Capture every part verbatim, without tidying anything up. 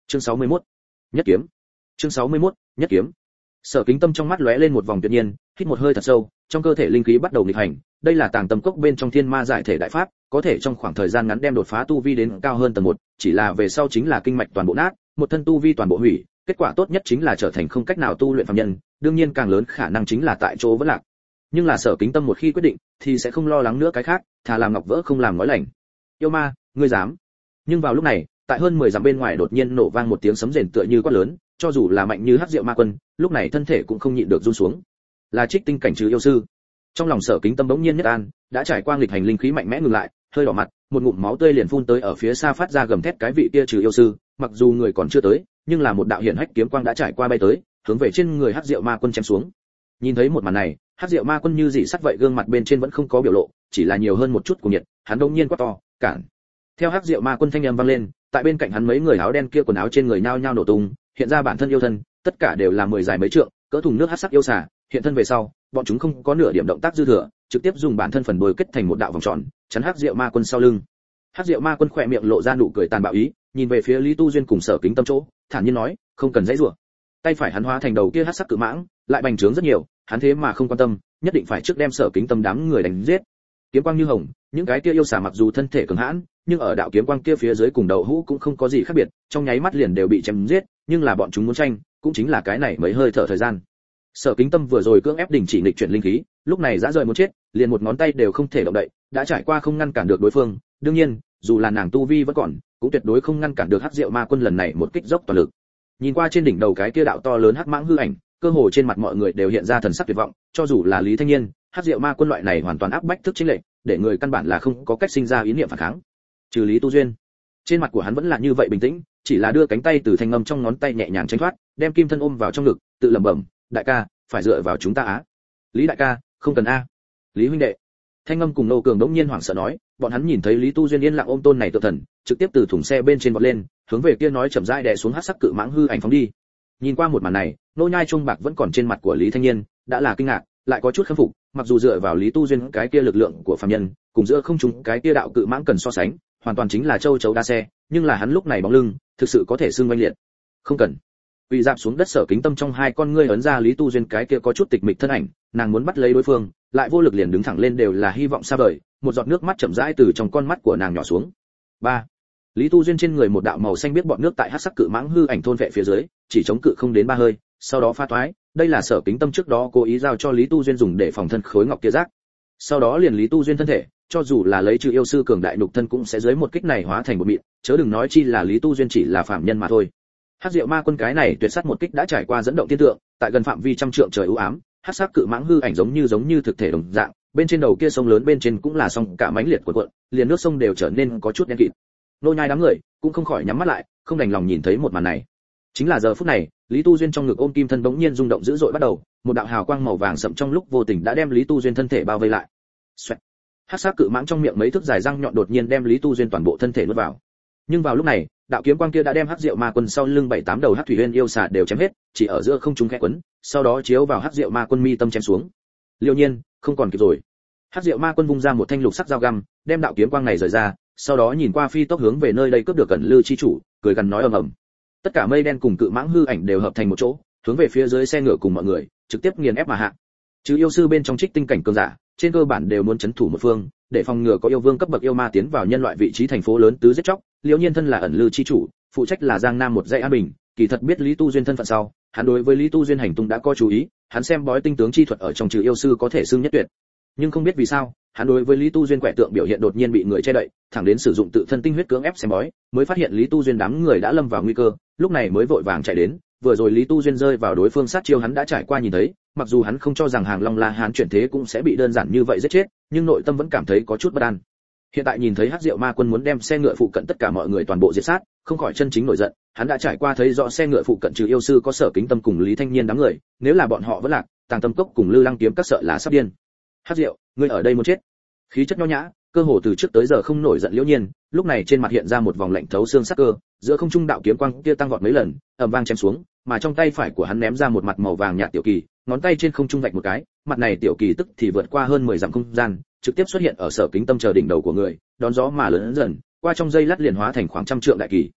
Chương sáu mươi mốt. Nhất kiếm. Chương sáu mươi mốt. Nhất kiếm. Sở Kính Tâm trong mắt lóe lên một vòng tuyệt nhiên, hít một hơi thật sâu, trong cơ thể linh khí bắt đầu nghịch hành, đây là Tàng Tâm Cốc bên trong Thiên Ma giải thể đại pháp, có thể trong khoảng thời gian ngắn đem đột phá tu vi đến cao hơn tầng một, chỉ là về sau chính là kinh mạch toàn bộ nát, một thân tu vi toàn bộ hủy, kết quả tốt nhất chính là trở thành không cách nào tu luyện phàm nhân, đương nhiên càng lớn khả năng chính là tại chỗ vẫn lạc. Nhưng là Sở Kính Tâm một khi quyết định, thì sẽ không lo lắng nữa cái khác, thà làm ngọc vỡ không làm nói lành. Yêu ma, ngươi dám? Nhưng vào lúc này, tại hơn mười dặm bên ngoài đột nhiên nổ vang một tiếng sấm rền tựa như quát lớn, cho dù là mạnh như Hắc Diệu Ma Quân, lúc này thân thể cũng không nhịn được run xuống. Là Trích Tinh cảnh trừ yêu sư. Trong lòng Sở Kính Tâm bỗng nhiên nhất an, đã trải qua nghịch hành linh khí mạnh mẽ ngừng lại, hơi đỏ mặt, một ngụm máu tươi liền phun tới ở phía xa phát ra gầm thét cái vị kia trừ yêu sư, mặc dù người còn chưa tới, nhưng là một đạo hiển hách kiếm quang đã trải qua bay tới, hướng về trên người Hắc Diệu Ma Quân chém xuống. Nhìn thấy một màn này, Hắc Diệu Ma Quân như dị sắt vậy gương mặt bên trên vẫn không có biểu lộ, chỉ là nhiều hơn một chút cuồng nhiệt, hắn đột nhiên quát to, cản. Theo Hắc Diệu Ma Quân thanh âm vang lên, tại bên cạnh hắn mấy người áo đen kia quần áo trên người nhao nhao nổ tung, hiện ra bản thân yêu thân, tất cả đều là mười dài mấy trượng, cỡ thùng nước hắc sắc yêu xà, hiện thân về sau, bọn chúng không có nửa điểm động tác dư thừa, trực tiếp dùng bản thân phần đuôi kết thành một đạo vòng tròn, chắn Hắc Diệu Ma Quân sau lưng. Hắc Diệu Ma Quân khỏe miệng lộ ra nụ cười tàn bạo ý, nhìn về phía Lý Tu Duyên cùng Sở Kính Tâm chỗ, thản nhiên nói, không cần dãy rủa. Tay phải hắn hóa thành đầu kia hắc sắc cự mãng, lại bành trướng rất nhiều, hắn thế mà không quan tâm, nhất định phải trước đem Sở Kính Tâm đám người đánh giết. Kiếm quang như hồng, những cái kia yêu xà mặc dù thân thể cường hãn, nhưng ở đạo kiếm quang kia phía dưới cùng đầu hũ cũng không có gì khác biệt, trong nháy mắt liền đều bị chém giết, nhưng là bọn chúng muốn tranh, cũng chính là cái này mấy hơi thở thời gian. Sở Kính Tâm vừa rồi cưỡng ép đình chỉ nghịch chuyển linh khí, lúc này dã rời muốn chết, liền một ngón tay đều không thể động đậy, đã trải qua không ngăn cản được đối phương, đương nhiên, dù là nàng tu vi vẫn còn, cũng tuyệt đối không ngăn cản được Hắc Diệu Ma Quân lần này một kích dốc toàn lực. Nhìn qua trên đỉnh đầu cái kia đạo to lớn hắc mãng hư ảnh, cơ hồ trên mặt mọi người đều hiện ra thần sắc tuyệt vọng, cho dù là Lý Thanh Nhiên, Hắc Diệu Ma Quân loại này hoàn toàn áp bách thức chính lệnh, để người căn bản là không có cách sinh ra ý niệm phản kháng. Trừ Lý Tu Duyên, trên mặt của hắn vẫn là như vậy bình tĩnh, chỉ là đưa cánh tay từ thanh ngâm trong ngón tay nhẹ nhàng tránh thoát, đem kim thân ôm vào trong ngực, tự lẩm bẩm, đại ca, phải dựa vào chúng ta á. Lý đại ca, không cần a. Lý huynh đệ. Thanh ngâm cùng Nô Cường đống nhiên hoảng sợ nói, bọn hắn nhìn thấy Lý Tu Duyên yên lặng ôm tôn này tự thần, trực tiếp từ thùng xe bên trên vọt lên, hướng về kia nói chậm rãi đè xuống hắc sắc cự mãng hư ảnh phóng đi. Nhìn qua một màn này, nô nhai trung bạc vẫn còn trên mặt của Lý Thanh Nhiên, đã là kinh ngạc, lại có chút khâm phục, mặc dù dựa vào Lý Tu Duyên cái kia lực lượng của phàm nhân, cùng giữa không trung cái kia đạo cự mãng cần so sánh, hoàn toàn chính là châu chấu đa xe, nhưng là hắn lúc này bóng lưng, thực sự có thể xưng oanh liệt. Không cần. Quỳ dạp xuống đất Sở Kính Tâm trong hai con ngươi ấn ra Lý Tu Duyên cái kia có chút tịch mịch thân ảnh, nàng muốn bắt lấy đối phương, lại vô lực liền đứng thẳng lên đều là hy vọng xa vời, một giọt nước mắt chậm rãi từ trong con mắt của nàng nhỏ xuống. ba. Lý Tu Duyên trên người một đạo màu xanh biết bọt nước tại hắc sắc cự mãng hư ảnh thôn vệ phía dưới, chỉ chống cự không đến ba hơi, sau đó pha toái, đây là Sở Kính Tâm trước đó cố ý giao cho Lý Tu Duyên dùng để phòng thân khối ngọc kia rác. Sau đó liền Lý Tu Duyên thân thể, cho dù là lấy trừ yêu sư cường đại nhục thân cũng sẽ dưới một kích này hóa thành một mịn, chớ đừng nói chi là Lý Tu Duyên chỉ là phạm nhân mà thôi. Hắc Diệu Ma Quân cái này tuyệt sát một kích đã trải qua dẫn động thiên tượng, tại gần phạm vi trăm trượng trời u ám, hắc sắc cự mãng hư ảnh giống như giống như thực thể đồng dạng, bên trên đầu kia sông lớn bên trên cũng là sông cả mãnh liệt của cuộn, liền nước sông đều trở nên có chút đen kịt. Nô nhai đám người cũng không khỏi nhắm mắt lại, không đành lòng nhìn thấy một màn này. Chính là giờ phút này, Lý Tu Duyên trong ngực ôm kim thân bỗng nhiên rung động dữ dội bắt đầu, một đạo hào quang màu vàng sậm trong lúc vô tình đã đem Lý Tu Duyên thân thể bao vây lại. Xoẹt. Hắc sắc cự mãng trong miệng mấy thước dài răng nhọn đột nhiên đem Lý Tu Duyên toàn bộ thân thể nuốt vào. Nhưng vào lúc này, đạo kiếm quang kia đã đem Hắc Diệu Ma Quân sau lưng bảy tám đầu Hắc Thủy Uyên yêu xà đều chém hết, chỉ ở giữa không trung khẽ quấn, sau đó chiếu vào Hắc Diệu Ma Quân mi tâm chém xuống. Liêu nhiên, không còn kịp rồi. Hắc Diệu Ma Quân vung ra một thanh lục sắc dao găm, đem đạo kiếm quang này rời ra, sau đó nhìn qua phi tốc hướng về nơi đây cướp được Cẩn Lư chi chủ, cười gần nói ầm ầm. Tất cả mây đen cùng cự mãng hư ảnh đều hợp thành một chỗ, hướng về phía dưới xe ngựa cùng mọi người, trực tiếp nghiền ép mà hạ. Chứ yêu sư bên trong Trích Tinh cảnh cường giả, trên cơ bản đều muốn chấn thủ một phương, để phòng ngừa có yêu vương cấp bậc yêu ma tiến vào nhân loại vị trí thành phố lớn tứ giết chóc. Liễu Nhiên thân là Ẩn Lư chi chủ, phụ trách là Giang Nam một dãy an bình, kỳ thật biết Lý Tu Duyên thân phận sau, hắn đối với Lý Tu Duyên hành tung đã có chú ý, hắn xem bói tinh tướng chi thuật ở trong trừ yêu sư có thể xưng nhất tuyệt. Nhưng không biết vì sao, hắn đối với Lý Tu Duyên quẻ tượng biểu hiện đột nhiên bị người che đậy, thẳng đến sử dụng tự thân tinh huyết cưỡng ép xem bói, mới phát hiện Lý Tu Duyên đám người đã lâm vào nguy cơ, lúc này mới vội vàng chạy đến, vừa rồi Lý Tu Duyên rơi vào đối phương sát chiêu hắn đã trải qua nhìn thấy, mặc dù hắn không cho rằng Hàng Long La Hán chuyển thế cũng sẽ bị đơn giản như vậy giết chết, nhưng nội tâm vẫn cảm thấy có chút bất an. Hiện tại nhìn thấy Hắc Diệu Ma Quân muốn đem xe ngựa phụ cận tất cả mọi người toàn bộ diệt sát, không khỏi chân chính nổi giận, hắn đã trải qua thấy rõ xe ngựa phụ cận trừ yêu sư có Sở Kính Tâm cùng Lý Thanh Nhiên đám người, nếu là bọn họ vẫn lạc, Tàng Tâm Cốc cùng Lư Lăng kiếm các sợ là sắp điên. Hắc Diệu, ngươi ở đây muốn chết. Khí chất nho nhã, cơ hồ từ trước tới giờ không nổi giận Liễu Nhiên, lúc này trên mặt hiện ra một vòng lạnh thấu xương sắc cơ, giữa không trung đạo kiếm quang kia tăng vọt mấy lần, ầm vang chém xuống, mà trong tay phải của hắn ném ra một mặt màu vàng nhạt tiểu kỳ, ngón tay trên không trung vạch một cái, mặt này tiểu kỳ tức thì vượt qua hơn mười dặm không gian, trực tiếp xuất hiện ở Sở Kính Tâm chờ đỉnh đầu của người, đón gió mà lớn dần, qua trong giây lát liền hóa thành khoảng trăm trượng đại kỳ.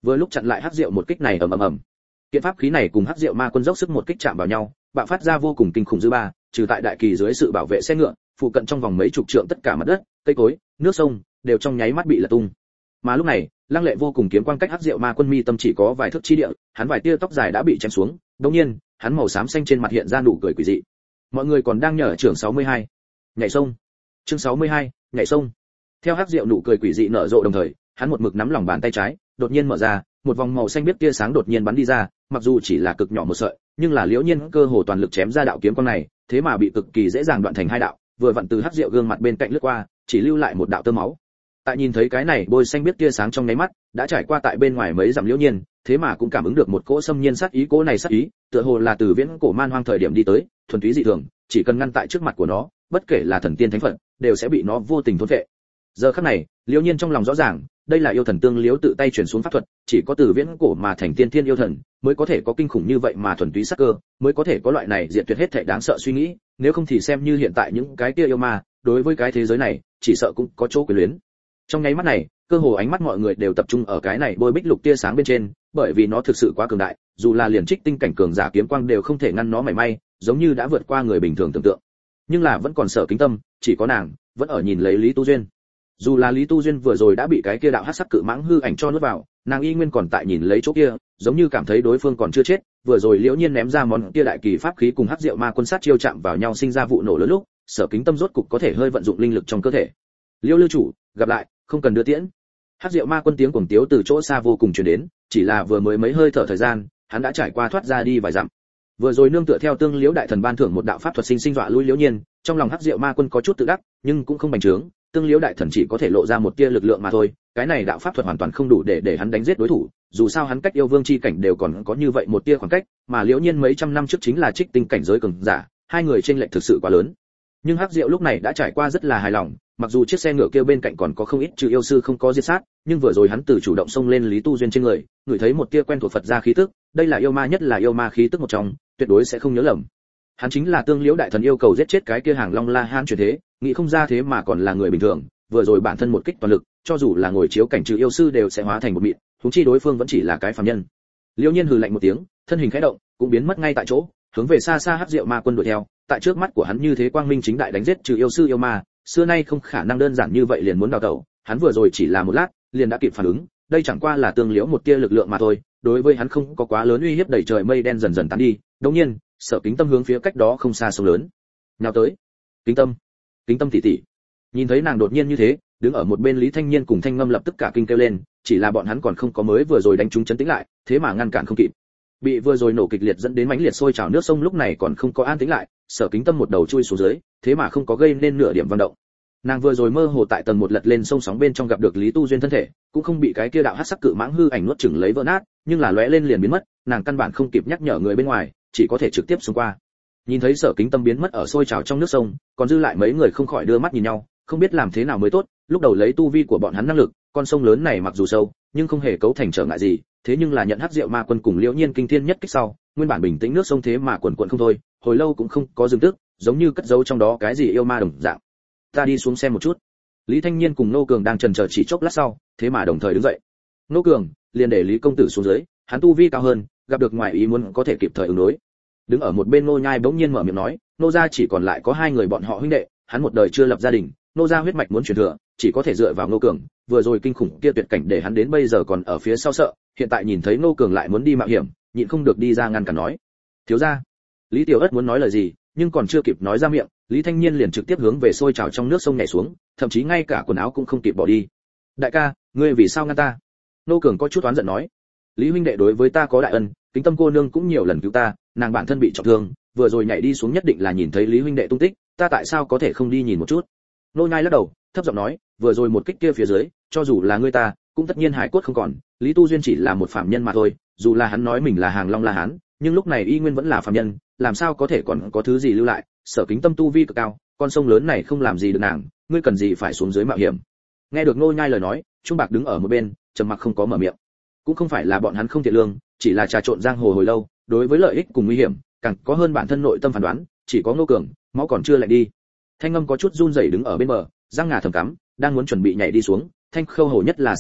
vừa lúc chặn lại hắc diệu một kích này ầm ầm ầm. Kiện pháp khí này cùng hắc diệu ma quân dốc sức một kích chạm vào nhau, bạo phát ra vô cùng kinh khủng dư ba, trừ tại đại kỳ dưới sự bảo vệ xe ngựa, phụ cận trong vòng mấy chục trượng tất cả mặt đất, cây cối, nước sông đều trong nháy mắt bị lật tung. Mà lúc này, lăng lệ vô cùng kiếm quang cách hắc diệu ma quân mi tâm chỉ có vài thước chi địa, hắn vài tia tóc dài đã bị chém xuống, đột nhiên, hắn màu xám xanh trên mặt hiện ra nụ cười quỷ dị. Mọi người còn đang nhờ trưởng sáu mươi hai, nhảy sông. Chương sáu mươi hai, nhảy sông. Theo hắc diệu nụ cười quỷ dị nở rộ đồng thời, hắn một mực nắm lòng bàn tay trái, đột nhiên mở ra, một vòng màu xanh biếc tia sáng đột nhiên bắn đi ra, mặc dù chỉ là cực nhỏ một sợi, nhưng là liễu nhiên cơ hồ toàn lực chém ra đạo kiếm quang này, thế mà bị cực kỳ dễ dàng đoạn thành hai đạo, vừa vặn từ hắc diệu gương mặt bên cạnh lướt qua, chỉ lưu lại một đạo tơ máu. Tại nhìn thấy cái này bôi xanh biếc tia sáng trong nháy mắt, đã trải qua tại bên ngoài mấy dặm liễu nhiên, thế mà cũng cảm ứng được một cỗ xâm nhiên sát ý, cỗ này sát ý, tựa hồ là từ viễn cổ man hoang thời điểm đi tới, thuần túy dị thường, chỉ cần ngăn tại trước mặt của nó, bất kể là thần tiên thánh phật, đều sẽ bị nó vô tình thôn phệ. Giờ khắc này, liễu nhiên trong lòng rõ ràng, đây là yêu thần tương liễu tự tay chuyển xuống pháp thuật, chỉ có từ viễn cổ mà thành tiên thiên yêu thần, mới có thể có kinh khủng như vậy mà thuần túy sắc cơ, mới có thể có loại này diệt tuyệt hết thảy đáng sợ suy nghĩ, nếu không thì xem như hiện tại những cái kia yêu ma, đối với cái thế giới này, chỉ sợ cũng có chỗ quyến luyến. Trong nháy mắt này, cơ hồ ánh mắt mọi người đều tập trung ở cái này bôi bích lục tia sáng bên trên, bởi vì nó thực sự quá cường đại, dù là liền trích tinh cảnh cường giả kiếm quang đều không thể ngăn nó mảy may, giống như đã vượt qua người bình thường tưởng tượng. Nhưng là vẫn còn sợ kính tâm, chỉ có nàng vẫn ở nhìn lấy Lý Tu Duyên. Dù là Lý Tu Duyên vừa rồi đã bị cái kia đạo hắc sắc cự mãng hư ảnh cho nuốt vào, nàng y nguyên còn tại nhìn lấy chỗ kia, giống như cảm thấy đối phương còn chưa chết, vừa rồi liễu nhiên ném ra món kia đại kỳ pháp khí cùng hắc diệu ma quân sát chiêu chạm vào nhau sinh ra vụ nổ lớn lúc, Sở Kính Tâm rốt cục có thể hơi vận dụng linh lực trong cơ thể. Liễu lưu chủ, gặp lại, không cần đưa tiễn. Hắc diệu ma quân tiếng cuồng tiếu từ chỗ xa vô cùng truyền đến, chỉ là vừa mới mấy hơi thở thời gian, hắn đã trải qua thoát ra đi vài dặm. Vừa rồi nương tựa theo tương liễu đại thần ban thưởng một đạo pháp thuật sinh sinh dọa lui liễu nhiên, trong lòng hắc diệu ma quân có chút tự đắc, nhưng cũng không bành trướng, tương liễu đại thần chỉ có thể lộ ra một tia lực lượng mà thôi, cái này đạo pháp thuật hoàn toàn không đủ để để hắn đánh giết đối thủ, dù sao hắn cách yêu vương chi cảnh đều còn có như vậy một tia khoảng cách, mà liễu nhiên mấy trăm năm trước chính là trích tinh cảnh giới cường giả, hai người chênh lệch thực sự quá lớn. Nhưng hắc diệu lúc này đã trải qua rất là hài lòng, mặc dù chiếc xe ngựa kia bên cạnh còn có không ít trừ yêu sư không có diệt sát, nhưng vừa rồi hắn từ chủ động xông lên Lý Tu Duyên trên người, ngửi thấy một tia quen thuộc Phật gia khí tức, đây là yêu ma nhất là yêu ma khí tức một trong, tuyệt đối sẽ không nhớ lầm. Hắn chính là tương liễu đại thần yêu cầu giết chết cái kia hàng long la hán chuyển thế, nghĩ không ra thế mà còn là người bình thường, vừa rồi bản thân một kích toàn lực, cho dù là ngồi chiếu cảnh trừ yêu sư đều sẽ hóa thành một mịn, huống chi đối phương vẫn chỉ là cái phàm nhân. Liễu nhiên hừ lạnh một tiếng, thân hình khẽ động, cũng biến mất ngay tại chỗ, hướng về xa xa hắc diệu ma quân đuổi theo, tại trước mắt của hắn như thế quang minh chính đại đánh giết trừ yêu sư yêu ma, xưa nay không khả năng đơn giản như vậy liền muốn đào tẩu, hắn vừa rồi chỉ là một lát, liền đã kịp phản ứng, đây chẳng qua là tương liễu một tia lực lượng mà thôi, đối với hắn không có quá lớn uy hiếp, đẩy trời mây đen dần dần tán đi. Đột nhiên, Sở Kính Tâm hướng phía cách đó không xa sông lớn nhào tới. Kính Tâm, Kính Tâm tỷ tỷ. Nhìn thấy nàng đột nhiên như thế, đứng ở một bên Lý Thanh Nhiên cùng Thanh Ngâm lập tức cả kinh kêu lên, chỉ là bọn hắn còn không có mới vừa rồi đánh trúng chấn tĩnh lại, thế mà ngăn cản không kịp. Bị vừa rồi nổ kịch liệt dẫn đến mãnh liệt sôi trào nước sông lúc này còn không có an tĩnh lại, Sở Kính Tâm một đầu chui xuống dưới, thế mà không có gây nên nửa điểm vận động. Nàng vừa rồi mơ hồ tại tầng một lật lên sông sóng bên trong gặp được Lý Tu Duyên thân thể, cũng không bị cái kia đạo hắc sắc cự mãng hư ảnh nuốt chửng lấy vỡ nát, nhưng là lóe lên liền biến mất, nàng căn bản không kịp nhắc nhở người bên ngoài, chỉ có thể trực tiếp xông qua. Nhìn thấy Sở Kính Tâm biến mất ở sôi trào trong nước sông, còn dư lại mấy người không khỏi đưa mắt nhìn nhau, không biết làm thế nào mới tốt. Lúc đầu lấy tu vi của bọn hắn năng lực, con sông lớn này mặc dù sâu, nhưng không hề cấu thành trở ngại gì, thế nhưng là nhận hắc diệu ma quân cùng liễu nhiên kinh thiên nhất kích sau, nguyên bản bình tĩnh nước sông thế mà cuồn cuộn không thôi, hồi lâu cũng không có dừng tức, giống như cất giấu trong đó cái gì yêu ma đồng dạng. Ta đi xuống xem một chút. Lý Thanh Nhiên cùng Nô Cường đang chần chờ chỉ chốc lát sau, thế mà đồng thời đứng dậy. Nô Cường liền để Lý công tử xuống dưới, hắn tu vi cao hơn, gặp được ngoại ý muốn có thể kịp thời ứng đối. Đứng ở một bên Nô Nhai bỗng nhiên mở miệng nói, Nô gia chỉ còn lại có hai người bọn họ huynh đệ, hắn một đời chưa lập gia đình, Nô gia huyết mạch muốn truyền thừa, chỉ có thể dựa vào Nô Cường, vừa rồi kinh khủng kia tuyệt cảnh để hắn đến bây giờ còn ở phía sau sợ, hiện tại nhìn thấy Nô Cường lại muốn đi mạo hiểm, nhịn không được đi ra ngăn cản nói. Thiếu gia. Lý Tiểu Ất muốn nói lời gì, nhưng còn chưa kịp nói ra miệng, Lý Thanh Nhiên liền trực tiếp hướng về sôi trào trong nước sông nhảy xuống, thậm chí ngay cả quần áo cũng không kịp bỏ đi. Đại ca, ngươi vì sao ngăn ta? Nô Cường có chút oán giận nói. Lý huynh đệ đối với ta có đại ân, Kính Tâm cô nương cũng nhiều lần cứu ta, nàng bản thân bị trọng thương, vừa rồi nhảy đi xuống nhất định là nhìn thấy Lý huynh đệ tung tích, ta tại sao có thể không đi nhìn một chút? Nô Nhai lắc đầu, thấp giọng nói, vừa rồi một kích kia phía dưới, cho dù là ngươi ta, cũng tất nhiên hải cốt không còn, Lý Tu Duyên chỉ là một phàm nhân mà thôi, dù là hắn nói mình là hàng long la hán, nhưng lúc này y nguyên vẫn là phàm nhân, làm sao có thể còn có thứ gì lưu lại? Sở Kính Tâm tu vi cực cao, con sông lớn này không làm gì được nàng, ngươi cần gì phải xuống dưới mạo hiểm? Nghe được Nô Nhai lời nói, Trung Bạc đứng ở một bên, trầm mặc không có mở miệng. Cũng không phải là bọn hắn không thiện lương, chỉ là trà trộn giang hồ hồi lâu, đối với lợi ích cùng nguy hiểm, càng có hơn bản thân nội tâm phán đoán, chỉ có Nô Cường, máu còn chưa lạnh đi. Thanh Ngâm có chút run rẩy đứng ở bên bờ, răng ngà thầm cắm, đang muốn chuẩn bị nhảy đi xuống, Thanh Khâu Hổ nhất là sợ nước,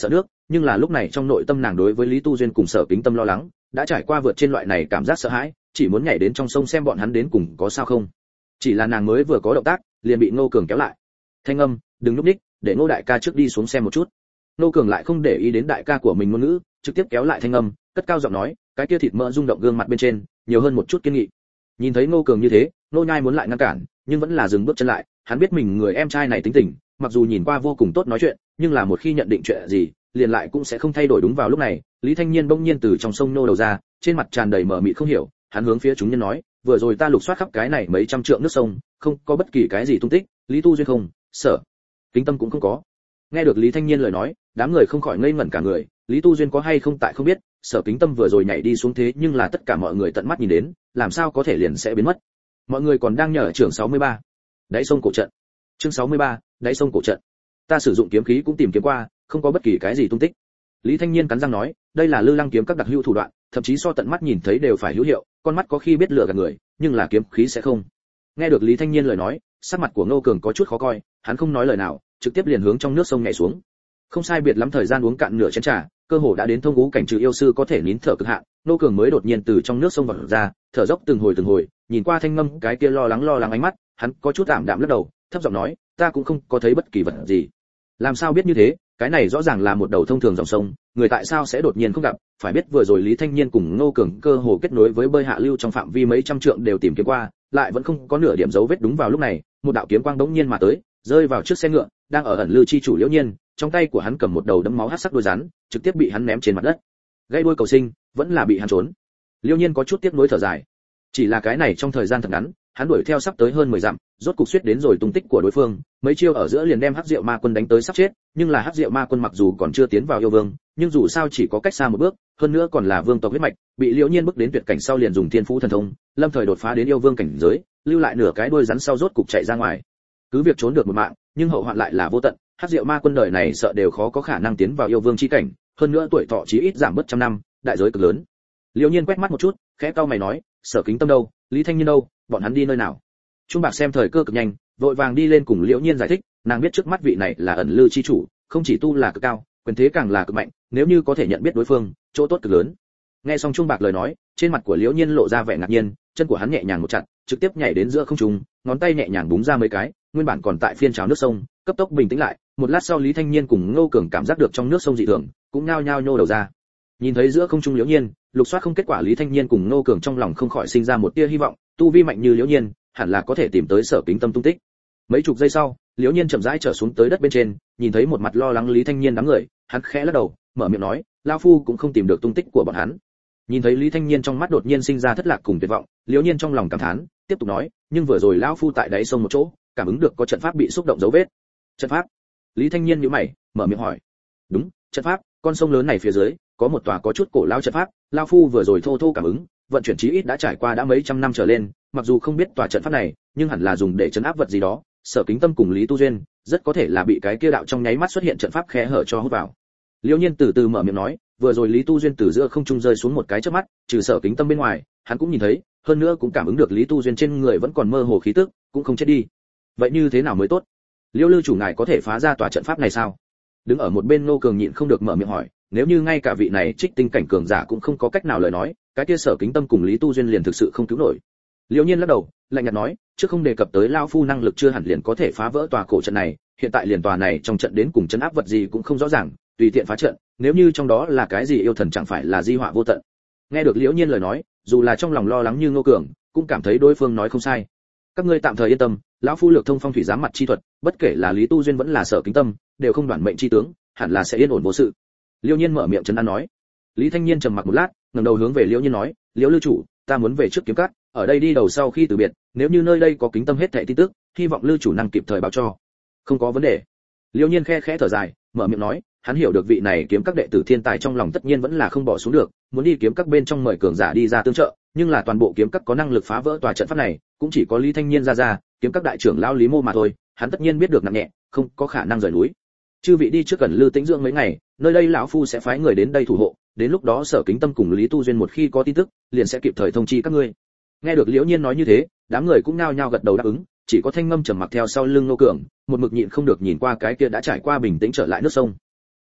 nhưng là lúc này trong nội tâm nàng đối với Lý Tu Duyên cùng Sở Kính Tâm lo lắng đã trải qua vượt trên loại này cảm giác sợ hãi, chỉ muốn nhảy đến trong sông xem bọn hắn đến cùng có sao không. Chỉ là nàng mới vừa có động tác, liền bị Ngô Cường kéo lại. Thanh âm, đừng lúc ních, để Ngô đại ca trước đi xuống xem một chút. Ngô Cường lại không để ý đến đại ca của mình ngôn ngữ, trực tiếp kéo lại thanh âm, cất cao giọng nói, cái kia thịt mỡ rung động gương mặt bên trên, nhiều hơn một chút kiên nghị. Nhìn thấy Ngô Cường như thế, Ngô Nhai muốn lại ngăn cản, nhưng vẫn là dừng bước chân lại, hắn biết mình người em trai này tính tình, mặc dù nhìn qua vô cùng tốt nói chuyện, nhưng là một khi nhận định chuyện gì, liền lại cũng sẽ không thay đổi. Đúng vào lúc này, Lý Thanh Niên bỗng nhiên từ trong sông nô đầu ra, trên mặt tràn đầy mờ mịt không hiểu, hắn hướng phía chúng nhân nói, vừa rồi ta lục soát khắp cái này mấy trăm trượng nước sông, không có bất kỳ cái gì tung tích, Lý Tu Duyên không, Sở Kính Tâm cũng không có. Nghe được Lý Thanh Niên lời nói, đám người không khỏi ngây ngẩn cả người, Lý Tu Duyên có hay không tại không biết, Sở Kính Tâm vừa rồi nhảy đi xuống thế nhưng là tất cả mọi người tận mắt nhìn đến, làm sao có thể liền sẽ biến mất. Mọi người còn đang nhờ trưởng sáu mươi ba, đáy sông cổ trận. Chương sáu mươi ba, đáy sông cổ trận. Ta sử dụng kiếm khí cũng tìm kiếm qua, không có bất kỳ cái gì tung tích. Lý Thanh Niên cắn răng nói, đây là Lư Lăng kiếm các đặc hữu thủ đoạn, thậm chí so tận mắt nhìn thấy đều phải hữu hiệu, con mắt có khi biết lừa gạt người, nhưng là kiếm khí sẽ không. Nghe được Lý Thanh Niên lời nói, sắc mặt của Ngô Cường có chút khó coi, hắn không nói lời nào, trực tiếp liền hướng trong nước sông nhảy xuống. Không sai biệt lắm thời gian uống cạn nửa chén trà, cơ hồ đã đến thông ngũ cảnh trừ yêu sư có thể nín thở cực hạn, Ngô Cường mới đột nhiên từ trong nước sông vọt ra, thở dốc từng hồi từng hồi, nhìn qua Thanh Ngâm cái kia lo lắng lo lắng ánh mắt, hắn có chút tạm đạm lắc đầu, thấp giọng nói, ta cũng không có thấy bất kỳ vật gì. Làm sao biết như thế, cái này rõ ràng là một đầu thông thường dòng sông, người tại sao sẽ đột nhiên không gặp, phải biết vừa rồi Lý Thanh Niên cùng Ngô Cường cơ hồ kết nối với bơi hạ lưu trong phạm vi mấy trăm trượng đều tìm kiếm qua, lại vẫn không có nửa điểm dấu vết. Đúng vào lúc này, một đạo kiếm quang bỗng nhiên mà tới, rơi vào trước xe ngựa, đang ở ẩn lư chi chủ Liễu Nhiên, trong tay của hắn cầm một đầu đấm máu hắc sắc đuôi rắn, trực tiếp bị hắn ném trên mặt đất. Gây đuôi cầu sinh, vẫn là bị hắn trốn. Liễu Nhiên có chút tiếc nuối thở dài. Chỉ là cái này trong thời gian thật ngắn, hắn đuổi theo sắp tới hơn mười dặm, rốt cục suýt đến rồi tung tích của đối phương, mấy chiêu ở giữa liền đem Hắc Diệu Ma Quân đánh tới sắp chết, nhưng là Hắc Diệu Ma Quân mặc dù còn chưa tiến vào yêu vương, nhưng dù sao chỉ có cách xa một bước, hơn nữa còn là vương tộc huyết mạch, bị Liễu Nhiên bước đến tuyệt cảnh sau liền dùng thiên phú thần thông, lâm thời đột phá đến yêu vương cảnh giới, lưu lại nửa cái đuôi rắn sau rốt cục chạy ra ngoài. Cứ việc trốn được một mạng, nhưng hậu hoạn lại là vô tận, Hắc Diệu Ma Quân đời này sợ đều khó có khả năng tiến vào yêu vương chi cảnh, hơn nữa tuổi thọ chí ít giảm bớt trăm năm, đại giới cực lớn. Liễu Nhiên quét mắt một chút, khẽ cau mày nói, Sở Kính Tâm đâu, Lý Thanh Niên đâu, bọn hắn đi nơi nào? Trung Bạc xem thời cơ cực nhanh, vội vàng đi lên cùng Liễu Nhiên giải thích, nàng biết trước mắt vị này là ẩn lư chi chủ, không chỉ tu là cực cao, quyền thế càng là cực mạnh, nếu như có thể nhận biết đối phương, chỗ tốt cực lớn. Nghe xong Trung Bạc lời nói, trên mặt của Liễu Nhiên lộ ra vẻ ngạc nhiên, chân của hắn nhẹ nhàng một chặt, trực tiếp nhảy đến giữa không trung, ngón tay nhẹ nhàng búng ra mấy cái, nguyên bản còn tại phiên trào nước sông, cấp tốc bình tĩnh lại, một lát sau Lý Thanh Niên cùng Ngô Cường cảm giác được trong nước sông dị thường, cũng nhao nhao nhô đầu ra. Nhìn thấy giữa không trung Liễu Nhiên, lục soát không kết quả Lý Thanh Niên cùng Ngô Cường trong lòng không khỏi sinh ra một tia hy vọng, tu vi mạnh như Liễu Nhiên, hẳn là có thể tìm tới Sở Kính Tâm tung tích. Mấy chục giây sau, Liễu Nhiên chậm rãi trở xuống tới đất bên trên, nhìn thấy một mặt lo lắng Lý Thanh Niên đám người, hắn khẽ lắc đầu, mở miệng nói, lão phu cũng không tìm được tung tích của bọn hắn. Nhìn thấy Lý Thanh Niên trong mắt đột nhiên sinh ra thất lạc cùng tuyệt vọng, Liễu Nhiên trong lòng cảm thán, tiếp tục nói, nhưng vừa rồi lão phu tại đáy sông một chỗ, cảm ứng được có trận pháp bị xúc động dấu vết. Trận pháp? Lý Thanh Niên nhíu mày, mở miệng hỏi. Đúng, trận pháp, con sông lớn này phía dưới có một tòa có chút cổ lão trận pháp, lão phu vừa rồi thô thô cảm ứng, vận chuyển chí ít đã trải qua đã mấy trăm năm trở lên, mặc dù không biết tòa trận pháp này, nhưng hẳn là dùng để trấn áp vật gì đó, Sở Kính Tâm cùng Lý Tu Duyên, rất có thể là bị cái kia đạo trong nháy mắt xuất hiện trận pháp khe hở cho hút vào. Liễu Nhiên từ từ mở miệng nói, vừa rồi Lý Tu Duyên từ giữa không trung rơi xuống một cái chớp mắt, trừ Sở Kính Tâm bên ngoài, hắn cũng nhìn thấy, hơn nữa cũng cảm ứng được Lý Tu Duyên trên người vẫn còn mơ hồ khí tức, cũng không chết đi. Vậy như thế nào mới tốt? Liễu Lư chủ ngài có thể phá ra tòa trận pháp này sao? Đứng ở một bên Ngô Cường nhịn không được mở miệng hỏi, nếu như ngay cả vị này trích tinh cảnh cường giả cũng không có cách nào lời nói, cái kia Sở Kính Tâm cùng Lý Tu Duyên liền thực sự không cứu nổi. Liễu Nhiên lắc đầu, lạnh nhạt nói, trước không đề cập tới lão phu năng lực chưa hẳn liền có thể phá vỡ tòa cổ trận này, hiện tại liền tòa này trong trận đến cùng trấn áp vật gì cũng không rõ ràng, tùy tiện phá trận, nếu như trong đó là cái gì yêu thần chẳng phải là di họa vô tận. Nghe được Liễu Nhiên lời nói, dù là trong lòng lo lắng như Ngô Cường, cũng cảm thấy đối phương nói không sai. Các ngươi tạm thời yên tâm, lão phu lược thông phong thủy giám mặt chi thuật, bất kể là Lý Tu Duyên vẫn là Sở Kính Tâm, đều không đoản mệnh chi tướng, hẳn là sẽ yên ổn vô sự. Liễu Nhiên mở miệng trấn an nói. Lý Thanh Niên trầm mặc một lát, ngẩng đầu hướng về Liễu Nhiên nói, Liễu Lư chủ, ta muốn về trước kiếm cát, ở đây đi đầu sau khi từ biệt, nếu như nơi đây có Kính Tâm hết thảy tin tức, hy vọng Lư chủ năng kịp thời báo cho. Không có vấn đề. Liễu Nhiên khe khẽ thở dài, mở miệng nói, hắn hiểu được vị này kiếm các đệ tử thiên tài trong lòng tất nhiên vẫn là không bỏ xuống được, muốn đi kiếm các bên trong mời cường giả đi ra tương trợ, nhưng là toàn bộ kiếm các có năng lực phá vỡ tòa trận pháp này, cũng chỉ có Lý Thanh Niên ra ra, kiếm các đại trưởng lão Lý Mô mà thôi, hắn tất nhiên biết được nặng nhẹ, không có khả năng rời núi. Chư vị đi trước gần Lư Tĩnh dưỡng mấy ngày, nơi đây lão phu sẽ phái người đến đây thủ hộ, đến lúc đó Sở Kính Tâm cùng Lý Tu Duyên một khi có tin tức, liền sẽ kịp thời thông chi các ngươi. Nghe được Liễu Nhiên nói như thế, đám người cũng nao nhao gật đầu đáp ứng, chỉ có Thanh Ngâm trầm mặc theo sau lưng Ngô Cường, một mực nhịn không được nhìn qua cái kia đã trải qua bình tĩnh trở lại nước sông.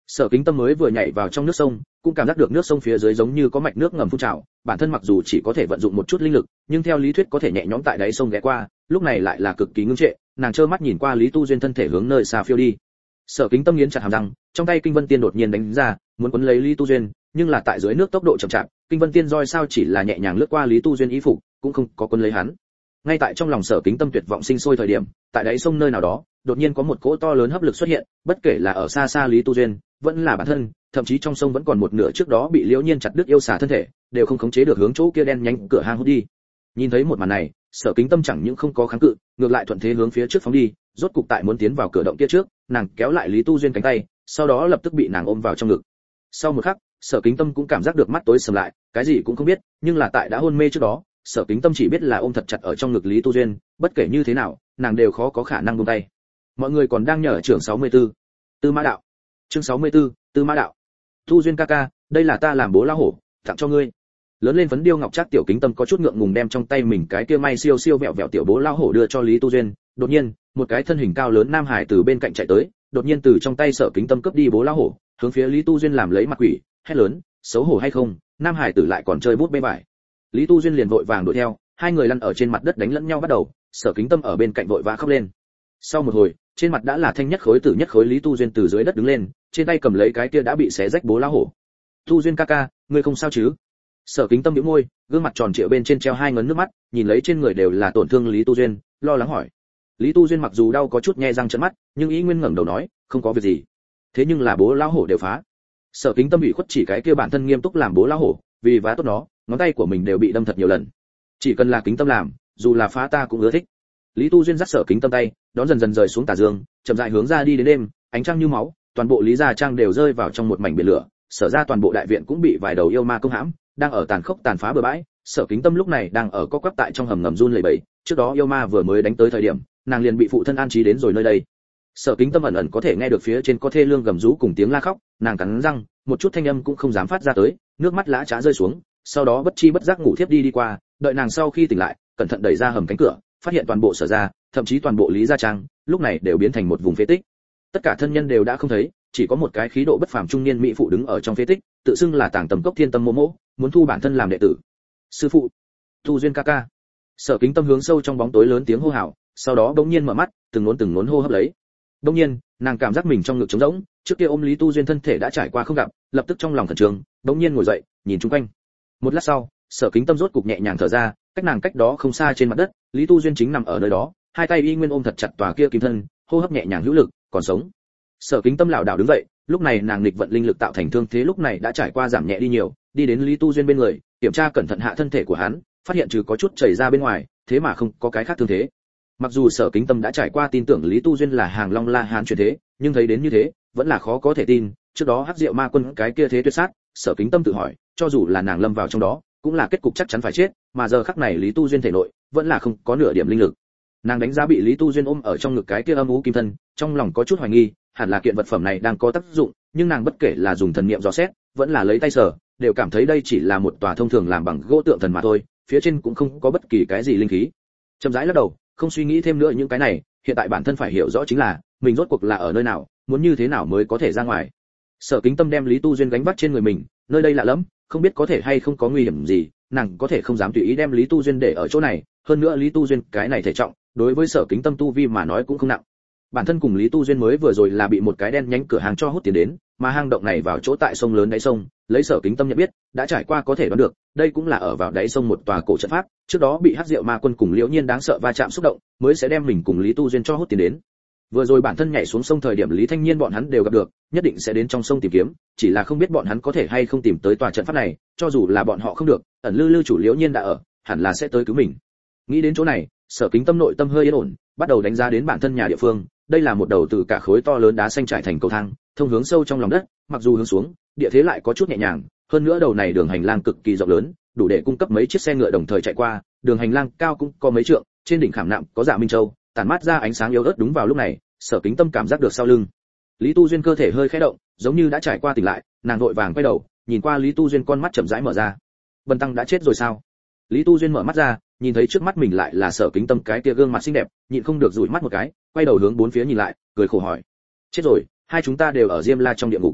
Sở Kính Tâm mới vừa nhảy vào trong nước sông, cũng cảm giác được nước sông phía dưới giống như có mạch nước ngầm phun trào, bản thân mặc dù chỉ có thể vận dụng một chút linh lực, nhưng theo lý thuyết có thể nhẹ nhõm tại đáy sông ghé qua, lúc này lại là cực kỳ ngưng trệ, nàng trơ mắt nhìn qua Lý Tu Duyên thân thể hướng nơi xa phiêu đi. Sở Kính Tâm nghiến chặt hàm răng, trong tay Kinh Vân Tiên đột nhiên đánh ra, muốn cuốn lấy Lý Tu Duyên, nhưng là tại dưới nước tốc độ chậm chạp, Kinh Vân Tiên roi sao chỉ là nhẹ nhàng lướt qua Lý Tu Duyên y phục, cũng không có cuốn lấy hắn. Ngay tại trong lòng Sở Kính Tâm tuyệt vọng sinh sôi thời điểm, tại đáy sông nơi nào đó, đột nhiên có một cỗ to lớn hấp lực xuất hiện, bất kể là ở xa xa Lý Tu Duyên, vẫn là bản thân, thậm chí trong sông vẫn còn một nửa trước đó bị Liễu Nhiên chặt đứt yêu xà thân thể, đều không khống chế được hướng chỗ kia đen nhánh cửa hang hút đi. Nhìn thấy một màn này, Sở Kính Tâm chẳng những không có kháng cự, ngược lại thuận thế hướng phía trước phóng đi, rốt cục tại muốn tiến vào cửa động kia trước, nàng kéo lại Lý Tu Duyên cánh tay, sau đó lập tức bị nàng ôm vào trong ngực. Sau một khắc, Sở Kính Tâm cũng cảm giác được mắt tối sầm lại, cái gì cũng không biết, nhưng là tại đã hôn mê trước đó, Sở Kính Tâm chỉ biết là ôm thật chặt ở trong ngực Lý Tu Duyên, bất kể như thế nào, nàng đều khó có khả năng buông tay. Mọi người còn đang nhờ trưởng sáu mươi tư. Tư Mã Đạo. Chương sáu mươi tư, Tư Mã Đạo. Tu Duyên ca ca, đây là ta làm bố lão hổ, tặng cho ngươi. Lớn lên phấn điêu ngọc trác Tiểu Kính Tâm có chút ngượng ngùng đem trong tay mình cái kia may siêu siêu vẹo vẹo tiểu bố lão hổ đưa cho Lý Tu Duyên, đột nhiên, một cái thân hình cao lớn nam hải từ bên cạnh chạy tới, đột nhiên từ trong tay Sở Kính Tâm cướp đi bố lão hổ, hướng phía Lý Tu Duyên làm lấy mặt quỷ, hét lớn, xấu hổ hay không, nam hải tử lại còn chơi bút bê vải. Lý Tu Duyên liền vội vàng đuổi theo, hai người lăn ở trên mặt đất đánh lẫn nhau bắt đầu, Sở Kính Tâm ở bên cạnh vội vã khóc lên. Sau một hồi, trên mặt đã là thanh nhất khối tử nhất khối Lý Tu Duyên từ dưới đất đứng lên, trên tay cầm lấy cái kia đã bị xé rách bố lão hổ. Tu Duyên ca ca, ngươi không sao chứ? Sở Kính Tâm nhíu môi, gương mặt tròn trịa bên trên treo hai ngấn nước mắt, nhìn lấy trên người đều là tổn thương Lý Tu Duyên, lo lắng hỏi. Lý Tu Duyên mặc dù đau có chút nhe răng trợn mắt, nhưng ý nguyên ngẩng đầu nói, không có việc gì. Thế nhưng là bố lão hổ đều phá. Sở Kính Tâm bị khuất chỉ cái kia bản thân nghiêm túc làm bố lão hổ, vì vá tốt nó, ngón tay của mình đều bị đâm thật nhiều lần. Chỉ cần là Kính Tâm làm, dù là phá ta cũng ưa thích. Lý Tu Duyên dắt Sở Kính Tâm tay, đón dần dần rời xuống tà dương, chậm rãi hướng ra đi đến đêm, ánh trăng như máu, toàn bộ Lý gia trang đều rơi vào trong một mảnh biển lửa, Sở ra toàn bộ đại viện cũng bị vài đầu yêu ma công hãm, đang ở tàn khốc tàn phá bừa bãi. Sở Kính Tâm lúc này đang ở co quắp tại trong hầm ngầm run lẩy bẩy, trước đó yêu ma vừa mới đánh tới thời điểm, nàng liền bị phụ thân an trí đến rồi nơi đây. Sở Kính Tâm ẩn ẩn có thể nghe được phía trên có thê lương gầm rú cùng tiếng la khóc, nàng cắn răng, một chút thanh âm cũng không dám phát ra tới, nước mắt lã chã rơi xuống, sau đó bất chi bất giác ngủ thiếp đi đi qua, đợi nàng sau khi tỉnh lại, cẩn thận đẩy ra hầm cánh cửa, phát hiện toàn bộ Sở gia, thậm chí toàn bộ Lý gia trang, lúc này đều biến thành một vùng phế tích. Tất cả thân nhân đều đã không thấy, chỉ có một cái khí độ bất phàm trung niên mỹ phụ đứng ở trong phế tích, tự xưng là Tàng Tầm Cốc Thiên Tâm Mộ Mộ, muốn thu bản thân làm đệ tử. Sư phụ, Tu Duyên ca ca. Sở Kính Tâm hướng sâu trong bóng tối lớn tiếng hô hào, sau đó bỗng nhiên mở mắt, từng ngốn từng ngốn hô hấp lấy. Bỗng nhiên, nàng cảm giác mình trong ngực trống rỗng, trước kia ôm Lý Tu Duyên thân thể đã trải qua không gặp, lập tức trong lòng khẩn trương, bỗng nhiên ngồi dậy, nhìn xung quanh. Một lát sau, Sở Kính Tâm rốt cục nhẹ nhàng thở ra, cách nàng cách đó không xa trên mặt đất, Lý Tu Duyên chính nằm ở nơi đó, hai tay y nguyên ôm thật chặt tòa kia kim thân, hô hấp nhẹ nhàng hữu lực, còn sống. Sở Kính Tâm lảo đảo đứng dậy, lúc này nàng nghịch vận linh lực tạo thành thương thế lúc này đã trải qua giảm nhẹ đi nhiều, đi đến Lý Tu Duyên bên người, kiểm tra cẩn thận hạ thân thể của hắn, phát hiện trừ có chút chảy ra bên ngoài, thế mà không có cái khác thương thế. Mặc dù Sở Kính Tâm đã trải qua tin tưởng Lý Tu Duyên là hàng Long La Hán truyền thế, nhưng thấy đến như thế, vẫn là khó có thể tin, trước đó Hắc Diệu Ma Quân cái kia thế tuyệt sát, Sở Kính Tâm tự hỏi, cho dù là nàng lâm vào trong đó, cũng là kết cục chắc chắn phải chết, mà giờ khắc này Lý Tu Duyên thể nội, vẫn là không có nửa điểm linh lực. Nàng đánh giá bị Lý Tu Duyên ôm ở trong ngực cái kia âm u kim thân, trong lòng có chút hoài nghi, hẳn là kiện vật phẩm này đang có tác dụng, nhưng nàng bất kể là dùng thần niệm dò xét, vẫn là lấy tay sờ, đều cảm thấy đây chỉ là một tòa thông thường làm bằng gỗ tượng thần mà thôi, phía trên cũng không có bất kỳ cái gì linh khí. Chậm rãi lắc đầu, không suy nghĩ thêm nữa những cái này, hiện tại bản thân phải hiểu rõ chính là mình rốt cuộc là ở nơi nào, muốn như thế nào mới có thể ra ngoài. Sở Kính Tâm đem Lý Tu Duyên gánh vác trên người mình, nơi đây lạ lắm, không biết có thể hay không có nguy hiểm gì, nàng có thể không dám tùy ý đem Lý Tu Duyên để ở chỗ này, hơn nữa Lý Tu Duyên cái này thể trọng, đối với Sở Kính Tâm tu vi mà nói cũng không nặng. Bản thân cùng Lý Tu Duyên mới vừa rồi là bị một cái đen nhánh cửa hàng cho hút tiền đến, mà hang động này vào chỗ tại sông lớn đáy sông, lấy Sở Kính Tâm nhận biết, đã trải qua có thể đoán được, đây cũng là ở vào đáy sông một tòa cổ trận pháp, trước đó bị Hắc Diệu Ma Quân cùng Liễu Nhiên đáng sợ va chạm xúc động, mới sẽ đem mình cùng Lý Tu Duyên cho hút tiền đến. Vừa rồi bản thân nhảy xuống sông thời điểm Lý Thanh Nhiên bọn hắn đều gặp được, nhất định sẽ đến trong sông tìm kiếm, chỉ là không biết bọn hắn có thể hay không tìm tới tòa trận pháp này, cho dù là bọn họ không được, ẩn lư lư chủ Liễu Nhiên đã ở, hẳn là sẽ tới cứu mình. Nghĩ đến chỗ này, Sở Kính Tâm nội tâm hơi yên ổn, bắt đầu đánh giá đến bản thân nhà địa phương, đây là một đầu từ cả khối to lớn đá xanh trải thành cầu thang, thông hướng sâu trong lòng đất, mặc dù hướng xuống, địa thế lại có chút nhẹ nhàng, hơn nữa đầu này đường hành lang cực kỳ rộng lớn, đủ để cung cấp mấy chiếc xe ngựa đồng thời chạy qua, đường hành lang cao cũng có mấy trượng, trên đỉnh khảm nạm có Dạ Minh Châu, tản mát ra ánh sáng yếu ớt. Đúng vào lúc này, Sở Kính Tâm cảm giác được sau lưng Lý Tu Duyên cơ thể hơi khẽ động, giống như đã trải qua tỉnh lại, nàng vội vàng quay đầu, nhìn qua Lý Tu Duyên, con mắt chậm rãi mở ra. Bần tăng đã chết rồi sao? Lý Tu Duyên mở mắt ra, nhìn thấy trước mắt mình lại là Sở Kính Tâm cái kia gương mặt xinh đẹp, nhịn không được dụi mắt một cái, quay đầu hướng bốn phía nhìn lại, cười khổ hỏi: chết rồi, hai chúng ta đều ở Diêm La trong địa ngục.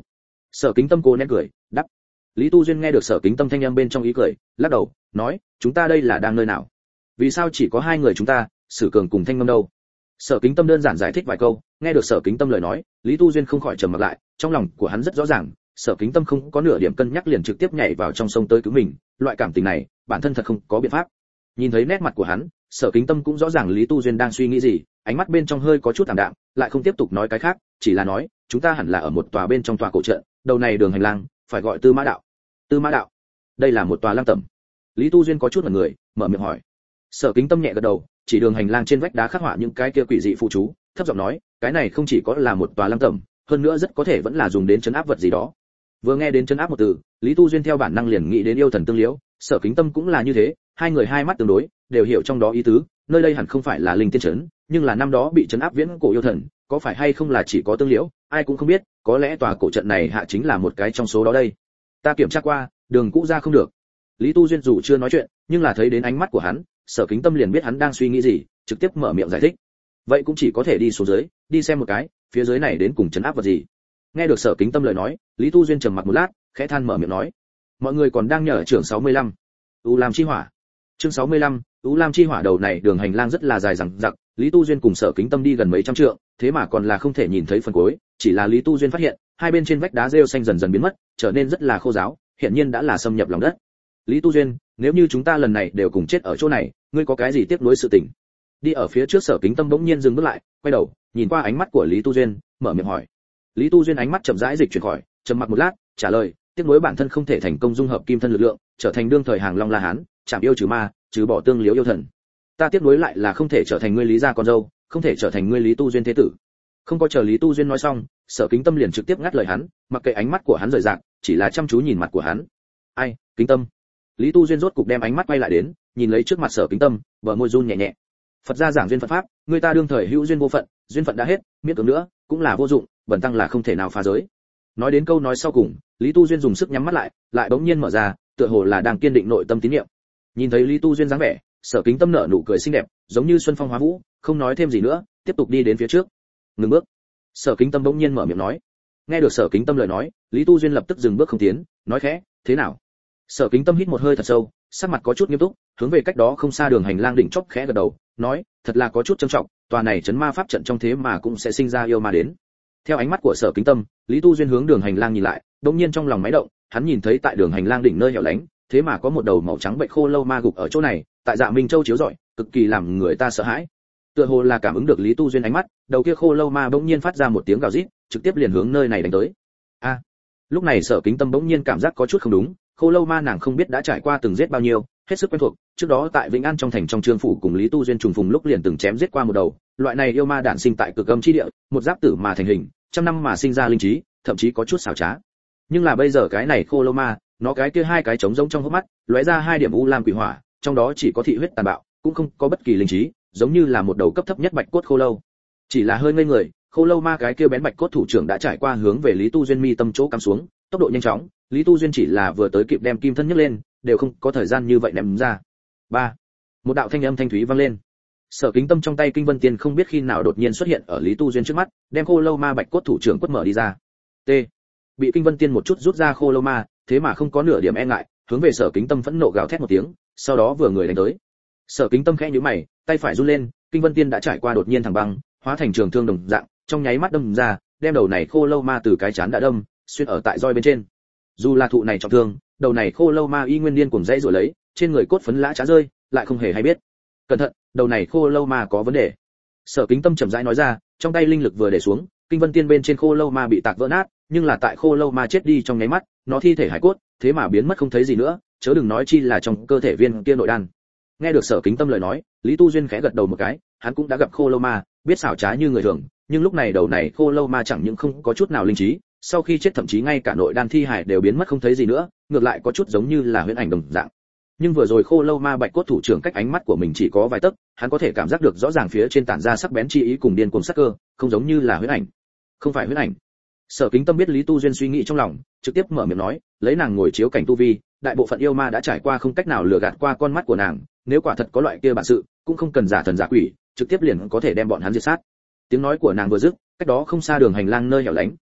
Sở Kính Tâm cố nén cười, đáp. Lý Tu Duyên nghe được Sở Kính Tâm thanh âm bên trong ý cười, lắc đầu, nói, chúng ta đây là đang nơi nào? Vì sao chỉ có hai người chúng ta, Sử Cường cùng Thanh Ngâm đâu? Sở Kính Tâm đơn giản giải thích vài câu, nghe được Sở Kính Tâm lời nói, Lý Tu Duyên không khỏi trầm mặc lại, trong lòng của hắn rất rõ ràng, Sở Kính Tâm không có nửa điểm cân nhắc liền trực tiếp nhảy vào trong sông tới cứu mình, loại cảm tình này, bản thân thật không có biện pháp. Nhìn thấy nét mặt của hắn, Sở Kính Tâm cũng rõ ràng Lý Tu Duyên đang suy nghĩ gì, ánh mắt bên trong hơi có chút ảm đạm, lại không tiếp tục nói cái khác, chỉ là nói, chúng ta hẳn là ở một tòa bên trong tòa cổ trận, đầu này đường hành lang, phải gọi Tư Mã đạo. Tư Mã đạo? Đây là một tòa lang tẩm. Lý Tu Duyên có chút ngẩn người, mở miệng hỏi. Sở Kính Tâm nhẹ gật đầu, chỉ đường hành lang trên vách đá khắc họa những cái kia quỷ dị phụ chú, thấp giọng nói, cái này không chỉ có là một tòa lang tẩm, hơn nữa rất có thể vẫn là dùng đến trấn áp vật gì đó. Vừa nghe đến trấn áp một từ, Lý Tu Duyên theo bản năng liền nghĩ đến yêu thần tương liễu, Sở Kính Tâm cũng là như thế, hai người hai mắt tương đối, đều hiểu trong đó ý tứ, nơi đây hẳn không phải là linh tiên trấn, nhưng là năm đó bị trấn áp viễn cổ yêu thần, có phải hay không là chỉ có tương liễu, ai cũng không biết, có lẽ tòa cổ trận này hạ chính là một cái trong số đó đây. Ta kiểm tra qua, đường cũ ra không được. Lý Tu Duyên dù chưa nói chuyện, nhưng là thấy đến ánh mắt của hắn, Sở Kính Tâm liền biết hắn đang suy nghĩ gì, trực tiếp mở miệng giải thích. Vậy cũng chỉ có thể đi xuống dưới, đi xem một cái, phía dưới này đến cùng trấn áp vật gì. Nghe được Sở Kính Tâm lời nói, Lý Tu Duyên trầm mặc một lát, khẽ than mở miệng nói, mọi người còn đang nhờ trưởng sáu mươi lăm. U Lam chi hỏa. Chương sáu mươi lăm, U Lam chi hỏa. Đầu này đường hành lang rất là dài dằng dặc, Lý Tu Duyên cùng Sở Kính Tâm đi gần mấy trăm trượng, thế mà còn là không thể nhìn thấy phần cuối, chỉ là Lý Tu Duyên phát hiện, hai bên trên vách đá rêu xanh dần dần biến mất, trở nên rất là khô ráo, hiện nhiên đã là xâm nhập lòng đất. Lý Tu Duyên, nếu như chúng ta lần này đều cùng chết ở chỗ này, ngươi có cái gì tiếc nuối sự tình? Đi ở phía trước Sở Kính Tâm bỗng nhiên dừng bước lại, quay đầu, nhìn qua ánh mắt của Lý Tu Duyên, mở miệng hỏi. Lý Tu Duyên ánh mắt chậm rãi dịch chuyển khỏi, trầm mặc một lát, trả lời, tiếc nuối bản thân không thể thành công dung hợp kim thân lực lượng, trở thành đương thời hàng long la hán, chạm yêu trừ ma, trừ bỏ tương liễu yêu thần. Ta tiếc nuối lại là không thể trở thành ngươi Lý gia con dâu, không thể trở thành ngươi Lý Tu Duyên thế tử. Không có chờ Lý Tu Duyên nói xong, Sở Kính Tâm liền trực tiếp ngắt lời hắn, mặc kệ ánh mắt của hắn rời rạc, chỉ là chăm chú nhìn mặt của hắn. Ai, Kính Tâm. Lý Tu Duyên rốt cục đem ánh mắt quay lại đến, nhìn lấy trước mặt Sở Kính Tâm, bờ môi run nhẹ nhẹ. Phật gia giảng duyên Phật pháp, người ta đương thời hữu duyên vô phận, duyên phận đã hết, miễn cưỡng nữa cũng là vô dụng, bần tăng là không thể nào phá giới. Nói đến câu nói sau cùng, Lý Tu Duyên dùng sức nhắm mắt lại, lại bỗng nhiên mở ra, tựa hồ là đang kiên định nội tâm tín niệm. Nhìn thấy Lý Tu Duyên dáng vẻ, Sở Kính Tâm nở nụ cười xinh đẹp, giống như xuân phong hóa vũ, không nói thêm gì nữa, tiếp tục đi đến phía trước. Ngừng bước. Sở Kính Tâm bỗng nhiên mở miệng nói. Nghe được Sở Kính Tâm lời nói, Lý Tu Duyên lập tức dừng bước không tiến, nói khẽ, thế nào? Sở Kính Tâm hít một hơi thật sâu, sắc mặt có chút nghiêm túc, hướng về cách đó không xa đường hành lang đỉnh chóp khẽ gật đầu, nói, thật là có chút trầm trọng, tòa này trấn ma pháp trận trong thế mà cũng sẽ sinh ra yêu ma đến. Theo ánh mắt của Sở Kính Tâm, Lý Tu Duyên hướng đường hành lang nhìn lại, đột nhiên trong lòng máy động, hắn nhìn thấy tại đường hành lang đỉnh nơi hẻo lánh, thế mà có một đầu màu trắng bệnh khô lâu ma gục ở chỗ này, tại Dạ Minh Châu chiếu rọi, cực kỳ làm người ta sợ hãi. Tựa hồ là cảm ứng được Lý Tu Duyên ánh mắt, đầu kia khô lâu ma bỗng nhiên phát ra một tiếng gào rít, trực tiếp liền hướng nơi này đánh tới. A! À, lúc này Sở Kính Tâm bỗng nhiên cảm giác có chút không đúng, khô lâu ma nàng không biết đã trải qua từng giết bao nhiêu, hết sức quen thuộc, trước đó tại Vĩnh An trong thành trong trương phủ cùng Lý Tu Duyên trùng phùng lúc liền từng chém giết qua một đầu, loại này yêu ma đản sinh tại cực âm chi địa, một giáp tử mà thành hình, trăm năm mà sinh ra linh trí, thậm chí có chút xảo trá. Nhưng là bây giờ cái này khô lâu ma, nó cái kia hai cái trống rỗng trong hốc mắt, lóe ra hai điểm u lam quỷ hỏa, trong đó chỉ có thị huyết tàn bạo, cũng không có bất kỳ linh trí, giống như là một đầu cấp thấp nhất bạch cốt khô lâu. Chỉ là hơi ngây người, khô lâu ma cái kia bén bạch cốt thủ trưởng đã trải qua hướng về Lý Tu Duyên mi tâm chỗ cắm xuống, tốc độ nhanh chóng, Lý Tu Duyên chỉ là vừa tới kịp đem kim thân nhấc lên, đều không có thời gian như vậy ném ra. Ba, một đạo thanh âm thanh thúy vang lên. Sở Kính Tâm trong tay Kinh Vân Tiên không biết khi nào đột nhiên xuất hiện ở Lý Tu Duyên trước mắt, đem khô lâu ma bạch cốt thủ trưởng quất mở đi ra. T. Bị Kinh Vân Tiên một chút rút ra khô lâu ma, thế mà không có nửa điểm e ngại, hướng về Sở Kính Tâm phẫn nộ gào thét một tiếng, sau đó vừa người đánh tới. Sở Kính Tâm khẽ nhíu mày, tay phải run lên, Kinh Vân Tiên đã trải qua đột nhiên thẳng băng, hóa thành trường thương đồng dạng, trong nháy mắt đâm ra, đem đầu này khô lâu ma từ cái chán đã đâm, xuyên ở tại roi bên trên. Dù là thụ này trọng thương, đầu này khô lâu ma y nguyên điên cuồng dãy rồi lấy, trên người cốt phấn lã chá rơi, lại không hề hay biết. Cẩn thận, đầu này khô lâu ma có vấn đề. Sở Kính Tâm chậm rãi nói ra, trong tay linh lực vừa để xuống, Kinh Vân Tiên bên trên khô lâu ma bị tạc vỡ nát, nhưng là tại khô lâu ma chết đi trong nháy mắt, nó thi thể hải cốt, thế mà biến mất không thấy gì nữa, chớ đừng nói chi là trong cơ thể viên kia nội đan. Nghe được Sở Kính Tâm lời nói, Lý Tu Duyên khẽ gật đầu một cái, hắn cũng đã gặp khô lâu ma, biết xảo trá như người thường, nhưng lúc này đầu này khô lâu ma chẳng những không có chút nào linh trí, sau khi chết thậm chí ngay cả nội đan thi hải đều biến mất không thấy gì nữa, ngược lại có chút giống như là huyễn ảnh đồng dạng. Nhưng vừa rồi khô lâu ma bạch cốt thủ trưởng cách ánh mắt của mình chỉ có vài tấc, hắn có thể cảm giác được rõ ràng phía trên tản ra sắc bén chi ý cùng điên cuồng sắc cơ, không giống như là huyễn ảnh. Không phải huyễn ảnh. Sở Kính Tâm biết Lý Tu Duyên suy nghĩ trong lòng, trực tiếp mở miệng nói, lấy nàng ngồi chiếu cảnh tu vi, đại bộ phận yêu ma đã trải qua không cách nào lừa gạt qua con mắt của nàng, nếu quả thật có loại kia bản sự, cũng không cần giả thần giả quỷ, trực tiếp liền có thể đem bọn hắn diệt sát. Tiếng nói của nàng vừa dứt, cách đó không xa đường hành lang nơi hẻo lánh,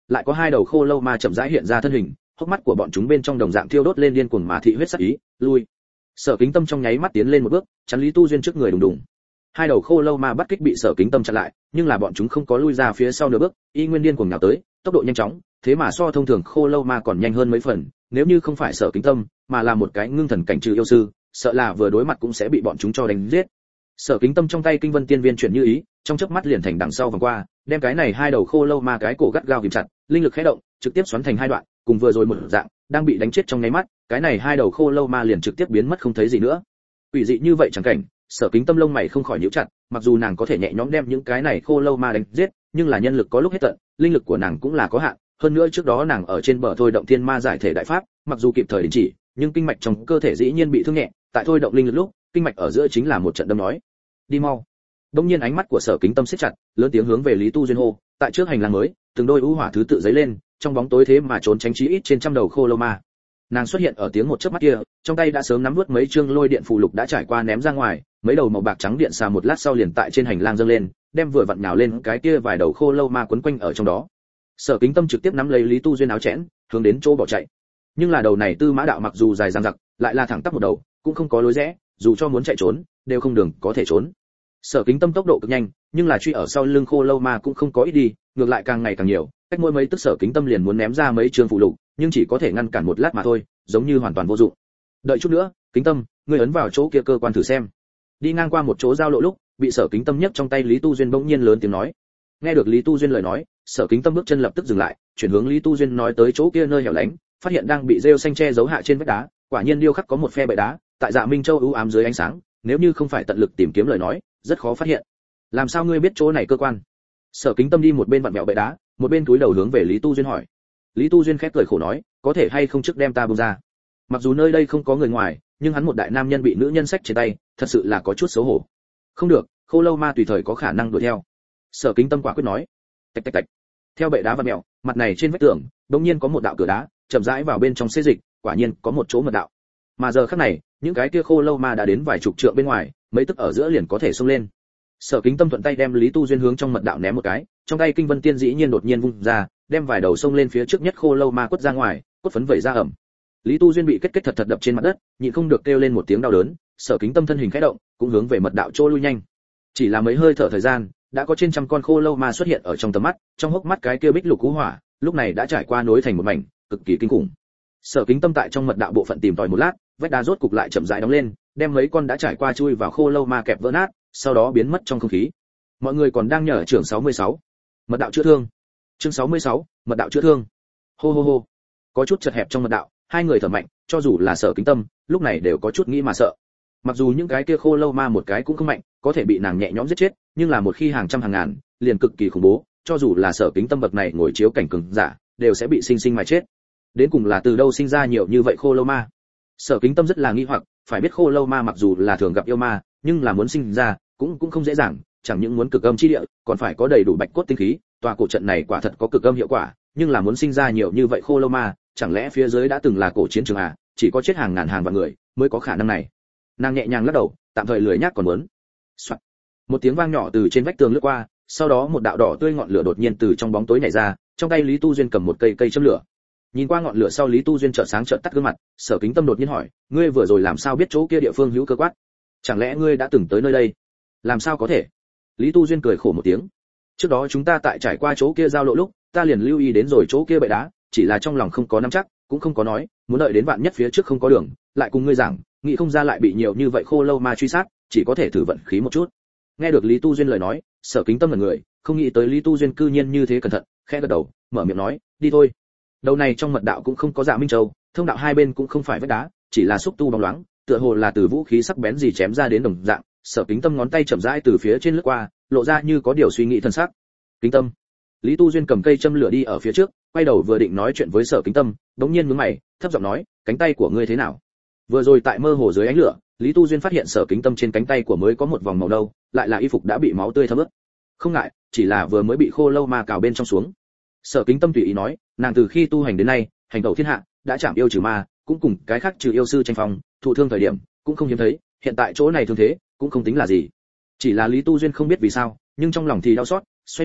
lại có hai đầu khô lâu ma chậm rãi hiện ra thân hình, hốc mắt của bọn chúng bên trong đồng dạng thiêu đốt lên điên cuồng mà thị huyết sắc ý, lui. Sở Kính Tâm trong nháy mắt tiến lên một bước, chắn Lý Tu Duyên trước người đùng đùng. Hai đầu khô lâu ma bắt kích bị Sở Kính Tâm chặn lại, nhưng là bọn chúng không có lui ra phía sau nửa bước, y nguyên điên cuồng nhào tới, tốc độ nhanh chóng, thế mà so thông thường khô lâu ma còn nhanh hơn mấy phần, nếu như không phải Sở Kính Tâm, mà là một cái ngưng thần cảnh trừ yêu sư, sợ là vừa đối mặt cũng sẽ bị bọn chúng cho đánh giết. Sở Kính Tâm trong tay Kinh Vân Tiên Viên chuyển như ý, trong chớp mắt liền thành đằng sau vòng qua, đem cái này hai đầu khô lâu ma cái cổ gắt gao kìm chặt, linh lực khẽ động, trực tiếp xoắn thành hai đoạn, cùng vừa rồi một dạng, đang bị đánh chết trong nháy mắt, cái này hai đầu khô lâu ma liền trực tiếp biến mất không thấy gì nữa. Quỷ dị như vậy chẳng cảnh, Sở Kính Tâm lông mày không khỏi nhíu chặt, mặc dù nàng có thể nhẹ nhõm đem những cái này khô lâu ma đánh giết, nhưng là nhân lực có lúc hết tận, linh lực của nàng cũng là có hạn, hơn nữa trước đó nàng ở trên bờ thôi động thiên ma giải thể đại pháp, mặc dù kịp thời đình chỉ, nhưng kinh mạch trong cơ thể dĩ nhiên bị thương nhẹ, tại thôi động linh lực lúc, kinh mạch ở giữa chính là một trận đâm nói. Đi mau. Đông nhiên ánh mắt của Sở Kính Tâm siết chặt, lớn tiếng hướng về Lý Tu Duyên hô, tại trước hành lang mới, từng đôi u hỏa thứ tự giấy lên, trong bóng tối thế mà trốn tránh chí ít trên trăm đầu khô lâu ma. Nàng xuất hiện ở tiếng một chớp mắt kia, trong tay đã sớm nắm nuốt mấy chương lôi điện phù lục đã trải qua ném ra ngoài, mấy đầu màu bạc trắng điện xà một lát sau liền tại trên hành lang dâng lên, đem vừa vặn nhào lên cái kia vài đầu khô lâu ma quấn quanh ở trong đó. Sở Kính Tâm trực tiếp nắm lấy Lý Tu Duyên áo chẽn, hướng đến chỗ bỏ chạy. Nhưng là đầu này tư mã đạo mặc dù dài dằng dặc, lại là thẳng tắp một đầu, cũng không có lối rẽ, dù cho muốn chạy trốn, đều không đường có thể trốn. Sở Kính Tâm tốc độ cực nhanh, nhưng là truy ở sau lưng khô lâu ma cũng không có ít đi, ngược lại càng ngày càng nhiều, cách mỗi mấy tức Sở Kính Tâm liền muốn ném ra mấy trường phụ lục, nhưng chỉ có thể ngăn cản một lát mà thôi, giống như hoàn toàn vô dụng. Đợi chút nữa, Kính Tâm, ngươi ấn vào chỗ kia cơ quan thử xem. Đi ngang qua một chỗ giao lộ lúc, bị Sở Kính Tâm nhấc trong tay Lý Tu Duyên bỗng nhiên lớn tiếng nói. Nghe được Lý Tu Duyên lời nói, Sở Kính Tâm bước chân lập tức dừng lại, chuyển hướng Lý Tu Duyên nói tới chỗ kia nơi hẻo lánh, phát hiện đang bị rêu xanh che giấu hạ trên vách đá, quả nhiên điêu khắc có một phe bệ đá, tại Dạ Minh Châu u ám dưới ánh sáng, nếu như không phải tận lực tìm kiếm lời nói, rất khó phát hiện. Làm sao ngươi biết chỗ này cơ quan? Sở Kính Tâm đi một bên vặn vẹo bệ đá, một bên túi đầu hướng về Lý Tu Duyên hỏi. Lý Tu Duyên khép cười khổ nói, có thể hay không trước đem ta buông ra. Mặc dù nơi đây không có người ngoài, nhưng hắn một đại nam nhân bị nữ nhân xách trên tay, thật sự là có chút xấu hổ. Không được, khô lâu ma tùy thời có khả năng đuổi theo. Sở Kính Tâm quả quyết nói. Tạch tạch tạch. Theo bệ đá vặn mèo, mặt này trên vách tường, đột nhiên có một đạo cửa đá, chậm rãi vào bên trong xê dịch, quả nhiên có một chỗ mật đạo. Mà giờ khắc này, những cái kia khô lâu ma đã đến vài chục trượng bên ngoài, mấy tức ở giữa liền có thể xông lên. Sở Kính Tâm thuận tay đem Lý Tu Duyên hướng trong mật đạo ném một cái, trong tay Kinh Vân Tiên dĩ nhiên đột nhiên vung ra, đem vài đầu xông lên phía trước nhất khô lâu ma quất ra ngoài, cốt phấn vẩy ra ẩm. Lý Tu Duyên bị kết kết thật thật đập trên mặt đất, nhịn không được kêu lên một tiếng đau đớn, Sở Kính Tâm thân hình khẽ động, cũng hướng về mật đạo chỗ lui nhanh. Chỉ là mấy hơi thở thời gian, đã có trên trăm con khô lâu ma xuất hiện ở trong tầm mắt, trong hốc mắt cái kia bích lục cú hỏa, lúc này đã trải qua nối thành một mảnh, cực kỳ kinh khủng. Sở Kính Tâm tại trong mật đạo bộ phận tìm tòi một lát, vách đá rốt cục lại chậm rãi đóng lên, đem mấy con đã trải qua chui vào khô lâu ma kẹp vỡ nát, sau đó biến mất trong không khí. Mọi người còn đang nhờ trưởng sáu mươi sáu. Mật đạo chữa thương. Chương sáu mươi sáu, mật đạo chữa thương. Hô hô hô. Có chút chật hẹp trong mật đạo, hai người thở mạnh, cho dù là Sở Kính Tâm, lúc này đều có chút nghĩ mà sợ. Mặc dù những cái kia khô lâu ma một cái cũng không mạnh, có thể bị nàng nhẹ nhõm giết chết, nhưng là một khi hàng trăm hàng ngàn, liền cực kỳ khủng bố, cho dù là Sở Kính Tâm bậc này ngồi chiếu cảnh cường giả, đều sẽ bị sinh sinh mà chết. Đến cùng là từ đâu sinh ra nhiều như vậy khô lâu ma? Sở Kính Tâm rất là nghi hoặc, phải biết khô lâu ma mặc dù là thường gặp yêu ma, nhưng là muốn sinh ra, cũng cũng không dễ dàng, chẳng những muốn cực âm chi địa, còn phải có đầy đủ bạch cốt tinh khí, tòa cổ trận này quả thật có cực âm hiệu quả, nhưng là muốn sinh ra nhiều như vậy khô lâu ma, chẳng lẽ phía dưới đã từng là cổ chiến trường à, chỉ có chết hàng ngàn hàng vạn người mới có khả năng này. Nàng nhẹ nhàng lắc đầu, tạm thời lười nhác còn muốn. Soạn. Một tiếng vang nhỏ từ trên vách tường lướt qua, sau đó một đạo đỏ tươi ngọn lửa đột nhiên từ trong bóng tối nhảy ra, trong tay Lý Tu Duyên cầm một cây cây châm lửa. Nhìn qua ngọn lửa sau, Lý Tu Duyên chợt sáng chợt tắt gương mặt, Sở Kính Tâm đột nhiên hỏi, ngươi vừa rồi làm sao biết chỗ kia địa phương hữu cơ quát? Chẳng lẽ ngươi đã từng tới nơi đây? Làm sao có thể? Lý Tu Duyên cười khổ một tiếng. Trước đó chúng ta tại trải qua chỗ kia giao lộ lúc, ta liền lưu ý đến rồi chỗ kia bệ đá, chỉ là trong lòng không có nắm chắc, cũng không có nói, muốn đợi đến vạn nhất phía trước không có đường, lại cùng ngươi giảng, nghĩ không ra lại bị nhiều như vậy khô lâu ma truy sát, chỉ có thể thử vận khí một chút. Nghe được Lý Tu Duyên lời nói, Sở Kính Tâm là người, không nghĩ tới Lý Tu Duyên cư nhiên như thế cẩn thận, khẽ gật đầu, mở miệng nói, đi thôi. Đầu này trong mật đạo cũng không có Dạ Minh Châu, thông đạo hai bên cũng không phải vách đá, chỉ là xúc tu bóng loáng, tựa hồ là từ vũ khí sắc bén gì chém ra đến đồng dạng. Sở Kính Tâm ngón tay chậm rãi từ phía trên lướt qua, lộ ra như có điều suy nghĩ thân sắc. Kính Tâm. Lý Tu Duyên cầm cây châm lửa đi ở phía trước, quay đầu vừa định nói chuyện với Sở Kính Tâm, đống nhiên nhướng mày, thấp giọng nói, cánh tay của ngươi thế nào? Vừa rồi tại mơ hồ dưới ánh lửa, Lý Tu Duyên phát hiện Sở Kính Tâm trên cánh tay của mới có một vòng màu nâu, lại là y phục đã bị máu tươi thấm ướt. Không ngại, chỉ là vừa mới bị khô lâu ma cào bên trong xuống. Sở Kính Tâm tùy ý nói, nàng từ khi tu hành đến nay, hành tẩu thiên hạ, đã chạm yêu trừ ma, cũng cùng cái khác trừ yêu sư tranh phong, thụ thương thời điểm, cũng không hiếm thấy, hiện tại chỗ này thương thế, cũng không tính là gì. Chỉ là Lý Tu Duyên không biết vì sao, nhưng trong lòng thì đau xót, xoay người,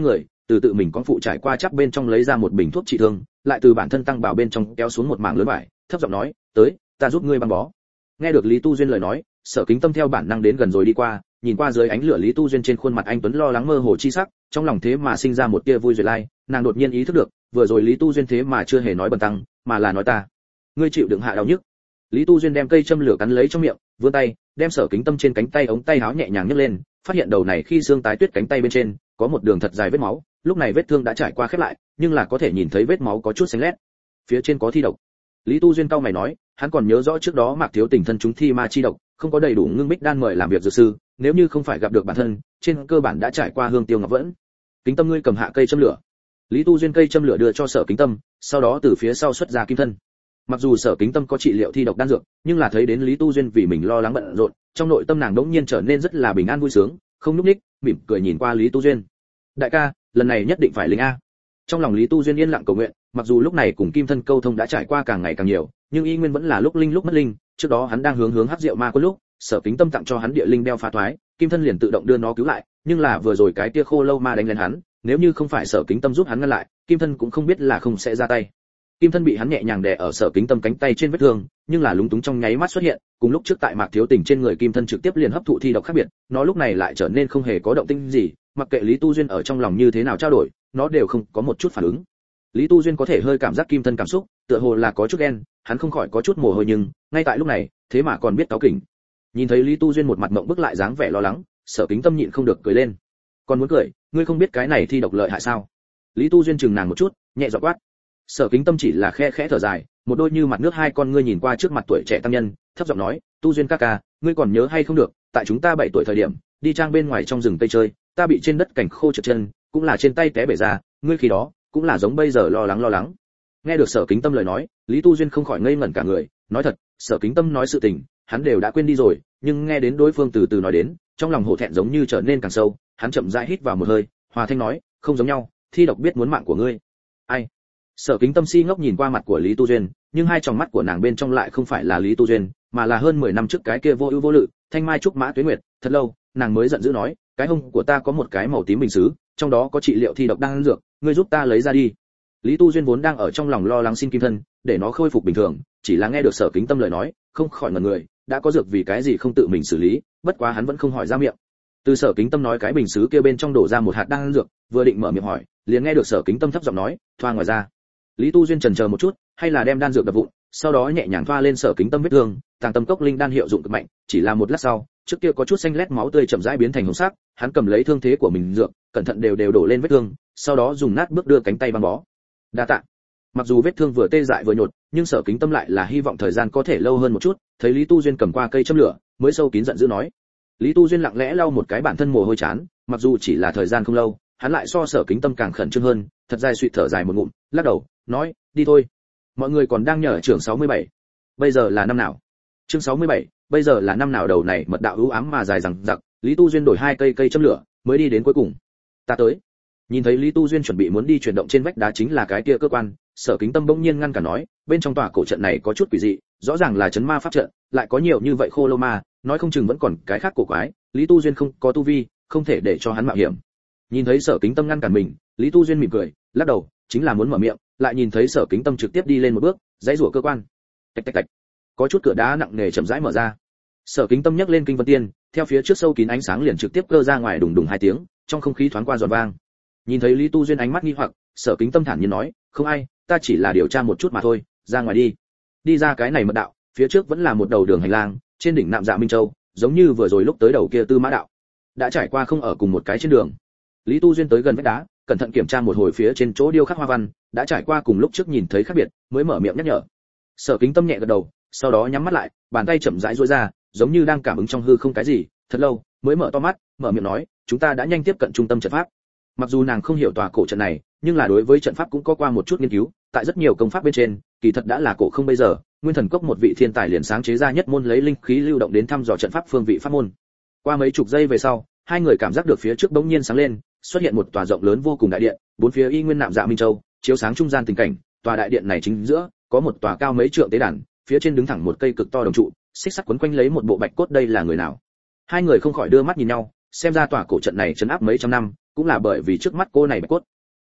từ tự mình con phụ trải qua chắc bên trong lấy ra một bình thuốc trị thương, lại từ bản thân tăng bảo bên trong kéo xuống một mảng lớn vải, thấp giọng nói, tới, ta giúp ngươi băng bó. Nghe được Lý Tu Duyên lời nói, Sở Kính Tâm theo bản năng đến gần rồi đi qua, nhìn qua dưới ánh lửa Lý Tu Duyên trên khuôn mặt anh tuấn lo lắng mơ hồ chi sắc, trong lòng thế mà sinh ra một tia vui duyệt lai, nàng đột nhiên ý thức được, vừa rồi Lý Tu Duyên thế mà chưa hề nói bần tăng, mà là nói ta. Ngươi chịu đựng hạ đau nhức. Lý Tu Duyên đem cây châm lửa cắn lấy trong miệng, vươn tay, đem Sở Kính Tâm trên cánh tay ống tay áo nhẹ nhàng nhấc lên, phát hiện đầu này khi xương tái tuyết cánh tay bên trên có một đường thật dài vết máu, lúc này vết thương đã trải qua khép lại, nhưng là có thể nhìn thấy vết máu có chút xanh lét. Phía trên có thi độc. Lý Tu Duyên cau mày nói, hắn còn nhớ rõ trước đó Mạc Thiếu Tình thân chúng thi ma chi độc, không có đầy đủ ngưng bích đan mời làm việc dược sư, nếu như không phải gặp được bản thân, trên cơ bản đã trải qua hương tiêu ngọc vẫn. Kính Tâm ngươi cầm hạ cây châm lửa. Lý Tu Duyên cây châm lửa đưa cho Sở Kính Tâm, sau đó từ phía sau xuất ra kim thân. Mặc dù Sở Kính Tâm có trị liệu thi độc đan dược, nhưng là thấy đến Lý Tu Duyên vì mình lo lắng bận rộn, trong nội tâm nàng đống nhiên trở nên rất là bình an vui sướng, không nhúc nhích, mỉm cười nhìn qua Lý Tu Duyên. Đại ca, lần này nhất định phải linh a. Trong lòng Lý Tu Duyên yên lặng cầu nguyện, mặc dù lúc này cùng kim thân câu thông đã trải qua càng ngày càng nhiều, nhưng y nguyên vẫn là lúc linh lúc mất linh, trước đó hắn đang hướng hướng hắc diệu ma quân lúc, Sở Kính Tâm tặng cho hắn địa linh đeo phá thoái, kim thân liền tự động đưa nó cứu lại, nhưng là vừa rồi cái kia khô lâu ma đánh lên hắn, nếu như không phải Sở Kính Tâm giúp hắn ngăn lại, kim thân cũng không biết là không sẽ ra tay. Kim thân bị hắn nhẹ nhàng đè ở Sở Kính Tâm cánh tay trên vết thương, nhưng là lúng túng trong nháy mắt xuất hiện, cùng lúc trước tại Mạc Thiếu Tình trên người kim thân trực tiếp liền hấp thụ thi độc khác biệt, nó lúc này lại trở nên không hề có động tĩnh gì, mặc kệ Lý Tu Duyên ở trong lòng như thế nào trao đổi, nó đều không có một chút phản ứng. Lý Tu Duyên có thể hơi cảm giác kim thân cảm xúc, tựa hồ là có chút ghen, hắn không khỏi có chút mồ hôi nhưng, ngay tại lúc này, thế mà còn biết cáu kỉnh. Nhìn thấy Lý Tu Duyên một mặt mộng bức lại dáng vẻ lo lắng, Sở Kính Tâm nhịn không được cười lên. Còn muốn cười, ngươi không biết cái này thi độc lợi hại sao? Lý Tu Duyên chừng nàng một chút, nhẹ giọng quát. Sở Kính Tâm chỉ là khe khẽ thở dài, một đôi như mặt nước hai con ngươi nhìn qua trước mặt tuổi trẻ tăng nhân, thấp giọng nói, Tu Duyên ca ca, ngươi còn nhớ hay không được, tại chúng ta bảy tuổi thời điểm, đi trang bên ngoài trong rừng cây chơi, ta bị trên đất cảnh khô trượt chân, cũng là trên tay té bể ra, ngươi khi đó cũng là giống bây giờ lo lắng lo lắng. Nghe được Sở Kính Tâm lời nói, Lý Tu Duyên không khỏi ngây ngẩn cả người, nói thật, Sở Kính Tâm nói sự tình, hắn đều đã quên đi rồi, nhưng nghe đến đối phương từ từ nói đến, trong lòng hổ thẹn giống như trở nên càng sâu, hắn chậm rãi hít vào một hơi, hòa thanh nói, không giống nhau, thi độc biết muốn mạng của ngươi. Ai? Sở Kính Tâm si ngốc nhìn qua mặt của Lý Tu Duyên, nhưng hai tròng mắt của nàng bên trong lại không phải là Lý Tu Duyên, mà là hơn mười năm trước cái kia vô ưu vô lự, thanh mai trúc mã tuế nguyệt, thật lâu, nàng mới giận dữ nói, cái hông của ta có một cái màu tím bình sứ, trong đó có trị liệu thi độc đang dược, ngươi giúp ta lấy ra đi. Lý Tu Duyên vốn đang ở trong lòng lo lắng xin kim thân, để nó khôi phục bình thường, chỉ là nghe được Sở Kính Tâm lời nói, không khỏi ngẩn người, đã có dược vì cái gì không tự mình xử lý, bất quá hắn vẫn không hỏi ra miệng. Từ Sở Kính Tâm nói cái bình sứ kia bên trong đổ ra một hạt đan dược, vừa định mở miệng hỏi, liền nghe được Sở Kính Tâm thấp giọng nói, thoa ngoài ra. Lý Tu Duyên chần chờ một chút, hay là đem đan dược đập vụn, sau đó nhẹ nhàng thoa lên Sở Kính Tâm vết thương, Tàng Tâm Cốc linh đan hiệu dụng cực mạnh, chỉ là một lát sau, trước kia có chút xanh lét máu tươi chậm rãi biến thành hồng sắc, hắn cầm lấy thương thế của mình dược, cẩn thận đều đều đổ lên vết thương, sau đó dùng nát bước đưa cánh tay băng bó. Đa tạ. Mặc dù vết thương vừa tê dại vừa nhột, nhưng Sở Kính Tâm lại là hy vọng thời gian có thể lâu hơn một chút, thấy Lý Tu Duyên cầm qua cây châm lửa, mới sâu kín giận dữ nói. Lý Tu Duyên lặng lẽ lau một cái bản thân mồ hôi chán, mặc dù chỉ là thời gian không lâu, hắn lại so Sở Kính Tâm càng khẩn trương hơn, thật dài suy thở dài một ngụm, lắc đầu, nói, đi thôi. Mọi người còn đang nhờ trưởng sáu mươi bảy. Bây giờ là năm nào? Chương sáu mươi bảy, bây giờ là năm nào đầu này mật đạo u ám mà dài dằng dặc, Lý Tu Duyên đổi hai cây cây châm lửa, mới đi đến cuối cùng. Ta tới. Nhìn thấy Lý Tu Duyên chuẩn bị muốn đi chuyển động trên vách đá chính là cái kia cơ quan, Sở Kính Tâm bỗng nhiên ngăn cản nói, bên trong tòa cổ trận này có chút quỷ dị, rõ ràng là chấn ma pháp trận, lại có nhiều như vậy khô lâu ma, nói không chừng vẫn còn cái khác cổ quái, Lý Tu Duyên không có tu vi, không thể để cho hắn mạo hiểm. Nhìn thấy Sở Kính Tâm ngăn cản mình, Lý Tu Duyên mỉm cười, lắc đầu, chính là muốn mở miệng, lại nhìn thấy Sở Kính Tâm trực tiếp đi lên một bước, dãy rủa cơ quan. Tạch tạch tạch. Có chút cửa đá nặng nề chậm rãi mở ra. Sở Kính Tâm nhấc lên kinh vân tiên, theo phía trước sâu kín ánh sáng liền trực tiếp cơ ra ngoài đùng đùng hai tiếng, trong không khí thoáng qua giòn vang. Nhìn thấy Lý Tu Duyên ánh mắt nghi hoặc, Sở Kính Tâm thản nhiên nói, không ai, ta chỉ là điều tra một chút mà thôi, ra ngoài đi. Đi ra cái này mật đạo, phía trước vẫn là một đầu đường hành lang, trên đỉnh nạm dạ Minh Châu, giống như vừa rồi lúc tới đầu kia Tư Mã đạo. Đã trải qua không ở cùng một cái trên đường. Lý Tu Duyên tới gần vách đá, cẩn thận kiểm tra một hồi phía trên chỗ điêu khắc hoa văn, đã trải qua cùng lúc trước nhìn thấy khác biệt, mới mở miệng nhắc nhở. Sở Kính Tâm nhẹ gật đầu, sau đó nhắm mắt lại, bàn tay chậm rãi duỗi ra, giống như đang cảm ứng trong hư không cái gì, thật lâu mới mở to mắt, mở miệng nói, chúng ta đã nhanh tiếp cận trung tâm trận pháp. Mặc dù nàng không hiểu tòa cổ trận này, nhưng là đối với trận pháp cũng có qua một chút nghiên cứu, tại rất nhiều công pháp bên trên, kỳ thật đã là cổ không bây giờ, Nguyên Thần Cốc một vị thiên tài liền sáng chế ra nhất môn lấy linh khí lưu động đến thăm dò trận pháp phương vị pháp môn. Qua mấy chục giây về sau, hai người cảm giác được phía trước bỗng nhiên sáng lên, xuất hiện một tòa rộng lớn vô cùng đại điện, bốn phía y nguyên nạm dạ Minh Châu, chiếu sáng trung gian tình cảnh, tòa đại điện này chính giữa có một tòa cao mấy trượng tế đàn, phía trên đứng thẳng một cây cực to đồng trụ, xích sắt quấn quanh lấy một bộ bạch cốt, đây là người nào? Hai người không khỏi đưa mắt nhìn nhau, xem ra tòa cổ trận này trấn áp mấy trăm năm, cũng là bởi vì trước mắt cô này bạch cốt,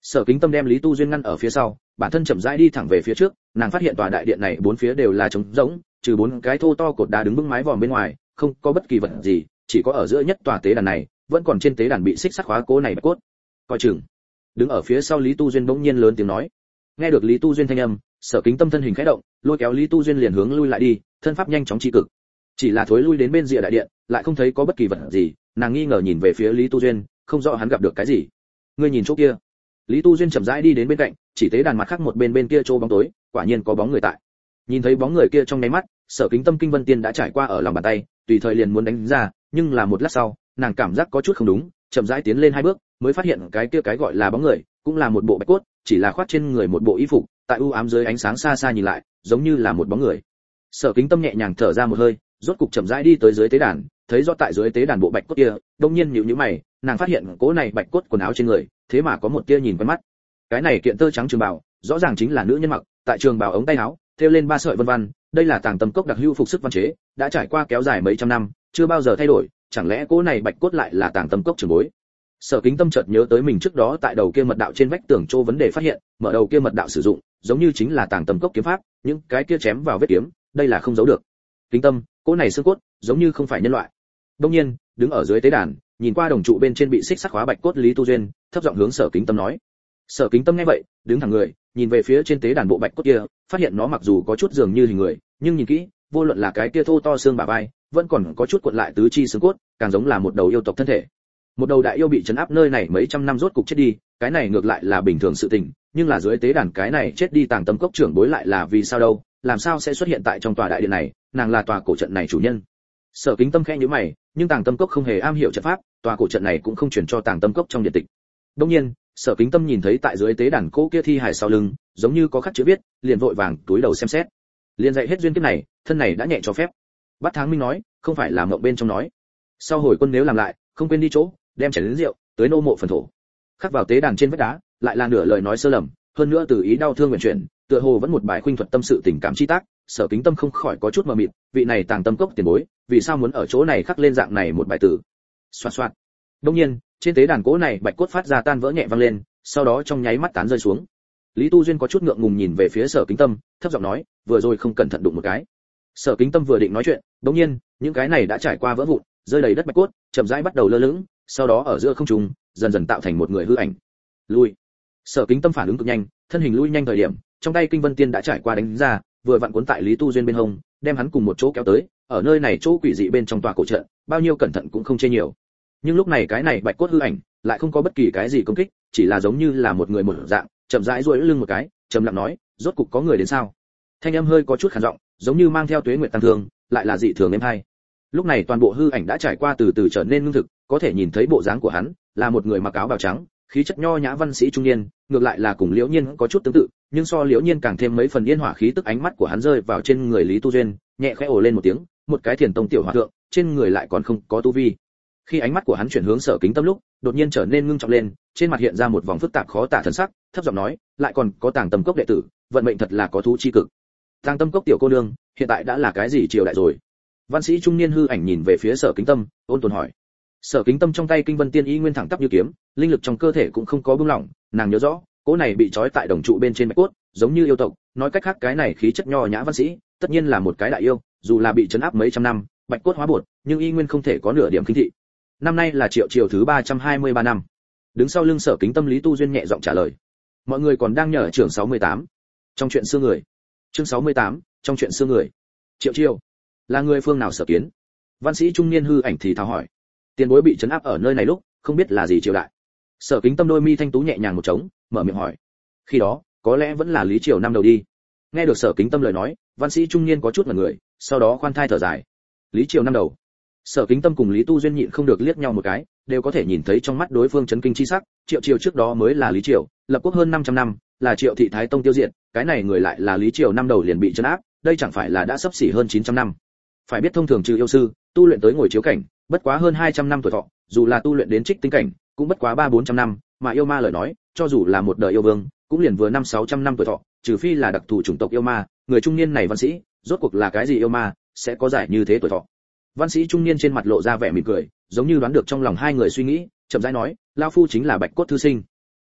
Sở Kính Tâm đem Lý Tu Duyên ngăn ở phía sau, bản thân chậm rãi đi thẳng về phía trước, nàng phát hiện tòa đại điện này bốn phía đều là trống rỗng, trừ bốn cái thô to cột đá đứng vững mái vòm bên ngoài, không có bất kỳ vật gì, chỉ có ở giữa nhất tòa tế đàn này, vẫn còn trên tế đàn bị xích sắt khóa cố này bạch cốt. Coi chừng. Đứng ở phía sau Lý Tu Duyên bỗng nhiên lớn tiếng nói. Nghe được Lý Tu Duyên thanh âm, Sở Kính Tâm thân hình khẽ động, lôi kéo Lý Tu Duyên liền hướng lui lại đi, thân pháp nhanh chóng chi cực. Chỉ là thối lui đến bên rìa đại điện, lại không thấy có bất kỳ vật gì, nàng nghi ngờ nhìn về phía Lý Tu Duyên, không rõ hắn gặp được cái gì. Ngươi nhìn chỗ kia. Lý Tu Duyên chậm rãi đi đến bên cạnh, chỉ tế đàn mặt khác một bên bên kia chỗ bóng tối, quả nhiên có bóng người tại. Nhìn thấy bóng người kia trong nháy mắt, Sở Kính Tâm kinh vân tiên đã trải qua ở lòng bàn tay, tùy thời liền muốn đánh ra, nhưng là một lát sau, nàng cảm giác có chút không đúng, chậm rãi tiến lên hai bước, mới phát hiện cái kia cái gọi là bóng người, cũng là một bộ bạch cốt, chỉ là khoác trên người một bộ y phục, tại u ám dưới ánh sáng xa xa nhìn lại, giống như là một bóng người. Sở Kính Tâm nhẹ nhàng thở ra một hơi, rốt cục chậm rãi đi tới dưới tế đàn, thấy rõ tại dưới tế đàn bộ bạch cốt kia, đột nhiên nhíu nhíu mày, nàng phát hiện cố này bạch cốt quần áo trên người, thế mà có một tia nhìn quen mắt. Cái này kiện tơ trắng trường bào, rõ ràng chính là nữ nhân mặc, tại trường bào ống tay áo, thêu lên ba sợi vân vân, đây là Tàng Tâm Cốc đặc hữu phục sức văn chế, đã trải qua kéo dài mấy trăm năm, chưa bao giờ thay đổi, chẳng lẽ cố này bạch cốt lại là Tàng Tâm Cốc trưởng bối? Sở Kính Tâm chợt nhớ tới mình trước đó tại đầu kia mật đạo trên vách tường trô vấn đề phát hiện, mở đầu kia mật đạo sử dụng, giống như chính là Tàng Tâm Cốc kiếm pháp, những cái kia chém vào vết kiếm, đây là không giấu được. Kính Tâm, cố này xương cốt, giống như không phải nhân loại. Đương nhiên, đứng ở dưới tế đàn, nhìn qua đồng trụ bên trên bị xích sắt khóa bạch cốt Lý Tu Duyên, thấp giọng hướng Sở Kính Tâm nói. Sở Kính Tâm nghe vậy, đứng thẳng người, nhìn về phía trên tế đàn bộ bạch cốt kia, phát hiện nó mặc dù có chút dường như hình người, nhưng nhìn kỹ, vô luận là cái kia thô to xương bả vai, vẫn còn có chút cuộn lại tứ chi xương cốt, càng giống là một đầu yêu tộc thân thể. Một đầu đại yêu bị trấn áp nơi này mấy trăm năm rốt cục chết đi, cái này ngược lại là bình thường sự tình, nhưng là dưới tế đàn cái này chết đi Tàng Tâm Cốc trưởng bối lại là vì sao đâu, làm sao sẽ xuất hiện tại trong tòa đại điện này, nàng là tòa cổ trận này chủ nhân. Sở Kính Tâm khẽ nhíu mày, nhưng Tàng Tâm Cốc không hề am hiểu trận pháp, tòa cổ trận này cũng không truyền cho Tàng Tâm Cốc trong điện tịch. Đương nhiên, Sở Kính Tâm nhìn thấy tại dưới tế đàn cố kia thi hài sau lưng, giống như có khắc chữ viết, liền vội vàng túi đầu xem xét. Liền dạy hết duyên kiếp này, thân này đã nhẹ cho phép. Bát Tháng Minh nói, không phải là mộng bên trong nói. Sau hồi quân nếu làm lại, không quên đi chỗ, đem chén đến rượu, tới nô mộ phần thổ. Khắc vào tế đàn trên vách đá, lại là nửa lời nói sơ lầm, hơn nữa từ ý đau thương nguyện chuyển, tựa hồ vẫn một bài khuynh thuật tâm sự tình cảm chi tác, Sở Kính Tâm không khỏi có chút mờ mịt, vị này Tàng Tâm Cốc tiền bối, vì sao muốn ở chỗ này khắc lên dạng này một bài tử. Xoạt xoạt. Đương nhiên, trên tế đàn cố này bạch cốt phát ra tan vỡ nhẹ vang lên, sau đó trong nháy mắt tán rơi xuống. Lý Tu Duyên có chút ngượng ngùng nhìn về phía Sở Kính Tâm, thấp giọng nói, vừa rồi không cẩn thận đụng một cái. Sở Kính Tâm vừa định nói chuyện, đương nhiên, những cái này đã trải qua vỡ vụn, rơi đầy đất bạch cốt, chậm rãi bắt đầu lơ lửng, sau đó ở giữa không trung, dần dần tạo thành một người hư ảnh. Lui. Sở Kính Tâm phản ứng cực nhanh, thân hình lui nhanh thời điểm, trong tay Kinh Vân Tiên đã trải qua đánh ra, vừa vặn cuốn tại Lý Tu Duyên bên hông, đem hắn cùng một chỗ kéo tới, ở nơi này chỗ quỷ dị bên trong tòa cổ trận, bao nhiêu cẩn thận cũng không chê nhiều. Nhưng lúc này cái này bạch cốt hư ảnh, lại không có bất kỳ cái gì công kích, chỉ là giống như là một người một dạng, chậm rãi duỗi lưng một cái, trầm lặng nói, rốt cục có người đến sao? Thanh âm hơi có chút khàn giọng, giống như mang theo tuế nguyệt tăng thương, lại là dị thường êm hay. Lúc này toàn bộ hư ảnh đã trải qua từ từ trở nên ngưng thực, có thể nhìn thấy bộ dáng của hắn, là một người mặc áo bào trắng, khí chất nho nhã văn sĩ trung niên, ngược lại là cùng Liễu Nhiên có chút tương tự, nhưng so Liễu Nhiên càng thêm mấy phần yên hỏa khí tức. Ánh mắt của hắn rơi vào trên người Lý Tu Duyên, nhẹ khẽ ồ lên một tiếng, một cái thiền tông tiểu hòa thượng, trên người lại còn không có tu vi. Khi ánh mắt của hắn chuyển hướng Sở Kính Tâm lúc, đột nhiên trở nên ngưng trọng lên, trên mặt hiện ra một vòng phức tạp khó tả thần sắc, thấp giọng nói, lại còn có Tàng Tâm Cốc đệ tử, vận mệnh thật là có thú chi cực. Tàng Tâm Cốc tiểu cô nương, hiện tại đã là cái gì triều đại rồi? Văn sĩ trung niên hư ảnh nhìn về phía Sở Kính Tâm, ôn tồn hỏi. Sở Kính Tâm trong tay Kinh Vân Tiên y nguyên thẳng tắp như kiếm, linh lực trong cơ thể cũng không có bưng lỏng, nàng nhớ rõ, cỗ này bị trói tại đồng trụ bên trên bạch cốt, giống như yêu tộc, nói cách khác cái này khí chất nho nhã văn sĩ, tất nhiên là một cái đại yêu, dù là bị trấn áp mấy trăm năm, bạch cốt hóa bột, nhưng y nguyên không thể có nửa điểm kinh thị. Năm nay là Triệu Triều thứ ba trăm hai mươi ba năm. Đứng sau lưng Sở Kính Tâm Lý Tu Duyên nhẹ giọng trả lời. Mọi người còn đang nhờ trưởng sáu mươi tám. Trong chuyện xưa người. Chương sáu mươi tám, trong chuyện xưa người. Triệu Triều là người phương nào sở kiến? Văn sĩ trung niên hư ảnh thì thào hỏi. Tiền bối bị trấn áp ở nơi này lúc, không biết là gì triều đại. Sở Kính Tâm đôi mi thanh tú nhẹ nhàng một trống, mở miệng hỏi. Khi đó, có lẽ vẫn là Lý Triều năm đầu đi. Nghe được Sở Kính Tâm lời nói, văn sĩ trung niên có chút ngẩn người, sau đó khoan thai thở dài. Lý Triều năm đầu. Sở Kính Tâm cùng Lý Tu Duyên nhịn không được liếc nhau một cái, đều có thể nhìn thấy trong mắt đối phương chấn kinh chi sắc. Triệu Triều trước đó mới là Lý Triều, lập quốc hơn năm trăm năm, là Triệu thị Thái Tông tiêu diệt, cái này người lại là Lý Triều năm đầu liền bị trấn áp, đây chẳng phải là đã sắp xỉ hơn chín trăm năm. Phải biết thông thường trừ yêu sư, tu luyện tới ngồi chiếu cảnh, bất quá hơn hai trăm năm tuổi thọ, dù là tu luyện đến trích tinh cảnh, cũng bất quá ba bốn trăm năm, mà yêu ma lời nói, cho dù là một đời yêu vương, cũng liền vừa năm sáu trăm năm tuổi thọ, trừ phi là đặc thù chủng tộc yêu ma, người trung niên này văn sĩ, rốt cuộc là cái gì yêu ma, sẽ có giải như thế tuổi thọ. Văn sĩ trung niên trên mặt lộ ra vẻ mỉm cười, giống như đoán được trong lòng hai người suy nghĩ, chậm rãi nói, lão phu chính là Bạch Cốt thư sinh.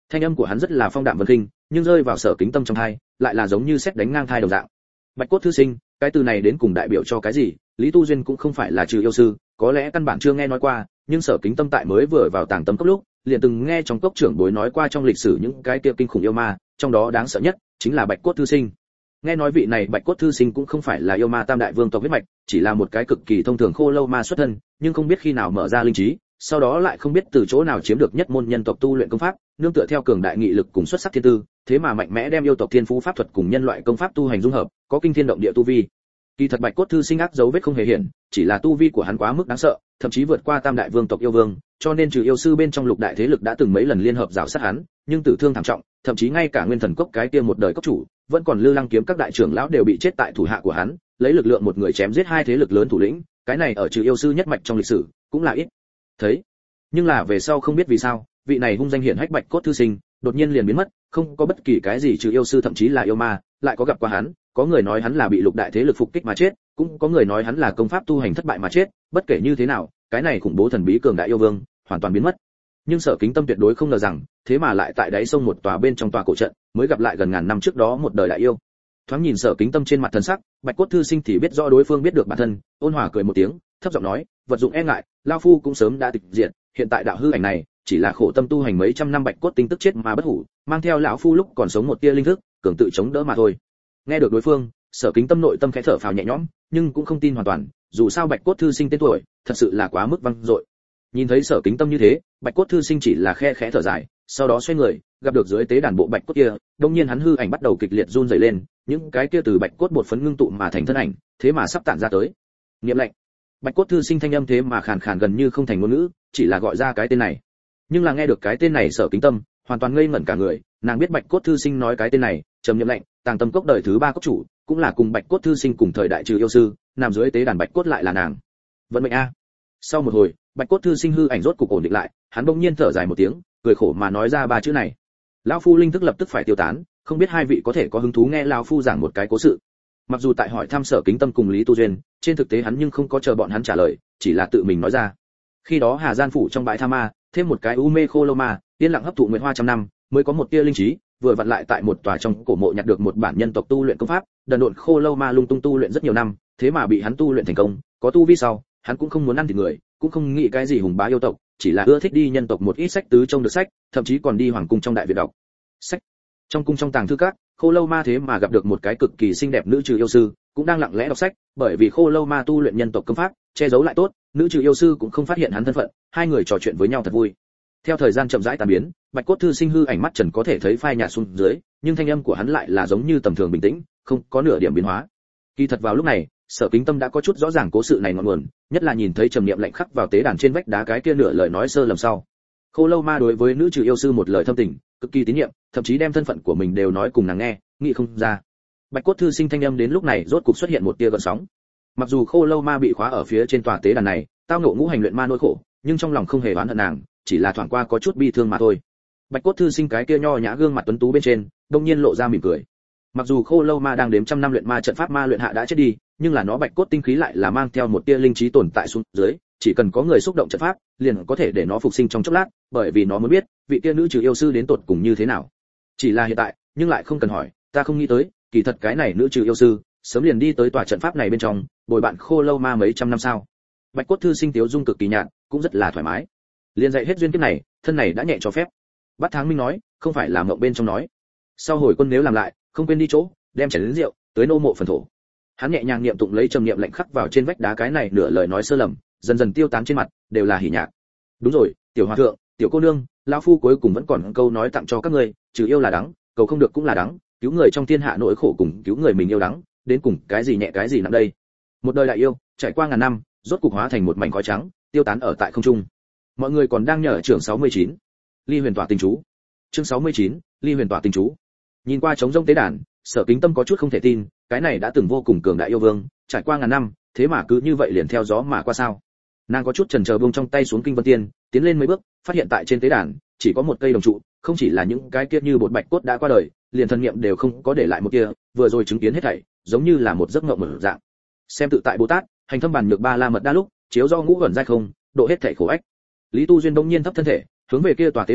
Thanh âm của hắn rất là phong đạm vân khinh, nhưng rơi vào Sở Kính Tâm trong tai, lại là giống như sét đánh ngang tai đồng dạng. Bạch cốt thư sinh, cái từ này đến cùng đại biểu cho cái gì? Lý Tu Duyên cũng không phải là trừ yêu sư, có lẽ căn bản chưa nghe nói qua, nhưng Sở Kính Tâm tại mới vừa vào Tàng Tâm cốc lúc, liền từng nghe trong cốc trưởng bối nói qua trong lịch sử những cái kia kinh khủng yêu ma, trong đó đáng sợ nhất chính là Bạch cốt thư sinh. Nghe nói vị này Bạch cốt thư sinh cũng không phải là yêu ma tam đại vương tộc huyết mạch, chỉ là một cái cực kỳ thông thường khô lâu ma xuất thân, nhưng không biết khi nào mở ra linh trí, sau đó lại không biết từ chỗ nào chiếm được nhất môn nhân tộc tu luyện công pháp, nương tựa theo cường đại nghị lực cùng xuất sắc thiên tư, thế mà mạnh mẽ đem yêu tộc thiên phú pháp thuật cùng nhân loại công pháp tu hành dung hợp, có kinh thiên động địa tu vi. Kỳ thật Bạch cốt thư sinh ác dấu vết không hề hiển, chỉ là tu vi của hắn quá mức đáng sợ, thậm chí vượt qua tam đại vương tộc yêu vương, cho nên trừ yêu sư bên trong lục đại thế lực đã từng mấy lần liên hợp rào sát hắn, nhưng tử thương thảm trọng, thậm chí ngay cả nguyên thần cốc cái kia một đời cốc chủ, vẫn còn Lư Lăng kiếm các đại trưởng lão đều bị chết tại thủ hạ của hắn, lấy lực lượng một người chém giết hai thế lực lớn thủ lĩnh, cái này ở trừ yêu sư nhất mạch trong lịch sử cũng là ít thấy. Nhưng là về sau không biết vì sao, vị này hung danh hiển hách Bạch cốt thư sinh đột nhiên liền biến mất, không có bất kỳ cái gì trừ yêu sư thậm chí là yêu ma lại có gặp qua hắn, có người nói hắn là bị lục đại thế lực phục kích mà chết, cũng có người nói hắn là công pháp tu hành thất bại mà chết, bất kể như thế nào, cái này khủng bố thần bí cường đại yêu vương hoàn toàn biến mất. Nhưng Sở Kính Tâm tuyệt đối không ngờ rằng, thế mà lại tại đáy sông một tòa bên trong tòa cổ trận, mới gặp lại gần ngàn năm trước đó một đời đại yêu. Thoáng nhìn Sở Kính Tâm trên mặt thần sắc, Bạch cốt thư sinh thì biết rõ đối phương biết được bản thân, ôn hòa cười một tiếng, thấp giọng nói, vật dụng e ngại, lão phu cũng sớm đã tịch diệt, hiện tại đạo hư ảnh này, chỉ là khổ tâm tu hành mấy trăm năm Bạch cốt tinh tức chết mà bất hủ, mang theo lão phu lúc còn sống một tia linh thức, cường tự chống đỡ mà thôi. Nghe được đối phương, Sở Kính Tâm nội tâm khẽ thở phào nhẹ nhõm, nhưng cũng không tin hoàn toàn, dù sao Bạch cốt thư sinh tên tuổi, thật sự là quá mức vang dội. Nhìn thấy Sở Kính Tâm như thế, Bạch cốt thư sinh chỉ là khe khẽ thở dài, sau đó xoay người, gặp được dưới tế đàn bộ bạch cốt kia, đột nhiên hắn hư ảnh bắt đầu kịch liệt run rẩy lên, những cái kia từ bạch cốt bột phấn ngưng tụ mà thành thân ảnh, thế mà sắp tản ra tới. Niệm lệnh. Bạch cốt thư sinh thanh âm thế mà khàn khàn gần như không thành ngôn ngữ, chỉ là gọi ra cái tên này. Nhưng là nghe được cái tên này Sở Kính Tâm, hoàn toàn ngây ngẩn cả người, nàng biết Bạch cốt thư sinh nói cái tên này, trầm niệm lệnh, Tàng Tâm cốc đời thứ ba cốc chủ, cũng là cùng Bạch cốt thư sinh cùng thời đại trừ yêu sư, nằm dưới tế đàn bạch cốt lại là nàng. Vận mệnh a. Sau một hồi, Bạch cốt thư sinh hư ảnh rốt cục ổn định lại, hắn bỗng nhiên thở dài một tiếng, cười khổ mà nói ra ba chữ này. Lão phu linh thức lập tức phải tiêu tán, không biết hai vị có thể có hứng thú nghe lão phu giảng một cái cố sự. Mặc dù tại hỏi thăm Sở Kính Tâm cùng Lý Tu Duyên, trên thực tế hắn nhưng không có chờ bọn hắn trả lời, chỉ là tự mình nói ra. Khi đó Hà Gian phủ trong bãi tha ma, thêm một cái u mê khô lâu ma, yên lặng hấp thụ nguyệt hoa trăm năm, mới có một tia linh trí, vừa vặn lại tại một tòa trong cổ mộ nhặt được một bản nhân tộc tu luyện công pháp, đần độn khô lâu ma lung tung tu luyện rất nhiều năm, thế mà bị hắn tu luyện thành công, có tu vi sau, hắn cũng không muốn ăn thịt người, cũng không nghĩ cái gì hùng bá yêu tộc, chỉ là ưa thích đi nhân tộc một ít sách tứ trong được sách, thậm chí còn đi hoàng cung trong đại việt đọc sách. Trong cung trong tàng thư các, khô lâu ma thế mà gặp được một cái cực kỳ xinh đẹp nữ trừ yêu sư, cũng đang lặng lẽ đọc sách, bởi vì khô lâu ma tu luyện nhân tộc công pháp, che giấu lại tốt, nữ trừ yêu sư cũng không phát hiện hắn thân phận, hai người trò chuyện với nhau thật vui. Theo thời gian chậm rãi tan biến, Bạch cốt thư sinh hư ảnh mắt trần có thể thấy phai nhạt xuống dưới, nhưng thanh âm của hắn lại là giống như tầm thường bình tĩnh, không có nửa điểm biến hóa. Kỳ thật vào lúc này, Sở Kính Tâm đã có chút rõ ràng cố sự này ngọn nguồn, nhất là nhìn thấy trầm niệm lạnh khắc vào tế đàn trên vách đá cái kia nửa lời nói sơ lầm sau. Khô lâu ma đối với nữ trừ yêu sư một lời thâm tình, cực kỳ tín nhiệm, thậm chí đem thân phận của mình đều nói cùng nàng nghe, nghĩ không ra. Bạch cốt thư sinh thanh âm đến lúc này rốt cục xuất hiện một tia gợn sóng. Mặc dù khô lâu ma bị khóa ở phía trên tòa tế đàn này, tao ngộ ngũ hành luyện ma nỗi khổ, nhưng trong lòng không hề oán hận nàng, chỉ là thoảng qua có chút bi thương mà thôi. Bạch cốt thư sinh cái kia nho nhã gương mặt tuấn tú bên trên, đột nhiên lộ ra mỉm cười. Mặc dù khô lâu ma đang đếm trăm năm luyện ma trận pháp ma luyện hạ đã chết đi, nhưng là nó bạch cốt tinh khí lại là mang theo một tia linh trí tồn tại xuống dưới, chỉ cần có người xúc động trận pháp, liền có thể để nó phục sinh trong chốc lát, bởi vì nó muốn biết, vị kia nữ trừ yêu sư đến tột cùng như thế nào. Chỉ là hiện tại, nhưng lại không cần hỏi, ta không nghĩ tới, kỳ thật cái này nữ trừ yêu sư, sớm liền đi tới tòa trận pháp này bên trong, bồi bạn khô lâu ma mấy trăm năm sao. Bạch cốt thư sinh tiếu dung cực kỳ nhạt, cũng rất là thoải mái. Liền dạy hết duyên kiếp này, thân này đã nhẹ cho phép. Bát Tháng Minh nói, không phải là mộng bên trong nói. Sau hồi quân nếu làm lại, không quên đi chỗ, đem chén đến rượu, tới nô mộ phần thổ. Hắn nhẹ nhàng niệm tụng lấy trầm niệm lạnh khắc vào trên vách đá cái này nửa lời nói sơ lầm, dần dần tiêu tán trên mặt, đều là hỉ nhạc. Đúng rồi, tiểu hòa thượng, tiểu cô nương, lão phu cuối cùng vẫn còn câu nói tặng cho các ngươi, trừ yêu là đắng, cầu không được cũng là đắng, cứu người trong thiên hạ nỗi khổ cùng cứu người mình yêu đắng, đến cùng cái gì nhẹ cái gì nặng đây. Một đời đại yêu, trải qua ngàn năm, rốt cục hóa thành một mảnh khói trắng, tiêu tán ở tại không trung. Mọi người còn đang nhờ trưởng sáu mươi chín. Ly Huyền Tỏa tình chú. Chương sáu mươi chín, Ly Huyền Tỏa tình chú. Nhìn qua trống rỗng tế đàn, Sở Kính Tâm có chút không thể tin, cái này đã từng vô cùng cường đại yêu vương, trải qua ngàn năm, thế mà cứ như vậy liền theo gió mà qua sao? Nàng có chút chần chờ buông trong tay xuống kinh vân tiên, tiến lên mấy bước, phát hiện tại trên tế đàn chỉ có một cây đồng trụ, không chỉ là những cái kia như bột bạch cốt đã qua đời, liền thân niệm đều không có để lại một kia, vừa rồi chứng kiến hết thảy, giống như là một giấc mộng mở dạng. Xem tự tại Bồ Tát, hành thâm bản nhược ba la mật đa lúc, chiếu do ngũ ẩn giai không, độ hết thảy khổ ách. Lý Tu Duyên đông nhiên thấp thân thể, hướng về kia tòa tế đàn,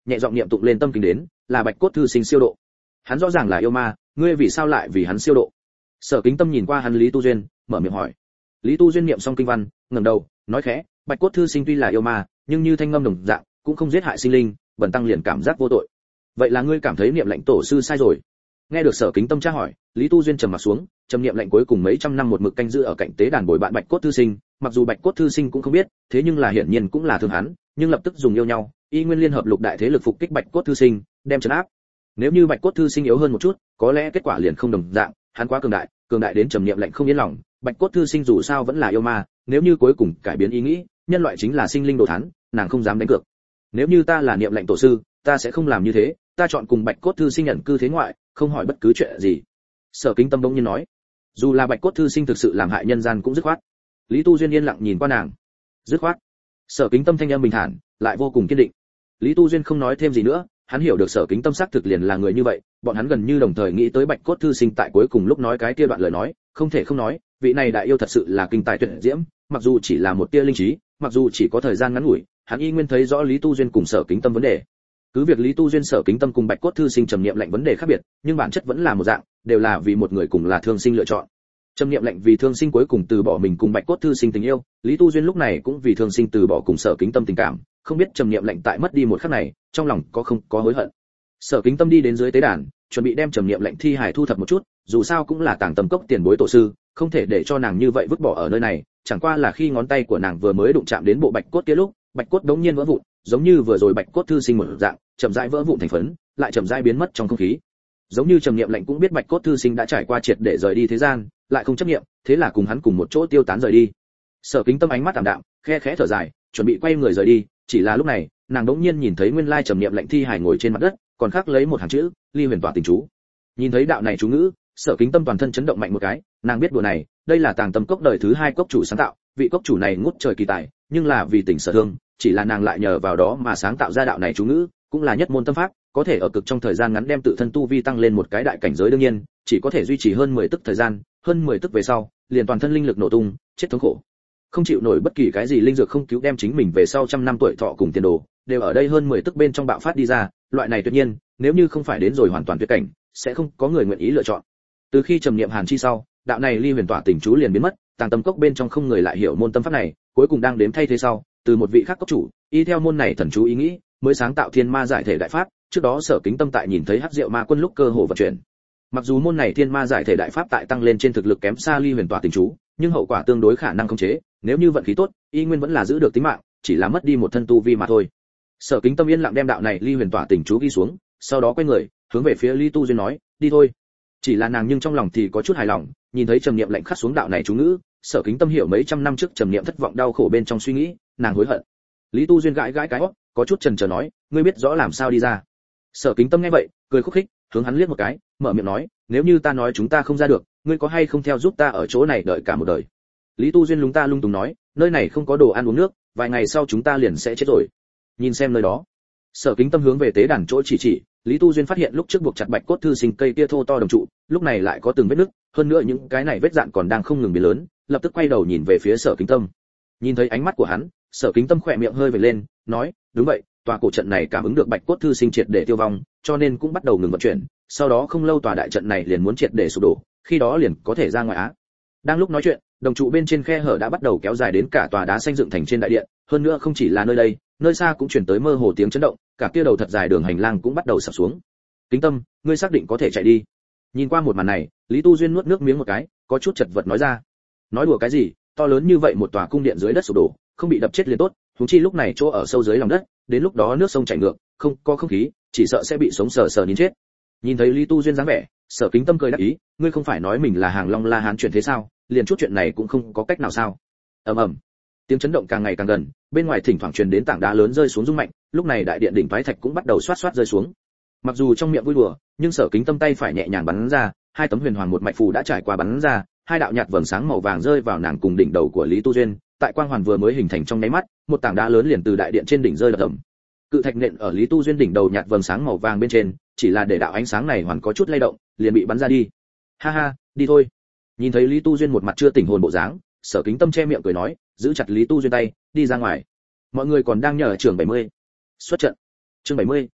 nhẹ giọng niệm tụng lên tâm kinh đến, là Bạch Cốt Thư Sinh siêu độ. Hắn rõ ràng là yêu ma, ngươi vì sao lại vì hắn siêu độ? Sở Kính Tâm nhìn qua hắn Lý Tu Duyên, mở miệng hỏi. Lý Tu Duyên niệm xong kinh văn, ngẩng đầu, nói khẽ, Bạch Cốt Thư Sinh tuy là yêu ma, nhưng như thanh ngâm đồng dạng, cũng không giết hại sinh linh, bần tăng liền cảm giác vô tội. Vậy là ngươi cảm thấy niệm lệnh tổ sư sai rồi? Nghe được Sở Kính Tâm tra hỏi, Lý Tu Duyên trầm mặt xuống, trầm niệm lệnh cuối cùng mấy trăm năm một mực canh giữ ở cạnh tế đàn bồi bạn Bạch Cốt Thư Sinh, mặc dù Bạch Cốt Thư Sinh cũng không biết, thế nhưng là hiển nhiên cũng là thương hắn, nhưng lập tức dùng yêu nhau, y nguyên liên hợp lục đại thế lực phục kích Bạch Cốt Thư Sinh, đem trấn áp. Nếu như Bạch Cốt Thư Sinh yếu hơn một chút, có lẽ kết quả liền không đồng dạng, hắn quá cường đại, cường đại đến trầm niệm lệnh không yên lòng, Bạch Cốt Thư Sinh dù sao vẫn là yêu ma, nếu như cuối cùng cải biến ý nghĩ, nhân loại chính là sinh linh đồ thán, nàng không dám đánh cược. Nếu như ta là niệm lệnh tổ sư, ta sẽ không làm như thế, ta chọn cùng Bạch Cốt Thư Sinh nhận cư thế ngoại, không hỏi bất cứ chuyện gì. Sở Kính Tâm bỗng nhiên nói, dù là Bạch Cốt Thư Sinh thực sự làm hại nhân gian cũng dứt khoát. Lý Tu Duyên yên lặng nhìn qua nàng, dứt khoát. Sở Kính Tâm thanh âm bình thản, lại vô cùng kiên định. Lý Tu Duyên không nói thêm gì nữa, hắn hiểu được Sở Kính Tâm xác thực liền là người như vậy, bọn hắn gần như đồng thời nghĩ tới Bạch Cốt Thư Sinh tại cuối cùng lúc nói cái kia đoạn lời nói, không thể không nói, vị này đại yêu thật sự là kinh tài tuyệt diễm, mặc dù chỉ là một tia linh trí, mặc dù chỉ có thời gian ngắn ngủi, hắn y nguyên thấy rõ Lý Tu Duyên cùng Sở Kính Tâm vấn đề. Cứ việc Lý Tu Duyên Sở Kính Tâm cùng Bạch Cốt Thư Sinh trầm niệm lệnh vấn đề khác biệt, nhưng bản chất vẫn là một dạng, đều là vì một người cùng là thương sinh lựa chọn. Trầm niệm lệnh vì thương sinh cuối cùng từ bỏ mình cùng Bạch Cốt Thư Sinh tình yêu, Lý Tu Duyên lúc này cũng vì thương sinh từ bỏ cùng Sở Kính Tâm tình cảm, không biết trầm niệm lệnh tại mất đi một khắc này, trong lòng có không có hối hận. Sở Kính Tâm đi đến dưới tế đàn, chuẩn bị đem trầm niệm lệnh thi hài thu thập một chút, dù sao cũng là Tàng Tâm Cốc tiền bối tổ sư, không thể để cho nàng như vậy vứt bỏ ở nơi này, chẳng qua là khi ngón tay của nàng vừa mới đụng chạm đến bộ bạch cốt kia lúc, bạch cốt đống nhiên vỡ vụn, giống như vừa rồi Bạch Cốt Thư Sinh một dạng, chậm rãi vỡ vụn thành phấn, lại chậm rãi biến mất trong không khí. Giống như trầm niệm lệnh cũng biết Bạch Cốt Thư Sinh đã trải qua triệt để rời đi thế gian, lại không chấp niệm, thế là cùng hắn cùng một chỗ tiêu tán rời đi. Sở Kính Tâm ánh mắt tạm đạm, khe khẽ thở dài, chuẩn bị quay người rời đi, chỉ là lúc này, nàng đống nhiên nhìn thấy nguyên lai trầm niệm lệnh thi hài ngồi trên mặt đất, còn khắc lấy một hàng chữ, Ly Huyền Tỏa Tình chú. Nhìn thấy đạo này chú ngữ, Sở Kính Tâm toàn thân chấn động mạnh một cái, nàng biết đùa này, đây là Tàng Tâm Cốc đời thứ hai cốc chủ sáng tạo, vị cốc chủ này ngút trời kỳ tài, nhưng là vì tình sở thương, chỉ là nàng lại nhờ vào đó mà sáng tạo ra đạo này chú ngữ, cũng là nhất môn tâm pháp, có thể ở cực trong thời gian ngắn đem tự thân tu vi tăng lên một cái đại cảnh giới đương nhiên, chỉ có thể duy trì hơn mười tức thời gian, hơn mười tức về sau, liền toàn thân linh lực nổ tung, chết thống khổ. Không chịu nổi bất kỳ cái gì linh dược không cứu đem chính mình về sau trăm năm tuổi thọ cùng tiền đồ, đều ở đây hơn mười tức bên trong bạo phát đi ra, loại này tuyệt nhiên, nếu như không phải đến rồi hoàn toàn tuyệt cảnh, sẽ không có người nguyện ý lựa chọn. Từ khi trầm niệm hàn chi sau, đạo này Ly Huyền Tỏa Tình chú liền biến mất, Tàng Tâm Cốc bên trong không người lại hiểu môn tâm pháp này, cuối cùng đang đếm thay thế sau, từ một vị khác cốc chủ, y theo môn này thần chú ý nghĩ, mới sáng tạo Thiên Ma Giải Thể Đại Pháp, trước đó Sở Kính Tâm tại nhìn thấy Hắc Diệu Ma Quân lúc cơ hồ vận chuyển. Mặc dù môn này Thiên Ma Giải Thể Đại Pháp tại tăng lên trên thực lực kém xa Ly Huyền Tỏa Tình chú, nhưng hậu quả tương đối khả năng khống chế, nếu như vận khí tốt, y nguyên vẫn là giữ được tính mạng, chỉ là mất đi một thân tu vi mà thôi. Sở Kính Tâm yên lặng đem đạo này Ly Huyền Tỏa Tình chú ghi xuống, sau đó quay người, hướng về phía Lý Tu Duyên nói, đi thôi. Chỉ là nàng nhưng trong lòng thì có chút hài lòng, nhìn thấy trầm niệm lệnh khắc xuống đạo này chú ngữ, Sở Kính Tâm hiểu mấy trăm năm trước trầm niệm thất vọng đau khổ bên trong suy nghĩ, nàng hối hận. Lý Tu Duyên gãi gãi cái óc, có chút chần chờ nói, ngươi biết rõ làm sao đi ra. Sở Kính Tâm nghe vậy, cười khúc khích, hướng hắn liếc một cái, mở miệng nói, nếu như ta nói chúng ta không ra được, ngươi có hay không theo giúp ta ở chỗ này đợi cả một đời. Lý Tu Duyên lúng ta lung tung nói, nơi này không có đồ ăn uống nước, vài ngày sau chúng ta liền sẽ chết rồi. Nhìn xem nơi đó. Sở Kính Tâm hướng về tế đàn chỗ chỉ chỉ, Lý Tu Duyên phát hiện lúc trước buộc chặt Bạch Cốt Thư Sinh cây kia thô to đồng trụ, lúc này lại có từng vết nứt, hơn nữa những cái này vết dạn còn đang không ngừng biến lớn, lập tức quay đầu nhìn về phía Sở Kính Tâm. Nhìn thấy ánh mắt của hắn, Sở Kính Tâm khỏe miệng hơi vểnh lên, nói, đúng vậy, tòa cổ trận này cảm ứng được Bạch Cốt Thư Sinh triệt để tiêu vong, cho nên cũng bắt đầu ngừng vận chuyển, sau đó không lâu tòa đại trận này liền muốn triệt để sụp đổ, khi đó liền có thể ra ngoài á. Đang lúc nói chuyện, đồng trụ bên trên khe hở đã bắt đầu kéo dài đến cả tòa đá xanh dựng thành trên đại điện, hơn nữa không chỉ là nơi đây, nơi xa cũng truyền tới mơ hồ tiếng chấn động, cả kia đầu thật dài đường hành lang cũng bắt đầu sập xuống. Kính Tâm, ngươi xác định có thể chạy đi? Nhìn qua một màn này, Lý Tu Duyên nuốt nước miếng một cái, có chút chật vật nói ra. Nói đùa cái gì, to lớn như vậy một tòa cung điện dưới đất sụp đổ, không bị đập chết liền tốt, huống chi lúc này chỗ ở sâu dưới lòng đất, đến lúc đó nước sông chảy ngược, không có không khí, chỉ sợ sẽ bị sống sờ sờ nín chết. Nhìn thấy Lý Tu Duyên dáng vẻ, Sở Kính Tâm cười đáp ý, ngươi không phải nói mình là hàng Long La Hán chuyển thế sao, liền chút chuyện này cũng không có cách nào sao? Ầm ầm. Tiếng chấn động càng ngày càng gần, bên ngoài thỉnh thoảng truyền đến tảng đá lớn rơi xuống rung mạnh, lúc này đại điện đỉnh toái thạch cũng bắt đầu xoát xoát rơi xuống. Mặc dù trong miệng vui đùa, nhưng Sở Kính Tâm tay phải nhẹ nhàng bắn ra, hai tấm huyền hoàng một mạch phù đã trải qua bắn ra, hai đạo nhạt vầng sáng màu vàng rơi vào nàng cùng đỉnh đầu của Lý Tu Duyên, tại quang hoàn vừa mới hình thành trong nháy mắt, một tảng đá lớn liền từ đại điện trên đỉnh rơi đập ầm. Cự thạch nện ở Lý Tu Duyên đỉnh đầu nhạt vầng sáng màu vàng bên trên, chỉ là để đạo ánh sáng này hoàn có chút lay động, liền bị bắn ra đi. Ha ha, đi thôi. Nhìn thấy Lý Tu Duyên một mặt chưa tỉnh hồn bộ dáng, Sở Kính Tâm che miệng cười nói, giữ chặt Lý Tu Duyên tay, đi ra ngoài. Mọi người còn đang nhờ trưởng bảy mươi. Xuất trận. Chương bảy mươi,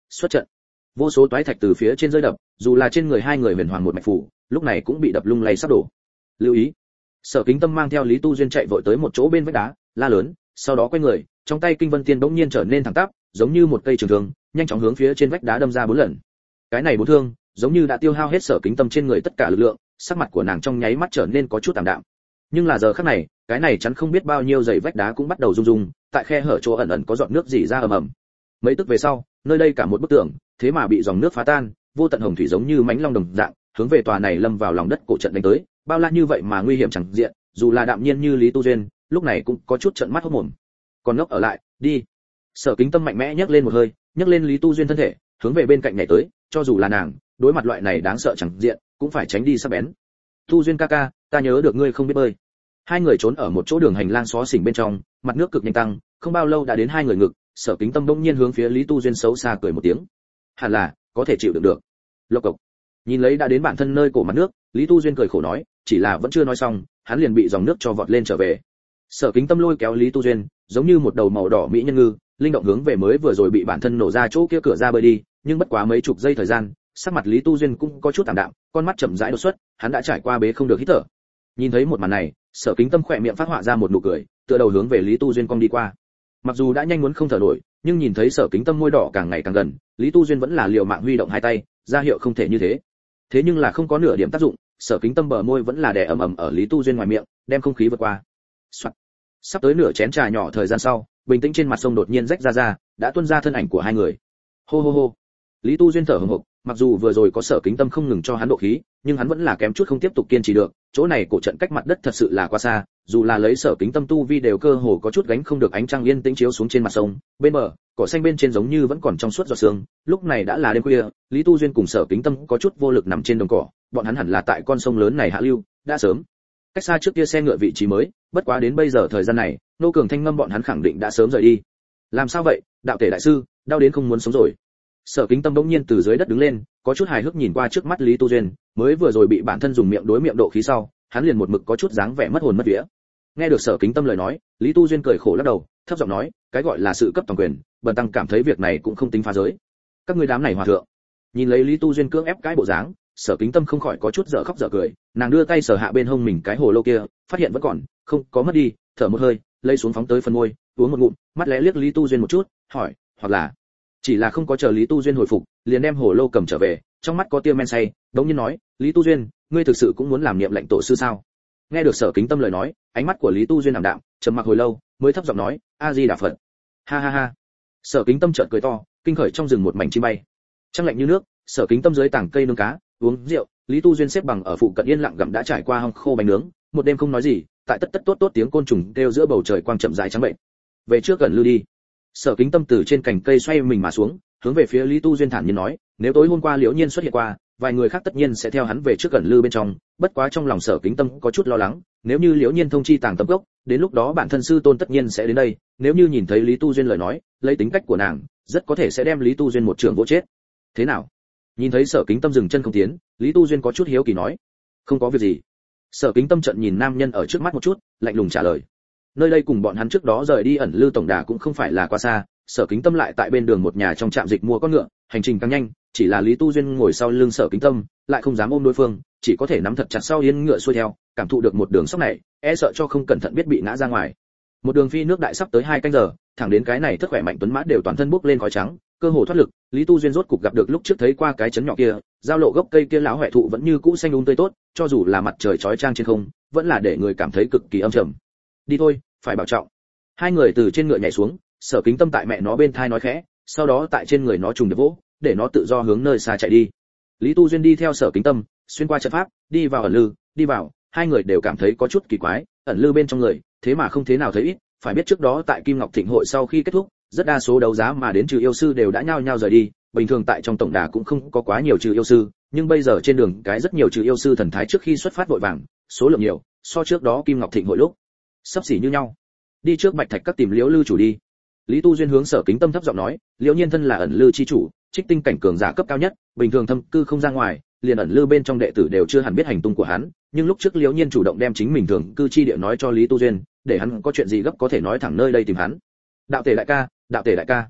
xuất trận. Vô số toái thạch từ phía trên rơi đập, dù là trên người hai người huyền hoàng một mạch phủ, lúc này cũng bị đập lung lay sắp đổ. Lưu ý. Sở Kính Tâm mang theo Lý Tu Duyên chạy vội tới một chỗ bên vách đá, la lớn, sau đó quay người, trong tay Kinh Vân Tiên bỗng nhiên trở nên thẳng tắp, giống như một cây trường thương, nhanh chóng hướng phía trên vách đá đâm ra bốn lần. Cái này bốn thương, giống như đã tiêu hao hết Sở Kính Tâm trên người tất cả lực lượng, sắc mặt của nàng trong nháy mắt trở nên có chút tạm đạm. Nhưng là giờ khắc này, cái này chắn không biết bao nhiêu dày vách đá cũng bắt đầu rung rung, tại khe hở chỗ ẩn ẩn có giọt nước rỉ ra ầm ầm. Mấy tức về sau, nơi đây cả một bức tường, thế mà bị dòng nước phá tan, vô tận hồng thủy giống như mãnh long đồng dạng, hướng về tòa này lâm vào lòng đất cổ trận đánh tới, bao la như vậy mà nguy hiểm chẳng diện, dù là đạm nhiên như Lý Tu Duyên, lúc này cũng có chút trợn mắt hốt mồm. Còn ngốc ở lại, đi. Sở Kính Tâm mạnh mẽ nhấc lên một hơi, nhấc lên Lý Tu Duyên thân thể, hướng về bên cạnh nhảy tới, cho dù là nàng, đối mặt loại này đáng sợ chẳng diện, cũng phải tránh đi sắc bén. Tu Duyên ca ca, ta nhớ được ngươi không biết bơi. Hai người trốn ở một chỗ đường hành lang xó xỉnh bên trong, mặt nước cực nhanh tăng, không bao lâu đã đến hai người ngực, Sở Kính Tâm bỗng nhiên hướng phía Lý Tu Duyên xấu xa cười một tiếng. Hẳn là có thể chịu đựng được. Lộc cộc. Nhìn lấy đã đến bản thân nơi cổ mặt nước, Lý Tu Duyên cười khổ nói, chỉ là vẫn chưa nói xong, hắn liền bị dòng nước cho vọt lên trở về. Sở Kính Tâm lôi kéo Lý Tu Duyên, giống như một đầu màu đỏ mỹ nhân ngư, linh động hướng về mới vừa rồi bị bản thân nổ ra chỗ kia cửa ra bơi đi, nhưng bất quá mấy chục giây thời gian, sắc mặt Lý Tu Duyên cũng có chút tạm đạm, con mắt chậm rãi đột xuất, hắn đã trải qua bế không được hít thở. Nhìn thấy một màn này, Sở Kính Tâm khỏe miệng phát họa ra một nụ cười, tựa đầu hướng về Lý Tu Duyên cong đi qua. Mặc dù đã nhanh muốn không thở nổi, nhưng nhìn thấy Sở Kính Tâm môi đỏ càng ngày càng gần, Lý Tu Duyên vẫn là liều mạng huy động hai tay, ra hiệu không thể như thế. Thế nhưng là không có nửa điểm tác dụng, Sở Kính Tâm bờ môi vẫn là đè ầm ầm ở Lý Tu Duyên ngoài miệng, đem không khí vượt qua. Soạt. Sắp tới nửa chén trà nhỏ thời gian sau, bình tĩnh trên mặt sông đột nhiên rách ra ra, đã tuôn ra thân ảnh của hai người. Hô hô hô. Lý Tu Duyên thở hổn hộc, mặc dù vừa rồi có Sở Kính Tâm không ngừng cho hắn độ khí, nhưng hắn vẫn là kém chút không tiếp tục kiên trì được, chỗ này cổ trận cách mặt đất thật sự là quá xa, dù là lấy Sở Kính Tâm tu vi đều cơ hồ có chút gánh không được ánh trăng yên tĩnh chiếu xuống trên mặt sông, bên bờ, cỏ xanh bên trên giống như vẫn còn trong suốt giọt sương, lúc này đã là đêm khuya, Lý Tu Duyên cùng Sở Kính Tâm có chút vô lực nằm trên đồng cỏ, bọn hắn hẳn là tại con sông lớn này hạ lưu, đã sớm cách xa trước kia xe ngựa vị trí mới, bất quá đến bây giờ thời gian này, nô cường thanh ngâm bọn hắn khẳng định đã sớm rời đi. Làm sao vậy, đạo tể đại sư, đau đến không muốn sống rồi. Sở Kính Tâm bỗng nhiên từ dưới đất đứng lên, có chút hài hước nhìn qua trước mắt Lý Tu Duyên, mới vừa rồi bị bản thân dùng miệng đối miệng độ khí sau, hắn liền một mực có chút dáng vẻ mất hồn mất vía. Nghe được Sở Kính Tâm lời nói, Lý Tu Duyên cười khổ lắc đầu, thấp giọng nói, cái gọi là sự cấp toàn quyền, bần tăng cảm thấy việc này cũng không tính phá giới. Các ngươi đám này hòa thượng. Nhìn lấy Lý Tu Duyên cưỡng ép cái bộ dáng, Sở Kính Tâm không khỏi có chút dở khóc dở cười, nàng đưa tay sờ hạ bên hông mình cái hồ lô kia, phát hiện vẫn còn, không có mất đi, thở một hơi, lấy xuống phóng tới phần môi, uống một ngụm, mắt lẽ liếc Lý Tu Duyên một chút, hỏi, hoặc là chỉ là không có chờ Lý Tu Duyên hồi phục, liền đem hồ lô cầm trở về, trong mắt có tia men say, đống nhiên nói, Lý Tu Duyên, ngươi thực sự cũng muốn làm niệm lệnh tổ sư sao? Nghe được Sở Kính Tâm lời nói, ánh mắt của Lý Tu Duyên ảm đạm, trầm mặc hồi lâu, mới thấp giọng nói, A Di Đà Phật. Ha ha ha. Sở Kính Tâm chợt cười to, kinh khởi trong rừng một mảnh chim bay. Trăng lạnh như nước, Sở Kính Tâm dưới tảng cây nướng cá, uống rượu, Lý Tu Duyên xếp bằng ở phụ cận yên lặng gặm đã trải qua hong khô bánh nướng, một đêm không nói gì, tại tất tất tốt tốt tiếng côn trùng kêu giữa bầu trời quang chậm rãi trắng bệnh. Về trước gần lưu đi. Sở Kính Tâm từ trên cành cây xoay mình mà xuống, hướng về phía Lý Tu Duyên thản nhiên nói, nếu tối hôm qua Liễu Nhiên xuất hiện qua, vài người khác tất nhiên sẽ theo hắn về trước gần lưu bên trong, bất quá trong lòng Sở Kính Tâm có chút lo lắng, nếu như Liễu Nhiên thông chi tàng tâm gốc, đến lúc đó bản thân sư tôn tất nhiên sẽ đến đây, nếu như nhìn thấy Lý Tu Duyên lời nói, lấy tính cách của nàng, rất có thể sẽ đem Lý Tu Duyên một trường vỗ chết. Thế nào? Nhìn thấy Sở Kính Tâm dừng chân không tiến, Lý Tu Duyên có chút hiếu kỳ nói, không có việc gì. Sở Kính Tâm trợn nhìn nam nhân ở trước mắt một chút, lạnh lùng trả lời. Nơi đây cùng bọn hắn trước đó rời đi ẩn lưu tổng đà cũng không phải là quá xa, Sở Kính Tâm lại tại bên đường một nhà trong trạm dịch mua con ngựa, hành trình càng nhanh, chỉ là Lý Tu Duyên ngồi sau lưng Sở Kính Tâm, lại không dám ôm đối phương, chỉ có thể nắm thật chặt sau yên ngựa xuôi theo, cảm thụ được một đường sóc này, e sợ cho không cẩn thận biết bị ngã ra ngoài. Một đường phi nước đại sắp tới hai canh giờ, thẳng đến cái này thất khỏe mạnh tuấn mã đều toàn thân bốc lên khói trắng, cơ hồ thoát lực, Lý Tu Duyên rốt cục gặp được lúc trước thấy qua cái chấn nhỏ kia, giao lộ gốc cây kia lão hoại thụ vẫn như cũ xanh um tươi tốt, cho dù là mặt trời chói chang trên không, vẫn là để người cảm thấy cực kỳ âm trầm. Đi thôi, phải bảo trọng. Hai người từ trên ngựa nhảy xuống, Sở Kính Tâm tại mẹ nó bên thai nói khẽ, sau đó tại trên người nó trùng được vỗ, để nó tự do hướng nơi xa chạy đi. Lý Tu Duyên đi theo Sở Kính Tâm, xuyên qua trận pháp, đi vào ẩn lư, đi vào, hai người đều cảm thấy có chút kỳ quái, ẩn lư bên trong người, thế mà không thế nào thấy ít, phải biết trước đó tại Kim Ngọc Thịnh hội sau khi kết thúc, rất đa số đấu giá mà đến trừ yêu sư đều đã nhao nhao rời đi, bình thường tại trong tổng đà cũng không có quá nhiều trừ yêu sư, nhưng bây giờ trên đường cái rất nhiều trừ yêu sư thần thái trước khi xuất phát vội vàng, số lượng nhiều, so trước đó Kim Ngọc Thịnh hội lúc sắp xỉ như nhau. Đi trước Bạch Thạch các tìm Liễu Lư chủ đi. Lý Tu Duyên hướng Sở Kính Tâm thấp giọng nói, Liễu Nhiên thân là ẩn lư chi chủ, trích tinh cảnh cường giả cấp cao nhất, bình thường thâm cư không ra ngoài, liền ẩn lư bên trong đệ tử đều chưa hẳn biết hành tung của hắn, nhưng lúc trước Liễu Nhiên chủ động đem chính mình thường cư chi địa nói cho Lý Tu Duyên, để hắn có chuyện gì gấp có thể nói thẳng nơi đây tìm hắn. Đạo tể đại ca, đạo tể đại ca.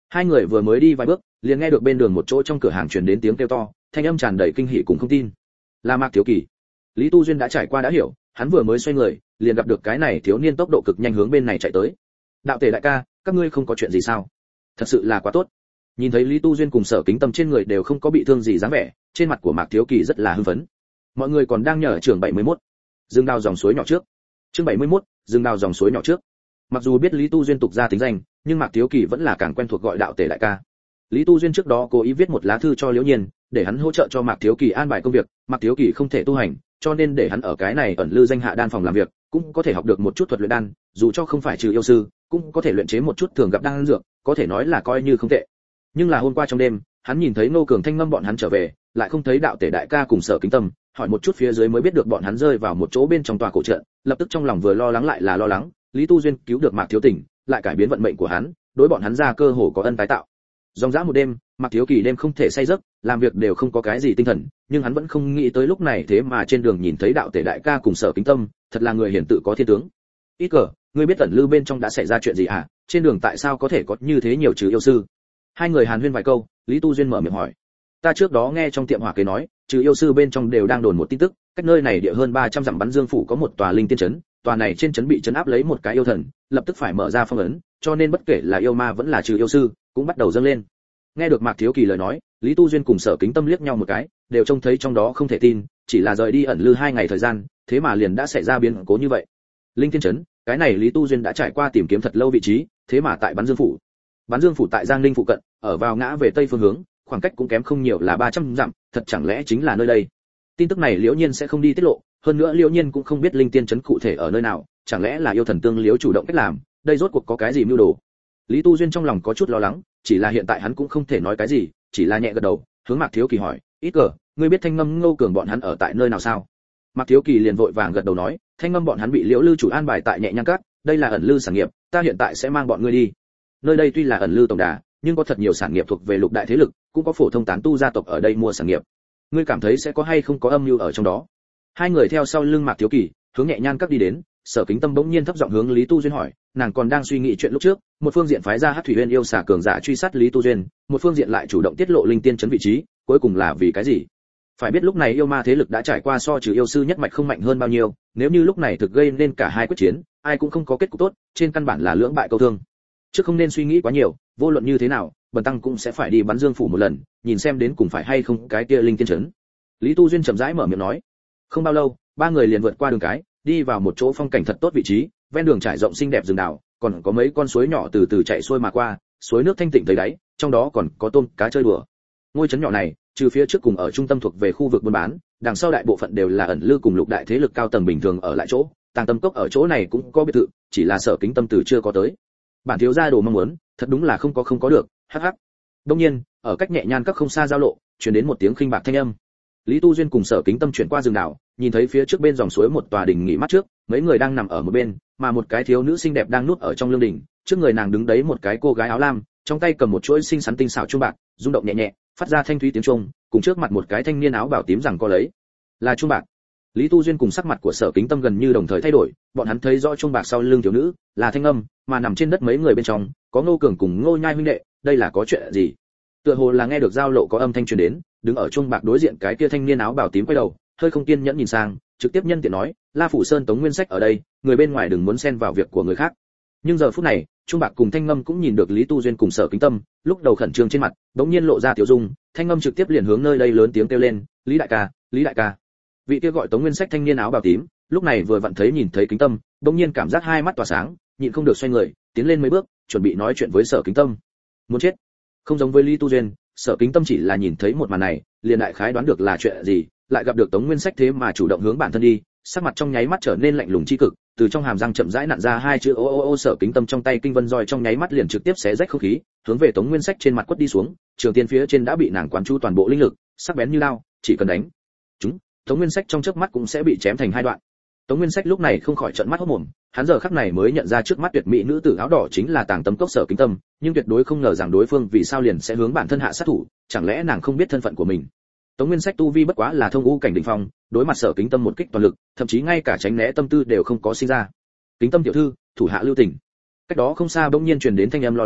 Hai người vừa mới đi vài bước, liền nghe được bên đường một chỗ trong cửa hàng truyền đến tiếng kêu to, thanh âm tràn đầy kinh hỉ cùng không tin. Là Mạc Thiếu Kỳ. Lý Tu Duyên đã trải qua đã hiểu, hắn vừa mới xoay người, liền gặp được cái này thiếu niên tốc độ cực nhanh hướng bên này chạy tới. Đạo Tề đại ca, các ngươi không có chuyện gì sao? Thật sự là quá tốt. Nhìn thấy Lý Tu Duyên cùng Sở Kính Tâm trên người đều không có bị thương gì dáng vẻ, trên mặt của Mạc Thiếu Kỳ rất là hưng phấn. Mọi người còn đang nhờ trường bảy mươi mốt, dừng đào dòng suối nhỏ trước. Chương bảy mươi mốt, dừng đào dòng suối nhỏ trước. Mặc dù biết Lý Tu Duyên tục ra tính danh, nhưng Mạc Thiếu Kỳ vẫn là càng quen thuộc gọi Đạo Tề đại ca. Lý Tu Duyên trước đó cố ý viết một lá thư cho Liễu Nhiên, để hắn hỗ trợ cho Mạc Thiếu Kỳ an bài công việc, Mạc Thiếu Kỳ không thể tu hành, cho nên để hắn ở cái này ẩn lư danh hạ đan phòng làm việc, cũng có thể học được một chút thuật luyện đan, dù cho không phải trừ yêu sư, cũng có thể luyện chế một chút thường gặp đan dược, có thể nói là coi như không tệ. Nhưng là hôm qua trong đêm, hắn nhìn thấy Ngô Cường Thanh Ngâm bọn hắn trở về, lại không thấy Đạo Tề đại ca cùng Sở Kính Tâm, hỏi một chút phía dưới mới biết được bọn hắn rơi vào một chỗ bên trong tòa cổ trận, lập tức trong lòng vừa lo lắng lại là lo lắng, Lý Tu Duyên cứu được Mạc Thiếu Tỉnh, lại cải biến vận mệnh của hắn, đối bọn hắn ra cơ hồ có ân tái tạo. Dòng dã một đêm, Mạc Thiếu Kỳ đêm không thể say giấc, làm việc đều không có cái gì tinh thần, nhưng hắn vẫn không nghĩ tới lúc này thế mà trên đường nhìn thấy Đạo Tề đại ca cùng Sở Kính Tâm, thật là người hiển tự có thiên tướng. Ít cờ, ngươi biết ẩn lư bên trong đã xảy ra chuyện gì hả? Trên đường tại sao có thể có như thế nhiều trừ yêu sư? Hai người hàn huyên vài câu, Lý Tu Duyên mở miệng hỏi. Ta trước đó nghe trong tiệm hỏa kế nói, trừ yêu sư bên trong đều đang đồn một tin tức, cách nơi này địa hơn ba trăm dặm bắn dương phủ có một tòa linh tiên trấn, tòa này trên trấn bị trấn áp lấy một cái yêu thần, lập tức phải mở ra phong ấn, cho nên bất kể là yêu ma vẫn là trừ yêu sư, cũng bắt đầu dâng lên. Nghe được Mạc Thiếu Kỳ lời nói, Lý Tu Duyên cùng Sở Kính Tâm liếc nhau một cái, đều trông thấy trong đó không thể tin, chỉ là rời đi ẩn lư hai ngày thời gian, thế mà liền đã xảy ra biến cố như vậy. Linh tiên trấn, cái này Lý Tu Duyên đã trải qua tìm kiếm thật lâu vị trí, thế mà tại bắn dương phủ. Bắn dương phủ tại Giang Ninh phụ cận, ở vào ngã về tây phương hướng, khoảng cách cũng kém không nhiều là ba trăm dặm, thật chẳng lẽ chính là nơi đây? Tin tức này Liễu Nhiên sẽ không đi tiết lộ, hơn nữa Liễu Nhiên cũng không biết linh tiên trấn cụ thể ở nơi nào, chẳng lẽ là yêu thần tương Liễu chủ động cách làm, đây rốt cuộc có cái gì mưu đồ? Lý Tu Duyên trong lòng có chút lo lắng, chỉ là hiện tại hắn cũng không thể nói cái gì, chỉ là nhẹ gật đầu, hướng Mạc Thiếu Kỳ hỏi, ít cờ, ngươi biết Thanh Ngâm Ngô Cường bọn hắn ở tại nơi nào sao? Mạc Thiếu Kỳ liền vội vàng gật đầu nói, Thanh Ngâm bọn hắn bị Liễu Lư chủ an bài tại Nhẹ Nhang Các, đây là ẩn lư sản nghiệp, ta hiện tại sẽ mang bọn ngươi đi. Nơi đây tuy là ẩn lư tổng đà, nhưng có thật nhiều sản nghiệp thuộc về lục đại thế lực, cũng có phổ thông tán tu gia tộc ở đây mua sản nghiệp. Ngươi cảm thấy sẽ có hay không có âm mưu ở trong đó? Hai người theo sau lưng Mạc Thiếu Kỳ, hướng Nhẹ Nhang Các đi đến, Sở Kính Tâm bỗng nhiên thấp giọng hướng Lý Tu Duyên hỏi, nàng còn đang suy nghĩ chuyện lúc trước, một phương diện phái ra Hắc Thủy Uyên yêu xà cường giả truy sát Lý Tu Duyên, một phương diện lại chủ động tiết lộ linh tiên trấn vị trí, cuối cùng là vì cái gì? Phải biết lúc này yêu ma thế lực đã trải qua so trừ yêu sư nhất mạch không mạnh hơn bao nhiêu, nếu như lúc này thực gây nên cả hai quyết chiến, ai cũng không có kết cục tốt, trên căn bản là lưỡng bại câu thương. Trước không nên suy nghĩ quá nhiều, vô luận như thế nào, Bần tăng cũng sẽ phải đi bắn dương phủ một lần, nhìn xem đến cùng phải hay không cái kia linh tiên trấn. Lý Tu Duyên chậm rãi mở miệng nói. Không bao lâu, ba người liền vượt qua đường cái, đi vào một chỗ phong cảnh thật tốt vị trí, ven đường trải rộng xinh đẹp rừng đào, còn có mấy con suối nhỏ từ từ chạy xuôi mà qua, suối nước thanh tịnh thấy đáy, trong đó còn có tôm cá chơi đùa. Ngôi trấn nhỏ này, trừ phía trước cùng ở trung tâm thuộc về khu vực buôn bán, đằng sau đại bộ phận đều là ẩn lư cùng lục đại thế lực cao tầng bình thường ở lại chỗ, Tàng Tâm Cốc ở chỗ này cũng có biệt thự, chỉ là Sở Kính Tâm từ chưa có tới. Bản thiếu gia đồ mong muốn, thật đúng là không có không có được, hắc hắc. Đương nhiên, ở cách Nhẹ Nhang Các không xa giao lộ, truyền đến một tiếng khinh bạc thanh âm. Lý Tu Duyên cùng Sở Kính Tâm chuyển qua rừng đảo, nhìn thấy phía trước bên dòng suối một tòa đình nghỉ mát trước, mấy người đang nằm ở một bên, mà một cái thiếu nữ xinh đẹp đang núp ở trong lương đình, trước người nàng đứng đấy một cái cô gái áo lam, trong tay cầm một chuỗi xinh xắn tinh xảo chuông bạc, rung động nhẹ nhẹ, phát ra thanh thúy tiếng chuông, cùng trước mặt một cái thanh niên áo bảo tím rằng co lấy. Là chuông bạc. Lý Tu Duyên cùng sắc mặt của Sở Kính Tâm gần như đồng thời thay đổi, bọn hắn thấy rõ chuông bạc sau lưng thiếu nữ, là Thanh Âm, mà nằm trên đất mấy người bên trong, có Ngô Cường cùng Ngô Nhai huynh đệ, đây là có chuyện gì? Tựa hồ là nghe được giao lộ có âm thanh truyền đến, đứng ở chuông bạc đối diện cái kia thanh niên áo bảo tím quay đầu, hơi không kiên nhẫn nhìn sang, trực tiếp nhân tiện nói, La Phủ Sơn Tống Nguyên Sách ở đây, người bên ngoài đừng muốn xen vào việc của người khác. Nhưng giờ phút này, chuông bạc cùng Thanh Ngâm cũng nhìn được Lý Tu Duyên cùng Sở Kính Tâm, lúc đầu khẩn trương trên mặt, đống nhiên lộ ra tiểu dung, Thanh Ngâm trực tiếp liền hướng nơi đây lớn tiếng kêu lên, Lý đại ca, Lý đại ca. Vị kia gọi Tống Nguyên Sách thanh niên áo bào tím, lúc này vừa vặn thấy nhìn thấy Kính Tâm, đống nhiên cảm giác hai mắt tỏa sáng, nhịn không được xoay người, tiến lên mấy bước, chuẩn bị nói chuyện với Sở Kính Tâm. Muốn chết. Không giống với Lý Tu Duyên, Sở Kính Tâm chỉ là nhìn thấy một màn này, liền đại khái đoán được là chuyện gì, lại gặp được Tống Nguyên Sách thế mà chủ động hướng bản thân đi, sắc mặt trong nháy mắt trở nên lạnh lùng chi cực, từ trong hàm răng chậm rãi nặn ra hai chữ ô ô ô. Sở Kính Tâm trong tay kinh vân roi trong nháy mắt liền trực tiếp xé rách không khí, hướng về Tống Nguyên Sách trên mặt quất đi xuống, trường tiên phía trên đã bị nàng quán chu toàn bộ linh lực, sắc bén như lao, chỉ cần đánh chúng, Tống Nguyên Sách trong chớp mắt cũng sẽ bị chém thành hai đoạn. Tống Nguyên Sách lúc này không khỏi trợn mắt hốt mồm, hắn giờ khắc này mới nhận ra trước mắt tuyệt mỹ nữ tử áo đỏ chính là Tàng Tâm Cốc Sở Kính Tâm, nhưng tuyệt đối không ngờ rằng đối phương vì sao liền sẽ hướng bản thân hạ sát thủ, chẳng lẽ nàng không biết thân phận của mình. Tống Nguyên Sách tu vi bất quá là thông u cảnh đỉnh phong, đối mặt Sở Kính Tâm một kích toàn lực, thậm chí ngay cả tránh né tâm tư đều không có sinh ra. Kính Tâm tiểu thư, thủ hạ lưu tình. Cách đó không xa bỗng nhiên truyền đến thanh âm lo lắng,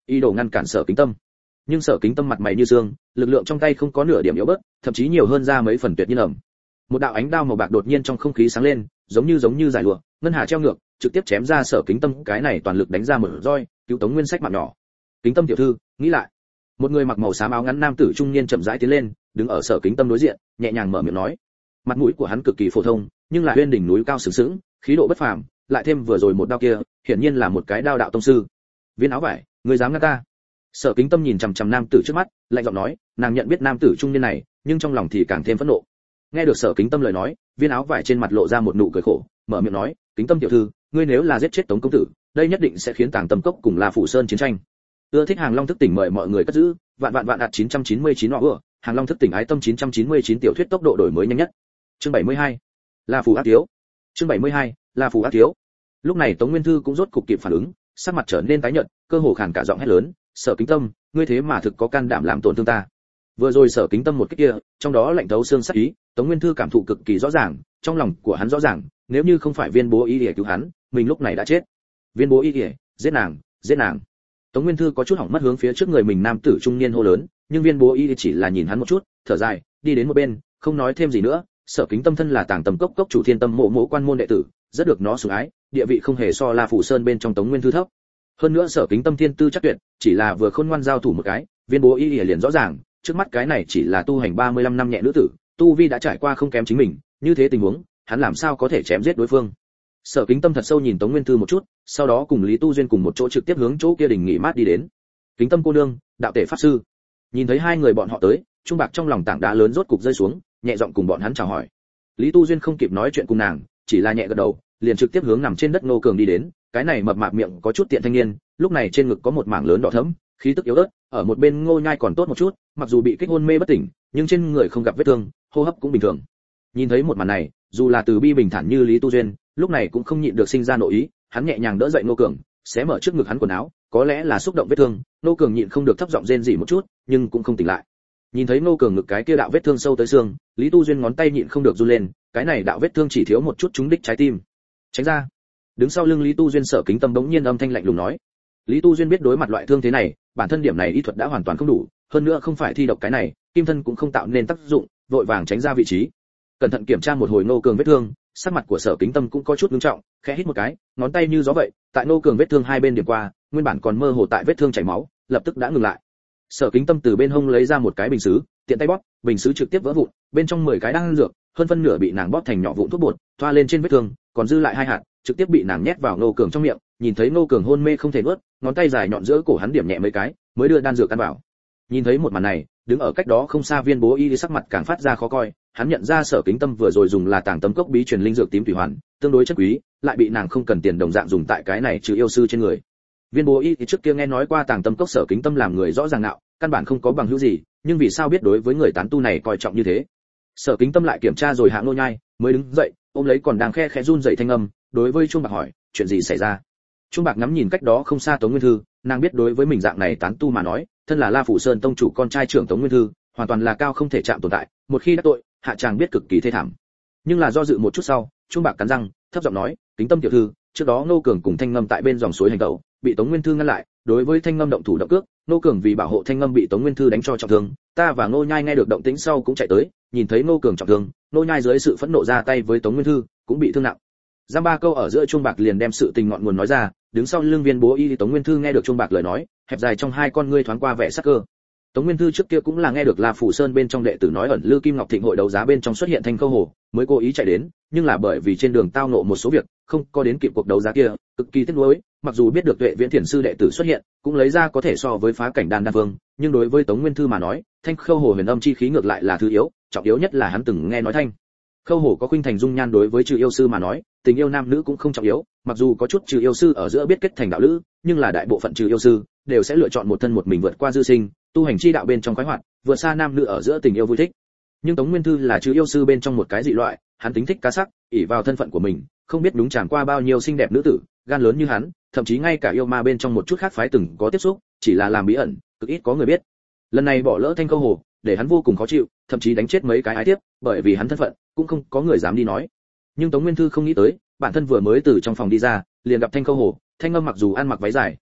ý đồ ngăn cản Sở Kính Tâm. Nhưng Sở Kính Tâm mặt mày như xương, lực lượng trong tay không có nửa điểm yếu bớt, thậm chí nhiều hơn ra mấy phần tuyệt nhiên ẩm. Một đạo ánh đao màu bạc đột nhiên trong không khí sáng lên, giống như giống như giải lụa, ngân hà treo ngược, trực tiếp chém ra Sở Kính Tâm, cái này toàn lực đánh ra một roi, cứu Tống Nguyên Sách mạng nhỏ. Kính Tâm tiểu thư, nghĩ lại. Một người mặc màu xám áo ngắn nam tử trung niên chậm rãi tiến lên, đứng ở Sở Kính Tâm đối diện, nhẹ nhàng mở miệng nói. Mặt mũi của hắn cực kỳ phổ thông, nhưng là uyên đỉnh núi cao sừng sững, khí độ bất phàm, lại thêm vừa rồi một đao kia, hiển nhiên là một cái đao đạo tông sư. Viên áo vải, ngươi dám ngăn ta? Sở Kính Tâm nhìn chằm chằm nam tử trước mắt, lạnh giọng nói, nàng nhận biết nam tử trung niên này, nhưng trong lòng thì càng thêm phẫn nộ. Nghe được Sở Kính Tâm lời nói, Viên áo vải trên mặt lộ ra một nụ cười khổ, mở miệng nói, Kính Tâm tiểu thư, ngươi nếu là giết chết Tống công tử, đây nhất định sẽ khiến Tàng Tâm Cốc cùng La Phủ Sơn chiến tranh. Ưa thích Hàng Long thức tỉnh mời mọi người cất giữ, vạn vạn vạn đạt chín trăm chín mươi chín họ vừa, Hàng Long thức tỉnh ái tâm chín trăm chín mươi chín tiểu thuyết tốc độ đổi mới nhanh nhất. Chương bảy mươi hai, La Phủ ác thiếu. Chương bảy mươi hai, La Phủ ác thiếu. Lúc này Tống Nguyên Thư cũng rốt cục kịp phản ứng, sắc mặt trở nên tái nhợt, cơ hồ khàn cả giọng hét lớn, Sở Kính Tâm, ngươi thế mà thực có can đảm làm tổn thương ta. Vừa rồi Sở Kính Tâm một cái kia, trong đó lạnh thấu xương sắc ý, Tống Nguyên Thư cảm thụ cực kỳ rõ ràng, trong lòng của hắn rõ ràng, nếu như không phải Viên Bố Y để cứu hắn, mình lúc này đã chết. Viên Bố Y để, giết nàng, giết nàng. Tống Nguyên Thư có chút hỏng mất hướng phía trước người mình nam tử trung niên hô lớn, nhưng Viên Bố Y chỉ là nhìn hắn một chút, thở dài, đi đến một bên, không nói thêm gì nữa. Sở Kính Tâm thân là Tàng Tâm Cốc cốc chủ Thiên Tâm Mộ Mộ quan môn đệ tử, rất được nó sủng ái, địa vị không hề so La Phủ Sơn bên trong Tống Nguyên Thư thấp. Hơn nữa Sở Kính Tâm thiên tư chắc tuyệt, chỉ là vừa khôn ngoan giao thủ một cái, Viên Bố Y liền rõ ràng, trước mắt cái này chỉ là tu hành ba mươi lăm năm nhẹ nữ tử, tu vi đã trải qua không kém chính mình, như thế tình huống, hắn làm sao có thể chém giết đối phương. Sở Kính Tâm thật sâu nhìn Tống Nguyên Thư một chút, sau đó cùng Lý Tu Duyên cùng một chỗ trực tiếp hướng chỗ kia đỉnh nghỉ mát đi đến. Kính Tâm cô nương, đạo tể pháp sư. Nhìn thấy hai người bọn họ tới, trung bạc trong lòng tảng đá lớn rốt cục rơi xuống, nhẹ giọng cùng bọn hắn chào hỏi. Lý Tu Duyên không kịp nói chuyện cùng nàng, chỉ là nhẹ gật đầu, liền trực tiếp hướng nằm trên đất Ngô Cường đi đến. Cái này mập mạp miệng có chút tiện thanh niên, lúc này trên ngực có một mảng lớn đỏ thẫm, khí tức yếu ớt, ở một bên Ngô Nhai còn tốt một chút, mặc dù bị kích hôn mê bất tỉnh, nhưng trên người không gặp vết thương, hô hấp cũng bình thường. Nhìn thấy một màn này, dù là từ bi bình thản như Lý Tu Duyên, lúc này cũng không nhịn được sinh ra nội ý, hắn nhẹ nhàng đỡ dậy Ngô Cường, xé mở trước ngực hắn quần áo, có lẽ là xúc động vết thương, Ngô Cường nhịn không được thấp giọng rên rỉ một chút, nhưng cũng không tỉnh lại. Nhìn thấy Ngô Cường ngực cái kia đạo vết thương sâu tới xương, Lý Tu Duyên ngón tay nhịn không được run lên, cái này đạo vết thương chỉ thiếu một chút trúng đích trái tim. Tránh ra. Đứng sau lưng Lý Tu Duyên Sở Kính Tâm bỗng nhiên âm thanh lạnh lùng nói. Lý Tu Duyên biết đối mặt loại thương thế này, bản thân điểm này y thuật đã hoàn toàn không đủ, hơn nữa không phải thi độc cái này, kim thân cũng không tạo nên tác dụng, vội vàng tránh ra vị trí. Cẩn thận kiểm tra một hồi Ngô Cường vết thương, sắc mặt của Sở Kính Tâm cũng có chút nghiêm trọng, khẽ hít một cái, ngón tay như gió vậy, tại Ngô Cường vết thương hai bên điểm qua, nguyên bản còn mơ hồ tại vết thương chảy máu, lập tức đã ngừng lại. Sở Kính Tâm từ bên hông lấy ra một cái bình sứ, tiện tay bóp, bình sứ trực tiếp vỡ vụn, bên trong mười cái đan dược, hơn phân nửa bị nàng bóp thành nhỏ vụn thuốc bột, thoa lên trên vết thương, còn dư lại hai hạt, trực tiếp bị nàng nhét vào Ngô Cường trong miệng, nhìn thấy Ngô Cường hôn mê không thể nuốt, ngón tay dài nhọn giữa cổ hắn điểm nhẹ mấy cái, mới đưa đan dược ăn vào. Nhìn thấy một màn này, đứng ở cách đó không xa Viên Bố Y sắc mặt càng phát ra khó coi, hắn nhận ra Sở Kính Tâm vừa rồi dùng là Tàng Tâm Cốc bí truyền linh dược tím thủy hoàn, tương đối chất quý, lại bị nàng không cần tiền đồng dạng dùng tại cái này trừ yêu sư trên người. Viên Bố Y thì trước kia nghe nói qua Tàng Tâm Cốc Sở Kính Tâm làm người rõ ràng nạo, căn bản không có bằng hữu gì, nhưng vì sao biết đối với người tán tu này coi trọng như thế. Sở Kính Tâm lại kiểm tra rồi hạ Ngô Nhai, mới đứng dậy, ôm lấy còn đang khe khẽ run rẩy thanh âm, đối với Trung Bạc hỏi, chuyện gì xảy ra? Trung Bạc ngắm nhìn cách đó không xa Tống Nguyên Thư, nàng biết đối với mình dạng này tán tu mà nói, thân là La Phủ Sơn tông chủ con trai trưởng Tống Nguyên Thư, hoàn toàn là cao không thể chạm tồn tại, một khi đắc tội, hạ chàng biết cực kỳ thê thảm. Nhưng là do dự một chút sau, Trung Bạc cắn răng, thấp giọng nói, Kính Tâm tiểu thư, trước đó Ngô Cường cùng Thanh Ngâm tại bên dòng suối hành tẩu, bị Tống Nguyên Thư ngăn lại, đối với Thanh Ngâm động thủ động cước, Ngô Cường vì bảo hộ Thanh Ngâm bị Tống Nguyên Thư đánh cho trọng thương, ta và Ngô Nhai nghe được động tĩnh sau cũng chạy tới, nhìn thấy Ngô Cường trọng thương, Ngô Nhai dưới sự phẫn nộ ra tay với Tống Nguyên Thư, cũng bị thương nặng. Giam ba câu ở giữa Trung Bạc liền đem sự tình ngọn nguồn nói ra, đứng sau lưng Viên Bố Y Tống Nguyên Thư nghe được Trung Bạc lời nói, hẹp dài trong hai con ngươi thoáng qua vẻ sắc cơ. Tống Nguyên Thư trước kia cũng là nghe được La Phủ Sơn bên trong đệ tử nói ẩn Lư Kim Ngọc Thịnh hội đấu giá bên trong xuất hiện Thanh Câu Hồ, mới cố ý chạy đến, nhưng là bởi vì trên đường tao ngộ một số việc, không có đến kịp cuộc đấu giá kia, cực kỳ tiếc nuối, mặc dù biết được Tuệ Viễn Thiền sư đệ tử xuất hiện, cũng lấy ra có thể so với phá cảnh đan đan vương, nhưng đối với Tống Nguyên Thư mà nói, Thanh Khâu Hồ huyền âm chi khí ngược lại là thứ yếu, trọng yếu nhất là hắn từng nghe nói Thanh Khâu Hồ có khuynh thành dung nhan, đối với trừ yêu sư mà nói, tình yêu nam nữ cũng không trọng yếu, mặc dù có chút trừ yêu sư ở giữa biết kết thành đạo lữ, nhưng là đại bộ phận trừ yêu sư đều sẽ lựa chọn một thân một mình vượt qua dư sinh, tu hành chi đạo bên trong khoái hoạt, vượt xa nam nữ ở giữa tình yêu vui thích. Nhưng Tống Nguyên Thư là trừ yêu sư bên trong một cái dị loại, hắn tính thích cá sắc, ỷ vào thân phận của mình, không biết đúng tràn qua bao nhiêu xinh đẹp nữ tử, gan lớn như hắn, thậm chí ngay cả yêu ma bên trong một chút khác phái từng có tiếp xúc, chỉ là làm bí ẩn, cực ít có người biết. Lần này bỏ lỡ Thanh Câu Hồ, để hắn vô cùng khó chịu, thậm chí đánh chết mấy cái ái tiếp, bởi vì hắn thân phận, cũng không có người dám đi nói. Nhưng Tống Nguyên Thư không nghĩ tới, bản thân vừa mới từ trong phòng đi ra, liền gặp Thanh Câu Hồ. Thanh Ngâm mặc dù ăn mặc váy dài,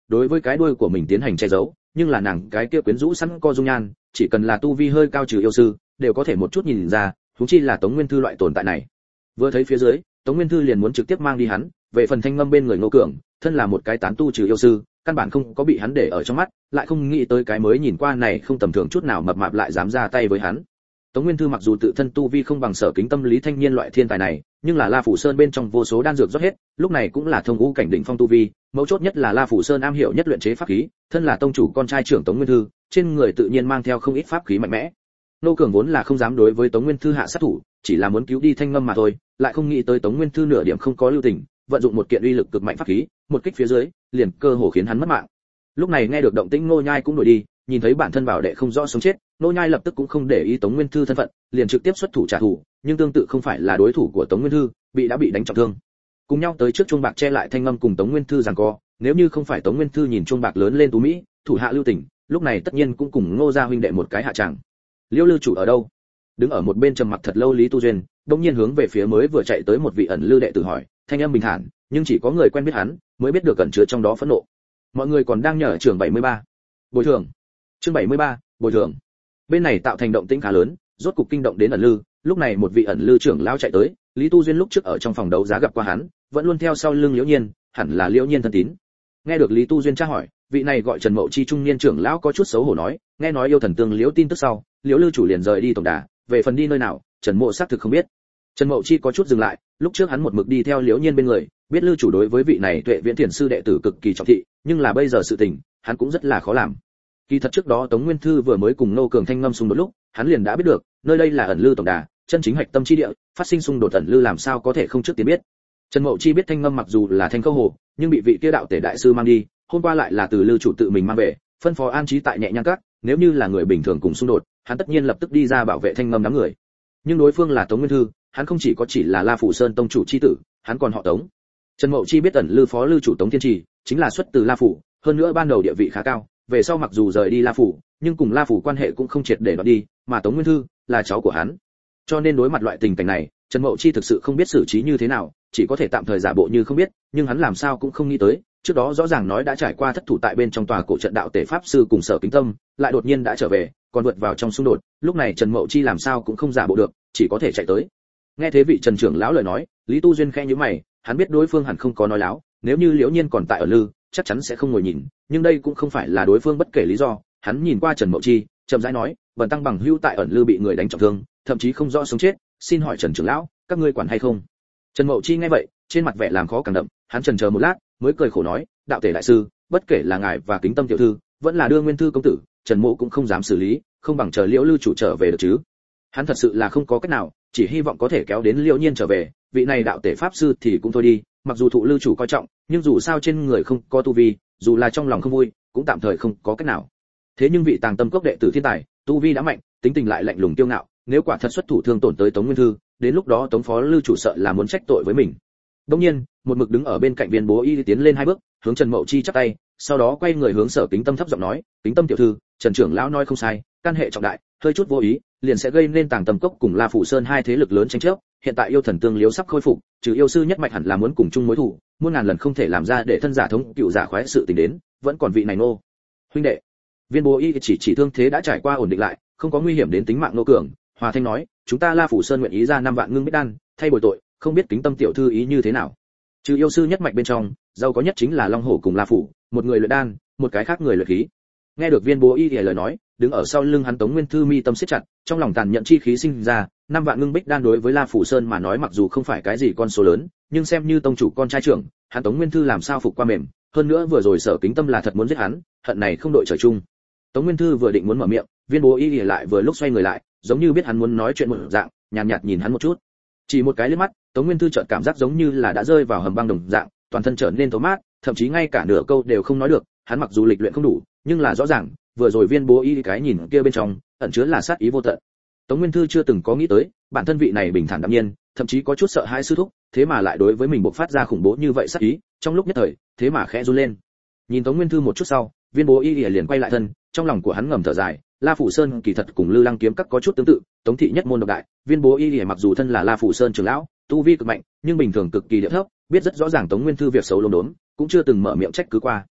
đối với cái đuôi của mình tiến hành che giấu, nhưng là nàng cái kia quyến rũ sẵn co dung nhan, chỉ cần là tu vi hơi cao trừ yêu sư, đều có thể một chút nhìn ra, huống chi là Tống Nguyên Thư loại tồn tại này. Vừa thấy phía dưới, Tống Nguyên Thư liền muốn trực tiếp mang đi hắn, về phần Thanh Ngâm bên người Ngô Cường, thân là một cái tán tu trừ yêu sư, căn bản không có bị hắn để ở trong mắt, lại không nghĩ tới cái mới nhìn qua này không tầm thường chút nào mập mạp lại dám ra tay với hắn. Tống Nguyên Thư mặc dù tự thân tu vi không bằng Sở Kính Tâm Lý Thanh Niên loại thiên tài này, nhưng là La Phủ Sơn bên trong vô số đan dược rót hết, lúc này cũng là thông ngũ cảnh đỉnh phong tu vi, mấu chốt nhất là La Phủ Sơn am hiểu nhất luyện chế pháp khí, thân là tông chủ con trai trưởng Tống Nguyên Thư, trên người tự nhiên mang theo không ít pháp khí mạnh mẽ. Nô Cường vốn là không dám đối với Tống Nguyên Thư hạ sát thủ, chỉ là muốn cứu đi Thanh Ngâm mà thôi, lại không nghĩ tới Tống Nguyên Thư nửa điểm không có lưu tình, vận dụng một kiện uy lực cực mạnh pháp khí, một kích phía dưới, liền cơ hồ khiến hắn mất mạng. Lúc này nghe được động tĩnh Ngô Nhai cũng đuổi đi, nhìn thấy bản thân bảo đệ không rõ sống chết, Ngô Nhai lập tức cũng không để ý Tống Nguyên Thư thân phận, liền trực tiếp xuất thủ trả thù, nhưng tương tự không phải là đối thủ của Tống Nguyên Thư, bị đã bị đánh trọng thương. Cùng nhau tới trước chuông bạc che lại Thanh Ngâm cùng Tống Nguyên Thư giằng co, nếu như không phải Tống Nguyên Thư nhìn chuông bạc lớn lên tú mỹ, thủ hạ lưu tình, lúc này tất nhiên cũng cùng Ngô gia huynh đệ một cái hạ tràng. Liêu Lư chủ ở đâu? Đứng ở một bên trầm mặc thật lâu Lý Tu Duyên, đột nhiên hướng về phía mới vừa chạy tới một vị ẩn lư đệ tử hỏi, thanh âm bình thản, nhưng chỉ có người quen biết hắn, mới biết được ẩn chứa trong đó phẫn nộ. Mọi người còn đang nhờ trường bảy mươi ba. Bồi thường. Chương bảy mươi ba, bồi thường. Bên này tạo thành động tĩnh khá lớn, rốt cục kinh động đến ẩn lư, lúc này một vị ẩn lư trưởng lão chạy tới, Lý Tu Duyên lúc trước ở trong phòng đấu giá gặp qua hắn, vẫn luôn theo sau lưng Liễu Nhiên, hẳn là Liễu Nhiên thân tín. Nghe được Lý Tu Duyên tra hỏi, vị này gọi Trần Mậu Chi trung niên trưởng lão có chút xấu hổ nói, nghe nói yêu thần tương Liễu tin tức sau, Liễu Lư chủ liền rời đi tổng đà, về phần đi nơi nào, Trần Mộ xác thực không biết. Trần Mậu Chi có chút dừng lại, lúc trước hắn một mực đi theo Liễu Nhiên bên người, biết Lư chủ đối với vị này Tuệ Viễn Thiền sư đệ tử cực kỳ trọng thị, nhưng là bây giờ sự tình, hắn cũng rất là khó làm. Kỳ thật trước đó Tống Nguyên Thư vừa mới cùng Nô Cường Thanh Ngâm xung đột lúc, hắn liền đã biết được, nơi đây là ẩn lư tổng đà, chân chính hạch tâm chi địa, phát sinh xung đột ẩn lư làm sao có thể không trước tiên biết. Trần Mậu Chi biết Thanh Ngâm mặc dù là thanh câu hồ, nhưng bị vị kia đạo tể đại sư mang đi, hôm qua lại là từ Lư chủ tự mình mang về, phân phó an trí tại nhẹ nhàng các, nếu như là người bình thường cùng xung đột, hắn tất nhiên lập tức đi ra bảo vệ Thanh Ngâm đám người. Nhưng đối phương là Tống Nguyên Thư, hắn không chỉ có chỉ là La Phủ Sơn tông chủ chi tử, hắn còn họ Tống. Trần Mậu Chi biết ẩn lư phó lư chủ Tống Thiên Trì, chính là xuất từ La Phủ, hơn nữa ban đầu địa vị khá cao, về sau mặc dù rời đi La Phủ, nhưng cùng La Phủ quan hệ cũng không triệt để đoạn đi, mà Tống Nguyên Thư là cháu của hắn. Cho nên đối mặt loại tình cảnh này, Trần Mậu Chi thực sự không biết xử trí như thế nào, chỉ có thể tạm thời giả bộ như không biết, nhưng hắn làm sao cũng không nghĩ tới, trước đó rõ ràng nói đã trải qua thất thủ tại bên trong tòa cổ trận đạo tể pháp sư cùng Sở Kính Tâm, lại đột nhiên đã trở về, còn vượt vào trong xung đột, lúc này Trần Mậu Chi làm sao cũng không giả bộ được, chỉ có thể chạy tới. Nghe thế vị Trần trưởng lão lời nói, Lý Tu Duyên khẽ nhíu mày, hắn biết đối phương hẳn không có nói láo, nếu như Liễu Nhiên còn tại ở lư, chắc chắn sẽ không ngồi nhìn, nhưng đây cũng không phải là đối phương bất kể lý do, hắn nhìn qua Trần Mậu Chi, chậm rãi nói, "Bần tăng bằng hữu tại ẩn lư bị người đánh trọng thương, thậm chí không rõ sống chết, xin hỏi Trần trưởng lão, các ngươi quản hay không?" Trần Mậu Chi nghe vậy, trên mặt vẻ làm khó càng đậm, hắn chần chờ một lát, mới cười khổ nói, "Đạo tể đại sư, bất kể là ngài và Kính Tâm tiểu thư, vẫn là Đưa Nguyên thư công tử, Trần Mộ cũng không dám xử lý, không bằng chờ Liễu Lư chủ trở về được chứ." Hắn thật sự là không có cách nào, chỉ hy vọng có thể kéo đến Liễu Nhiên trở về, vị này đạo tể pháp sư thì cũng thôi đi, mặc dù thụ Lư chủ coi trọng, nhưng dù sao trên người không có tu vi, dù là trong lòng không vui, cũng tạm thời không có cách nào. Thế nhưng vị Tàng Tâm Cốc đệ tử thiên tài, tu vi đã mạnh, tính tình lại lạnh lùng kiêu ngạo, nếu quả thật xuất thủ thương tổn tới Tống Nguyên Thư, đến lúc đó Tống phó Lư chủ sợ là muốn trách tội với mình. Đương nhiên, một mực đứng ở bên cạnh Viên Bố Y tiến lên hai bước, hướng Trần Mậu Chi chắp tay, sau đó quay người hướng Sở Kính Tâm thấp giọng nói, "Kính Tâm tiểu thư, Trần trưởng lão nói không sai, căn hệ trọng đại, hơi chút vô ý, liền sẽ gây nên Tàng Tâm Cốc cùng La Phủ Sơn hai thế lực lớn tranh chấp, hiện tại yêu thần tương liếu sắp khôi phục, trừ yêu sư nhất mạch hẳn là muốn cùng chung mối thù, muôn ngàn lần không thể làm ra để thân giả thống cựu giả khoái sự tình đến, vẫn còn vị này nô huynh đệ." Viên Bố Y chỉ chỉ thương thế đã trải qua ổn định lại, không có nguy hiểm đến tính mạng Nô Cường, hòa thanh nói, "Chúng ta La Phủ Sơn nguyện ý ra năm vạn ngưng bích đan, thay bồi tội, không biết Kính Tâm tiểu thư ý như thế nào?" Trừ yêu sư nhất mạch bên trong, giàu có nhất chính là Long Hổ cùng La Phủ, một người luyện đan, một cái khác người luyện khí. Nghe được Viên Bố Y lời nói, đứng ở sau lưng hắn Tống Nguyên Thư mi tâm siết chặt, trong lòng tàn nhận chi khí sinh ra, năm vạn ngưng bích đan đối với La Phủ Sơn mà nói mặc dù không phải cái gì con số lớn, nhưng xem như tông chủ con trai trưởng, hắn Tống Nguyên Thư làm sao phục qua mềm, hơn nữa vừa rồi Sở Kính Tâm là thật muốn giết hắn, hận này không đội trời chung. Tống Nguyên Thư vừa định muốn mở miệng, Viên Bố Y lại vừa lúc xoay người lại, giống như biết hắn muốn nói chuyện một dạng, nhàn nhạt, nhạt nhìn hắn một chút. Chỉ một cái liếc mắt, Tống Nguyên Thư chợt cảm giác giống như là đã rơi vào hầm băng đồng dạng, toàn thân trở nên tố mát, thậm chí ngay cả nửa câu đều không nói được, hắn mặc dù lịch luyện không đủ, nhưng là rõ ràng, vừa rồi Viên Bố Y cái nhìn kia bên trong, ẩn chứa là sát ý vô tận. Tống Nguyên Thư chưa từng có nghĩ tới, bản thân vị này bình thản đạm nhiên, thậm chí có chút sợ hãi sư thúc, thế mà lại đối với mình bộc phát ra khủng bố như vậy sát ý, trong lúc nhất thời, thế mà khẽ run lên. Nhìn Tống Nguyên Thư một chút sau, Viên Bố Y liền quay lại thân, trong lòng của hắn ngầm thở dài, La Phủ Sơn kỳ thật cùng Lư Lăng kiếm các có chút tương tự, Tống thị nhất môn độc đại, Viên Bố Y mặc dù thân là La Phủ Sơn trưởng lão, tu vi cực mạnh, nhưng bình thường cực kỳ địa thấp, biết rất rõ ràng Tống Nguyên Thư việc xấu lồn đốn, cũng chưa từng mở miệng trách cứ qua.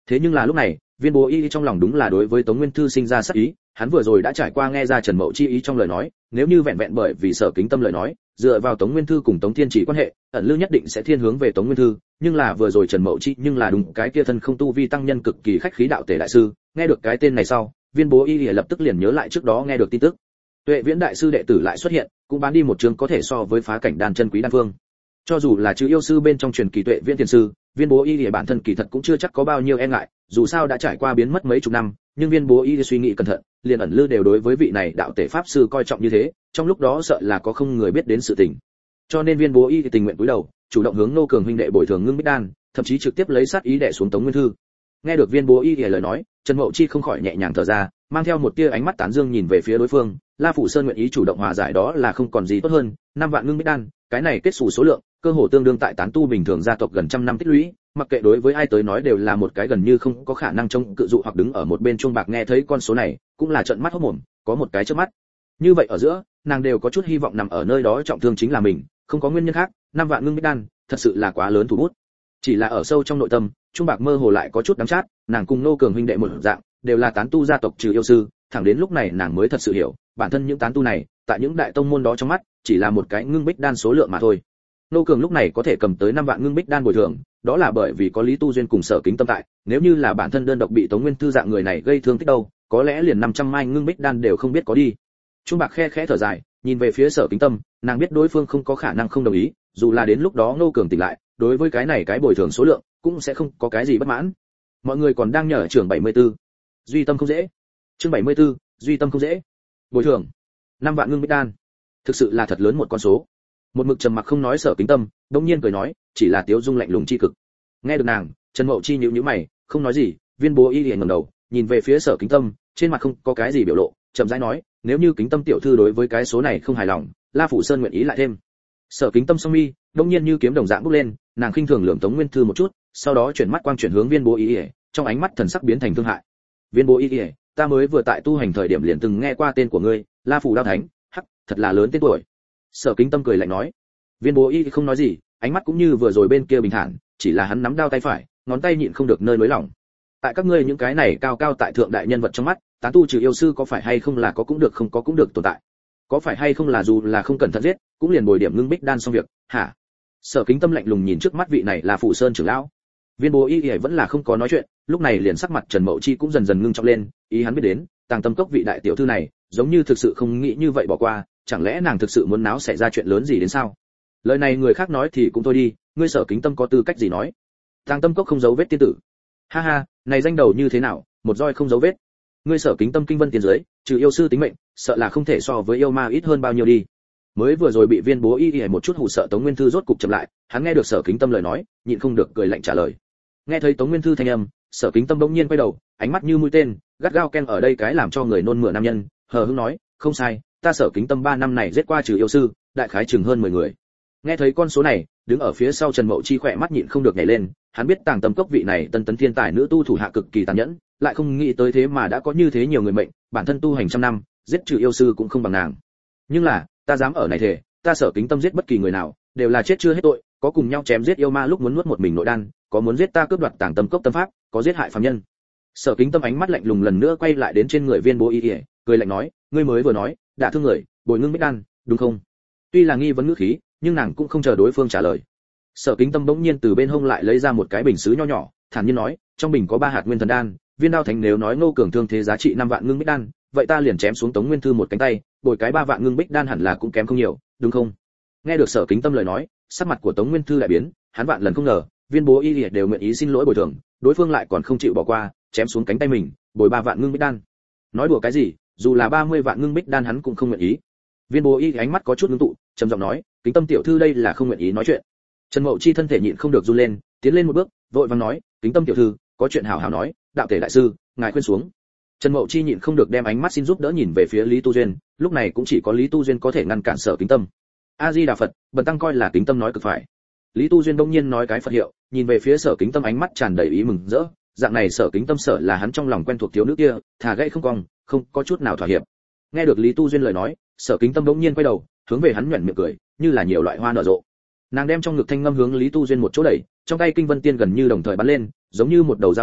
Thế nhưng là lúc này, Viên Bố Y trong lòng đúng là đối với Tống Nguyên Thư sinh ra sát ý, hắn vừa rồi đã trải qua nghe ra Trần Mậu chi ý trong lời nói, nếu như vẹn vẹn bởi vì Sở Kính Tâm lời nói, dựa vào Tống Nguyên Thư cùng Tống Thiên Chỉ quan hệ, ẩn lưu nhất định sẽ thiên hướng về Tống Nguyên Thư, nhưng là vừa rồi Trần Mậu chi nhưng là đúng cái kia thân không tu vi tăng nhân cực kỳ khách khí đạo tể đại sư, nghe được cái tên này sau, Viên Bố Y lập tức liền nhớ lại trước đó nghe được tin tức. Tuệ Viễn đại sư đệ tử lại xuất hiện, cũng bán đi một trường có thể so với phá cảnh đan chân quý đan phương. Cho dù là chữ yêu sư bên trong truyền kỳ Tuệ Viễn tiền sư, Viên Bố Y bản thân kỳ thật cũng chưa chắc có bao nhiêu e ngại, dù sao đã trải qua biến mất mấy chục năm, nhưng Viên Bố Y suy nghĩ cẩn thận, liền ẩn lư đều đối với vị này đạo tể pháp sư coi trọng như thế, trong lúc đó sợ là có không người biết đến sự tình. Cho nên Viên Bố Y tình nguyện cúi đầu, chủ động hướng Nô Cường huynh đệ bồi thường ngưng bích đan, thậm chí trực tiếp lấy sát ý đè xuống Tống Nguyên Thư. Nghe được Viên Bố Y lời nói, Trần Mậu Chi không khỏi nhẹ nhàng thở ra, mang theo một tia ánh mắt tán dương nhìn về phía đối phương. La Phủ Sơn nguyện ý chủ động hòa giải đó là không còn gì tốt hơn, năm vạn ngưng bích đan, cái này kết sủ số lượng, cơ hồ tương đương tại tán tu bình thường gia tộc gần trăm năm tích lũy, mặc kệ đối với ai tới nói đều là một cái gần như không có khả năng chống cự dụ hoặc đứng ở một bên chuông bạc nghe thấy con số này, cũng là trợn mắt hốt mồm, có một cái chớp mắt. Như vậy ở giữa, nàng đều có chút hy vọng nằm ở nơi đó trọng thương chính là mình, không có nguyên nhân khác, năm vạn ngưng bích đan, thật sự là quá lớn thủ bút. Chỉ là ở sâu trong nội tâm, chuông bạc mơ hồ lại có chút đắng chát, nàng cùng Nô Cường huynh đệ một dạng, đều là tán tu gia tộc trừ yêu sư, thẳng đến lúc này nàng mới thật sự hiểu, bản thân những tán tu này, tại những đại tông môn đó trong mắt, chỉ là một cái ngưng bích đan số lượng mà thôi. Nô Cường lúc này có thể cầm tới năm vạn ngưng bích đan bồi thường, đó là bởi vì có Lý Tu Duyên cùng Sở Kính Tâm tại, nếu như là bản thân đơn độc bị Tống Nguyên Thư dạng người này gây thương tích đâu, có lẽ liền năm trăm mai ngưng bích đan đều không biết có đi. Trung Bạc khe khẽ thở dài, nhìn về phía Sở Kính Tâm, nàng biết đối phương không có khả năng không đồng ý, dù là đến lúc đó Nô Cường tỉnh lại, đối với cái này cái bồi thường số lượng, cũng sẽ không có cái gì bất mãn. Mọi người còn đang nhờ trưởng bảy mươi tư. Duy tâm không dễ. Chương bảy mươi tư, duy tâm không dễ. Bồi thường năm vạn ngưng bích đan, thực sự là thật lớn một con số. Một mực trầm mặc không nói Sở Kính Tâm, đột nhiên cười nói, chỉ là tiếu dung lạnh lùng chi cực. Nghe được nàng, Trần Mậu Chi nhíu nhíu mày, không nói gì. Viên Bố Y liền ngẩng đầu, nhìn về phía Sở Kính Tâm, trên mặt không có cái gì biểu lộ, chậm rãi nói, nếu như Kính Tâm tiểu thư đối với cái số này không hài lòng, La Phủ Sơn nguyện ý lại thêm. Sở Kính Tâm song mi, đột nhiên như kiếm đồng dạng bốc lên, nàng khinh thường lườm Tống Nguyên Thư một chút, sau đó chuyển mắt quang chuyển hướng Viên Bố Y, trong ánh mắt thần sắc biến thành thương hại. Viên Bố Y, ta mới vừa tại tu hành thời điểm liền từng nghe qua tên của ngươi, La Phủ Đao Thánh, hắc, thật là lớn tên tuổi. Sở Kính Tâm cười lạnh nói. Viên Bố Y không nói gì, ánh mắt cũng như vừa rồi bên kia bình thản, chỉ là hắn nắm đao tay phải, ngón tay nhịn không được nơi nới lỏng. Tại các ngươi những cái này cao cao tại thượng đại nhân vật trong mắt, tán tu trừ yêu sư có phải hay không là có cũng được không có cũng được tồn tại. Có phải hay không là dù là không cẩn thận giết, cũng liền bồi điểm ngưng bích đan xong việc, hả? Sở Kính Tâm lạnh lùng nhìn trước mắt vị này là Phủ Sơn trưởng lão. Viên Bố Y vẫn là không có nói chuyện, lúc này liền sắc mặt Trần Mậu Chi cũng dần dần ngưng trọng lên, ý hắn biết đến, Tàng Tâm Cốc vị đại tiểu thư này, giống như thực sự không nghĩ như vậy bỏ qua, chẳng lẽ nàng thực sự muốn náo xảy ra chuyện lớn gì đến sao? Lời này người khác nói thì cũng thôi đi, ngươi Sở Kính Tâm có tư cách gì nói? Tàng Tâm Cốc không giấu vết tiên tử. Ha ha, này danh đầu như thế nào, một roi không giấu vết. Ngươi Sở Kính Tâm kinh vân tiền giới, trừ yêu sư tính mệnh, sợ là không thể so với yêu ma ít hơn bao nhiêu đi. Mới vừa rồi bị Viên Bố Y một chút hù sợ Tống Nguyên Thư rốt cục chậm lại, hắn nghe được Sở Kính Tâm lời nói, nhịn không được cười lạnh trả lời. Nghe thấy Tống Nguyên Thư thanh âm, Sở Kính Tâm bỗng nhiên quay đầu, ánh mắt như mũi tên, gắt gao ken ở đây cái làm cho người nôn mửa nam nhân, hờ hững nói, không sai, ta Sở Kính Tâm ba năm này giết qua trừ yêu sư, đại khái chừng hơn mười người. Nghe thấy con số này, đứng ở phía sau Trần Mậu Chi khỏe mắt nhịn không được nhảy lên, hắn biết Tàng Tâm Cốc vị này tân tấn thiên tài nữ tu thủ hạ cực kỳ tàn nhẫn, lại không nghĩ tới thế mà đã có như thế nhiều người mệnh, bản thân tu hành trăm năm, giết trừ yêu sư cũng không bằng nàng. Nhưng là, ta dám ở này thể, ta Sở Kính Tâm giết bất kỳ người nào, đều là chết chưa hết tội, có cùng nhau chém giết yêu ma lúc muốn nuốt một mình nội đan, có muốn giết ta cướp đoạt Tàng Tâm Cốc tâm pháp, có giết hại phàm nhân. Sở Kính Tâm ánh mắt lạnh lùng lần nữa quay lại đến trên người Viên Bố Y, cười lạnh nói, ngươi mới vừa nói, đả thương người, bồi ngưng bích đan, đúng không? Tuy là nghi vấn ngữ khí, nhưng nàng cũng không chờ đối phương trả lời. Sở Kính Tâm bỗng nhiên từ bên hông lại lấy ra một cái bình sứ nho nhỏ, thản nhiên nói, trong bình có ba hạt nguyên thần đan, Viên Đao Thánh nếu nói Ngô Cường thương thế giá trị năm vạn ngưng bích đan, vậy ta liền chém xuống Tống Nguyên Thư một cánh tay, bồi cái ba vạn ngưng bích đan hẳn là cũng kém không nhiều, đúng không? Nghe được Sở Kính Tâm lời nói, sắc mặt của Tống Nguyên Thư lại biến, hắn vạn lần không ngờ, Viên Bố Y đều nguyện ý xin lỗi bồi thường, đối phương lại còn không chịu bỏ qua, chém xuống cánh tay mình, bồi ba vạn ngưng bích đan. Nói đùa cái gì, dù là ba mươi vạn ngưng bích đan hắn cũng không nguyện ý. Viên Bố Y ánh mắt có chút ngưng tụ, trầm giọng nói, Kính Tâm tiểu thư đây là không nguyện ý nói chuyện. Trần Mậu Chi thân thể nhịn không được run lên, tiến lên một bước, vội vàng nói, Kính Tâm tiểu thư, có chuyện hảo hảo nói, đạo tể đại sư, ngài khuyên xuống. Trần Mậu Chi nhịn không được đem ánh mắt xin giúp đỡ nhìn về phía Lý Tu Duyên, lúc này cũng chỉ có Lý Tu Duyên có thể ngăn cản Sở Kính Tâm. A Di Đà Phật, bần tăng coi là Kính Tâm nói cực phải. Lý Tu Duyên đông nhiên nói cái Phật hiệu, nhìn về phía Sở Kính Tâm ánh mắt tràn đầy ý mừng rỡ, dạng này Sở Kính Tâm sợ là hắn trong lòng quen thuộc thiếu nữ kia, thả gãy không cong, không có chút nào thỏa hiệp. Nghe được Lý Tu Duyên lời nói, Sở Kính Tâm đông nhiên quay đầu, hướng về hắn nhuyễn miệng cười, như là nhiều loại hoa nở rộ. Nàng đem trong ngực thanh ngâm hướng Lý Tu Duyên một chỗ đẩy, trong tay kinh vân tiên gần như đồng thời bắn lên, giống như một đầu dao long,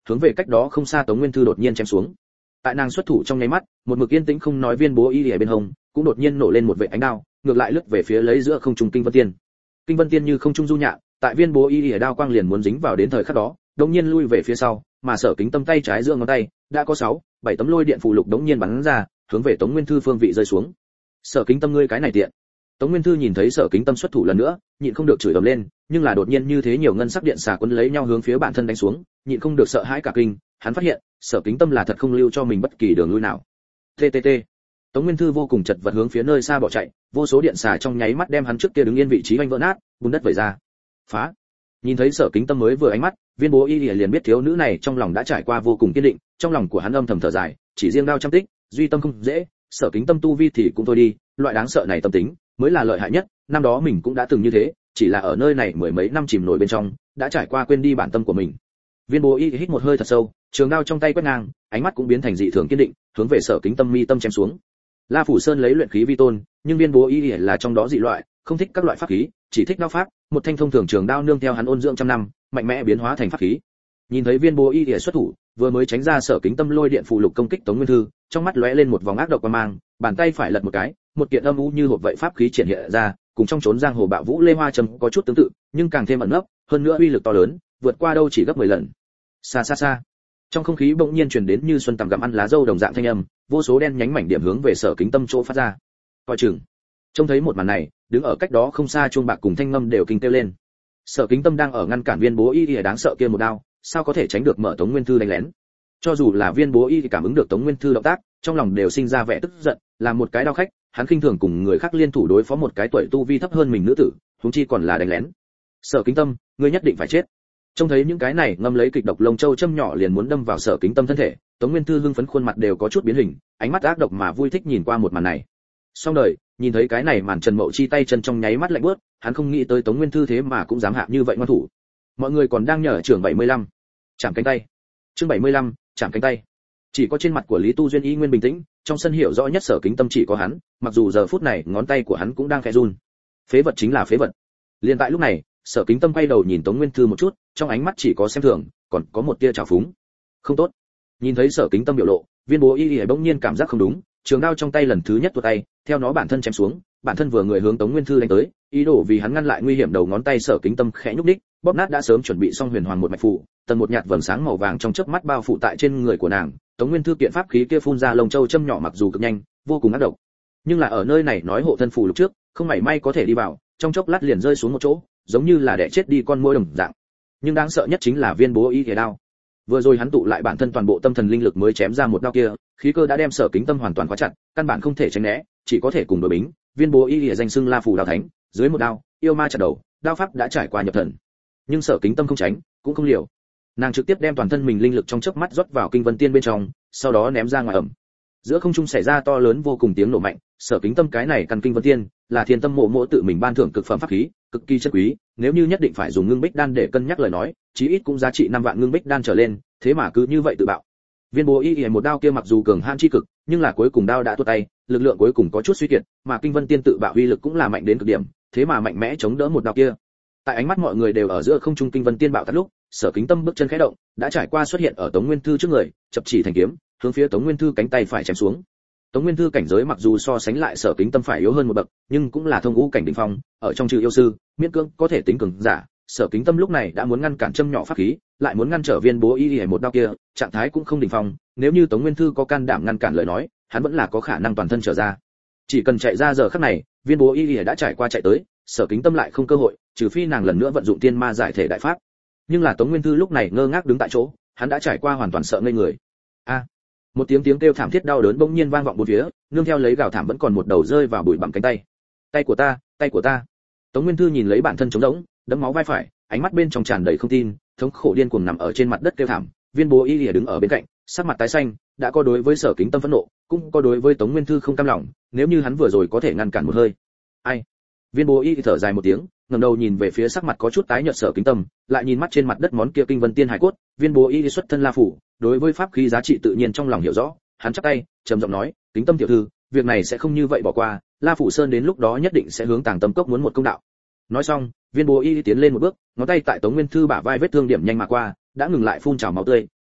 hướng về cách đó không xa Tống Nguyên Thư đột nhiên chém xuống. Tại nàng xuất thủ trong nháy mắt, một mực yên tĩnh không nói Viên Bố Y ở bên hông, cũng đột nhiên nổ lên một vệt ánh đao, ngược lại lướt về phía lấy giữa không trung Kinh Vân Tiên. Kinh Vân Tiên như không trung du nhạ, tại Viên Bố Y ở đao quang liền muốn dính vào đến thời khắc đó, đột nhiên lui về phía sau, mà Sở Kính Tâm tay trái giữa ngón tay đã có sáu, bảy tấm lôi điện phù lục đống nhiên bắn ra, hướng về Tống Nguyên Thư phương vị rơi xuống. Sở Kính Tâm ngươi cái này tiện. Tống Nguyên Thư nhìn thấy Sở Kính Tâm xuất thủ lần nữa, nhịn không được chửi ầm lên, nhưng là đột nhiên như thế nhiều ngân sắc điện xà quấn lấy nhau hướng phía bản thân đánh xuống, nhịn không được sợ hãi cả kinh, hắn phát hiện, Sở Kính Tâm là thật không lưu cho mình bất kỳ đường lui nào. T T T. Tống Nguyên Thư vô cùng chật vật hướng phía nơi xa bỏ chạy, vô số điện xà trong nháy mắt đem hắn trước kia đứng yên vị trí vành vỡ nát, bùn đất vẩy ra. Phá. Nhìn thấy Sở Kính Tâm mới vừa ánh mắt, Viên Bố Y liền biết thiếu nữ này trong lòng đã trải qua vô cùng kiên định, trong lòng của hắn âm thầm thở dài, chỉ riêng đao trăm tích, duy tâm không dễ, Sở Kính Tâm tu vi thì cũng thôi đi, loại đáng sợ này tâm tính mới là lợi hại nhất, năm đó mình cũng đã từng như thế, chỉ là ở nơi này mười mấy năm chìm nổi bên trong, đã trải qua quên đi bản tâm của mình. Viên Bố Y hít một hơi thật sâu, trường đao trong tay quét ngang, ánh mắt cũng biến thành dị thường kiên định, hướng về Sở Kính Tâm mi tâm chém xuống. La Phủ Sơn lấy luyện khí vi tôn, nhưng Viên Bố Y là trong đó dị loại, không thích các loại pháp khí, chỉ thích đao pháp, một thanh thông thường trường đao nương theo hắn ôn dưỡng trăm năm, mạnh mẽ biến hóa thành pháp khí. Nhìn thấy Viên Bố Y xuất thủ, vừa mới tránh ra Sở Kính Tâm lôi điện phù lục công kích Tống Nguyên Thư, trong mắt lóe lên một vòng ác độc quang mang, bàn tay phải lật một cái, một kiện âm u như hộp vậy pháp khí triển hiện ra, cùng trong chốn giang hồ bạo vũ lê hoa trầm có chút tương tự, nhưng càng thêm ẩn nấp, hơn nữa uy lực to lớn, vượt qua đâu chỉ gấp mười lần. Xa xa xa, trong không khí bỗng nhiên truyền đến như xuân tầm gặm ăn lá dâu đồng dạng thanh âm, vô số đen nhánh mảnh điểm hướng về Sở Kính Tâm chỗ phát ra. Coi chừng. Trông thấy một màn này, đứng ở cách đó không xa chuông bạc cùng thanh ngâm đều kinh kêu lên. Sở Kính Tâm đang ở ngăn cản Viên Bố Y thì đáng sợ kia một đao, sao có thể tránh được mở Tống Nguyên Thư đánh lén. Cho dù là Viên Bố Y thì cảm ứng được Tống Nguyên Thư động tác, trong lòng đều sinh ra vẻ tức giận, làm một cái đao khách, hắn khinh thường cùng người khác liên thủ đối phó một cái tuổi tu vi thấp hơn mình nữ tử, huống chi còn là đánh lén. Sở Kính Tâm, ngươi nhất định phải chết. Trông thấy những cái này ngâm lấy kịch độc lông châu châm nhỏ liền muốn đâm vào Sở Kính Tâm thân thể, Tống Nguyên Thư hưng phấn khuôn mặt đều có chút biến hình, ánh mắt ác độc mà vui thích nhìn qua một màn này. Xong đời, nhìn thấy cái này màn Trần Mậu Chi tay chân trong nháy mắt lạnh buốt, hắn không nghĩ tới Tống Nguyên Thư thế mà cũng dám hạ như vậy ngoan thủ. Mọi người còn đang nhờ trưởng bảy mươi lăm, chạm cánh tay. Chương bảy mươi lăm, chạm cánh tay. Chỉ có trên mặt của Lý Tu Duyên y nguyên bình tĩnh, trong sân hiểu rõ nhất Sở Kính Tâm chỉ có hắn, mặc dù giờ phút này ngón tay của hắn cũng đang khẽ run. Phế vật chính là phế vật. Liên tại lúc này, Sở Kính Tâm quay đầu nhìn Tống Nguyên Thư một chút, trong ánh mắt chỉ có xem thường, còn có một tia trào phúng. Không tốt. Nhìn thấy Sở Kính Tâm biểu lộ, Viên Bố Y Y bỗng nhiên cảm giác không đúng, trường đao trong tay lần thứ nhất tuột tay, theo nó bản thân chém xuống, bản thân vừa người hướng Tống Nguyên Thư đánh tới, ý đồ vì hắn ngăn lại nguy hiểm đầu ngón tay Sở Kính Tâm khẽ nhúc nhích, bóp nát đã sớm chuẩn bị xong huyền hoàn một mạch phù, tầng một nhạt vầng sáng màu vàng trong chớp mắt bao phủ tại trên người của nàng. Tống Nguyên Thư kiện pháp khí kia phun ra lồng châu châm nhỏ mặc dù cực nhanh, vô cùng ác độc, nhưng là ở nơi này nói hộ thân phù lục trước, không mảy may có thể đi vào, trong chốc lát liền rơi xuống một chỗ, giống như là đẻ chết đi con muỗi đồng dạng. Nhưng đáng sợ nhất chính là Viên Bố Y cái đao. Vừa rồi hắn tụ lại bản thân toàn bộ tâm thần linh lực mới chém ra một đao kia, khí cơ đã đem Sở Kính Tâm hoàn toàn khóa chặt, căn bản không thể tránh né, chỉ có thể cùng đối bính. Viên Bố Y lìa danh xưng La Phù Đao Thánh, dưới một đao, yêu ma chặt đầu, đao pháp đã trải qua nhập thần. Nhưng Sở Kính Tâm không tránh, cũng không liều. Nàng trực tiếp đem toàn thân mình linh lực trong chớp mắt rót vào Kinh Vân Tiên bên trong, sau đó ném ra ngoài ẩm. Giữa không trung xảy ra to lớn vô cùng tiếng nổ mạnh, Sở Kính Tâm cái này căn Kinh Vân Tiên, là Thiên Tâm Mộ Mộ tự mình ban thưởng cực phẩm pháp khí, cực kỳ chân quý, nếu như nhất định phải dùng ngưng bích đan để cân nhắc lời nói, chí ít cũng giá trị năm vạn ngưng bích đan trở lên, thế mà cứ như vậy tự bạo. Viên Bố Y một đao kia mặc dù cường hãn chi cực, nhưng là cuối cùng đao đã tuột tay, lực lượng cuối cùng có chút suy kiệt, mà Kinh Vân Tiên tự bạo uy lực cũng là mạnh đến cực điểm, thế mà mạnh mẽ chống đỡ một đao kia. Tại ánh mắt mọi người đều ở giữa không trung Kinh Vân Tiên bạo tắt lúc, Sở Kính Tâm bước chân khẽ động, đã trải qua xuất hiện ở Tống Nguyên Thư trước người, chập chỉ thành kiếm, hướng phía Tống Nguyên Thư cánh tay phải chém xuống. Tống Nguyên Thư cảnh giới mặc dù so sánh lại Sở Kính Tâm phải yếu hơn một bậc, nhưng cũng là thông ngũ cảnh đỉnh phong, ở trong trừ yêu sư, miễn cưỡng có thể tính cường giả. Sở Kính Tâm lúc này đã muốn ngăn cản châm nhỏ pháp khí, lại muốn ngăn trở Viên Bố Y một đao kia, trạng thái cũng không đỉnh phong, nếu như Tống Nguyên Thư có can đảm ngăn cản lời nói, hắn vẫn là có khả năng toàn thân trở ra. Chỉ cần chạy ra giờ khắc này, Viên Bố Y đã trải qua chạy tới, Sở Kính Tâm lại không cơ hội, trừ phi nàng lần nữa vận dụng tiên ma giải thể đại pháp. Nhưng là Tống Nguyên Thư lúc này ngơ ngác đứng tại chỗ, hắn đã trải qua hoàn toàn sợ ngây người. A! Một tiếng tiếng kêu thảm thiết đau đớn bỗng nhiên vang vọng bốn phía, nương theo lấy gào thảm vẫn còn một đầu rơi vào bụi bặm cánh tay. Tay của ta, tay của ta. Tống Nguyên Thư nhìn lấy bản thân trống rỗng, đẫm máu vai phải, ánh mắt bên trong tràn đầy không tin, thống khổ điên cuồng nằm ở trên mặt đất kêu thảm. Viên Bố Y lìa đứng ở bên cạnh, sắc mặt tái xanh, đã có đối với Sở Kính Tâm phẫn nộ, cũng có đối với Tống Nguyên Thư không cam lòng, nếu như hắn vừa rồi có thể ngăn cản một hơi. Ai? Viên Bố Y thở dài một tiếng, ngẩng đầu nhìn về phía sắc mặt có chút tái nhợt Sở Kính Tâm, lại nhìn mắt trên mặt đất món kia Kinh Vân Tiên hải cốt. Viên Bố Y xuất thân La Phủ, đối với pháp khí giá trị tự nhiên trong lòng hiểu rõ, hắn chắp tay, trầm giọng nói, Kính Tâm tiểu thư, việc này sẽ không như vậy bỏ qua, La Phủ Sơn đến lúc đó nhất định sẽ hướng Tàng Tâm Cốc muốn một công đạo. Nói xong, Viên Bố Y tiến lên một bước, ngón tay tại Tống Nguyên Thư bả vai vết thương điểm nhanh mà qua, đã ngừng lại phun trào máu tươi,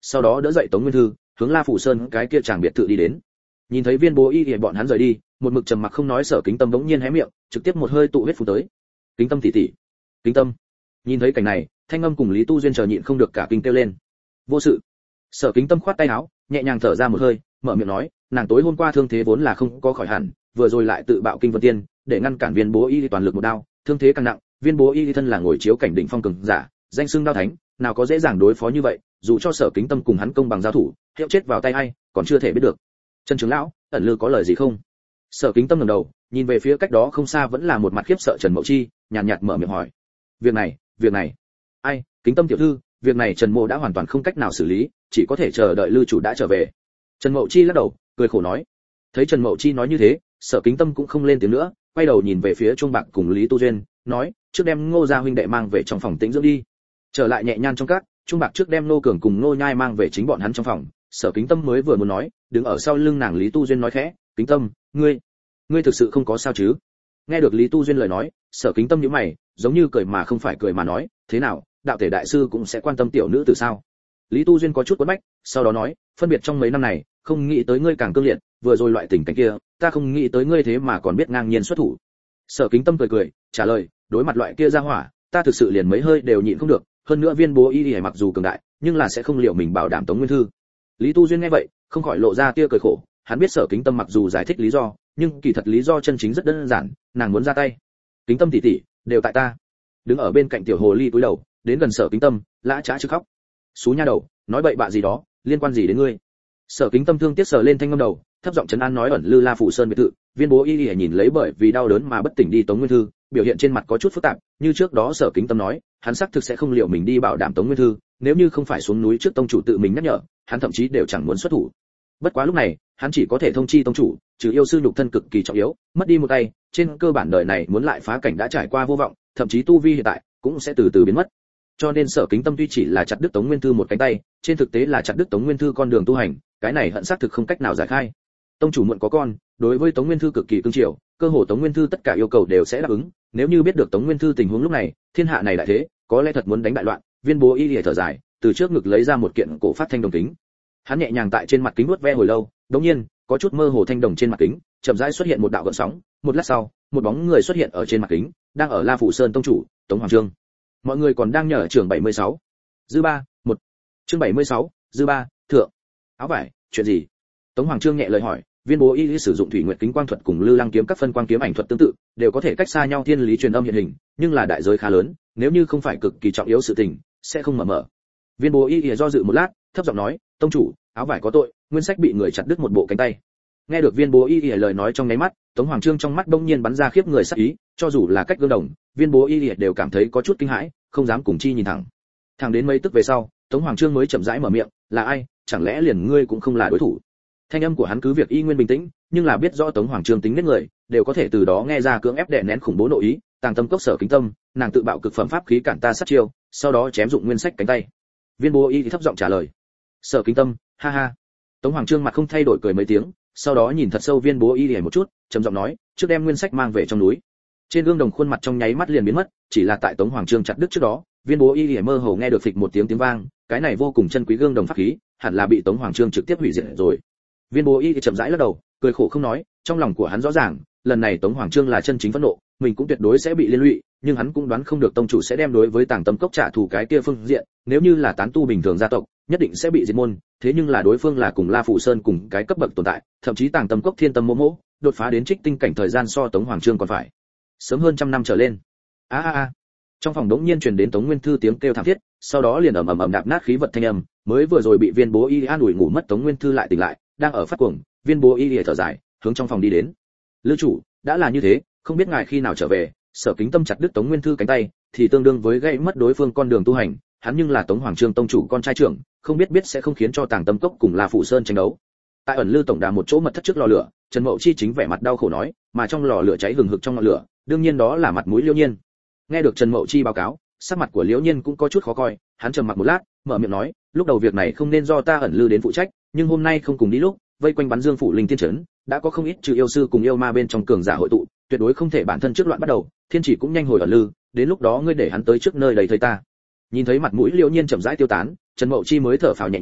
sau đó đỡ dậy Tống Nguyên Thư, hướng La Phủ Sơn cái kia chàng biệt thự đi đến. Nhìn thấy Viên Bố Y Y bọn hắn rời đi, một mực trầm mặc không nói Sở Kính Tâm bỗng nhiên hé miệng, trực tiếp một hơi tụ huyết phun tới. Kính Tâm tỷ tỷ, Kính Tâm. Nhìn thấy cảnh này, Thanh Âm cùng Lý Tu Duyên chờ nhịn không được cả kinh kêu lên. Vô sự. Sở Kính Tâm khoát tay áo, nhẹ nhàng thở ra một hơi, mở miệng nói, nàng tối hôm qua thương thế vốn là không có khỏi hẳn, vừa rồi lại tự bạo kinh vân tiên, để ngăn cản Viên Bố Y toàn lực một đao, thương thế càng nặng. Viên Bố Y thân là ngồi chiếu cảnh đỉnh phong cường giả, danh xưng đao thánh, nào có dễ dàng đối phó như vậy, dù cho Sở Kính Tâm cùng hắn công bằng giao thủ, hiệu chết vào tay ai, còn chưa thể biết được. Trần trưởng lão, ẩn lư có lời gì không? Sở Kính Tâm ngẩng đầu, nhìn về phía cách đó không xa vẫn là một mặt khiếp sợ Trần Mậu Chi, nhàn nhạt, nhạt mở miệng hỏi. Việc này, việc này, ai? Kính Tâm tiểu thư, việc này Trần Mộ đã hoàn toàn không cách nào xử lý, chỉ có thể chờ đợi Lư chủ đã trở về. Trần Mậu Chi lắc đầu, cười khổ nói. Thấy Trần Mậu Chi nói như thế, Sở Kính Tâm cũng không lên tiếng nữa, quay đầu nhìn về phía Trung Bạc cùng Lý Tu Duyên, nói, trước đem Ngô gia huynh đệ mang về trong phòng tĩnh dưỡng đi. Trở lại nhẹ nhàng trong các, Trung Bạc trước đem Nô Cường cùng Nô Nhai mang về chính bọn hắn trong phòng, Sở Kính Tâm mới vừa muốn nói, đứng ở sau lưng nàng Lý Tu Duyên nói khẽ, Kính Tâm, ngươi, ngươi thực sự không có sao chứ? Nghe được Lý Tu Duyên lời nói, Sở Kính Tâm nhíu mày, giống như cười mà không phải cười mà nói, thế nào, đạo thể đại sư cũng sẽ quan tâm tiểu nữ từ sao? Lý Tu Duyên có chút quấn bách, sau đó nói, phân biệt trong mấy năm này, không nghĩ tới ngươi càng cương liệt, vừa rồi loại tình cảnh kia, ta không nghĩ tới ngươi thế mà còn biết ngang nhiên xuất thủ. Sở Kính Tâm cười cười, trả lời, đối mặt loại kia ra hỏa, ta thực sự liền mấy hơi đều nhịn không được, hơn nữa Viên Bố Y Y mặc dù cường đại, nhưng là sẽ không liệu mình bảo đảm Tống Nguyên Thư. Lý Tu Duyên nghe vậy, không khỏi lộ ra tia cười khổ, hắn biết Sở Kính Tâm mặc dù giải thích lý do, nhưng kỳ thật lý do chân chính rất đơn giản, nàng muốn ra tay. Kính Tâm tỷ tỷ, đều tại ta. Đứng ở bên cạnh tiểu hồ ly cúi đầu, đến gần Sở Kính Tâm, lã chã chứ khóc. Xú nha đầu, nói bậy bạ gì đó, liên quan gì đến ngươi? Sở Kính Tâm thương tiếc sờ lên Thanh Ngâm đầu, thấp giọng trấn an nói, ẩn Lư La Phủ Sơn biệt thự, Viên Bố Y Y nhìn lấy bởi vì đau đớn mà bất tỉnh đi Tống Nguyên Thư, biểu hiện trên mặt có chút phức tạp, như trước đó Sở Kính Tâm nói, hắn xác thực sẽ không liệu mình đi bảo đảm Tống Nguyên Thư, nếu như không phải xuống núi trước tông chủ tự mình nhắc nhở, hắn thậm chí đều chẳng muốn xuất thủ. Bất quá lúc này, hắn chỉ có thể thông chi tông chủ, trừ yêu sư nhục thân cực kỳ trọng yếu, mất đi một tay, trên cơ bản đời này muốn lại phá cảnh đã trải qua vô vọng, thậm chí tu vi hiện tại cũng sẽ từ từ biến mất. Cho nên Sở Kính Tâm tuy chỉ là chặt đứt Tống Nguyên Thư một cánh tay, trên thực tế là chặt đứt Tống Nguyên Thư con đường tu hành, cái này hận xác thực không cách nào giải khai. Tông chủ muộn có con, đối với Tống Nguyên Thư cực kỳ cưng chiều, cơ hồ Tống Nguyên Thư tất cả yêu cầu đều sẽ đáp ứng, nếu như biết được Tống Nguyên Thư tình huống lúc này, thiên hạ này đại thế, có lẽ thật muốn đánh đại loạn. Viên Bố Y lìa thở dài, từ trước ngực lấy ra một kiện cổ phát thanh đồng kính. Hắn nhẹ nhàng tại trên mặt kính nuốt ve hồi lâu, đống nhiên, có chút mơ hồ thanh đồng trên mặt kính, chậm rãi xuất hiện một đạo gợn sóng, một lát sau, một bóng người xuất hiện ở trên mặt kính, đang ở La Phủ Sơn tông chủ, Tống Hoàng Trương. Mọi người còn đang nhờ trưởng bảy mươi sáu. Dư ba, một. Chương bảy mươi sáu, dư ba, thượng. Áo vải, chuyện gì? Tống Hoàng Trương nhẹ lời hỏi. Viên Bố Y sử dụng thủy nguyệt kính quang thuật cùng Lư Lăng kiếm các phân quang kiếm ảnh thuật tương tự, đều có thể cách xa nhau thiên lý truyền âm hiện hình, nhưng là đại giới khá lớn, nếu như không phải cực kỳ trọng yếu sự tình, sẽ không mở mở. Viên Bố Y do dự một lát, thấp giọng nói, tông chủ, áo vải có tội, nguyên sách bị người chặt đứt một bộ cánh tay. Nghe được Viên Bố Y lời nói trong nháy mắt, Tống Hoàng Trương trong mắt bỗng nhiên bắn ra khiếp người sắc ý, cho dù là cách gương đồng, Viên Bố Y đều cảm thấy có chút kinh hãi, không dám cùng chi nhìn thẳng. Thẳng đến mấy tức về sau, Tống Hoàng Trương mới chậm rãi mở miệng, là ai, chẳng lẽ liền ngươi cũng không là đối thủ? Thanh âm của hắn cứ việc y nguyên bình tĩnh, nhưng là biết rõ Tống Hoàng Trương tính nết người, đều có thể từ đó nghe ra cưỡng ép đè nén khủng bố nội ý, tàng tâm cốc Sở Kính Tâm, nàng tự bạo cực phẩm pháp khí cản ta sát chiêu, sau đó chém dụng nguyên sách cánh tay. Viên Bố Y thì thấp giọng trả lời. Sở Kính Tâm, ha ha. Tống Hoàng Trương mặt không thay đổi cười mấy tiếng, sau đó nhìn thật sâu Viên Bố Y một chút, trầm giọng nói, trước đem nguyên sách mang về trong núi. Trên gương đồng khuôn mặt trong nháy mắt liền biến mất, chỉ là tại Tống Hoàng Trương chặt đứt trước đó, Viên Bố Y mơ hồ nghe được phịch một tiếng tiếng vang, cái này vô cùng chân quý gương đồng pháp khí, hẳn là bị Tống Hoàng Trương trực tiếp hủy diệt rồi. Viên Bố Y thì chậm rãi lắc đầu, cười khổ không nói, trong lòng của hắn rõ ràng, lần này Tống Hoàng Trương là chân chính phẫn nộ, mình cũng tuyệt đối sẽ bị liên lụy, nhưng hắn cũng đoán không được tông chủ sẽ đem đối với Tàng Tâm Cốc trả thù cái kia phương diện, nếu như là tán tu bình thường gia tộc, nhất định sẽ bị diệt môn, thế nhưng là đối phương là cùng La Phủ Sơn cùng cái cấp bậc tồn tại, thậm chí Tàng Tâm Cốc Thiên Tâm Mộ Mộ, đột phá đến trích tinh cảnh thời gian so Tống Hoàng Trương còn phải sớm hơn trăm năm trở lên. A a a. Trong phòng đống nhiên truyền đến Tống Nguyên Thư tiếng kêu thảm thiết, sau đó liền ầm ầm ầm đạp nát khí vật thanh âm, mới vừa rồi bị Viên Bố Y an ủi ngủ mất Tống Nguyên Thư lại tỉnh lại, đang ở phát cuồng, Viên Bố Y thở dài, hướng trong phòng đi đến. Lữ chủ, đã là như thế, không biết ngài khi nào trở về. Sở Kính Tâm chặt đứt Tống Nguyên Thư cánh tay, thì tương đương với gãy mất đối phương con đường tu hành, hắn nhưng là Tống Hoàng Trương tông chủ con trai trưởng, không biết biết sẽ không khiến cho Tàng Tâm Cốc cùng La Phủ Sơn tranh đấu. Tại ẩn Lư tổng đà một chỗ mật thất trước lò lửa, Trần Mậu Chi chính vẻ mặt đau khổ nói, mà trong lò lửa cháy hừng hực trong ngọn lửa, đương nhiên đó là mặt mũi Liễu Nhiên. Nghe được Trần Mậu Chi báo cáo, sắc mặt của Liễu Nhiên cũng có chút khó coi, hắn trầm mặc một lát, mở miệng nói, lúc đầu việc này không nên do ta ẩn Lư đến phụ trách, nhưng hôm nay không cùng đi lúc, vây quanh bắn Dương phủ linh tiên trấn, đã có không ít trừ yêu sư cùng yêu ma bên trong cường giả hội tụ, tuyệt đối không thể bản thân trước loạn bắt đầu, thiên chỉ cũng nhanh hồi ẩn Lư, đến lúc đó ngươi để hắn tới trước nơi đầy thầy ta. Nhìn thấy mặt mũi Liễu Nhiên chậm rãi tiêu tán, Trần Mậu Chi mới thở phào nhẹ nhõm,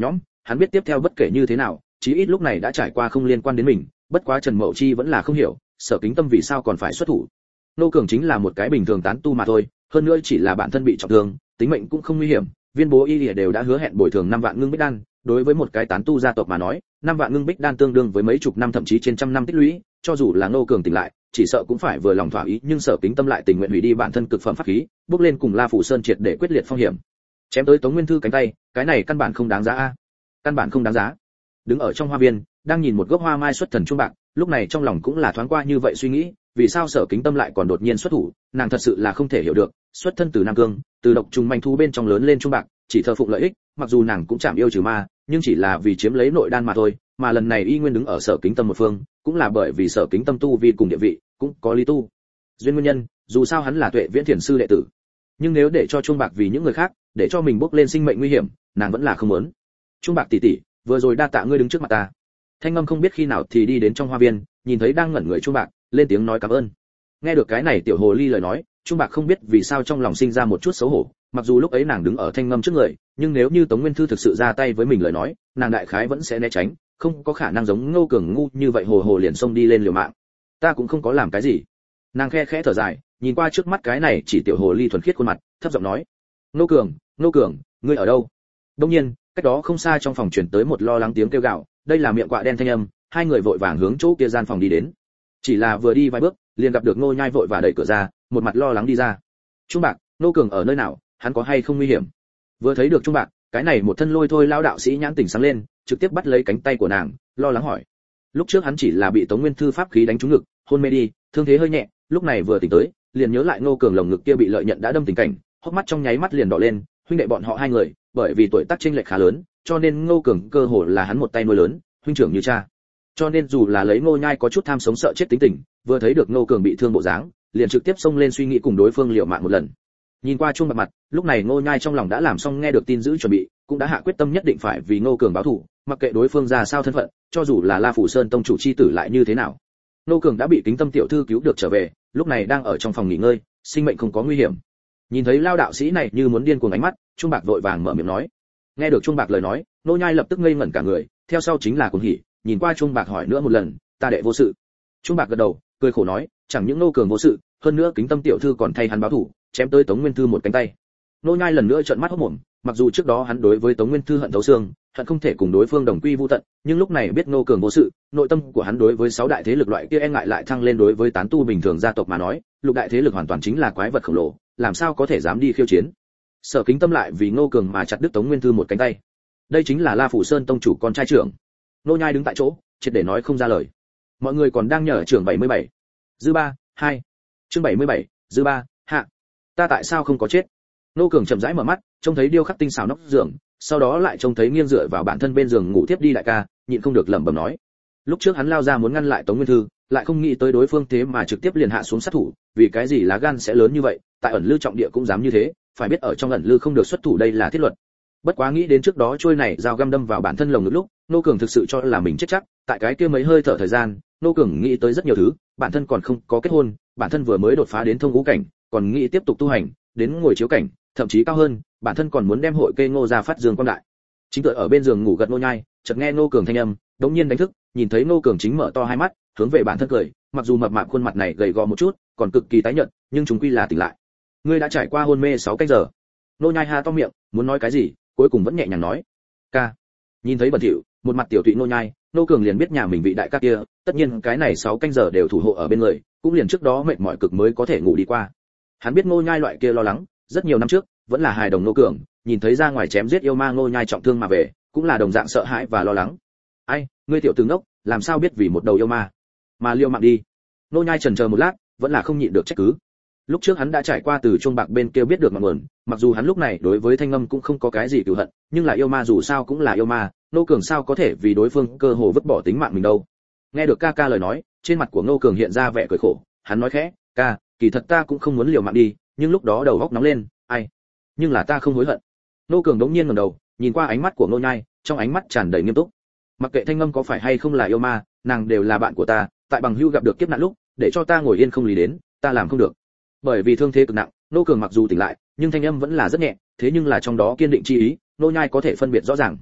hắn biết tiếp theo bất kể như thế nào, chí ít lúc này đã trải qua không liên quan đến mình, bất quá Trần Mậu Chi vẫn là không hiểu, Sở Kính Tâm vì sao còn phải xuất thủ. Nô Cường chính là một cái bình thường tán tu mà thôi, hơn nữa chỉ là bản thân bị trọng thương, tính mệnh cũng không nguy hiểm, Viên Bố Y Lìa đều đã hứa hẹn bồi thường năm vạn ngưng bích đan, đối với một cái tán tu gia tộc mà nói, năm vạn ngưng bích đan tương đương với mấy chục năm thậm chí trên trăm năm tích lũy, cho dù là Nô Cường tỉnh lại, chỉ sợ cũng phải vừa lòng thỏa ý, nhưng Sở Kính Tâm lại tình nguyện hủy đi bản thân cực phẩm pháp khí, bước lên cùng La Phủ Sơn triệt để quyết liệt phong hiểm. Chém tới Tống Nguyên Thư cánh tay, cái này căn bản không đáng giá a. Căn bản không đáng giá. Đứng ở trong hoa viên, đang nhìn một gốc hoa mai xuất thần trung bạc, lúc này trong lòng cũng là thoáng qua như vậy suy nghĩ, vì sao Sở Kính Tâm lại còn đột nhiên xuất thủ, nàng thật sự là không thể hiểu được, xuất thân từ Nam Cương, từ độc trùng manh thú bên trong lớn lên trung bạc, chỉ thờ phụng lợi ích, mặc dù nàng cũng chạm yêu trừ ma, nhưng chỉ là vì chiếm lấy nội đan mà thôi, mà lần này y nguyên đứng ở Sở Kính Tâm một phương, cũng là bởi vì Sở Kính Tâm tu vi cùng địa vị, cũng có lý tu duyên nguyên nhân, dù sao hắn là Tuệ Viễn Thiền sư đệ tử. Nhưng nếu để cho trung bạc vì những người khác, để cho mình bước lên sinh mệnh nguy hiểm, nàng vẫn là không muốn. Trung bạc tỷ tỷ, vừa rồi đa tạ ngươi đứng trước mặt ta. Thanh Ngâm không biết khi nào thì đi đến trong hoa viên, nhìn thấy đang ngẩn người Trung bạc, lên tiếng nói cảm ơn. Nghe được cái này tiểu hồ ly lời nói, Trung bạc không biết vì sao trong lòng sinh ra một chút xấu hổ, mặc dù lúc ấy nàng đứng ở Thanh Ngâm trước người, nhưng nếu như Tống Nguyên Thư thực sự ra tay với mình lời nói, nàng đại khái vẫn sẽ né tránh, không có khả năng giống Ngô Cường ngu như vậy hồ hồ liền xông đi lên liều mạng. Ta cũng không có làm cái gì. Nàng khe khẽ thở dài, nhìn qua trước mắt cái này chỉ tiểu hồ ly thuần khiết khuôn mặt, thấp giọng nói: "Ngô Cường, Ngô Cường, ngươi ở đâu?" Đương nhiên, cách đó không xa trong phòng truyền tới một lo lắng tiếng kêu gào, đây là miệng quạ đen thanh âm, hai người vội vàng hướng chỗ kia gian phòng đi đến. Chỉ là vừa đi vài bước, liền gặp được Ngô Nhai vội và đẩy cửa ra, một mặt lo lắng đi ra. "Trung bạc, Ngô Cường ở nơi nào, hắn có hay không nguy hiểm?" Vừa thấy được Trung bạc, cái này một thân lôi thôi lão đạo sĩ nhãn tỉnh sáng lên, trực tiếp bắt lấy cánh tay của nàng, lo lắng hỏi. Lúc trước hắn chỉ là bị Tống Nguyên Thư pháp khí đánh trúng ngực, hôn mê đi, thương thế hơi nhẹ, lúc này vừa tỉnh tới, liền nhớ lại Ngô Cường lồng ngực kia bị lợi nhận đã đâm tình cảnh, hốc mắt trong nháy mắt liền đỏ lên, huynh đệ bọn họ hai người, bởi vì tuổi tác chênh lệch khá lớn, cho nên Ngô Cường cơ hồ là hắn một tay nuôi lớn, huynh trưởng như cha. Cho nên dù là lấy Ngô Nhai có chút tham sống sợ chết tính tình, vừa thấy được Ngô Cường bị thương bộ dáng, liền trực tiếp xông lên suy nghĩ cùng đối phương liều mạng một lần. Nhìn qua Trung bạc mặt, lúc này Ngô Nhai trong lòng đã làm xong nghe được tin dữ chuẩn bị, cũng đã hạ quyết tâm nhất định phải vì Ngô Cường báo thù, mặc kệ đối phương ra sao thân phận, cho dù là La Phủ Sơn tông chủ chi tử lại như thế nào. Ngô Cường đã bị Kính Tâm tiểu thư cứu được trở về, lúc này đang ở trong phòng nghỉ ngơi, sinh mệnh không có nguy hiểm. Nhìn thấy lao đạo sĩ này như muốn điên cuồng ánh mắt, Trung bạc vội vàng mở miệng nói. Nghe được Trung bạc lời nói, Ngô Nhai lập tức ngây ngẩn cả người, theo sau chính là cuồng hỉ, nhìn qua Trung bạc hỏi nữa một lần, ta đệ vô sự. Trung bạc gật đầu, cười khổ nói, chẳng những Ngô Cường vô sự, hơn nữa Kính Tâm tiểu thư còn thay hắn báo thù, chém tới Tống Nguyên Thư một cánh tay. Ngô Nhai lần nữa trợn mắt hốt mồm, mặc dù trước đó hắn đối với Tống Nguyên Thư hận thấu xương, hận không thể cùng đối phương đồng quy vu tận, nhưng lúc này biết Ngô Cường vô sự, nội tâm của hắn đối với sáu đại thế lực loại kia e ngại lại thăng lên, đối với tán tu bình thường gia tộc mà nói, lục đại thế lực hoàn toàn chính là quái vật khổng lồ, làm sao có thể dám đi khiêu chiến. Sở Kính Tâm lại vì Ngô Cường mà chặt đứt Tống Nguyên Thư một cánh tay. Đây chính là La Phủ Sơn tông chủ con trai trưởng. Ngô Nhai đứng tại chỗ, triệt để nói không ra lời. Mọi người còn đang nhờ trưởng bảy mươi bảy. Dư ba, hai. Chương bảy mươi bảy, dư ba, hạ. Ta tại sao không có chết? Ngô Cường chậm rãi mở mắt, trông thấy điêu khắc tinh xảo nóc giường, sau đó lại trông thấy nghiêng dựa vào bản thân bên giường ngủ tiếp đi đại ca, nhịn không được lẩm bẩm nói. Lúc trước hắn lao ra muốn ngăn lại Tống Nguyên Thư, lại không nghĩ tới đối phương thế mà trực tiếp liền hạ xuống sát thủ, vì cái gì lá gan sẽ lớn như vậy, tại ẩn lư trọng địa cũng dám như thế, phải biết ở trong ẩn lư không được xuất thủ đây là thiết luật. Bất quá nghĩ đến trước đó trôi này dao găm đâm vào bản thân lồng ngực lúc, Ngô Cường thực sự cho là mình chết chắc, tại cái kia mấy hơi thở thời gian, Ngô Cường nghĩ tới rất nhiều thứ, bản thân còn không có kết hôn, bản thân vừa mới đột phá đến thông ngũ cảnh, còn nghĩ tiếp tục tu hành, đến ngồi chiếu cảnh, thậm chí cao hơn, bản thân còn muốn đem hội cây Ngô ra phát dương quang đại. Chính tựa ở bên giường ngủ gật Ngô Nhai, chợt nghe Ngô Cường thanh âm, đống nhiên đánh thức, nhìn thấy Ngô Cường chính mở to hai mắt, hướng về bản thân cười, mặc dù mập mạp khuôn mặt này gầy gò một chút, còn cực kỳ tái nhợt, nhưng chúng quy là tỉnh lại. Ngươi đã trải qua hôn mê sáu canh giờ. Ngô Nhai ha to miệng, muốn nói cái gì, cuối cùng vẫn nhẹ nhàng nói, ca. Nhìn thấy bẩn thỉu, một mặt tiểu tụy Ngô Nhai, Ngô Cường liền biết nhà mình vị đại ca kia, tất nhiên cái này sáu canh giờ đều thủ hộ ở bên người, cũng liền trước đó mệt mỏi cực mới có thể ngủ đi qua. Hắn biết Ngô Nhai loại kia lo lắng, rất nhiều năm trước, vẫn là hài đồng Ngô Cường, nhìn thấy ra ngoài chém giết yêu ma Ngô Nhai trọng thương mà về, cũng là đồng dạng sợ hãi và lo lắng. Ai, ngươi tiểu tử ngốc, làm sao biết vì một đầu yêu ma mà liều mạng đi? Ngô Nhai chần chờ một lát, vẫn là không nhịn được trách cứ. Lúc trước hắn đã trải qua từ chuông bạc bên kia biết được ngọn nguồn, mặc dù hắn lúc này đối với Thanh Ngâm cũng không có cái gì cừu hận, nhưng là yêu ma dù sao cũng là yêu ma, Ngô Cường sao có thể vì đối phương cơ hồ vứt bỏ tính mạng mình đâu. Nghe được ca ca lời nói, trên mặt của Ngô Cường hiện ra vẻ cười khổ, hắn nói khẽ, ca, kỳ thật ta cũng không muốn liều mạng đi, nhưng lúc đó đầu óc nóng lên, ai, nhưng là ta không hối hận. Ngô Cường đống nhiên ngẩng đầu, nhìn qua ánh mắt của Ngô Nhai, trong ánh mắt tràn đầy nghiêm túc. Mặc kệ Thanh Ngâm có phải hay không là yêu ma, nàng đều là bạn của ta, tại bằng hữu gặp được kiếp nạn lúc, để cho ta ngồi yên không lý đến, ta làm không được. Bởi vì thương thế cực nặng, Ngô Cường mặc dù tỉnh lại, nhưng thanh âm vẫn là rất nhẹ, thế nhưng là trong đó kiên định chi ý, Ngô Nhai có thể phân biệt rõ ràng.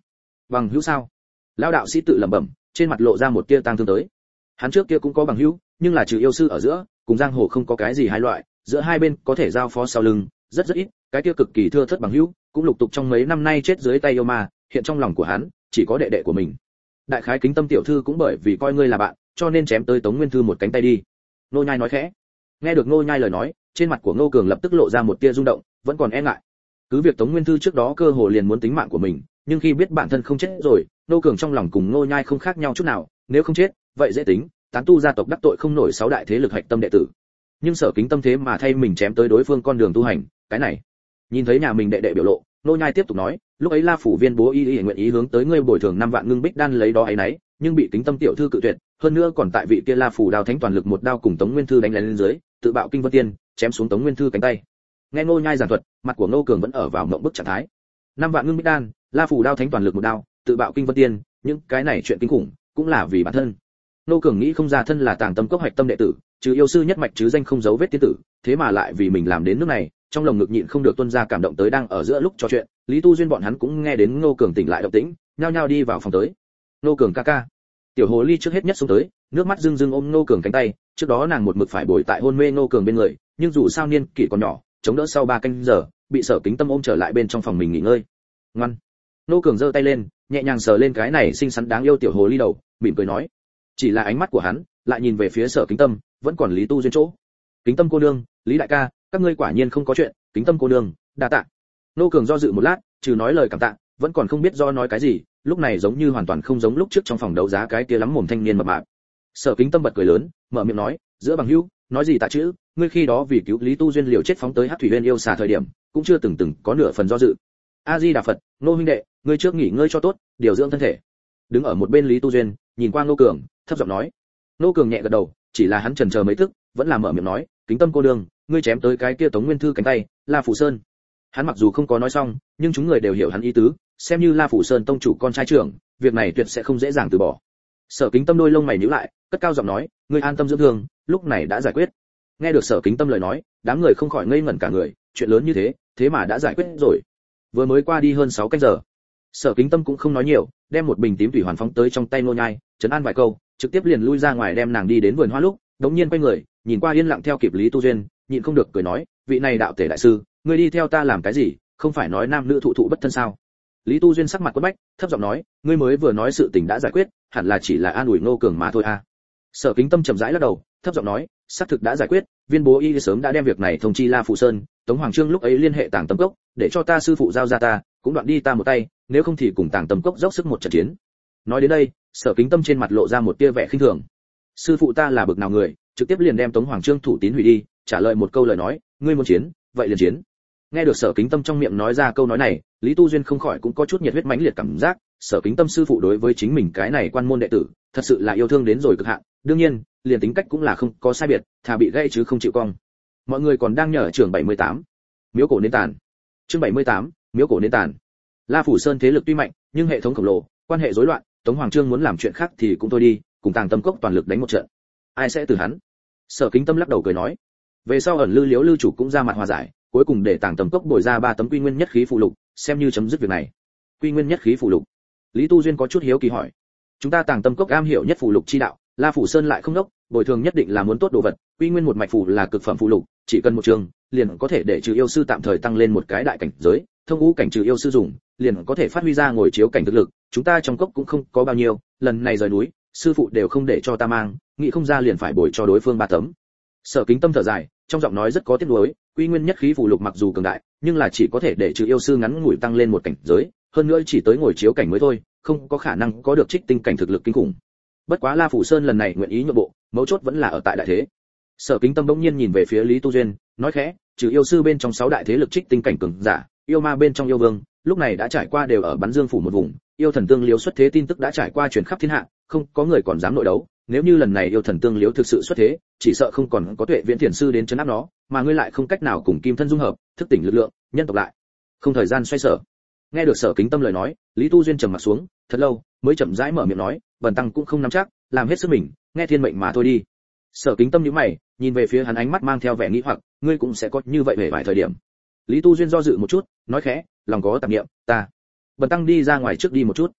Bằng hữu sao? Lão đạo sĩ tự lẩm bẩm, trên mặt lộ ra một tia tang thương tới. Hắn trước kia cũng có bằng hữu, nhưng là trừ yêu sư ở giữa, cùng giang hồ không có cái gì hai loại, giữa hai bên có thể giao phó sau lưng, rất rất ít, cái kia cực kỳ thưa thớt bằng hữu, cũng lục tục trong mấy năm nay chết dưới tay yêu ma, hiện trong lòng của hắn chỉ có đệ đệ của mình. Đại khái Kính Tâm tiểu thư cũng bởi vì coi ngươi là bạn, cho nên chém tới Tống Nguyên Thư một cánh tay đi. Nô Nhai nói khẽ. Nghe được Nô Nhai lời nói, trên mặt của Ngô Cường lập tức lộ ra một tia rung động, vẫn còn e ngại. Cứ việc Tống Nguyên Thư trước đó cơ hồ liền muốn tính mạng của mình, nhưng khi biết bản thân không chết rồi, Ngô Cường trong lòng cùng Nô Nhai không khác nhau chút nào, nếu không chết, vậy dễ tính, tán tu gia tộc đắc tội không nổi sáu đại thế lực hạch tâm đệ tử. Nhưng Sở Kính Tâm thế mà thay mình chém tới đối phương con đường tu hành, cái này. Nhìn thấy nhà mình đệ đệ biểu lộ, Nô Nhai tiếp tục nói, lúc ấy La phủ viên bố y y nguyện ý hướng tới ngươi bồi thường năm vạn ngưng bích đan lấy đó ấy nấy, nhưng bị Kính Tâm tiểu thư cự tuyệt, hơn nữa còn tại vị kia La phủ đao thánh toàn lực một đao cùng Tống Nguyên Thư đánh lên dưới, tự bạo kinh vân tiên, chém xuống Tống Nguyên Thư cánh tay. Nghe Nô Nhai giảng thuật, mặt của Ngô Cường vẫn ở vào mộng bức trạng thái. Năm vạn ngưng bích đan, La phủ đao thánh toàn lực một đao, tự bạo kinh vân tiên, những cái này chuyện kinh khủng, cũng là vì bản thân. Ngô Cường nghĩ không ra thân là Tàng Tâm Cốc hạch tâm đệ tử, trừ yêu sư nhất mạch chứ danh không giấu vết tiên tử, thế mà lại vì mình làm đến nước này, trong lòng ngực nhịn không được tuôn ra cảm động tới đang ở giữa lúc trò chuyện, Lý Tu Duyên bọn hắn cũng nghe đến Ngô Cường tỉnh lại động tĩnh, nhao nhao đi vào phòng tới. Ngô Cường ca ca. Tiểu hồ ly trước hết nhất xuống tới, nước mắt rưng rưng ôm Ngô Cường cánh tay, trước đó nàng một mực phải bồi tại hôn mê Ngô Cường bên người, nhưng dù sao niên kỷ còn nhỏ, chống đỡ sau ba canh giờ, bị Sở Kính Tâm ôm trở lại bên trong phòng mình nghỉ ngơi. Ngoan. Ngô Cường giơ tay lên, nhẹ nhàng sờ lên cái này xinh xắn đáng yêu tiểu hồ ly đầu, mỉm cười nói. Chỉ là ánh mắt của hắn lại nhìn về phía Sở Kính Tâm, vẫn còn Lý Tu Duyên chỗ. Kính Tâm cô nương, Lý đại ca, các ngươi quả nhiên không có chuyện, Kính Tâm cô nương, đa tạ. Ngô Cường do dự một lát, trừ nói lời cảm tạ, vẫn còn không biết do nói cái gì, lúc này giống như hoàn toàn không giống lúc trước trong phòng đấu giá cái kia lắm mồm thanh niên mập mạp. Sở Kính Tâm bật cười lớn, mở miệng nói, giữa bằng hữu, nói gì tạ chữ, ngươi khi đó vì cứu Lý Tu Duyên liều chết phóng tới Hắc Thủy Uyên yêu xà thời điểm, cũng chưa từng từng có nửa phần do dự. A Di Đà Phật, Ngô huynh đệ, ngươi trước nghỉ ngơi cho tốt, điều dưỡng thân thể. Đứng ở một bên Lý Tu Duyên, nhìn qua Ngô Cường, thấp giọng nói. Ngô Cường nhẹ gật đầu, chỉ là hắn chần chờ mấy tức, vẫn là mở miệng nói, Kính Tâm cô nương, ngươi chém tới cái kia Tống Nguyên Thư cánh tay, La Phủ Sơn. Hắn mặc dù không có nói xong, nhưng chúng người đều hiểu hắn ý tứ, xem như La Phủ Sơn tông chủ con trai trưởng, việc này tuyệt sẽ không dễ dàng từ bỏ. Sở Kính Tâm đôi lông mày nhíu lại, cất cao giọng nói, ngươi an tâm dưỡng thương, lúc này đã giải quyết. Nghe được Sở Kính Tâm lời nói, đám người không khỏi ngây ngẩn cả người, chuyện lớn như thế, thế mà đã giải quyết rồi. Vừa mới qua đi hơn sáu canh giờ. Sở Kính Tâm cũng không nói nhiều, đem một bình tím thủy hoàn phóng tới trong tay Ngô Nhai, trấn an vài câu, trực tiếp liền lui ra ngoài đem nàng đi đến vườn hoa lúc, đống nhiên quay người, nhìn qua yên lặng theo kịp Lý Tu Duyên, nhịn không được cười nói, vị này đạo tể đại sư, ngươi đi theo ta làm cái gì, không phải nói nam nữ thụ thụ bất thân sao? Lý Tu Duyên sắc mặt quất bách, thấp giọng nói, ngươi mới vừa nói sự tình đã giải quyết, hẳn là chỉ là an ủi Ngô Cường mà thôi à? Sở Kính Tâm chậm rãi lắc đầu, thấp giọng nói, xác thực đã giải quyết, viên bố y sớm đã đem việc này thông chi La Phủ Sơn, Tống Hoàng Trương lúc ấy liên hệ Tàng Tâm Cốc, để cho ta sư phụ giao ra ta, cũng đoạn đi ta một tay, nếu không thì cùng Tàng Tâm Cốc dốc sức một trận chiến. Nói đến đây, Sở Kính Tâm trên mặt lộ ra một tia vẻ khinh thường. Sư phụ ta là bực nào người, trực tiếp liền đem Tống Hoàng Trương thủ tín hủy đi, trả lời một câu lời nói, ngươi muốn chiến, vậy liền chiến. Nghe được Sở Kính Tâm trong miệng nói ra câu nói này, Lý Tu Duyên không khỏi cũng có chút nhiệt huyết mãnh liệt cảm giác, Sở Kính Tâm sư phụ đối với chính mình cái này quan môn đệ tử, thật sự là yêu thương đến rồi cực hạn, đương nhiên, liền tính cách cũng là không có sai biệt, thà bị gãy chứ không chịu cong. Mọi người còn đang nhờ trường bảy mươi tám. Miếu cổ nến tàn. Chương bảy mươi tám, Miếu cổ nến tàn. La Phủ Sơn thế lực tuy mạnh, nhưng hệ thống khổng lồ, quan hệ rối loạn, Tống Hoàng Trương muốn làm chuyện khác thì cũng thôi đi, cùng Tàng Tâm Cốc toàn lực đánh một trận. Ai sẽ từ hắn? Sở Kính Tâm lắc đầu cười nói. Về sau ẩn Lư Liếu Lư chủ cũng ra mặt hòa giải, cuối cùng để Tàng Tâm Cốc bồi ra ba tấm quy nguyên nhất khí phụ lục, xem như chấm dứt việc này. Quy nguyên nhất khí phụ lục. Lý Tu Duyên có chút hiếu kỳ hỏi. Chúng ta Tàng Tâm Cốc am hiểu nhất phụ lục chi đạo, La Phủ Sơn lại không đốc, bồi thường nhất định là muốn tốt đồ vật, quy nguyên một mạch phù là cực phẩm phụ lục, chỉ cần một trường, liền có thể để trừ yêu sư tạm thời tăng lên một cái đại cảnh giới, thông ngũ cảnh trừ yêu sư dùng, liền có thể phát huy ra ngồi chiếu cảnh thực lực, chúng ta trong cốc cũng không có bao nhiêu, lần này rời núi, sư phụ đều không để cho ta mang, nghĩ không ra liền phải bồi cho đối phương ba tấm. Sở Kính Tâm thở dài, trong giọng nói rất có tiếc nuối, quy nguyên nhất khí phụ lục mặc dù cường đại, nhưng là chỉ có thể để trừ yêu sư ngắn ngủi tăng lên một cảnh giới, hơn nữa chỉ tới ngồi chiếu cảnh mới thôi, không có khả năng có được trích tinh cảnh thực lực kinh khủng. Bất quá La Phủ Sơn lần này nguyện ý nhượng bộ, mấu chốt vẫn là ở tại đại thế. Sở Kính Tâm bỗng nhiên nhìn về phía Lý Tu Duyên, nói khẽ, trừ yêu sư bên trong sáu đại thế lực trích tinh cảnh cường giả, yêu ma bên trong yêu vương, lúc này đã trải qua đều ở bắn dương phủ một vùng, yêu thần tương liếu xuất thế tin tức đã trải qua truyền khắp thiên hạ, không có người còn dám nội đấu, nếu như lần này yêu thần tương liếu thực sự xuất thế, chỉ sợ không còn có Tuệ Viễn Thiền sư đến trấn áp nó, mà ngươi lại không cách nào cùng Kim thân dung hợp, thức tỉnh lực lượng, nhân tộc lại không thời gian xoay sở. Nghe được Sở Kính Tâm lời nói, Lý Tu Duyên trầm mặt xuống, thật lâu mới chậm rãi mở miệng nói, bần tăng cũng không nắm chắc, làm hết sức mình, nghe thiên mệnh mà thôi đi. Sở Kính Tâm nhíu mày, nhìn về phía hắn ánh mắt mang theo vẻ nghĩ hoặc, ngươi cũng sẽ có như vậy về vài thời điểm. Lý Tu Duyên do dự một chút, nói khẽ, lòng có tạp niệm, ta, bần tăng đi ra ngoài trước đi một chút.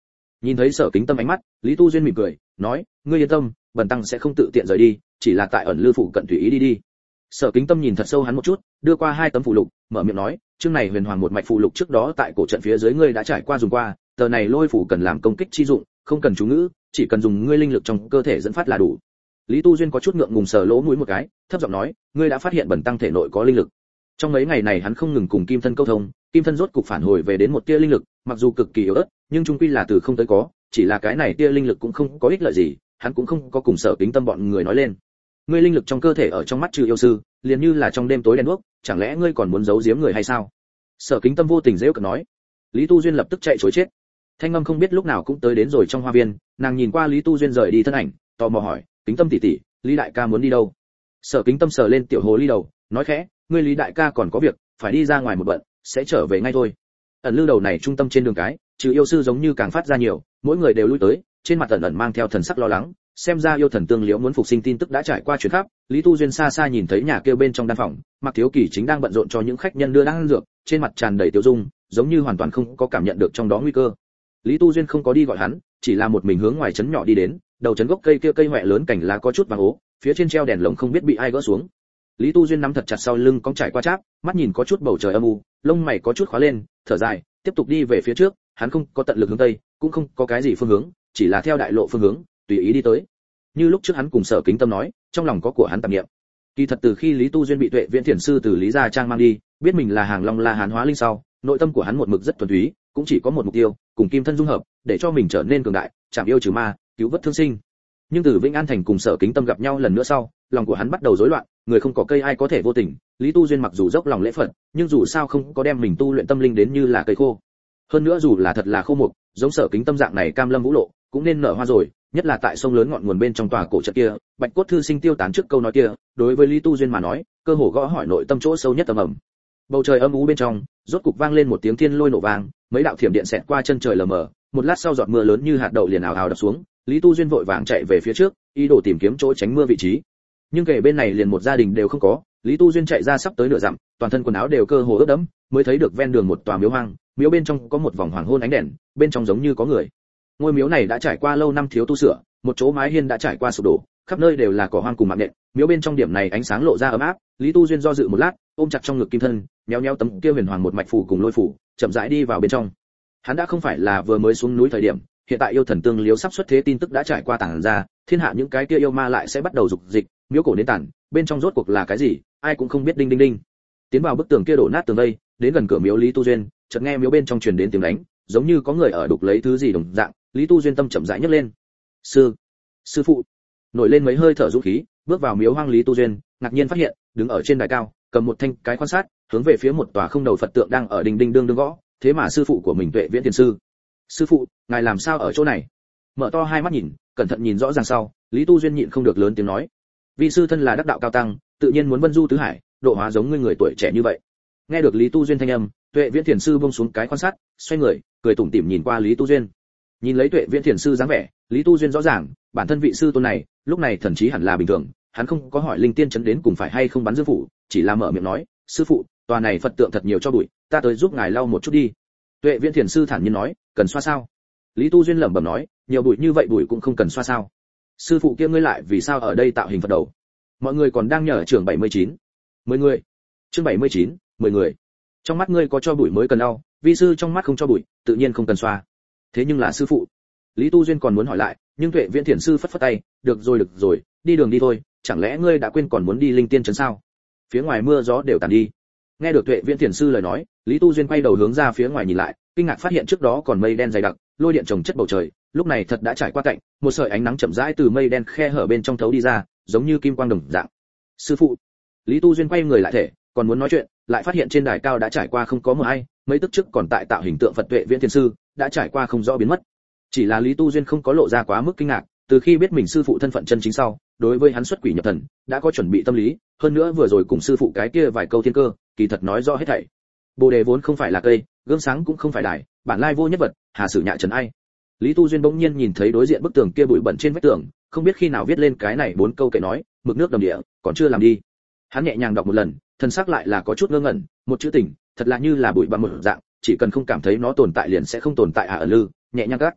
Nhìn thấy Sở Kính Tâm ánh mắt, Lý Tu Duyên mỉm cười, nói, ngươi yên tâm, bần tăng sẽ không tự tiện rời đi, chỉ là tại ẩn lư phụ cận tùy ý đi đi. Sở Kính Tâm nhìn thật sâu hắn một chút, đưa qua hai tấm phụ lục, mở miệng nói, chương này huyền hoàng một mạch phụ lục trước đó tại cổ trận phía dưới ngươi đã trải qua dùng qua, tờ này lôi phủ cần làm công kích chi dụng, không cần chú ngữ, chỉ cần dùng ngươi linh lực trong cơ thể dẫn phát là đủ. Lý Tu Duyên có chút ngượng ngùng sờ lỗ mũi một cái, thấp giọng nói, ngươi đã phát hiện bần tăng thể nội có linh lực. Trong mấy ngày này hắn không ngừng cùng Kim Thân câu thông, Kim Thân rốt cục phản hồi về đến một tia linh lực, mặc dù cực kỳ yếu ớt, nhưng chung quy là từ không tới có, chỉ là cái này tia linh lực cũng không có ích lợi gì, hắn cũng không có cùng Sở Kính Tâm bọn người nói lên. Ngươi linh lực trong cơ thể ở trong mắt trừ yêu sư, liền như là trong đêm tối đen đuốc, chẳng lẽ ngươi còn muốn giấu giếm người hay sao? Sở Kính Tâm vô tình giễu cợt nói. Lý Tu Duyên lập tức chạy trối chết. Thanh Ngâm không biết lúc nào cũng tới đến rồi trong hoa viên, nàng nhìn qua Lý Tu Duyên rời đi thân ảnh, tò mò hỏi, Kính Tâm tỷ tỷ, Lý đại ca muốn đi đâu? Sở Kính Tâm sờ lên tiểu hồ ly đầu, nói khẽ, ngươi Lý đại ca còn có việc, phải đi ra ngoài một bận, sẽ trở về ngay thôi. Ẩn lưu đầu này trung tâm trên đường cái, trừ yêu sư giống như càng phát ra nhiều, mỗi người đều lui tới, trên mặt ẩn ẩn mang theo thần sắc lo lắng, xem ra yêu thần tương liễu muốn phục sinh tin tức đã trải qua chuyến khắp. Lý Tu Duyên xa xa nhìn thấy nhà kêu bên trong đan phòng, Mạc Thiếu Kỳ chính đang bận rộn cho những khách nhân đưa đan dược, trên mặt tràn đầy tiêu dung, giống như hoàn toàn không có cảm nhận được trong đó nguy cơ. Lý Tu Duyên không có đi gọi hắn, chỉ là một mình hướng ngoài trấn nhỏ đi đến, đầu trấn gốc cây kia cây hoẹ lớn cành lá có chút vàng ố, phía trên treo đèn lồng không biết bị ai gỡ xuống. Lý Tu Duyên nắm thật chặt sau lưng cong trải qua cháp, mắt nhìn có chút bầu trời âm u, lông mày có chút khóa lên, thở dài, tiếp tục đi về phía trước, hắn không có tận lực hướng tây, cũng không có cái gì phương hướng, chỉ là theo đại lộ phương hướng, tùy ý đi tới. Như lúc trước hắn cùng Sở Kính Tâm nói, trong lòng có của hắn tạp niệm. Kỳ thật từ khi Lý Tu Duyên bị Tuệ Viễn Thiền sư từ Lý gia trang mang đi, biết mình là hàng Long La Hán hóa linh sau, nội tâm của hắn một mực rất thuần túy, cũng chỉ có một mục tiêu, cùng Kim Thân dung hợp, để cho mình trở nên cường đại, chạm yêu trừ ma, cứu vớt thương sinh. Nhưng từ Vĩnh An thành cùng Sở Kính Tâm gặp nhau lần nữa sau, lòng của hắn bắt đầu rối loạn, người không có cây ai có thể vô tình, Lý Tu Duyên mặc dù dốc lòng lễ phật, nhưng dù sao không có đem mình tu luyện tâm linh đến như là cây khô. Hơn nữa dù là thật là khô mục, giống Sở Kính Tâm dạng này cam lâm vũ lộ, cũng nên nở hoa rồi, nhất là tại sông lớn ngọn nguồn bên trong tòa cổ trận kia, Bạch Cốt thư sinh tiêu tán trước câu nói kia, đối với Lý Tu Duyên mà nói, cơ hồ gõ hỏi nội tâm chỗ sâu nhất tầm ẩm. Bầu trời âm u bên trong, rốt cục vang lên một tiếng thiên lôi nổ vang, mấy đạo thiểm điện xẹt qua chân trời lờ mờ, một lát sau giọt mưa lớn như hạt đậu liền ào ào đập xuống, Lý Tu Duyên vội vàng chạy về phía trước, ý đồ tìm kiếm chỗ tránh mưa vị trí. Nhưng kể bên này liền một gia đình đều không có, Lý Tu Duyên chạy ra sắp tới nửa dặm, toàn thân quần áo đều cơ hồ ướt đẫm, mới thấy được ven đường một tòa miếu hoang, miếu bên trong có một vòng hoàng hôn ánh đèn, bên trong giống như có người. Ngôi miếu này đã trải qua lâu năm thiếu tu sửa, một chỗ mái hiên đã trải qua sụp đổ, khắp nơi đều là cỏ hoang cùng mạng nện, miếu bên trong điểm này ánh sáng lộ ra ấm áp, Lý Tu Duyên do dự một lát, ôm chặt trong ngực Kim Thân, méo méo tấm kia huyền hoàng một mạch phù cùng lôi phù, chậm rãi đi vào bên trong. Hắn đã không phải là vừa mới xuống núi thời điểm, hiện tại yêu thần tương liếu sắp xuất thế tin tức đã trải qua tản ra, thiên hạ những cái kia yêu ma lại sẽ bắt đầu dục dịch, miếu cổ đến tản, bên trong rốt cuộc là cái gì, ai cũng không biết. Đinh đinh đinh. Tiến vào bức tường kia đổ nát tường vây, đến gần cửa miếu Lý Tu Duyên, chợt nghe miếu bên trong truyền đến tiếng đánh, giống như có người ở đục lấy thứ gì đồng dạng, Lý Tu Duyên tâm chậm rãi nhấc lên. Sư, sư phụ. Nổi lên mấy hơi thở dũng khí, bước vào miếu hoang Lý Tu Duyên, ngạc nhiên phát hiện, đứng ở trên đài cao, cầm một thanh cái quan sát, hướng về phía một tòa không đầu Phật tượng đang ở đinh đinh đương đương gõ, thế mà sư phụ của mình Tuệ Viễn Thiền sư. Sư phụ, ngài làm sao ở chỗ này? Mở to hai mắt nhìn, cẩn thận nhìn rõ ràng sau, Lý Tu Duyên nhịn không được lớn tiếng nói. Vì sư thân là đắc đạo cao tăng, tự nhiên muốn vân du tứ hải, độ hóa giống ngươi người tuổi trẻ như vậy. Nghe được Lý Tu Duyên thanh âm, Tuệ Viễn Thiền sư buông xuống cái quan sát, xoay người, cười tủm tỉm nhìn qua Lý Tu Duyên. Nhìn lấy Tuệ Viễn Thiền sư dáng vẻ, Lý Tu Duyên rõ ràng, bản thân vị sư tôn này, lúc này thần trí hẳn là bình thường, hắn không có hỏi linh tiên chấn đến cùng phải hay không bắn dương phủ, chỉ là mở miệng nói, sư phụ, tòa này Phật tượng thật nhiều cho bụi, ta tới giúp ngài lau một chút đi. Tuệ Viễn Thiền sư thản nhiên nói, cần xoa sao? Lý Tu Duyên lẩm bẩm nói, nhiều bụi như vậy bụi cũng không cần xoa sao? Sư phụ kia ngươi lại vì sao ở đây tạo hình Phật đầu? Mọi người còn đang nhờ trường bảy mươi chín. mười người. Chương bảy mươi chín, mười người. Trong mắt ngươi có cho bụi mới cần lau, vi sư trong mắt không cho bụi, tự nhiên không cần xoa. Thế nhưng là sư phụ. Lý Tu Duyên còn muốn hỏi lại, nhưng Tuệ Viễn Thiền sư phất phất tay, được rồi được rồi, đi đường đi thôi, chẳng lẽ ngươi đã quên còn muốn đi linh tiên trấn sao? Phía ngoài mưa gió đều tàn đi. Nghe được Tuệ Viễn Thiền sư lời nói, Lý Tu Duyên quay đầu hướng ra phía ngoài nhìn lại, kinh ngạc phát hiện trước đó còn mây đen dày đặc, lôi điện chồng chất bầu trời, lúc này thật đã trải qua cạnh, một sợi ánh nắng chậm rãi từ mây đen khe hở bên trong thấu đi ra, giống như kim quang đồng dạng. Sư phụ. Lý Tu Duyên quay người lại thể, còn muốn nói chuyện, lại phát hiện trên đài cao đã trải qua không có một ai, mấy tức trước còn tại tạo hình tượng Phật Tuệ Viễn Thiền sư, đã trải qua không rõ biến mất. Chỉ là Lý Tu Duyên không có lộ ra quá mức kinh ngạc, từ khi biết mình sư phụ thân phận chân chính sau, đối với hắn xuất quỷ nhập thần, đã có chuẩn bị tâm lý, hơn nữa vừa rồi cùng sư phụ cái kia vài câu thiên cơ, kỳ thật nói rõ hết thảy. Bồ đề vốn không phải là cây, gương sáng cũng không phải đài, bản lai vô nhất vật, hà sử nhạ trần ai. Lý Tu Duyên bỗng nhiên nhìn thấy đối diện bức tường kia bụi bẩn trên vách tường, không biết khi nào viết lên cái này bốn câu kệ nói, mực nước đầm địa, còn chưa làm đi. Hắn nhẹ nhàng đọc một lần, thân xác lại là có chút ngơ ngẩn, một chữ tình, thật là như là bụi bặm một dạng, chỉ cần không cảm thấy nó tồn tại liền sẽ không tồn tại à ở lư, nhẹ nhàng gắt.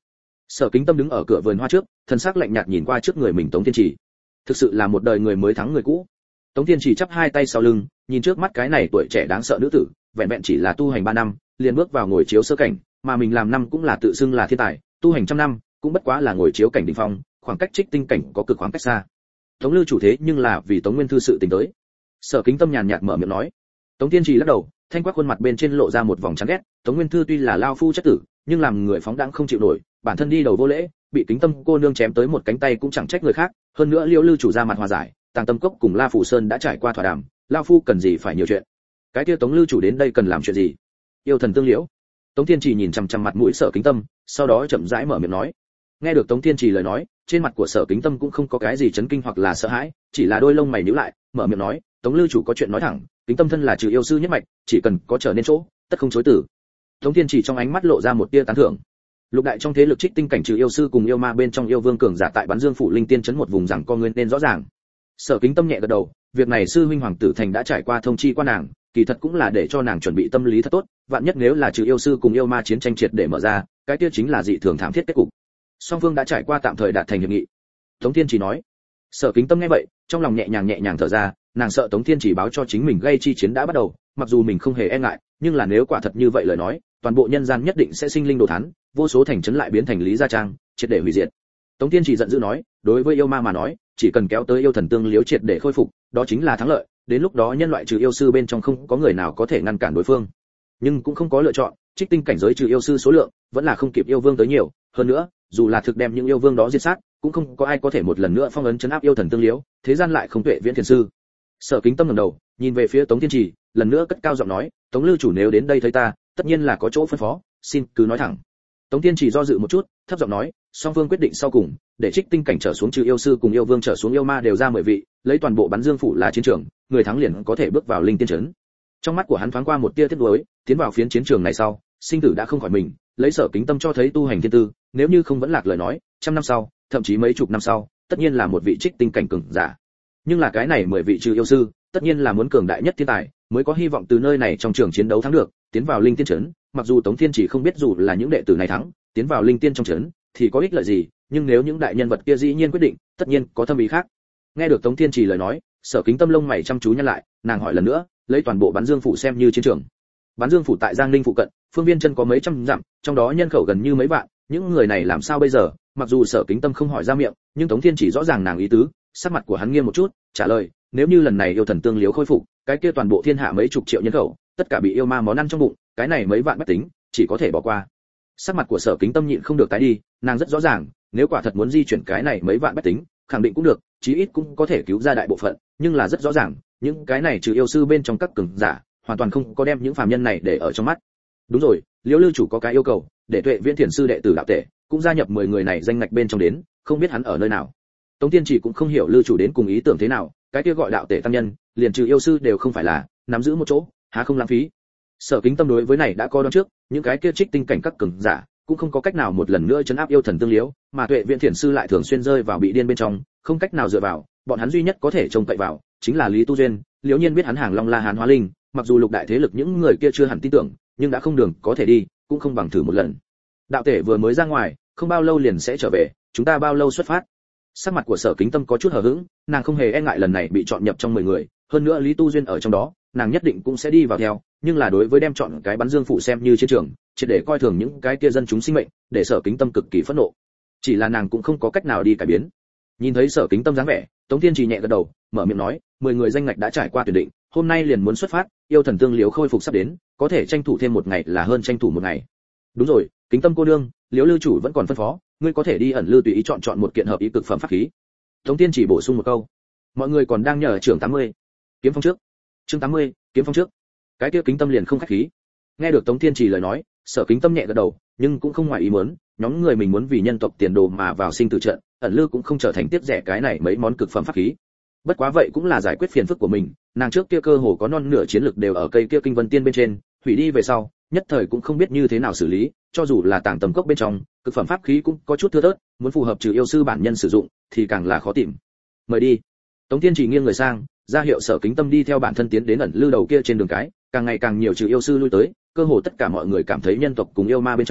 Sở Kính Tâm đứng ở cửa vườn hoa trước, thân sắc lạnh nhạt nhìn qua trước người mình Tống Thiên Chỉ. Thực sự là một đời người mới thắng người cũ. Tống Thiên Chỉ chắp hai tay sau lưng, nhìn trước mắt cái này tuổi trẻ đáng sợ nữ tử, vẹn vẹn chỉ là tu hành ba năm, liền bước vào ngồi chiếu sơ cảnh, mà mình làm năm cũng là tự xưng là thiên tài, tu hành trăm năm, cũng bất quá là ngồi chiếu cảnh đỉnh phong, khoảng cách trích tinh cảnh có cực khoảng cách xa. Tống Lư chủ thế nhưng là vì Tống Nguyên Thư sự tình tới. Sở Kính Tâm nhàn nhạt mở miệng nói. Tống Thiên Chỉ lắc đầu, thanh quắc khuôn mặt bên trên lộ ra một vòng chán ghét. Tống Nguyên Thư tuy là lao phu chất tử, nhưng làm người phóng đãng không chịu nổi, bản thân đi đầu vô lễ, bị Kính Tâm cô nương chém tới một cánh tay cũng chẳng trách người khác. Hơn nữa Liễu Lư chủ ra mặt hòa giải, Tàng Tâm Cốc cùng La Phủ Sơn đã trải qua thỏa đàm, lao phu cần gì phải nhiều chuyện. Cái kia Tống Lư chủ đến đây cần làm chuyện gì? Yêu thần tương liễu. Tống Thiên Chỉ nhìn chằm chằm mặt mũi Sở Kính Tâm, sau đó chậm rãi mở miệng nói. Nghe được Tống Thiên Chỉ lời nói, trên mặt của Sở Kính Tâm cũng không có cái gì chấn kinh hoặc là sợ hãi, chỉ là đôi lông mày nhíu lại, mở miệng nói, Tống Lư chủ có chuyện nói thẳng, Kính Tâm thân là trừ yêu sư nhất mạch, chỉ cần có trở nên chỗ, tất không chối từ. Tống Thiên Chỉ trong ánh mắt lộ ra một tia tán thưởng. Lục đại trong thế lực trích tinh cảnh trừ yêu sư cùng yêu ma bên trong yêu vương cường giả tại Bán Dương phủ linh tiên trấn một vùng rằng con nguyên nên rõ ràng. Sở Kính Tâm nhẹ gật đầu, việc này sư huynh Hoàng tử Thành đã trải qua thông chi qua nàng, kỳ thật cũng là để cho nàng chuẩn bị tâm lý thật tốt, vạn nhất nếu là trừ yêu sư cùng yêu ma chiến tranh triệt để mở ra, cái kia chính là dị thường thảm thiết kết cục. Song phương đã trải qua tạm thời đạt thành hiệp nghị. Tống Thiên Chỉ nói. Sở Kính Tâm nghe vậy, trong lòng nhẹ nhàng nhẹ nhàng thở ra, nàng sợ Tống Thiên Chỉ báo cho chính mình gây chi chiến đã bắt đầu, mặc dù mình không hề e ngại, nhưng là nếu quả thật như vậy lời nói, toàn bộ nhân gian nhất định sẽ sinh linh đồ thán, vô số thành trấn lại biến thành Lý Gia Trang, triệt để hủy diệt. Tống Thiên Chỉ giận dữ nói, đối với yêu ma mà nói, chỉ cần kéo tới yêu thần tương liếu triệt để khôi phục, đó chính là thắng lợi, đến lúc đó nhân loại trừ yêu sư bên trong không có người nào có thể ngăn cản đối phương. Nhưng cũng không có lựa chọn, trích tinh cảnh giới trừ yêu sư số lượng vẫn là không kịp yêu vương tới nhiều, hơn nữa, dù là thực đem những yêu vương đó diệt sát, cũng không có ai có thể một lần nữa phong ấn trấn áp yêu thần tương liếu, thế gian lại không tuệ viễn thiền sư. Sở Kính Tâm ngẩng đầu, nhìn về phía Tống Thiên Chỉ, lần nữa cất cao giọng nói, Tống Lư chủ nếu đến đây thấy ta, tất nhiên là có chỗ phân phó, xin cứ nói thẳng. Tống Thiên Chỉ do dự một chút, thấp giọng nói, song phương quyết định sau cùng, để trích tinh cảnh trở xuống trừ yêu sư cùng yêu vương trở xuống yêu ma đều ra mười vị, lấy toàn bộ Bán Dương phủ là chiến trường, người thắng liền có thể bước vào linh tiên trấn. Trong mắt của hắn thoáng qua một tia tiếc nuối, tiến vào phiến chiến trường này sau, sinh tử đã không khỏi mình, lấy Sở Kính Tâm cho thấy tu hành thiên tư, nếu như không vẫn lạc lời nói, trăm năm sau, thậm chí mấy chục năm sau, tất nhiên là một vị trích tinh cảnh cường giả. Nhưng là cái này mười vị trừ yêu sư, tất nhiên là muốn cường đại nhất thiên tài, mới có hy vọng từ nơi này trong trường chiến đấu thắng được, tiến vào linh tiên trấn. Mặc dù Tống Thiên Chỉ không biết dù là những đệ tử này thắng, tiến vào linh tiên trong trấn thì có ích lợi gì, nhưng nếu những đại nhân vật kia dĩ nhiên quyết định, tất nhiên có thâm ý khác. Nghe được Tống Thiên Chỉ lời nói, Sở Kính Tâm lông mày chăm chú nhăn lại, nàng hỏi lần nữa, lấy toàn bộ Bán Dương phủ xem như chiến trường. Bán Dương phủ tại Giang Ninh phụ cận, phương viên chân có mấy trăm dặm, trong đó nhân khẩu gần như mấy vạn, những người này làm sao bây giờ? Mặc dù Sở Kính Tâm không hỏi ra miệng, nhưng Tống Thiên Chỉ rõ ràng nàng ý tứ, sắc mặt của hắn nghiêm một chút, trả lời, nếu như lần này yêu thần tương liếu khôi phục, cái kia toàn bộ thiên hạ mấy chục triệu nhân khẩu, tất cả bị yêu ma món ăn trong bụng, cái này mấy vạn bất tính, chỉ có thể bỏ qua. Sắc mặt của Sở Kính Tâm nhịn không được tái đi, nàng rất rõ ràng, nếu quả thật muốn di chuyển cái này mấy vạn bất tính, khẳng định cũng được, chí ít cũng có thể cứu ra đại bộ phận, nhưng là rất rõ ràng, những cái này trừ yêu sư bên trong các cường giả, hoàn toàn không có đem những phàm nhân này để ở trong mắt. Đúng rồi, Liễu Lư chủ có cái yêu cầu, để Tuệ Viễn Thiền sư đệ tử đạo tể cũng gia nhập mười người này danh ngạch bên trong đến, không biết hắn ở nơi nào. Tống Thiên Chỉ cũng không hiểu Lư chủ đến cùng ý tưởng thế nào, cái kia gọi đạo tể tăng nhân, liền trừ yêu sư đều không phải là nắm giữ một chỗ, há không lãng phí. Sở Kính Tâm đối với này đã có đoán trước, những cái kia trích tinh cảnh các cường giả cũng không có cách nào một lần nữa trấn áp yêu thần tương liếu, mà Tuệ Viễn Thiền sư lại thường xuyên rơi vào bị điên bên trong, không cách nào dựa vào, bọn hắn duy nhất có thể trông cậy vào chính là Lý Tu Duyên. Liễu Nhiên biết hắn hàng Long La Hán hóa linh, mặc dù lục đại thế lực những người kia chưa hẳn tin tưởng, nhưng đã không đường có thể đi, cũng không bằng thử một lần. Đạo tể vừa mới ra ngoài, không bao lâu liền sẽ trở về, chúng ta bao lâu xuất phát? Sắc mặt của Sở Kính Tâm có chút hờ hững, nàng không hề e ngại lần này bị chọn nhập trong mười người, hơn nữa Lý Tu Duyên ở trong đó, nàng nhất định cũng sẽ đi vào theo, nhưng là đối với đem chọn cái Bán Dương phủ xem như chiến trường, chỉ để coi thường những cái kia dân chúng sinh mệnh, để Sở Kính Tâm cực kỳ phẫn nộ. Chỉ là nàng cũng không có cách nào đi cải biến. Nhìn thấy Sở Kính Tâm dáng vẻ, Tống Thiên Chỉ nhẹ gật đầu, mở miệng nói, mười người danh ngạch đã trải qua tuyển định, hôm nay liền muốn xuất phát, yêu thần tương liếu khôi phục sắp đến, có thể tranh thủ thêm một ngày là hơn tranh thủ một ngày. Đúng rồi, Kính Tâm cô nương, Liễu Lư chủ vẫn còn phân phó, ngươi có thể đi ẩn lư tùy ý chọn chọn một kiện hợp ý cực phẩm pháp khí. Tống Thiên Chỉ bổ sung một câu. Mọi người còn đang nhờ trưởng tám mươi. Kiếm phong trước. Chương tám mươi, kiếm phong trước. Cái kia Kính Tâm liền không khách khí. Nghe được Tống Thiên Chỉ lời nói, Sở Kính Tâm nhẹ gật đầu, nhưng cũng không ngoài ý muốn, nhóm người mình muốn vì nhân tộc tiền đồ mà vào sinh tử trận, ẩn lư cũng không trở thành tiếc rẻ cái này mấy món cực phẩm pháp khí. Bất quá vậy cũng là giải quyết phiền phức của mình, nàng trước kia cơ hồ có non nửa chiến lực đều ở cây kia Kinh Vân Tiên bên trên, hủy đi về sau, nhất thời cũng không biết như thế nào xử lý, cho dù là Tàng Tầm Cốc bên trong, cực phẩm pháp khí cũng có chút thưa thớt, muốn phù hợp trừ yêu sư bản nhân sử dụng thì càng là khó tìm. Mời đi. Tống Thiên Chỉ nghiêng người sang, ra hiệu Sở Kính Tâm đi theo bản thân tiến đến ẩn lư đầu kia trên đường cái, càng ngày càng nhiều trừ yêu sư lui tới, cơ hồ tất cả mọi người cảm thấy nhân tộc cùng yêu ma bên trong,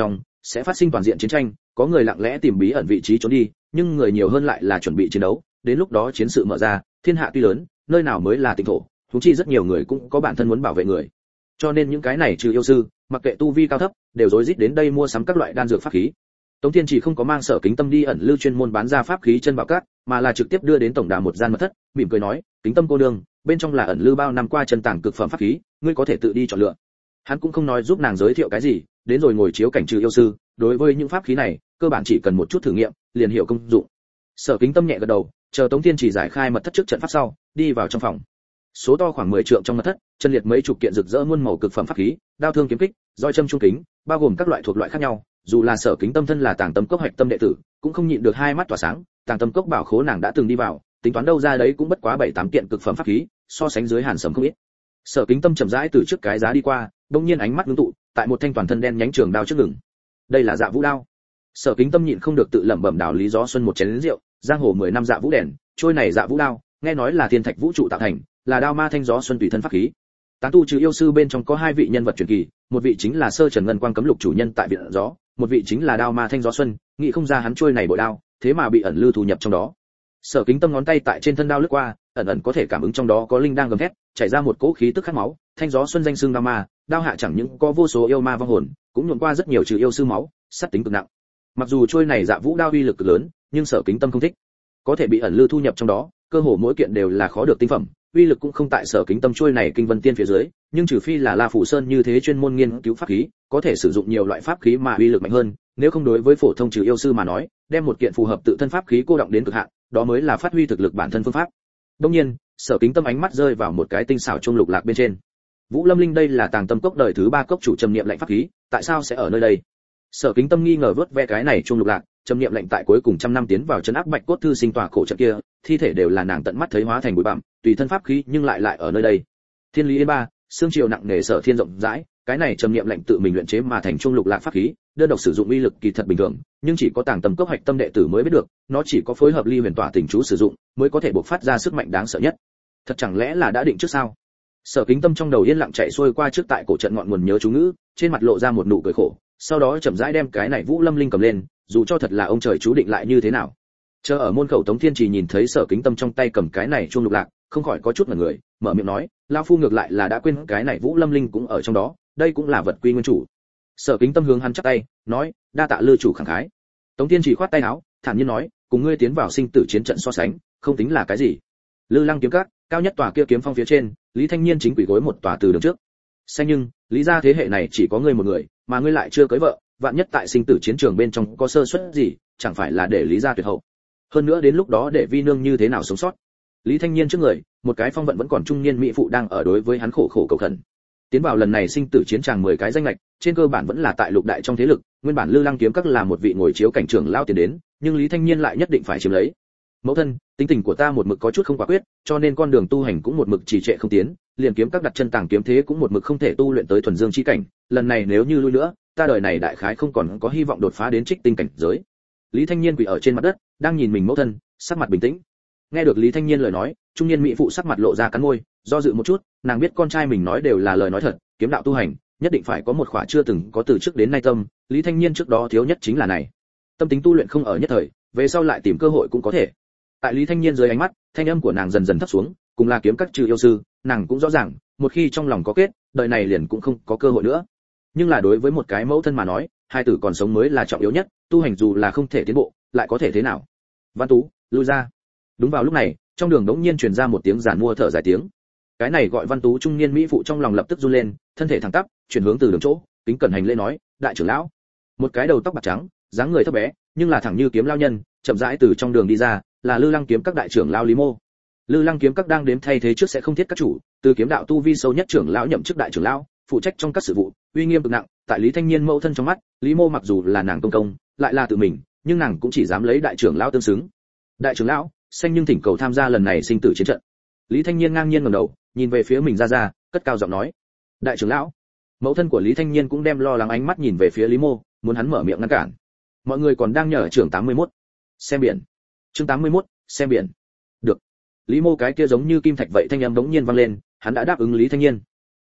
sẽ phát sinh toàn diện chiến tranh, có người lặng lẽ tìm bí ẩn vị trí trốn đi, nhưng người nhiều hơn lại là chuẩn bị chiến đấu, đến lúc đó chiến sự mở ra, thiên hạ tuy lớn, nơi nào mới là tịnh thổ, huống chi rất nhiều người cũng có bản thân muốn bảo vệ người. Cho nên những cái này trừ yêu sư, mặc kệ tu vi cao thấp, đều rối rít đến đây mua sắm các loại đan dược pháp khí. Tống Thiên chỉ không có mang Sở Kính Tâm đi ẩn lưu chuyên môn bán ra pháp khí chân bảo cát, mà là trực tiếp đưa đến tổng đà một gian mật thất, mỉm cười nói, "Kính Tâm cô nương, bên trong là ẩn lưu bao năm qua chân tàng cực phẩm pháp khí, ngươi có thể tự đi chọn lựa." Hắn cũng không nói giúp nàng giới thiệu cái gì, đến rồi ngồi chiếu cảnh trừ yêu sư, đối với những pháp khí này, cơ bản chỉ cần một chút thử nghiệm, liền hiểu công dụng. Sở Kính Tâm nhẹ gật đầu, chờ Tống Thiên chỉ giải khai mật thất trước trận pháp sau, đi vào trong phòng. Số to khoảng mười trượng trong mật thất, chân liệt mấy chục kiện rực rỡ muôn màu cực phẩm pháp khí, đao thương kiếm kích, roi châm trung kính, bao gồm các loại thuộc loại khác nhau, dù là Sở Kính Tâm thân là Tàng Tâm Cốc hạch tâm đệ tử, cũng không nhịn được hai mắt tỏa sáng, Tàng Tâm Cốc bảo khố nàng đã từng đi vào, tính toán đâu ra đấy cũng bất quá bảy tám kiện cực phẩm pháp khí, so sánh dưới Hàn Sấm không ít. Sở Kính Tâm chậm rãi từ trước cái giá đi qua, đột nhiên ánh mắt ngưng tụ, tại một thanh toàn thân đen nhánh trường đao trước ngừng. Đây là Dạ Vũ đao. Sở Kính Tâm nhịn không được tự lẩm bẩm đảo Lý Gió Xuân một chén rượu, giang hồ mười năm Dạ Vũ đèn, trôi này Dạ Vũ đao, nghe nói là thiên thạch vũ trụ tạo thành, là đao ma thanh gió xuân tùy thân pháp khí. Tán tu trừ yêu sư bên trong có hai vị nhân vật truyền kỳ, một vị chính là Sơ Trần Ngân Quang cấm lục chủ nhân tại viện gió, một vị chính là đao ma thanh gió xuân, nghĩ không ra hắn trôi này bội đao, thế mà bị ẩn lưu thu nhập trong đó. Sở Kính Tâm ngón tay tại trên thân đao lướt qua, ẩn ẩn có thể cảm ứng trong đó có linh đang gầm thét, chảy ra một cỗ khí tức khát máu, thanh gió xuân danh xưng đao ma, đao hạ chẳng những có vô số yêu ma vong hồn, cũng nhuộm qua rất nhiều trừ yêu sư máu, sát tính cực nặng. Mặc dù trôi này Dạ Vũ đao uy lực cực lớn, nhưng Sở Kính Tâm không thích. Có thể bị ẩn lưu thu nhập trong đó, cơ hồ mỗi kiện đều là khó được tinh phẩm, uy lực cũng không tại Sở Kính Tâm trôi này kinh vân tiên phía dưới, nhưng trừ phi là La Phủ Sơn như thế chuyên môn nghiên cứu pháp khí, có thể sử dụng nhiều loại pháp khí mà uy lực mạnh hơn, nếu không đối với phổ thông trừ yêu sư mà nói, đem một kiện phù hợp tự thân pháp khí cô động đến cực hạn, đó mới là phát huy thực lực bản thân phương pháp. Đương nhiên, Sở Kính Tâm ánh mắt rơi vào một cái tinh xảo trung lục lạc bên trên. Vũ Lâm Linh đây là Tàng Tâm Cốc đời thứ ba cốc chủ trầm niệm lệnh pháp khí, tại sao sẽ ở nơi đây? Sở Kính Tâm nghi ngờ vớt ve cái này trung lục lạc, trầm niệm lệnh tại cuối cùng trăm năm tiến vào trấn áp Bạch Cốt Thư sinh tòa cổ trận kia, thi thể đều là nàng tận mắt thấy hóa thành bụi bặm, tùy thân pháp khí nhưng lại lại ở nơi đây. Thiên Lý Yên Ba, xương triều nặng nề Sở Thiên rộng rãi, cái này trầm niệm lệnh tự mình luyện chế mà thành trung lục lạc pháp khí, đơn độc sử dụng uy lực kỳ thật bình thường, nhưng chỉ có Tàng Tâm Cốc hạch tâm đệ tử mới biết được, nó chỉ có phối hợp Ly Huyền Tỏa tình chú sử dụng, mới có thể bộc phát ra sức mạnh đáng sợ nhất. Thật chẳng lẽ là đã định trước sao? Sở Kính Tâm trong đầu yên lặng chạy xuôi qua trước tại cổ trận ngọn nguồn nhớ chú ngữ, trên mặt lộ ra một nụ cười khổ, sau đó chậm rãi đem cái này Vũ Lâm Linh cầm lên, dù cho thật là ông trời chú định lại như thế nào. Chờ ở môn khẩu Tống Thiên Trì nhìn thấy Sở Kính Tâm trong tay cầm cái này chuông lục lạc, không khỏi có chút ngẩn người, mở miệng nói, lão phu ngược lại là đã quên cái này Vũ Lâm Linh cũng ở trong đó, đây cũng là vật quy nguyên chủ. Sở Kính Tâm hướng hắn chắp tay, nói, đa tạ lư chủ khẳng khái. Tống Thiên Trì khoát tay áo, thản nhiên nói, cùng ngươi tiến vào sinh tử chiến trận so sánh, không tính là cái gì. Lư Lăng kiếm các, cao nhất tòa kia kiếm phong phía trên, Lý Thanh Nhiên chính quỷ gối một tòa từ đường trước. Xanh nhưng, lý gia thế hệ này chỉ có ngươi một người, mà ngươi lại chưa cưới vợ, vạn nhất tại sinh tử chiến trường bên trong có sơ suất gì, chẳng phải là để lý gia tuyệt hậu. Hơn nữa đến lúc đó để vi nương như thế nào sống sót. Lý Thanh Nhiên trước người, một cái phong vận vẫn còn trung niên mỹ phụ đang ở đối với hắn khổ khổ cầu khẩn. Tiến vào lần này sinh tử chiến tràng mười cái danh ngạch, trên cơ bản vẫn là tại lục đại trong thế lực, nguyên bản Lư Lăng kiếm các là một vị ngồi chiếu cảnh trưởng lao tiền đến, nhưng Lý Thanh Nhiên lại nhất định phải chiếm lấy. Mẫu thân, tính tình của ta một mực có chút không quả quyết, cho nên con đường tu hành cũng một mực trì trệ không tiến, liền kiếm các đặt chân tàng kiếm thế cũng một mực không thể tu luyện tới thuần dương chi cảnh, lần này nếu như lui nữa, ta đời này đại khái không còn có hy vọng đột phá đến trích tinh cảnh giới. Lý Thanh Nhiên quỳ ở trên mặt đất, đang nhìn mình mẫu thân, sắc mặt bình tĩnh. Nghe được Lý Thanh Nhiên lời nói, trung niên mỹ phụ sắc mặt lộ ra cắn môi, do dự một chút, nàng biết con trai mình nói đều là lời nói thật, kiếm đạo tu hành, nhất định phải có một khỏa chưa từng có từ trước đến nay tâm, Lý Thanh Nhiên trước đó thiếu nhất chính là này. Tâm tính tu luyện không ở nhất thời, về sau lại tìm cơ hội cũng có thể. Tại Lý Thanh Nhiên dưới ánh mắt, thanh âm của nàng dần dần thấp xuống, cùng là kiếm các trừ yêu sư, nàng cũng rõ ràng, một khi trong lòng có kết, đời này liền cũng không có cơ hội nữa. Nhưng là đối với một cái mẫu thân mà nói, hai tử còn sống mới là trọng yếu nhất, tu hành dù là không thể tiến bộ, lại có thể thế nào? Văn Tú, lui ra. Đúng vào lúc này, trong đường đống nhiên truyền ra một tiếng giàn mua thở dài tiếng. Cái này gọi Văn Tú trung niên mỹ phụ trong lòng lập tức run lên, thân thể thẳng tắp, chuyển hướng từ đường chỗ, kính cẩn hành lễ nói, đại trưởng lão. Một cái đầu tóc bạc trắng, dáng người thấp bé, nhưng là thẳng như kiếm lao nhân, chậm rãi từ trong đường đi ra, là Lư Lăng kiếm các đại trưởng lão Lý Mô. Lư Lăng kiếm các đang đếm thay thế trước sẽ không thiết các chủ, từ kiếm đạo tu vi sâu nhất trưởng lão nhậm chức đại trưởng lão, phụ trách trong các sự vụ, uy nghiêm cực nặng, tại Lý Thanh Nhiên mẫu thân trong mắt, Lý Mô mặc dù là nàng công công, lại là tự mình, nhưng nàng cũng chỉ dám lấy đại trưởng lão tương xứng. Đại trưởng lão, xanh nhưng thỉnh cầu tham gia lần này sinh tử chiến trận. Lý Thanh Nhiên ngang nhiên ngẩng đầu, nhìn về phía mình ra ra, cất cao giọng nói: đại trưởng lão. Mẫu thân của Lý Thanh Nhiên cũng đem lo lắng ánh mắt nhìn về phía Lý Mô, muốn hắn mở miệng ngăn cản. Mọi người còn đang nhờ trưởng tám mươi mốt. Xem biển. Chương tám mươi mốt, xem biển. Được. Lý Mô cái kia giống như kim thạch vậy thanh âm đống nhiên vang lên, hắn đã đáp ứng Lý Thanh Nhiên.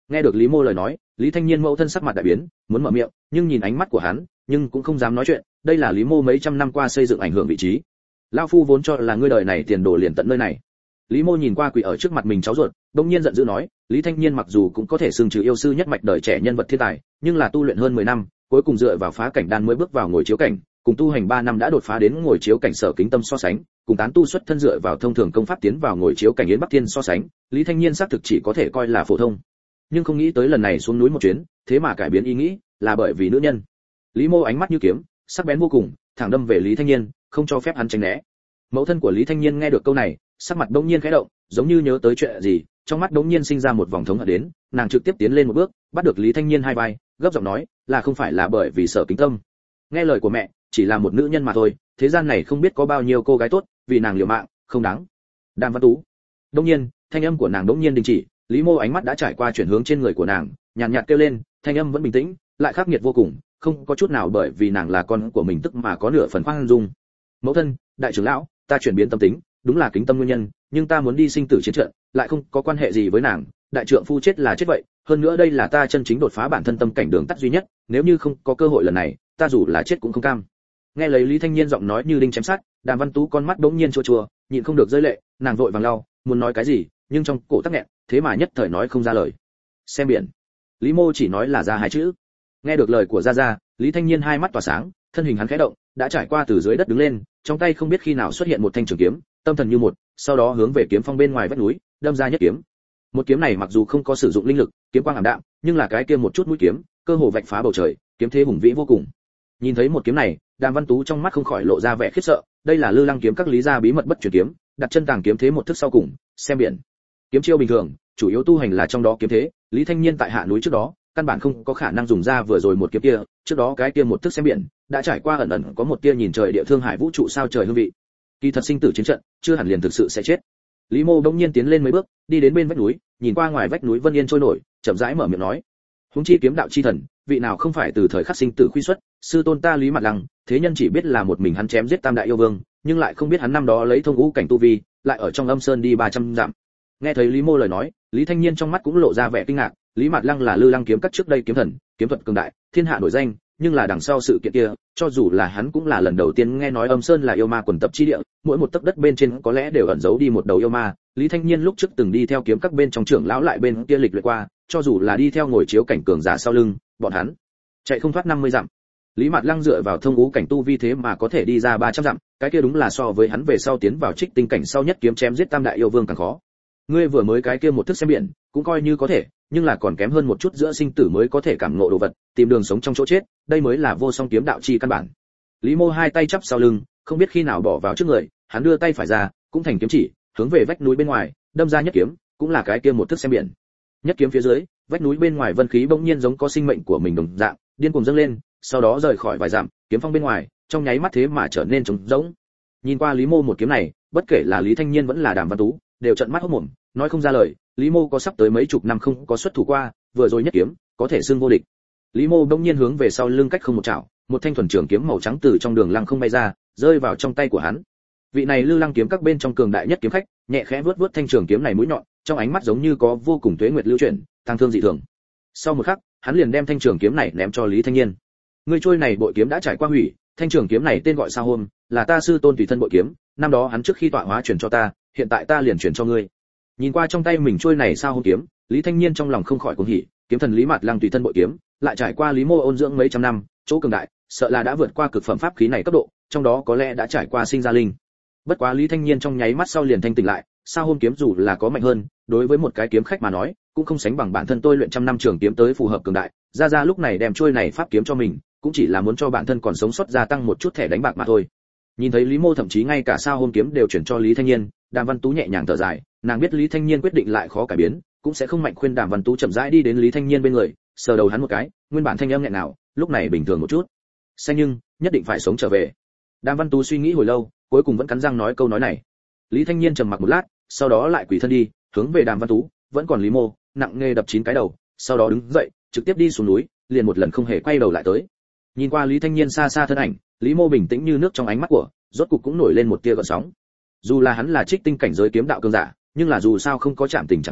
Nghe được Lý Mô lời nói, Lý Thanh Nhiên mẫu thân sắc mặt đại biến, muốn mở miệng, nhưng nhìn ánh mắt của hắn, nhưng cũng không dám nói chuyện, đây là Lý Mô mấy trăm năm qua xây dựng ảnh hưởng vị trí. Lão phu vốn cho là ngươi đời này tiền đồ liền tận nơi này. Lý Mô nhìn qua quỳ ở trước mặt mình cháu ruột, đột nhiên giận dữ nói, Lý Thanh Nhiên mặc dù cũng có thể xưng trừ yêu sư nhất mạch đời trẻ nhân vật thiên tài, nhưng là tu luyện hơn mười năm, cuối cùng dựa vào phá cảnh đan mới bước vào ngồi chiếu cảnh, cùng tu hành ba năm đã đột phá đến ngồi chiếu cảnh Sở Kính Tâm so sánh, cùng tán tu xuất thân dựa vào thông thường công pháp tiến vào ngồi chiếu cảnh Yến Bắc Thiên so sánh, Lý Thanh Nhiên xác thực chỉ có thể coi là phổ thông. Nhưng không nghĩ tới lần này xuống núi một chuyến, thế mà cải biến ý nghĩ, là bởi vì nữ nhân. Lý Mô ánh mắt như kiếm, sắc bén vô cùng, thẳng đâm về Lý Thanh Nhiên, không cho phép hắn tránh né. Mẫu thân của Lý Thanh Nhiên nghe được câu này, sắc mặt bỗng nhiên khẽ động, giống như nhớ tới chuyện gì, trong mắt bỗng nhiên sinh ra một vòng thống hận đến, nàng trực tiếp tiến lên một bước, bắt được Lý Thanh Nhiên hai vai, gấp giọng nói, là không phải là bởi vì Sở Kính Tâm. Nghe lời của mẹ, chỉ là một nữ nhân mà thôi, thế gian này không biết có bao nhiêu cô gái tốt, vì nàng liều mạng, không đáng. Đàm Văn Tú. Đống nhiên, thanh âm của nàng đống nhiên đình chỉ, Lý Mô ánh mắt đã trải qua chuyển hướng trên người của nàng, nhàn nhạt kêu lên, thanh âm vẫn bình tĩnh, lại khắc nghiệt vô cùng, không có chút nào bởi vì nàng là con của mình tức mà có nửa phần khoan dung. Mẫu thân, đại trưởng lão, ta chuyển biến tâm tính, đúng là Kính Tâm nguyên nhân, nhưng ta muốn đi sinh tử chiến trận, lại không có quan hệ gì với nàng, đại trượng phu chết là chết vậy, hơn nữa đây là ta chân chính đột phá bản thân tâm cảnh đường tắt duy nhất, nếu như không có cơ hội lần này, ta dù là chết cũng không cam. Nghe lấy Lý Thanh Nhiên giọng nói như đinh chém sắt, Đàm Văn Tú con mắt đống nhiên chua chua, nhịn không được rơi lệ, nàng vội vàng lau, muốn nói cái gì, nhưng trong cổ tắc nghẹn, thế mà nhất thời nói không ra lời. Xem biển. Lý Mô chỉ nói là ra hai chữ. Nghe được lời của gia gia, Lý Thanh Nhiên hai mắt tỏa sáng, thân hình hắn khẽ động, đã trải qua từ dưới đất đứng lên, trong tay không biết khi nào xuất hiện một thanh trường kiếm, tâm thần như một, sau đó hướng về kiếm phong bên ngoài vách núi, đâm ra nhất kiếm. Một kiếm này mặc dù không có sử dụng linh lực, kiếm quang ảm đạm, nhưng là cái kia một chút mũi kiếm, cơ hồ vạch phá bầu trời, kiếm thế hùng vĩ vô cùng. Nhìn thấy một kiếm này, Đàm Văn Tú trong mắt không khỏi lộ ra vẻ khiếp sợ, đây là Lư Lăng kiếm các lý gia bí mật bất truyền kiếm, đặt chân tàng kiếm thế một thức sau cùng, xem biển. Kiếm chiêu bình thường, chủ yếu tu hành là trong đó kiếm thế, Lý Thanh Nhiên tại hạ núi trước đó, căn bản không có khả năng dùng ra vừa rồi một kiếm kia, trước đó cái kia một thức xem biển, đã trải qua ẩn ẩn có một tia nhìn trời địa thương hải vũ trụ sao trời hương vị. Kỳ thật sinh tử chiến trận, chưa hẳn liền thực sự sẽ chết. Lý Mô bỗng nhiên tiến lên mấy bước, đi đến bên vách núi, nhìn qua ngoài vách núi vân yên trôi nổi, chậm rãi mở miệng nói: "Huống chi kiếm đạo chi thần, vị nào không phải từ thời khắc sinh tử khuy xuất, sư tôn ta Lý Mạt Lăng, thế nhân chỉ biết là một mình hắn chém giết tam đại yêu vương, nhưng lại không biết hắn năm đó lấy thông ngũ cảnh tu vi, lại ở trong âm sơn đi ba trăm dặm." Nghe thấy Lý Mô lời nói, Lý Thanh Nhiên trong mắt cũng lộ ra vẻ kinh ngạc, Lý Mạt Lăng là Lư Lăng kiếm các trước đây kiếm thần, kiếm thuật cường đại, thiên hạ nổi danh, nhưng là đằng sau sự kiện kia, cho dù là hắn cũng là lần đầu tiên nghe nói âm sơn là yêu ma quần tập chi địa, mỗi một tấc đất bên trên có lẽ đều ẩn giấu đi một đầu yêu ma. Lý Thanh Nhiên lúc trước từng đi theo kiếm các bên trong trưởng lão lại bên kia lịch luyện qua, cho dù là đi theo ngồi chiếu cảnh cường giả sau lưng, bọn hắn chạy không thoát năm mươi dặm. Lý Mạt Lăng dựa vào thông ngũ cảnh tu vi thế mà có thể đi ra ba trăm dặm, cái kia đúng là so với hắn về sau tiến vào trích tinh cảnh sau nhất kiếm chém giết tam đại yêu vương càng khó. Ngươi vừa mới cái kia một thức xem biển, cũng coi như có thể, nhưng là còn kém hơn một chút giữa sinh tử mới có thể cảm ngộ đồ vật, tìm đường sống trong chỗ chết, đây mới là vô song kiếm đạo chi căn bản. Lý Mô hai tay chắp sau lưng, không biết khi nào bỏ vào trước người, hắn đưa tay phải ra, cũng thành kiếm chỉ, hướng về vách núi bên ngoài, đâm ra nhất kiếm, cũng là cái kia một thức xem biển. Nhất kiếm phía dưới, vách núi bên ngoài vân khí bỗng nhiên giống có sinh mệnh của mình đồng dạng, điên cuồng dâng lên, sau đó rời khỏi vài dặm, kiếm phong bên ngoài, trong nháy mắt thế mà trở nên trống rỗng. Nhìn qua Lý Mô một kiếm này, bất kể là Lý Thanh Nhiên vẫn là Đàm Văn Tú, đều trợn mắt hốt mồm, nói không ra lời. Lý Mô có sắp tới mấy chục năm không có xuất thủ qua, vừa rồi nhất kiếm, có thể xưng vô địch. Lý Mô bỗng nhiên hướng về sau lưng cách không một chảo, một thanh thuần trường kiếm màu trắng từ trong đường lăng không bay ra, rơi vào trong tay của hắn. Vị này Lư Lăng kiếm các bên trong cường đại nhất kiếm khách, nhẹ khẽ vướt vướt thanh trường kiếm này mũi nhọn, trong ánh mắt giống như có vô cùng tuế nguyệt lưu chuyển, tăng thương dị thường. Sau một khắc, hắn liền đem thanh trường kiếm này ném cho Lý Thanh Nhiên. Ngươi trôi này bội kiếm đã trải qua hủy, thanh trường kiếm này tên gọi Sao Hôm, là ta sư tôn tùy thân bội kiếm, năm đó hắn trước khi tọa hóa truyền cho ta, hiện tại ta liền truyền cho ngươi. Nhìn qua trong tay mình trôi này Sao Hôm kiếm, Lý Thanh Nhiên trong lòng không khỏi cuồng hỉ, kiếm thần Lý Mạt Lăng tùy thân bội kiếm, lại trải qua Lý Mô ôn dưỡng mấy trăm năm, chỗ cường đại, sợ là đã vượt qua cực phẩm pháp khí này cấp độ, trong đó có lẽ đã trải qua sinh ra linh. Bất quá Lý Thanh Nhiên trong nháy mắt sau liền thanh tỉnh lại, Sao Hôm kiếm dù là có mạnh hơn, đối với một cái kiếm khách mà nói, cũng không sánh bằng bản thân tôi luyện trăm năm trường kiếm tới phù hợp cường đại, ra ra lúc này đem trôi này pháp kiếm cho mình, cũng chỉ là muốn cho bản thân còn sống sót gia tăng một chút thẻ đánh bạc mà thôi. Nhìn thấy Lý Mô thậm chí ngay cả Sao Hôm kiếm đều chuyển cho Lý Thanh Nhiên, Đàm Văn Tú nhẹ nhàng thở dài, nàng biết Lý Thanh Nhiên quyết định lại khó cải biến, cũng sẽ không mạnh khuyên Đàm Văn Tú chậm rãi đi đến Lý Thanh Nhiên bên người, sờ đầu hắn một cái, nguyên bản thanh âm nghẹn nào, lúc này bình thường một chút. Xanh nhưng, nhất định phải sống trở về. Đàm Văn Tú suy nghĩ hồi lâu, cuối cùng vẫn cắn răng nói câu nói này. Lý Thanh Nhiên trầm mặc một lát, sau đó lại quỳ thân đi, hướng về Đàm Văn Tú, vẫn còn Lý Mô, nặng nề đập chín cái đầu, sau đó đứng dậy, trực tiếp đi xuống núi, liền một lần không hề quay đầu lại tới. Nhìn qua Lý Thanh Nhiên xa xa thân ảnh, Lý Mô bình tĩnh như nước trong ánh mắt của, rốt cục cũng nổi lên một tia gợn sóng. Dù là hắn là trích tinh cảnh giới kiếm đạo cường giả, nhưng là dù sao không có chạm tình chạm tính,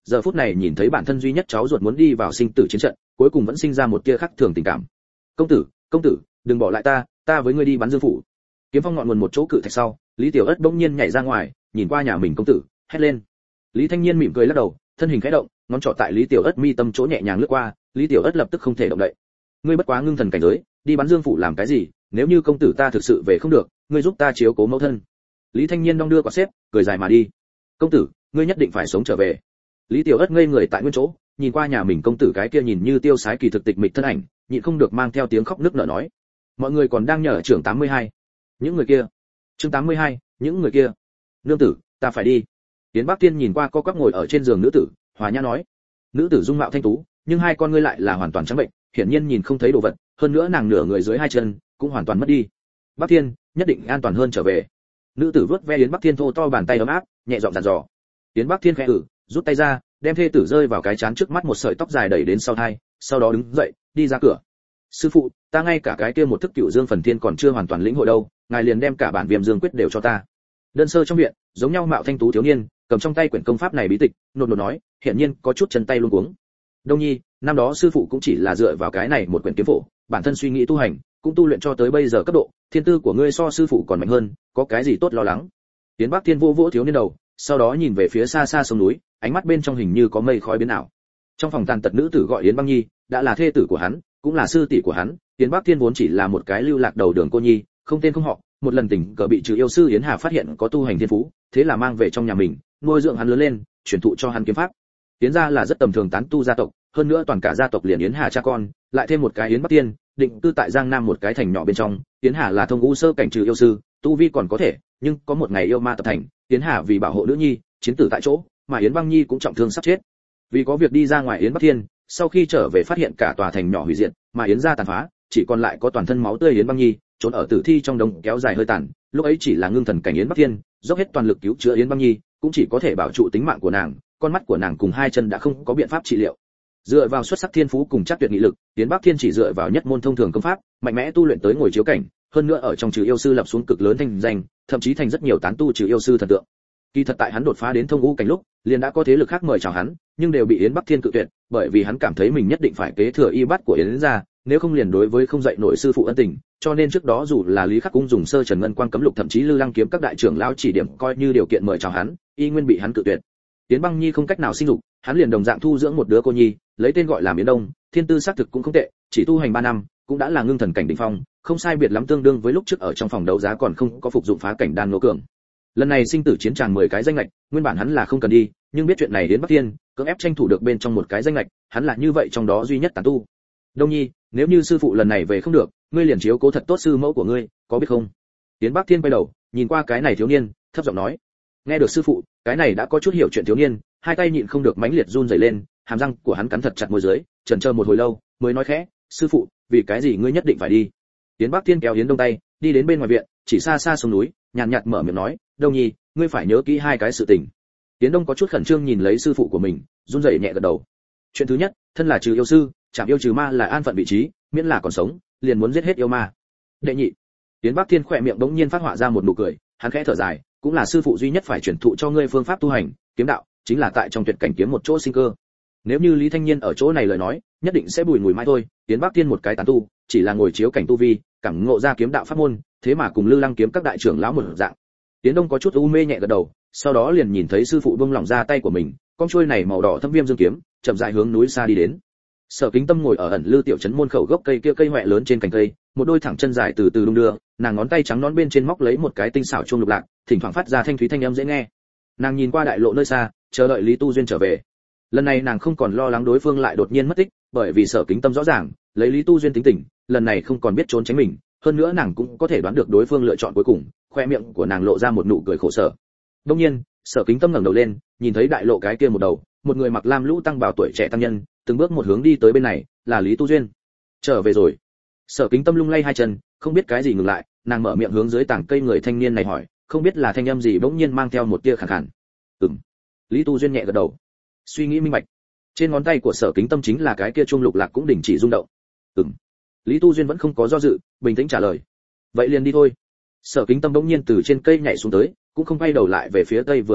giờ phút này nhìn thấy bản thân duy nhất cháu ruột muốn đi vào sinh tử chiến trận, cuối cùng vẫn sinh ra một tia khác thường tình cảm. công tử công tử đừng bỏ lại ta, ta với ngươi đi bắn dương phủ. Kiếm phong ngọn nguồn một chỗ cự thạch sau, Lý Tiểu Ất bỗng nhiên nhảy ra ngoài, nhìn qua nhà mình công tử, hét lên. Lý Thanh Nhiên mỉm cười lắc đầu, thân hình khẽ động, ngón trỏ tại Lý Tiểu Ất mi tâm chỗ nhẹ nhàng lướt qua, Lý Tiểu Ất lập tức không thể động đậy. Ngươi bất quá ngưng thần cảnh giới, đi bắn dương phủ làm cái gì? Nếu như công tử ta thực sự về không được, ngươi giúp ta chiếu cố mẫu thân. Lý Thanh Nhiên đong đưa quả xếp, cười dài mà đi. Công tử, ngươi nhất định phải sống trở về. Lý Tiểu Ất ngây người tại nguyên chỗ, nhìn qua nhà mình công tử cái kia nhìn như tiêu sái kỳ thực tịch mịch thân ảnh, nhịn không được mang theo tiếng khóc nức nở nói. Mọi người còn đang nhờ trưởng tám mươi hai. Những người kia. Chương tám mươi hai, những người kia. Nương tử, ta phải đi. Tiến Bắc Tiên nhìn qua co quắp ngồi ở trên giường nữ tử, hòa nhã nói. Nữ tử dung mạo thanh tú, nhưng hai con ngươi lại là hoàn toàn trắng bệnh, hiển nhiên nhìn không thấy đồ vật, hơn nữa nàng nửa người dưới hai chân cũng hoàn toàn mất đi. Bắc Thiên, nhất định an toàn hơn trở về. Nữ tử vớt ve Yến Bắc Thiên thô to bàn tay ấm áp, nhẹ giọng dặn dò. Yến Bắc Thiên khẽ ử, rút tay ra, đem thê tử rơi vào cái chán trước mắt một sợi tóc dài đẩy đến sau tai, sau đó đứng dậy, đi ra cửa. Sư phụ, ta ngay cả cái kia một thức cựu dương phần thiên còn chưa hoàn toàn lĩnh hội đâu, ngài liền đem cả bản viêm dương quyết đều cho ta. Đơn sơ trong viện, giống nhau mạo thanh tú thiếu niên, cầm trong tay quyển công pháp này bí tịch, nột nột nói, hiện nhiên có chút chân tay luống cuống. Đông Nhi, năm đó sư phụ cũng chỉ là dựa vào cái này một quyển kiếm phổ, bản thân suy nghĩ tu hành, cũng tu luyện cho tới bây giờ cấp độ, thiên tư của ngươi so sư phụ còn mạnh hơn, có cái gì tốt lo lắng. Tiến Bắc Thiên vô vỗ thiếu niên đầu, sau đó nhìn về phía xa xa sông núi, ánh mắt bên trong hình như có mây khói biến ảo. Trong phòng tàn tật nữ tử gọi Yến Băng Nhi, đã là thê tử của hắn, cũng là sư tỷ của hắn. Tiến Bắc Thiên vốn chỉ là một cái lưu lạc đầu đường cô nhi, không tên không họ, một lần tình cờ bị trừ yêu sư Yến Hà phát hiện có tu hành thiên phú, thế là mang về trong nhà mình, nuôi dưỡng hắn lớn lên, truyền thụ cho hắn kiếm pháp. Yến gia là rất tầm thường tán tu gia tộc, hơn nữa toàn cả gia tộc liền Yến Hà cha con, lại thêm một cái Yến Bắc Thiên, định cư tại Giang Nam một cái thành nhỏ bên trong. Yến Hà là thông ngũ sơ cảnh trừ yêu sư, tu vi còn có thể, nhưng có một ngày yêu ma tập thành, Yến Hà vì bảo hộ nữ nhi, chiến tử tại chỗ, mà Yến Băng Nhi cũng trọng thương sắp chết. Vì có việc đi ra ngoài Yến Bắc Thiên, sau khi trở về phát hiện cả tòa thành nhỏ hủy diệt, mà Yến gia tàn phá, chỉ còn lại có toàn thân máu tươi Yến Băng Nhi, trốn ở tử thi trong đống kéo dài hơi tàn. Lúc ấy chỉ là ngưng thần cảnh Yến Bắc Thiên, dốc hết toàn lực cứu chữa Yến Băng Nhi, cũng chỉ có thể bảo trụ tính mạng của nàng, con mắt của nàng cùng hai chân đã không có biện pháp trị liệu. Dựa vào xuất sắc thiên phú cùng chắc tuyệt nghị lực, Yến Bắc Thiên chỉ dựa vào nhất môn thông thường công pháp, mạnh mẽ tu luyện tới ngồi chiếu cảnh, hơn nữa ở trong trừ yêu sư lập xuống cực lớn thành danh, thậm chí thành rất nhiều tán tu trừ yêu sư thần tượng. Kỳ thật tại hắn đột phá đến thông ngũ cảnh lúc, liền đã có thế lực khác mời chào hắn, nhưng đều bị Yến Bắc Thiên cự tuyệt, bởi vì hắn cảm thấy mình nhất định phải kế thừa y bát của Yến gia, nếu không liền đối với không dạy nổi sư phụ ân tình, cho nên trước đó dù là Lý Khắc cũng dùng sơ trần ngân quang cấm lục thậm chí Lư Lăng kiếm các đại trưởng lão chỉ điểm coi như điều kiện mời chào hắn, y nguyên bị hắn cự tuyệt. Yến Băng Nhi không cách nào sinh dục, hắn liền đồng dạng thu dưỡng một đứa cô nhi, lấy tên gọi là Yến Đông, thiên tư xác thực cũng không tệ, chỉ tu hành ba năm, cũng đã là ngưng thần cảnh đỉnh phong, không sai biệt lắm tương đương với lúc trước ở trong phòng đấu giá còn không có phục dụng phá cảnh đan nô cường. Lần này sinh tử chiến tràng mười cái danh ngạch, nguyên bản hắn là không cần đi, nhưng biết chuyện này đến Bắc Thiên, cưỡng ép tranh thủ được bên trong một cái danh ngạch, hắn là như vậy trong đó duy nhất tán tu. Đông Nhi, nếu như sư phụ lần này về không được, ngươi liền chiếu cố thật tốt sư mẫu của ngươi, có biết không? Tiến Bắc Thiên quay đầu, nhìn qua cái này thiếu niên, thấp giọng nói. Nghe được sư phụ, cái này đã có chút hiểu chuyện thiếu niên, hai tay nhịn không được mãnh liệt run rẩy lên, hàm răng của hắn cắn thật chặt môi dưới, chần chờ một hồi lâu, mới nói khẽ, sư phụ, vì cái gì ngươi nhất định phải đi? Tiến Bắc Thiên kéo Yến Đông tay, đi đến bên ngoài viện, chỉ xa xa sông núi, nhàn nhạt mở miệng nói, Đông Nhi, ngươi phải nhớ kỹ hai cái sự tình. Yến Đông có chút khẩn trương nhìn lấy sư phụ của mình, run rẩy nhẹ gật đầu. Chuyện thứ nhất, thân là trừ yêu sư, chạm yêu trừ ma là an phận vị trí, miễn là còn sống, liền muốn giết hết yêu ma. Đệ nhị, Yến Bắc Thiên khỏe miệng bỗng nhiên phát họa ra một nụ cười, hắn khẽ thở dài, cũng là sư phụ duy nhất phải truyền thụ cho ngươi phương pháp tu hành, kiếm đạo, chính là tại trong tuyệt cảnh kiếm một chỗ sinh cơ. Nếu như Lý Thanh Nhiên ở chỗ này lời nói, nhất định sẽ bùi ngùi mãi thôi. Yến Bắc Thiên một cái tán tu, chỉ là ngồi chiếu cảnh tu vi, cảm ngộ ra kiếm đạo pháp môn, thế mà cùng Lư Lăng kiếm các đại trưởng lão một dạng. Yến Đông có chút u mê nhẹ gật đầu, sau đó liền nhìn thấy sư phụ buông lỏng ra tay của mình, con chuôi này màu đỏ thâm viêm dương kiếm, chậm rãi hướng núi xa đi đến. Sở Kính Tâm ngồi ở ẩn Lư tiểu trấn môn khẩu gốc cây kia cây hoẹ lớn trên cành cây, một đôi thẳng chân dài từ từ đung đưa, nàng ngón tay trắng nõn bên trên móc lấy một cái tinh xảo chuông lục lạc, thỉnh thoảng phát ra thanh thúy thanh âm dễ nghe. Nàng nhìn qua đại lộ nơi xa, chờ đợi Lý Tu Duyên trở về. Lần này nàng không còn lo lắng đối phương lại đột nhiên mất tích, bởi vì Sở Kính Tâm rõ ràng, lấy Lý Tu Duyên tính tình, lần này không còn biết trốn tránh mình, hơn nữa nàng cũng có thể đoán được đối phương lựa chọn cuối cùng, khoe miệng của nàng lộ ra một nụ cười khổ sở. Đương nhiên, Sở Kính Tâm ngẩng đầu lên, nhìn thấy đại lộ cái kia một đầu, một người mặc lam lũ tăng bào tuổi trẻ tăng nhân, từng bước một hướng đi tới bên này, là Lý Tu Duyên. Trở về rồi. Sở Kính Tâm lung lay hai chân, không biết cái gì ngừng lại, nàng mở miệng hướng dưới tảng cây người thanh niên này hỏi, không biết là thanh âm gì bỗng nhiên mang theo một tia khàn khàn. Ừm. Lý Tu Duyên nhẹ gật đầu. Suy nghĩ minh bạch. Trên ngón tay của Sở Kính Tâm chính là cái kia chuông lục lạc cũng đình chỉ rung động. Ừm. Lý Tu Duyên vẫn không có do dự, bình tĩnh trả lời. Vậy liền đi thôi. Sở Kính Tâm bỗng nhiên từ trên cây nhảy xuống tới, cũng không quay đầu lại về phía tây vừa đi đi,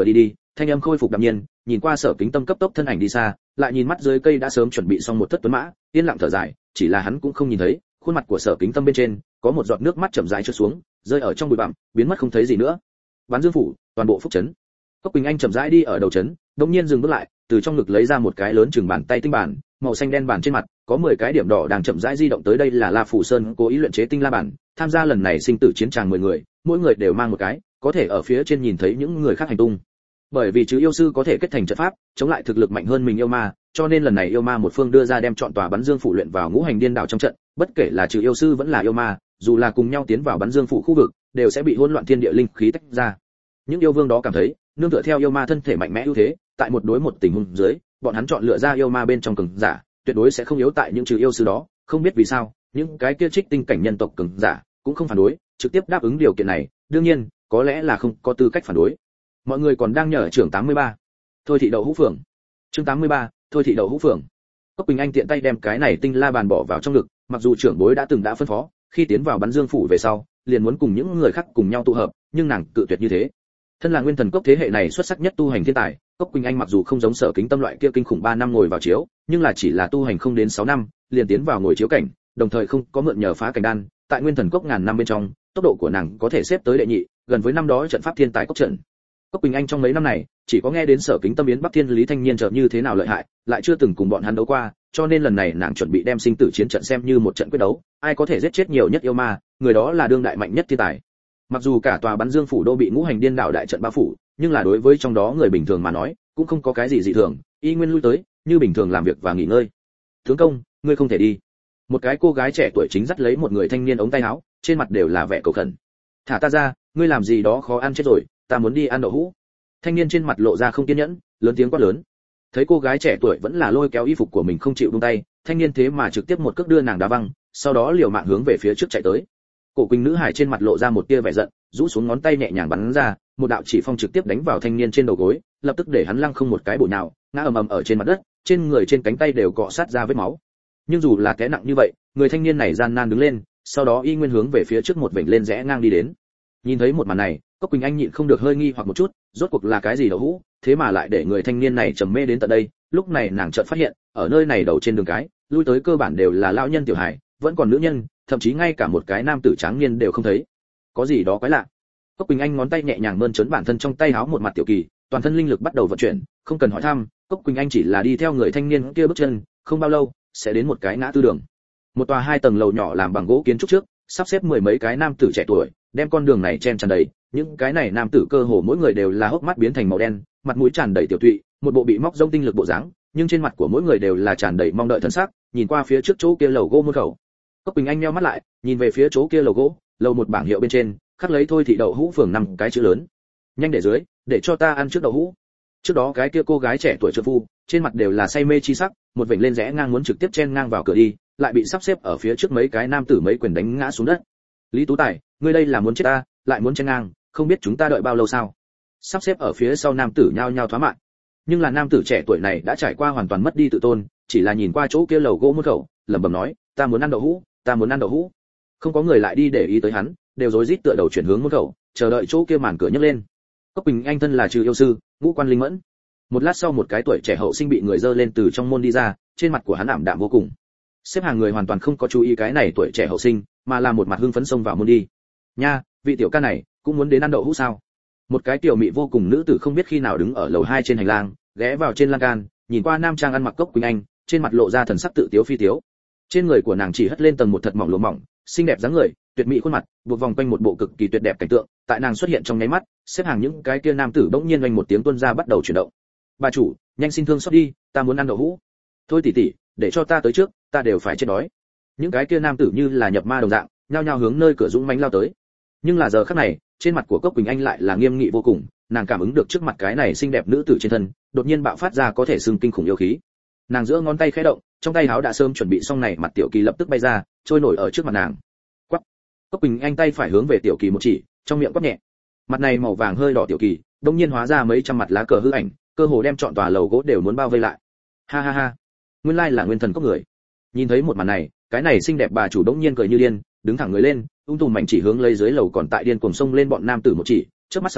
thanh âm khôi phục đạm nhiên, nhìn qua Sở Kính Tâm cấp tốc thân ảnh đi xa, lại nhìn mắt dưới cây đã sớm chuẩn bị xong một thất tuấn mã, yên lặng thở dài, chỉ là hắn cũng không nhìn thấy, khuôn mặt của Sở Kính Tâm bên trên có một giọt nước mắt chậm rãi trượt xuống, rơi ở trong bụi bặm, biến mất không thấy gì nữa. Bán Dương phủ, toàn bộ phúc trấn. Cốc Quỳnh Anh chậm rãi đi ở đầu trấn, đột nhiên dừng bước lại, từ trong ngực lấy ra một cái lớn chừng bàn tay tinh bản, màu xanh đen bản trên mặt có mười cái điểm đỏ đang chậm rãi di động tới, đây là La Phủ Sơn cố ý luyện chế tinh la bản, tham gia lần này sinh tử chiến tràng mười người, mỗi người đều mang một cái, có thể ở phía trên nhìn thấy những người khác hành tung. Bởi vì chứ yêu sư có thể kết thành trận pháp, chống lại thực lực mạnh hơn mình yêu ma, cho nên lần này yêu ma một phương đưa ra đem chọn tòa Bắn Dương phủ luyện vào ngũ hành điên đảo trong trận, bất kể là trừ yêu sư vẫn là yêu ma, dù là cùng nhau tiến vào Bắn Dương phủ khu vực, đều sẽ bị hỗn loạn thiên địa linh khí tách ra. Những yêu vương đó cảm thấy, nương tựa theo yêu ma thân thể mạnh mẽ ưu thế, tại một đối một tình huống dưới, bọn hắn chọn lựa ra yêu ma bên trong cường giả, tuyệt đối sẽ không yếu tại những trừ yêu sư đó, không biết vì sao, những cái kia trích tinh cảnh nhân tộc cường giả cũng không phản đối, trực tiếp đáp ứng điều kiện này, đương nhiên, có lẽ là không có tư cách phản đối. Mọi người còn đang nhờ trưởng tám mươi ba. Thôi thị đậu hũ phường. Chương tám mươi ba, thôi thị đậu hũ phường. Cốc Quỳnh Anh tiện tay đem cái này tinh la bàn bỏ vào trong ngực, mặc dù trưởng bối đã từng đã phân phó, khi tiến vào Bắn Dương phủ về sau, liền muốn cùng những người khác cùng nhau tụ hợp, nhưng nàng cự tuyệt như thế. Thân là nguyên thần cốc thế hệ này xuất sắc nhất tu hành thiên tài, Cốc Quỳnh Anh mặc dù không giống Sở Kính Tâm loại kia kinh khủng ba năm ngồi vào chiếu, nhưng là chỉ là tu hành không đến sáu năm, liền tiến vào ngồi chiếu cảnh, đồng thời không có mượn nhờ phá cảnh đan, tại nguyên thần cốc ngàn năm bên trong, tốc độ của nàng có thể xếp tới đệ nhị, gần với năm đó trận pháp thiên tài cốc trận. Cốc Quỳnh Anh trong mấy năm này, chỉ có nghe đến Sở Kính Tâm biến Bắc Thiên Lý Thanh Niên trở như thế nào lợi hại, lại chưa từng cùng bọn hắn đấu qua, cho nên lần này nàng chuẩn bị đem sinh tử chiến trận xem như một trận quyết đấu, ai có thể giết chết nhiều nhất yêu ma, người đó là đương đại mạnh nhất thiên tài. Mặc dù cả tòa Bắn Dương phủ đô bị ngũ hành điên đảo đại trận bao phủ, nhưng là đối với trong đó người bình thường mà nói, cũng không có cái gì dị thường, y nguyên lui tới, như bình thường làm việc và nghỉ ngơi. Tướng công, ngươi không thể đi. Một cái cô gái trẻ tuổi chính dắt lấy một người thanh niên ống tay áo, trên mặt đều là vẻ cầu khẩn. Thả ta ra, ngươi làm gì đó khó ăn chết rồi, ta muốn đi ăn đậu hũ. Thanh niên trên mặt lộ ra không kiên nhẫn, lớn tiếng quát lớn. Thấy cô gái trẻ tuổi vẫn là lôi kéo y phục của mình không chịu buông tay, thanh niên thế mà trực tiếp một cước đưa nàng đá văng, sau đó liều mạng hướng về phía trước chạy tới. Cổ Quỳnh nữ hải trên mặt lộ ra một tia vẻ giận, rũ xuống ngón tay nhẹ nhàng bắn ra, một đạo chỉ phong trực tiếp đánh vào thanh niên trên đầu gối, lập tức để hắn lăng không một cái bổ nhào, ngã ầm ầm ở trên mặt đất, trên người trên cánh tay đều cọ sát ra vết máu. Nhưng dù là té nặng như vậy, người thanh niên này gian nan đứng lên, sau đó y nguyên hướng về phía trước một vểnh lên rẽ ngang đi đến. Nhìn thấy một màn này, Cốc Quỳnh Anh nhịn không được hơi nghi hoặc một chút, rốt cuộc là cái gì đậu hũ, thế mà lại để người thanh niên này trầm mê đến tận đây. Lúc này nàng chợt phát hiện, ở nơi này đầu trên đường cái, lui tới cơ bản đều là lão nhân tiểu hài, vẫn còn nữ nhân, thậm chí ngay cả một cái nam tử tráng niên đều không thấy. Có gì đó quái lạ. Cốc Quỳnh Anh ngón tay nhẹ nhàng mơn trớn bản thân trong tay háo một mặt tiểu kỳ, toàn thân linh lực bắt đầu vận chuyển, không cần hỏi thăm, Cốc Quỳnh Anh chỉ là đi theo người thanh niên kia bước chân, không bao lâu sẽ đến một cái ngã tư đường. Một tòa hai tầng lầu nhỏ làm bằng gỗ kiến trúc trước, sắp xếp mười mấy cái nam tử trẻ tuổi, đem con đường này chen tràn đầy, những cái này nam tử cơ hồ mỗi người đều là hốc mắt biến thành màu đen, mặt mũi tràn đầy tiểu tụy, một bộ bị móc rông tinh lực bộ dáng, nhưng trên mặt của mỗi người đều là tràn đầy mong đợi thần sắc, nhìn qua phía trước chỗ kia lầu gỗ môn khẩu. Cốc Quỳnh Anh nheo mắt lại, nhìn về phía chỗ kia lầu gỗ, lầu một bảng hiệu bên trên, khắc lấy thôi thị đậu hũ phường năm cái chữ lớn. Nhanh để dưới, để cho ta ăn trước đậu hũ. Trước đó cái kia cô gái trẻ tuổi trợ phu, trên mặt đều là say mê chi sắc, một vểnh lên rẽ ngang muốn trực tiếp chen ngang vào cửa đi, lại bị sắp xếp ở phía trước mấy cái nam tử mấy quyền đánh ngã xuống đất. Lý Tú Tài, ngươi đây là muốn chết ta, lại muốn chen ngang, không biết chúng ta đợi bao lâu sao? Sắp xếp ở phía sau nam tử nhao nhao thoá mạng. Nhưng là nam tử trẻ tuổi này đã trải qua hoàn toàn mất đi tự tôn, chỉ là nhìn qua chỗ kia lầu gỗ môn khẩu, lẩm bẩm nói, ta muốn ăn đậu hũ, ta muốn ăn đậu hũ. Không có người lại đi để ý tới hắn, đều rối rít tựa đầu chuyển hướng môn khẩu, chờ đợi chỗ kia màn cửa nhấc lên. Cốc Quỳnh Anh thân là trừ yêu sư, ngũ quan linh mẫn. Một lát sau một cái tuổi trẻ hậu sinh bị người dơ lên từ trong môn đi ra, trên mặt của hắn ảm đạm vô cùng. Xếp hàng người hoàn toàn không có chú ý cái này tuổi trẻ hậu sinh, mà là một mặt hưng phấn xông vào môn đi. Nha, vị tiểu ca này cũng muốn đến ăn đậu hũ sao? Một cái tiểu mị vô cùng nữ tử không biết khi nào đứng ở lầu hai trên hành lang, ghé vào trên lan can, nhìn qua nam trang ăn mặc Cốc Quỳnh Anh, trên mặt lộ ra thần sắc tự tiếu phi tiếu. Trên người của nàng chỉ hất lên tầng một thật mỏng lụa mỏng, xinh đẹp dáng người, tuyệt mỹ khuôn mặt, buộc vòng quanh một bộ cực kỳ tuyệt đẹp cảnh tượng, tại nàng xuất hiện trong nháy mắt, xếp hàng những cái kia nam tử bỗng nhiên oanh một tiếng tuôn ra bắt đầu chuyển động. Bà chủ, nhanh xin thương xót đi, ta muốn ăn đậu hũ. Thôi tỷ tỷ, để cho ta tới trước, ta đều phải chết đói. Những cái kia nam tử như là nhập ma đồng dạng, nhao nhao hướng nơi cửa dũng mãnh lao tới. Nhưng là giờ khắc này, trên mặt của Cốc Quỳnh Anh lại là nghiêm nghị vô cùng, nàng cảm ứng được trước mặt cái này xinh đẹp nữ tử trên thân, đột nhiên bạo phát ra có thể xưng kinh khủng yêu khí. Nàng giữa ngón tay khẽ động, trong tay áo đã sớm chuẩn bị xong này mặt tiểu kỳ lập tức bay ra, trôi nổi ở trước mặt nàng. Quắc. Cốc Quỳnh Anh tay phải hướng về tiểu kỳ một chỉ, trong miệng quát nhẹ. Mặt này màu vàng hơi đỏ tiểu kỳ, đột nhiên hóa ra mấy trăm mặt lá cờ hư ảnh, cơ hồ đem trọn tòa lầu gỗ đều muốn bao vây lại. Ha ha ha. Nguyên lai là nguyên thần cốc người. Nhìn thấy một màn này, cái này xinh đẹp bà chủ đột nhiên cười như điên, đứng thẳng người lên, ung tùm mạnh chỉ hướng lấy dưới lầu còn tại điên cuồng xông lên bọn nam tử một chỉ, trước mắt sau,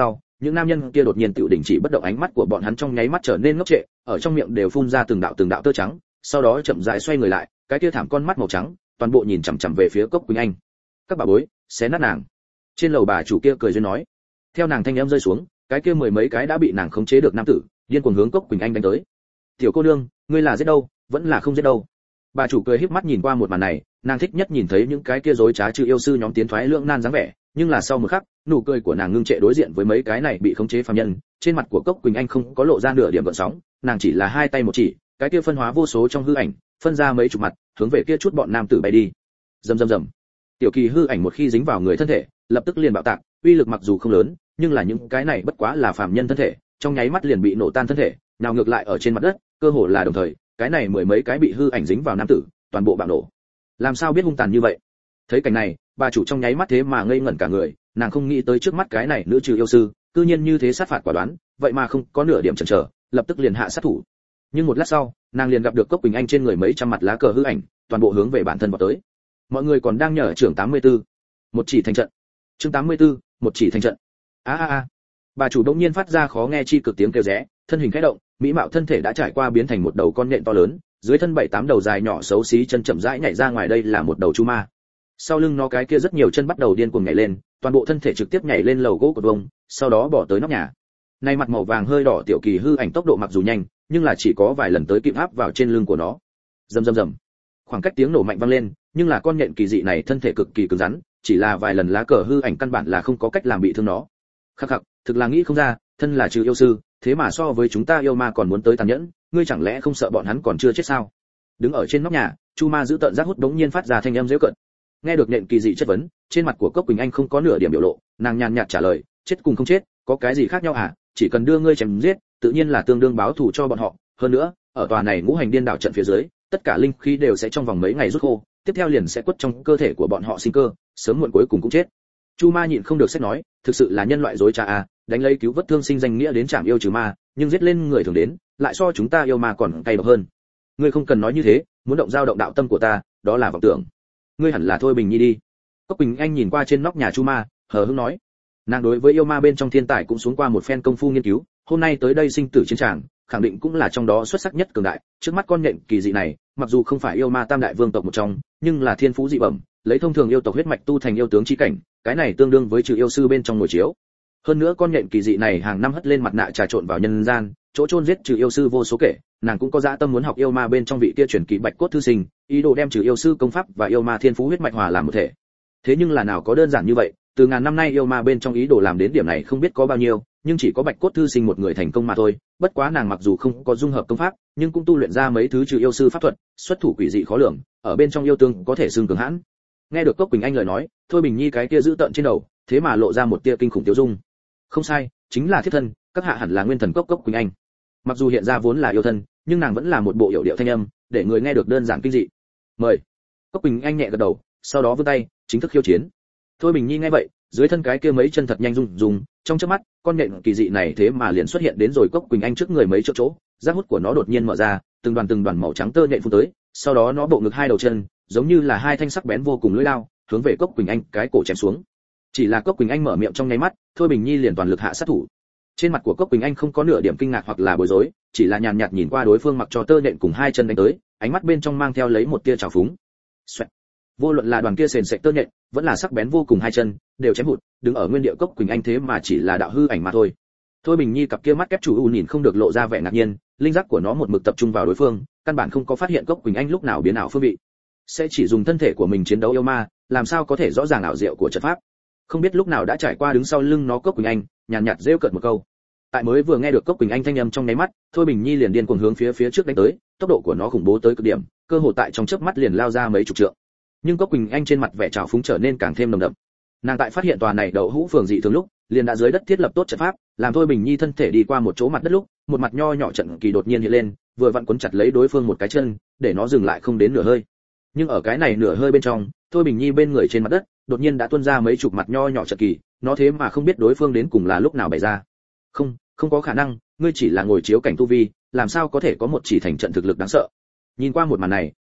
những nam nhân kia đột nhiên tự đình chỉ bất động, ánh mắt của bọn hắn trong nháy mắt trở nên ngốc trệ, ở trong miệng đều phun ra từng đạo từng đạo tơ trắng, sau đó chậm rãi xoay người lại, cái kia thảm con mắt màu trắng toàn bộ nhìn chằm chằm về phía Cốc Quỳnh Anh. Các bà bối, xé nát nàng. Trên lầu bà chủ kia cười duyên nói. Theo nàng thanh âm rơi xuống, cái kia mười mấy cái đã bị nàng khống chế được nam tử điên cuồng hướng Cốc Quỳnh Anh đánh tới. Tiểu cô nương, ngươi là giết đâu, vẫn là không giết đâu? Bà chủ cười híp mắt nhìn qua một màn này, nàng thích nhất nhìn thấy những cái kia dối trá trừ yêu sư nhóm tiến thoái lưỡng nan dáng vẻ, nhưng là sau một khắc, nụ cười của nàng ngưng trệ đối diện với mấy cái này bị khống chế phàm nhân, trên mặt của Cốc Quỳnh Anh không có lộ ra nửa điểm gợn sóng, nàng chỉ là hai tay một chỉ, cái kia phân hóa vô số trong hư ảnh, phân ra mấy chục mặt, hướng về kia chút bọn nam tử bay đi. Rầm rầm rầm. Tiểu kỳ hư ảnh một khi dính vào người thân thể, lập tức liền bạo tạc, uy lực mặc dù không lớn, nhưng là những cái này bất quá là phàm nhân thân thể, trong nháy mắt liền bị nổ tan thân thể, nào ngược lại ở trên mặt đất, cơ hồ là đồng thời, cái này mười mấy cái bị hư ảnh dính vào nam tử, toàn bộ bạo nổ. Làm sao biết hung tàn như vậy? Thấy cảnh này, bà chủ trong nháy mắt thế mà ngây ngẩn cả người, nàng không nghĩ tới trước mắt cái này nữ trừ yêu sư, cư nhiên như thế sát phạt quả đoán, vậy mà không có nửa điểm chần chờ, lập tức liền hạ sát thủ. Nhưng một lát sau, nàng liền gặp được Cốc Quỳnh Anh trên người mấy trăm mặt lá cờ hư ảnh, toàn bộ hướng về bản thân vào tới. Mọi người còn đang nhờ trưởng tám mươi tư, một chỉ thành trận. Chương tám mươi tư, một chỉ thành trận. A a a. Bà chủ đột nhiên phát ra khó nghe chi cực tiếng kêu rẽ, thân hình khẽ động, mỹ mạo thân thể đã trải qua biến thành một đầu con nhện to lớn, dưới thân bảy tám đầu dài nhỏ xấu xí chân chậm rãi nhảy ra ngoài, đây là một đầu chu ma. Sau lưng nó cái kia rất nhiều chân bắt đầu điên cuồng nhảy lên, toàn bộ thân thể trực tiếp nhảy lên lầu gỗ của vông, sau đó bỏ tới nóc nhà. Nay mặt màu vàng hơi đỏ tiểu kỳ hư ảnh tốc độ mặc dù nhanh, nhưng là chỉ có vài lần tới kịp áp vào trên lưng của nó. Rầm rầm rầm. Khoảng cách tiếng nổ mạnh vang lên, nhưng là con nhện kỳ dị này thân thể cực kỳ cứng rắn, chỉ là vài lần lá cờ hư ảnh căn bản là không có cách làm bị thương nó. Khắc khắc, thực là nghĩ không ra, thân là trừ yêu sư, thế mà so với chúng ta yêu ma còn muốn tới tàn nhẫn, ngươi chẳng lẽ không sợ bọn hắn còn chưa chết sao? Đứng ở trên nóc nhà, chu ma giữ tợn giác hút đống nhiên phát ra thanh âm giễu cợt. Nghe được nhện kỳ dị chất vấn, trên mặt của Cốc Quỳnh Anh không có nửa điểm biểu lộ, nàng nhàn nhạt trả lời, chết cùng không chết, có cái gì khác nhau hả? Chỉ cần đưa ngươi chém giết, tự nhiên là tương đương báo thù cho bọn họ. Hơn nữa, ở tòa này ngũ hành điên đảo trận phía dưới, tất cả linh khí đều sẽ trong vòng mấy ngày rút khô, tiếp theo liền sẽ quất trong cơ thể của bọn họ sinh cơ, sớm muộn cuối cùng cũng chết. Chu ma nhịn không được xét nói, thực sự là nhân loại dối trá à, đánh lấy cứu vớt thương sinh danh nghĩa đến trảm yêu trừ ma, nhưng giết lên người thường đến, lại so chúng ta yêu ma còn cay độc hơn. Ngươi không cần nói như thế, muốn động dao động đạo tâm của ta, đó là vọng tưởng. Ngươi hẳn là thôi bình nhi đi. Cốc Bình Anh nhìn qua trên nóc nhà chu ma, hờ hững nói. Nàng đối với yêu ma bên trong thiên tài cũng xuống qua một phen công phu nghiên cứu, hôm nay tới đây sinh tử chiến tràng, khẳng định cũng là trong đó xuất sắc nhất cường đại. Trước mắt con nhện kỳ dị này, mặc dù không phải yêu ma tam đại vương tộc một trong, nhưng là thiên phú dị bẩm, lấy thông thường yêu tộc huyết mạch tu thành yêu tướng chi cảnh, cái này tương đương với trừ yêu sư bên trong nổi chiếu. Hơn nữa con nhện kỳ dị này hàng năm hất lên mặt nạ trà trộn vào nhân gian, chỗ chôn giết trừ yêu sư vô số kể, nàng cũng có dã tâm muốn học yêu ma bên trong vị kia truyền kỳ bạch cốt thư sinh, ý đồ đem trừ yêu sư công pháp và yêu ma thiên phú huyết mạch hòa làm một thể. Thế nhưng là nào có đơn giản như vậy, từ ngàn năm nay yêu ma bên trong ý đồ làm đến điểm này không biết có bao nhiêu, nhưng chỉ có bạch cốt thư sinh một người thành công mà thôi. Bất quá nàng mặc dù không có dung hợp công pháp, nhưng cũng tu luyện ra mấy thứ trừ yêu sư pháp thuật, xuất thủ quỷ dị khó lường, ở bên trong yêu tương có thể xương cường hãn. Nghe được Cốc Bình Anh lời nói, thôi Bình Nhi cái kia giữ tận trên đầu, thế mà lộ ra một tia kinh khủng tiêu dung. Không sai, chính là thiết thân, các hạ hẳn là nguyên thần Cốc Cốc Quỳnh Anh. Mặc dù hiện ra vốn là yêu thân, nhưng nàng vẫn là một bộ yểu điệu thanh âm, để người nghe được đơn giản kinh dị. Mời. Cốc Bình Anh nhẹ gật đầu, sau đó vươn tay, chính thức khiêu chiến. Thôi Bình Nhi nghe vậy, dưới thân cái kia mấy chân thật nhanh rung rung, trong chớp mắt, con nhện kỳ dị này thế mà liền xuất hiện đến rồi Cốc Quỳnh Anh trước người mấy chỗ chỗ, giác hút của nó đột nhiên mở ra, từng đoàn từng đoàn màu trắng tơ nhện phun tới, sau đó nó bộ ngực hai đầu chân, giống như là hai thanh sắc bén vô cùng lưỡi dao, hướng về Cốc Quỳnh Anh cái cổ chém xuống. Chỉ là Cốc Quỳnh Anh mở miệng trong nháy mắt, Thôi Bình Nhi liền toàn lực hạ sát thủ. Trên mặt của Cốc Quỳnh Anh không có nửa điểm kinh ngạc hoặc là bối rối, chỉ là nhàn nhạt nhìn qua đối phương mặc cho tơ nhện cùng hai chân đánh tới, ánh mắt bên trong mang theo lấy một tia trào phúng. Xoẹt. Vô luận là đoàn kia sền sệt tơ nhện, vẫn là sắc bén vô cùng hai chân, đều chém hụt, đứng ở nguyên địa Cốc Quỳnh Anh thế mà chỉ là đạo hư ảnh mà thôi. Thôi Bình Nhi cặp kia mắt kép chủ u nhìn không được lộ ra vẻ ngạc nhiên, linh giác của nó một mực tập trung vào đối phương, căn bản không có phát hiện Cốc Quỳnh Anh lúc nào biến ảo phương vị. Sẽ chỉ dùng thân thể của mình chiến đấu yêu ma, làm sao có thể rõ ràng ảo diệu của trận pháp. Không biết lúc nào đã trải qua đứng sau lưng nó Cốc Quỳnh Anh, nhàn nhạt rêu cợt một câu. Tại mới vừa nghe được Cốc Quỳnh Anh thanh âm trong nháy mắt, Thôi Bình Nhi liền điên cuồng hướng phía phía trước đánh tới, tốc độ của nó khủng bố tới cực điểm, cơ hồ tại trong chớp mắt liền lao ra mấy chục trượng. Nhưng Cốc Quỳnh Anh trên mặt vẻ trào phúng trở nên càng thêm nồng đậm. Nàng tại phát hiện tòa này đậu hũ phường dị thường lúc, liền đã dưới đất thiết lập tốt trận pháp, làm Thôi Bình Nhi thân thể đi qua một chỗ mặt đất lúc, một mặt nho nhỏ trận kỳ đột nhiên hiện lên, vừa vặn cuốn chặt lấy đối phương một cái chân, để nó dừng lại không đến nửa hơi. Nhưng ở cái này nửa hơi bên trong, Thôi Bình Nhi bên người trên mặt đất, đột nhiên đã tuôn ra mấy chục mặt nho nhỏ trận kỳ, nó thế mà không biết đối phương đến cùng là lúc nào bày ra. Không, không có khả năng, ngươi chỉ là ngồi chiếu cảnh tu vi, làm sao có thể có một chỉ thành trận thực lực đáng sợ. Nhìn qua một màn này,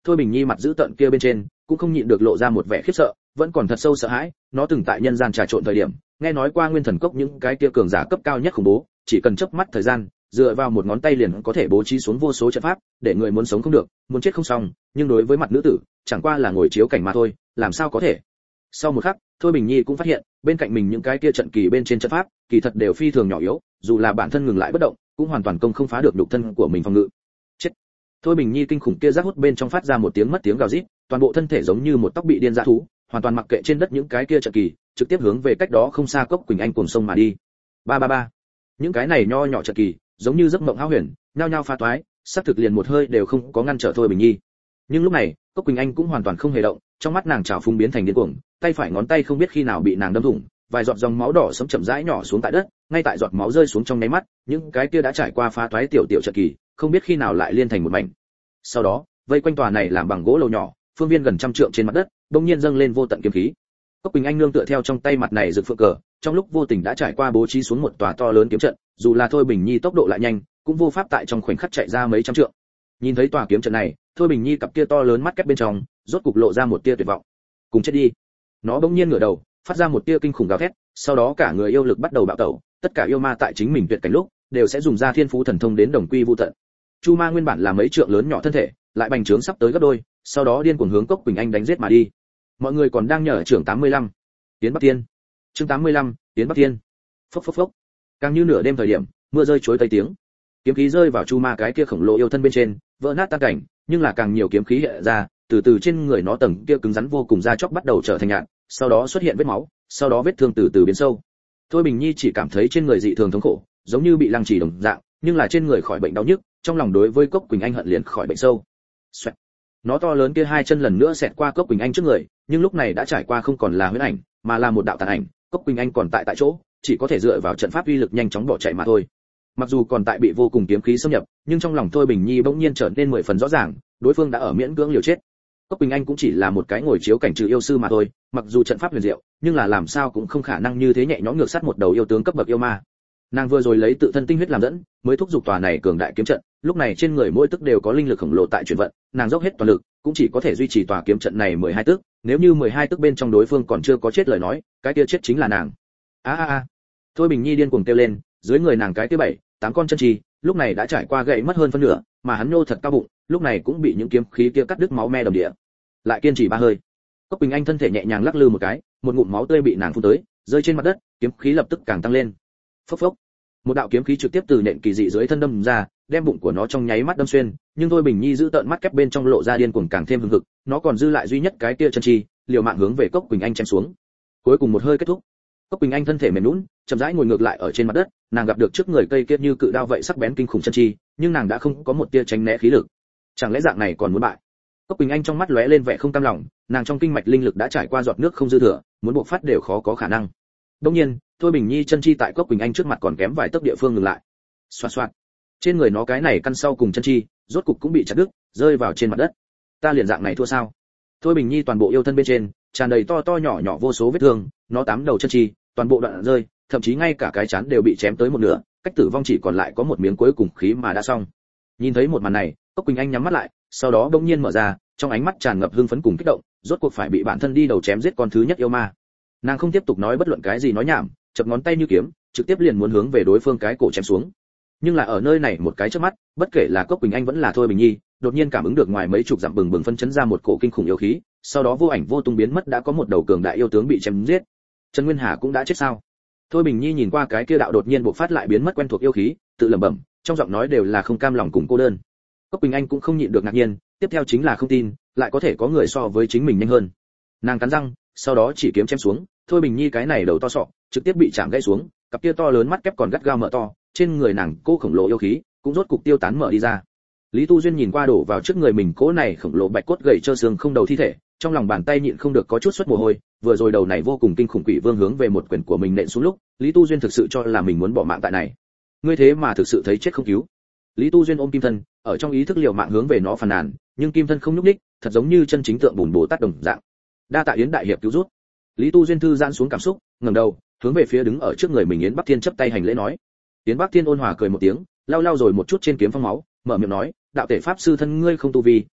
Thôi Bình Nhi mặt giữ tận kia bên trên cũng không nhịn được lộ ra một vẻ khiếp sợ, vẫn còn thật sâu sợ hãi. Nó từng tại nhân gian trà trộn thời điểm nghe nói qua nguyên thần cốc những cái kia cường giả cấp cao nhất khủng bố, chỉ cần chớp mắt thời gian, dựa vào một ngón tay liền có thể bố trí xuống vô số trận pháp, để người muốn sống không được, muốn chết không xong. Nhưng đối với mặt nữ tử, chẳng qua là ngồi chiếu cảnh mà thôi, làm sao có thể. Sau một khắc, Thôi Bình Nhi cũng phát hiện, bên cạnh mình những cái kia trận kỳ bên trên trận pháp, kỳ thật đều phi thường nhỏ yếu, dù là bản thân ngừng lại bất động, cũng hoàn toàn công không phá được nhục thân của mình phòng ngự. Chết. Thôi Bình Nhi kinh khủng kia giác hút bên trong phát ra một tiếng mất tiếng gào rít, toàn bộ thân thể giống như một tóc bị điên dã thú, hoàn toàn mặc kệ trên đất những cái kia trận kỳ, trực tiếp hướng về cách đó không xa Cốc Quỳnh Anh cuồng sông mà đi. Ba ba ba. Những cái này nho nhỏ trận kỳ, giống như giấc mộng hão huyền, nhao nhao pha toái, sắp thực liền một hơi đều không có ngăn trở Thôi Bình Nhi. Nhưng lúc này, Cốc Quỳnh Anh cũng hoàn toàn không hề động, trong mắt nàng trào phúng biến thành điên cuồng, tay phải ngón tay không biết khi nào bị nàng đâm thủng, vài giọt dòng máu đỏ sẫm chậm rãi nhỏ xuống tại đất, ngay tại giọt máu rơi xuống trong nháy mắt, những cái kia đã trải qua phá toái tiểu tiểu trận kỳ, không biết khi nào lại liên thành một mảnh. Sau đó, vây quanh tòa này làm bằng gỗ lầu nhỏ, phương viên gần trăm trượng trên mặt đất, đột nhiên dâng lên vô tận kiếm khí. Cốc Quỳnh Anh nương tựa theo trong tay mặt này rực phượng cờ, trong lúc vô tình đã trải qua bố trí xuống một tòa to lớn kiếm trận, dù là Thôi Bình Nhi tốc độ lại nhanh, cũng vô pháp tại trong khoảnh khắc chạy ra mấy trăm trượng. Nhìn thấy tòa kiếm trận này, Thôi Bình Nhi cặp kia to lớn mắt kép bên trong, rốt cục lộ ra một tia tuyệt vọng. Cùng chết đi. Nó bỗng nhiên ngửa đầu, phát ra một tia kinh khủng gào thét, sau đó cả người yêu lực bắt đầu bạo tẩu, tất cả yêu ma tại chính mình tuyệt cảnh lúc, đều sẽ dùng ra thiên phú thần thông đến đồng quy vu tận. Chu Ma nguyên bản là mấy trượng lớn nhỏ thân thể, lại bành trướng sắp tới gấp đôi, sau đó điên cuồng hướng Cốc Quỳnh Anh đánh giết mà đi. Mọi người còn đang nhờ trưởng tám mươi lăm. Tiến Bắc Thiên. Chương tám mươi lăm, Tiến Bắc Thiên. Phốc phốc phốc. Càng như nửa đêm thời điểm, mưa rơi chối tây tiếng. Kiếm khí rơi vào Chu Ma cái kia khổng lồ yêu thân bên trên, vỡ nát tan cảnh, nhưng là càng nhiều kiếm khí hiện ra, từ từ trên người nó tầng kia cứng rắn vô cùng da chóc bắt đầu trở thành nhạt, sau đó xuất hiện vết máu, sau đó vết thương từ từ biến sâu. Thôi Bình Nhi chỉ cảm thấy trên người dị thường thống khổ, giống như bị lăng trì đồng dạng, nhưng là trên người khỏi bệnh đau nhức, trong lòng đối với Cốc Quỳnh Anh hận liền khỏi bệnh sâu. Xoẹt. Nó to lớn kia hai chân lần nữa xẹt qua Cốc Quỳnh Anh trước người, nhưng lúc này đã trải qua không còn là huyễn ảnh, mà là một đạo tàn ảnh. Cốc Quỳnh Anh còn tại tại chỗ, chỉ có thể dựa vào trận pháp uy lực nhanh chóng bỏ chạy mà thôi. Mặc dù còn tại bị vô cùng kiếm khí xâm nhập, nhưng trong lòng Thôi Bình Nhi bỗng nhiên trở nên mười phần rõ ràng, đối phương đã ở miễn cưỡng liều chết. Cốc Quỳnh Anh cũng chỉ là một cái ngồi chiếu cảnh trừ yêu sư mà thôi, mặc dù trận pháp huyền diệu, nhưng là làm sao cũng không khả năng như thế nhẹ nhõm ngược sát một đầu yêu tướng cấp bậc yêu ma. Nàng vừa rồi lấy tự thân tinh huyết làm dẫn, mới thúc giục tòa này cường đại kiếm trận, lúc này trên người mỗi tức đều có linh lực khổng lồ tại chuyển vận, nàng dốc hết toàn lực, cũng chỉ có thể duy trì tòa kiếm trận này mười hai tức, nếu như mười hai tức bên trong đối phương còn chưa có chết lời nói, cái kia chết chính là nàng. A a a. Thôi Bình Nhi điên cuồng kêu lên, dưới người nàng cái kia bảy, tám con chân trì, lúc này đã trải qua gãy mất hơn phân nửa, mà hắn nhô thật cao bụng, lúc này cũng bị những kiếm khí kia cắt đứt máu me đầm địa. Lại kiên trì ba hơi. Cốc Quỳnh Anh thân thể nhẹ nhàng lắc lư một cái, một ngụm máu tươi bị nàng phun tới, rơi trên mặt đất, kiếm khí lập tức càng tăng lên. Phốc phốc. Một đạo kiếm khí trực tiếp từ nện kỳ dị dưới thân đâm ra, đem bụng của nó trong nháy mắt đâm xuyên, nhưng Thôi Bình Nhi giữ tợn mắt kép bên trong lộ ra điên cuồng càng thêm hừng hực, nó còn dư lại duy nhất cái kia chân chi, liều mạng hướng về Cốc Quỳnh Anh chém xuống. Cuối cùng một hơi kết thúc. Cốc Quỳnh Anh thân thể mềm nhũn, chậm rãi ngồi ngược lại ở trên mặt đất, nàng gặp được trước người cây kia như cự đao vậy sắc bén kinh khủng chân chi, nhưng nàng đã không có một tia tránh né khí lực. Chẳng lẽ dạng này còn muốn bại? Cốc Quỳnh Anh trong mắt lóe lên vẻ không cam lòng, nàng trong kinh mạch linh lực đã trải qua giọt nước không dư thừa, muốn bộc phát đều khó có khả năng. Đương nhiên, Thôi Bình Nhi chân chi tại Cốc Quỳnh Anh trước mặt còn kém vài tấc địa phương ngừng lại. Xoạt xoạt. Trên người nó cái này căn sau cùng chân chi, rốt cục cũng bị chặt đứt, rơi vào trên mặt đất. Ta liền dạng này thua sao? Thôi Bình Nhi toàn bộ yêu thân bên trên, tràn đầy to to nhỏ nhỏ vô số vết thương, nó tám đầu chân chi, toàn bộ đoạn rơi, thậm chí ngay cả cái chán đều bị chém tới một nửa, cách tử vong chỉ còn lại có một miếng cuối cùng khí mà đã xong. Nhìn thấy một màn này, Cốc Quỳnh Anh nhắm mắt lại, sau đó bỗng nhiên mở ra, trong ánh mắt tràn ngập hưng phấn cùng kích động, rốt cuộc phải bị bản thân đi đầu chém giết con thứ nhất yêu ma. Nàng không tiếp tục nói bất luận cái gì nói nhảm, chập ngón tay như kiếm, trực tiếp liền muốn hướng về đối phương cái cổ chém xuống. Nhưng là ở nơi này một cái chớp mắt, bất kể là Cốc Quỳnh Anh vẫn là Thôi Bình Nhi, đột nhiên cảm ứng được ngoài mấy chục dặm bừng bừng phân chấn ra một cổ kinh khủng yêu khí, sau đó vô ảnh vô tung biến mất, đã có một đầu cường đại yêu tướng bị chém giết. Trần Nguyên Hà cũng đã chết sao? Thôi Bình Nhi nhìn qua cái kia đạo đột nhiên bộc phát lại biến mất quen thuộc yêu khí, tự lẩm bẩm, trong giọng nói đều là không cam lòng cùng cô đơn. Cốc Quỳnh Anh cũng không nhịn được ngạc nhiên, tiếp theo chính là không tin, lại có thể có người so với chính mình nhanh hơn. Nàng cắn răng, sau đó chỉ kiếm chém xuống, Thôi Bình Nhi cái này đầu to sọ, trực tiếp bị chạm gãy xuống, cặp kia to lớn mắt kép còn gắt gao mở to, trên người nàng cô khổng lồ yêu khí, cũng rốt cục tiêu tán mở đi ra. Lý Tu Duyên nhìn qua đổ vào trước người mình cỗ này khổng lồ bạch cốt gầy trơ xương không đầu thi thể, trong lòng bàn tay nhịn không được có chút xuất mồ hôi, vừa rồi đầu này vô cùng kinh khủng quỷ vương hướng về một quyền của mình nện xuống lúc, Lý Tu Duyên thực sự cho là mình muốn bỏ mạng tại này. Ngươi thế mà thực sự thấy chết không cứu. Lý Tu Duyên ôm Kim Thân, ở trong ý thức liều mạng hướng về nó phàn nàn, nhưng Kim Thân không nhúc nhích, thật giống như chân chính tượng bùn Bồ Tát đồng dạng. Đa tạ Yến đại hiệp cứu giúp. Lý Tu Duyên thư giãn xuống cảm xúc, ngẩng đầu, hướng về phía đứng ở trước người mình Yến Bắc Thiên chắp tay hành lễ nói. Yến Bắc Thiên ôn hòa cười một tiếng, lau lau rồi một chút trên kiếm phong máu, mở miệng nói, đạo thể pháp sư thân ngươi không tu vi,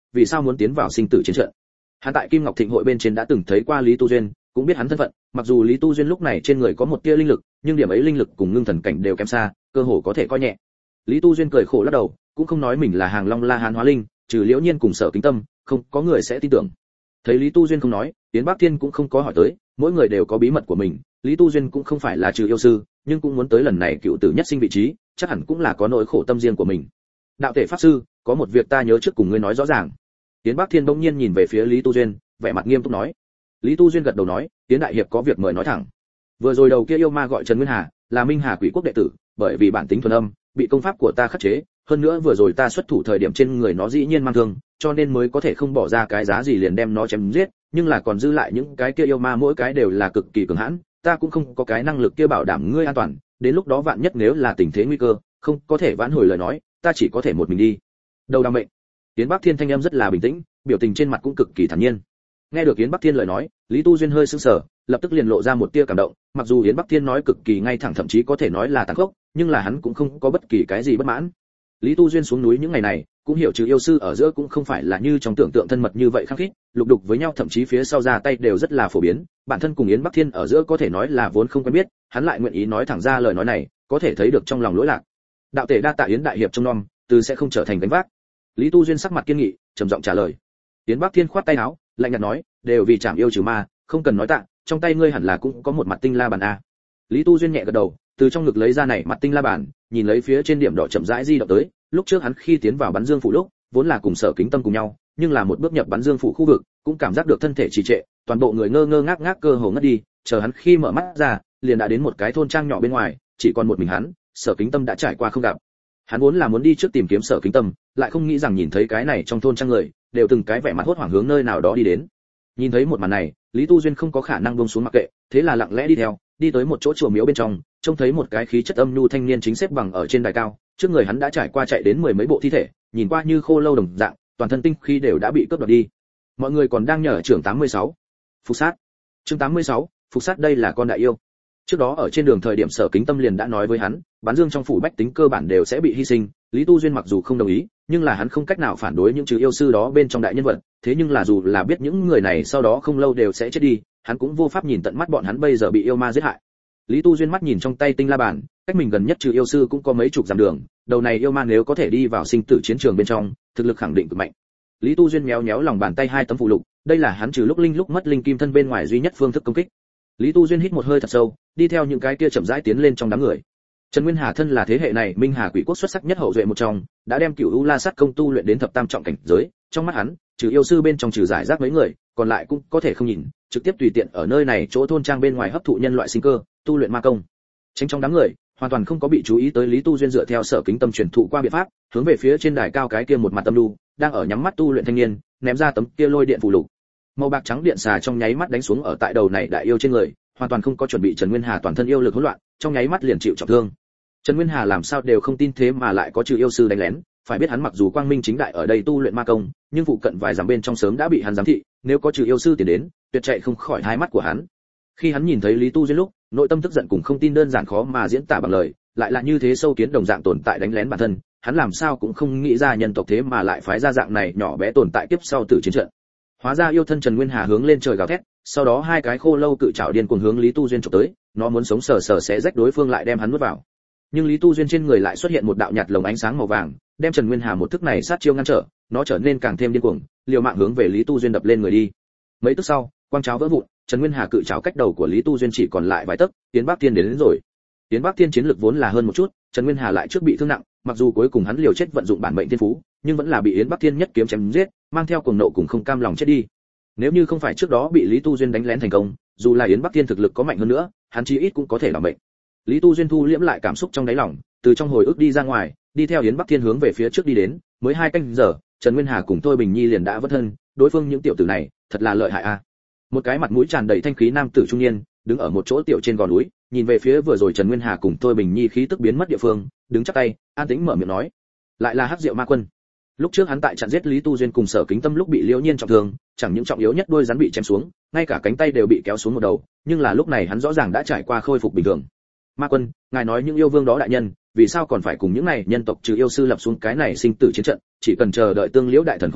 vì sao muốn tiến vào sinh tử chiến trận. Hắn tại Kim Ngọc Thịnh hội bên trên đã từng thấy qua Lý Tu Duyên, cũng biết hắn thân phận, mặc dù Lý Tu Duyên lúc này trên người có một tia linh lực, nhưng điểm ấy linh lực cùng ngưng thần cảnh đều kém xa, cơ hồ có thể coi nhẹ. Lý Tu Duyên cười khổ lắc đầu, cũng không nói mình là Hàng Long La Hán hóa linh, trừ Liễu Nhiên cùng Sở Kính Tâm, không có người sẽ tin tưởng. Thấy Lý Tu Duyên không nói, Yến Bắc Thiên cũng không có hỏi tới, mỗi người đều có bí mật của mình, Lý Tu Duyên cũng không phải là trừ yêu sư, nhưng cũng muốn tới lần này cựu tử nhất sinh vị trí, chắc hẳn cũng là có nỗi khổ tâm riêng của mình. Đạo thể pháp sư, có một việc ta nhớ trước cùng ngươi nói rõ ràng. Yến Bắc Thiên bỗng nhiên nhìn về phía Lý Tu Duyên, vẻ mặt nghiêm túc nói. Lý Tu Duyên gật đầu nói, Yến đại hiệp có việc mời nói thẳng. Vừa rồi đầu kia yêu ma gọi Trần Nguyên Hà, là Minh Hà Quỷ Quốc đệ tử, bởi vì bản tính thuần âm, bị công pháp của ta khắc chế, hơn nữa vừa rồi ta xuất thủ thời điểm trên người nó dĩ nhiên mang thương, cho nên mới có thể không bỏ ra cái giá gì liền đem nó chém giết, nhưng là còn dư lại những cái kia yêu ma mỗi cái đều là cực kỳ cường hãn, ta cũng không có cái năng lực kia bảo đảm ngươi an toàn, đến lúc đó vạn nhất nếu là tình thế nguy cơ, không có thể vãn hồi lời nói, ta chỉ có thể một mình đi. Đầu đam mệnh. Yến Bắc Thiên thanh âm rất là bình tĩnh, biểu tình trên mặt cũng cực kỳ thản nhiên. Nghe được Yến Bắc Thiên lời nói, Lý Tu Duyên hơi sững sờ, lập tức liền lộ ra một tia cảm động, mặc dù Yến Bắc Thiên nói cực kỳ ngay thẳng thậm chí có thể nói là tàn khốc, nhưng là hắn cũng không có bất kỳ cái gì bất mãn. Lý Tu Duyên xuống núi những ngày này, cũng hiểu trừ yêu sư ở giữa cũng không phải là như trong tưởng tượng thân mật như vậy khăng khít, lục đục với nhau thậm chí phía sau ra tay đều rất là phổ biến, bản thân cùng Yến Bắc Thiên ở giữa có thể nói là vốn không quen biết, hắn lại nguyện ý nói thẳng ra lời nói này, có thể thấy được trong lòng lỗi lạc. Đạo tể đa tạ Yến đại hiệp trông nom, từ sẽ không trở thành gánh vác. Lý Tu Duyên sắc mặt kiên nghị, trầm giọng trả lời. Yến Bắc Thiên khoát tay áo, lạnh nhạt nói, đều vì chảm yêu trừ ma, không cần nói tạ, trong tay ngươi hẳn là cũng có một mặt tinh la bàn a. Lý Tu Duyên nhẹ gật đầu, từ trong ngực lấy ra này mặt tinh la bàn, nhìn lấy phía trên điểm đỏ chậm rãi di động tới, lúc trước hắn khi tiến vào bắn dương phủ lúc, vốn là cùng Sở Kính Tâm cùng nhau, nhưng là một bước nhập bắn dương phủ khu vực, cũng cảm giác được thân thể trì trệ, toàn bộ người ngơ ngơ ngác ngác cơ hồ ngất đi, chờ hắn khi mở mắt ra, liền đã đến một cái thôn trang nhỏ bên ngoài, chỉ còn một mình hắn, Sở Kính Tâm đã trải qua không gặp. Hắn vốn là muốn đi trước tìm kiếm Sở Kính Tâm, lại không nghĩ rằng nhìn thấy cái này trong thôn trang người, đều từng cái vẻ mặt hốt hoảng hướng nơi nào đó đi đến. Nhìn thấy một màn này, Lý Tu Duyên không có khả năng buông xuống mặc kệ, thế là lặng lẽ đi theo, đi tới một chỗ chùa miếu bên trong, trông thấy một cái khí chất âm nhu thanh niên chính xếp bằng ở trên đài cao, trước người hắn đã trải qua chạy đến mười mấy bộ thi thể, nhìn qua như khô lâu đồng dạng, toàn thân tinh khí đều đã bị cướp đoạt đi. Mọi người còn đang nhờ trưởng tám mươi sáu. Phục sát. Chương tám mươi sáu, phục sát đây là con đại yêu. Trước đó ở trên đường thời điểm Sở Kính Tâm liền đã nói với hắn, bán dương trong phủ bách tính cơ bản đều sẽ bị hy sinh, Lý Tu Duyên mặc dù không đồng ý, nhưng là hắn không cách nào phản đối những trừ yêu sư đó bên trong đại nhân vật, thế nhưng là dù là biết những người này sau đó không lâu đều sẽ chết đi, hắn cũng vô pháp nhìn tận mắt bọn hắn bây giờ bị yêu ma giết hại. Lý Tu Duyên mắt nhìn trong tay tinh la bàn, cách mình gần nhất trừ yêu sư cũng có mấy chục dặm đường, đầu này yêu ma nếu có thể đi vào sinh tử chiến trường bên trong, thực lực khẳng định cực mạnh. Lý Tu Duyên méo méo lòng bàn tay hai tấm phù lục, đây là hắn trừ lúc linh lúc mất linh kim thân bên ngoài duy nhất phương thức công kích. Lý Tu Duyên hít một hơi thật sâu, đi theo những cái kia chậm rãi tiến lên trong đám người. Trần Nguyên Hà thân là thế hệ này Minh Hà Quỷ Quốc xuất sắc nhất hậu duệ một trong, đã đem Cửu U La Sát công tu luyện đến thập tam trọng cảnh giới, trong mắt hắn, trừ yêu sư bên trong trừ giải rác mấy người, còn lại cũng có thể không nhìn, trực tiếp tùy tiện ở nơi này chỗ thôn trang bên ngoài hấp thụ nhân loại sinh cơ, tu luyện ma công. Tránh trong đám người, hoàn toàn không có bị chú ý tới Lý Tu Duyên dựa theo Sở Kính Tâm truyền thụ qua biện pháp, hướng về phía trên đài cao cái kia một mặt tâm đu, đang ở nhắm mắt tu luyện thanh niên, ném ra tấm kia lôi điện phù lục. Màu bạc trắng điện xà trong nháy mắt đánh xuống ở tại đầu này đại yêu trên người, hoàn toàn không có chuẩn bị Trần Nguyên Hà toàn thân yêu lực hỗn loạn, trong nháy mắt liền chịu trọng thương. Trần Nguyên Hà làm sao đều không tin thế mà lại có trừ yêu sư đánh lén, phải biết hắn mặc dù quang minh chính đại ở đây tu luyện ma công, nhưng phụ cận vài dặm bên trong sớm đã bị hắn giám thị, nếu có trừ yêu sư tiến đến, tuyệt chạy không khỏi hai mắt của hắn. Khi hắn nhìn thấy Lý Tu Duyên lúc, nội tâm tức giận cùng không tin đơn giản khó mà diễn tả bằng lời, lại là như thế sâu kiến đồng dạng tồn tại đánh lén bản thân, hắn làm sao cũng không nghĩ ra nhân tộc thế mà lại phái ra dạng này nhỏ bé tồn tại tiếp sau tử chiến trận. Hóa ra yêu thân Trần Nguyên Hà hướng lên trời gào thét, sau đó hai cái khô lâu cự trảo điên cuồng hướng Lý Tu Duyên chụp tới, nó muốn sống sờ sờ sẽ rách đối phương lại đem hắn nuốt vào. Nhưng Lý Tu Duyên trên người lại xuất hiện một đạo nhạt lồng ánh sáng màu vàng, đem Trần Nguyên Hà một thức này sát chiêu ngăn trở, nó trở nên càng thêm điên cuồng, liều mạng hướng về Lý Tu Duyên đập lên người đi. Mấy tức sau, quang cháo vỡ vụn, Trần Nguyên Hà cự trảo cách đầu của Lý Tu Duyên chỉ còn lại vài tấc, Tiến Bắc Thiên đến, đến rồi. Tiến Bắc Thiên chiến lực vốn là hơn một chút, Trần Nguyên Hà lại trước bị thương nặng, mặc dù cuối cùng hắn liều chết vận dụng bản mệnh thiên phú, nhưng vẫn là bị Yến Bắc Thiên nhất kiếm chém giết, mang theo cuồng nộ cùng không cam lòng chết đi. Nếu như không phải trước đó bị Lý Tu Duyên đánh lén thành công, dù là Yến Bắc Thiên thực lực có mạnh hơn nữa, hắn chí ít cũng có thể làm mệnh. Lý Tu Duyên thu liễm lại cảm xúc trong đáy lòng, từ trong hồi ức đi ra ngoài, đi theo Yến Bắc Thiên hướng về phía trước đi đến, mới hai canh giờ, Trần Nguyên Hà cùng Thôi Bình Nhi liền đã vất thân, đối phương những tiểu tử này, thật là lợi hại a. À. Một cái mặt mũi tràn đầy thanh khí nam tử trung niên, đứng ở một chỗ tiểu trên gò núi, nhìn về phía vừa rồi Trần Nguyên Hà cùng Thôi Bình Nhi khí tức biến mất địa phương, đứng chắp tay, an tĩnh mở miệng nói, lại là Hắc Diệu Ma Quân. Lúc trước hắn tại trận giết Lý Tu Duyên cùng Sở Kính Tâm lúc bị Liễu Nhiên trọng thương, chẳng những trọng yếu nhất đuôi rắn bị chém xuống, ngay cả cánh tay đều bị kéo xuống một đầu, nhưng là lúc này hắn rõ ràng đã trải qua khôi phục bình thường. Ma Quân, ngài nói những yêu vương đó đại nhân, vì sao còn phải cùng những này nhân tộc trừ yêu sư lập xuống cái này sinh tử chiến trận, chỉ cần chờ đợi tương liễu đại thần khôi phục,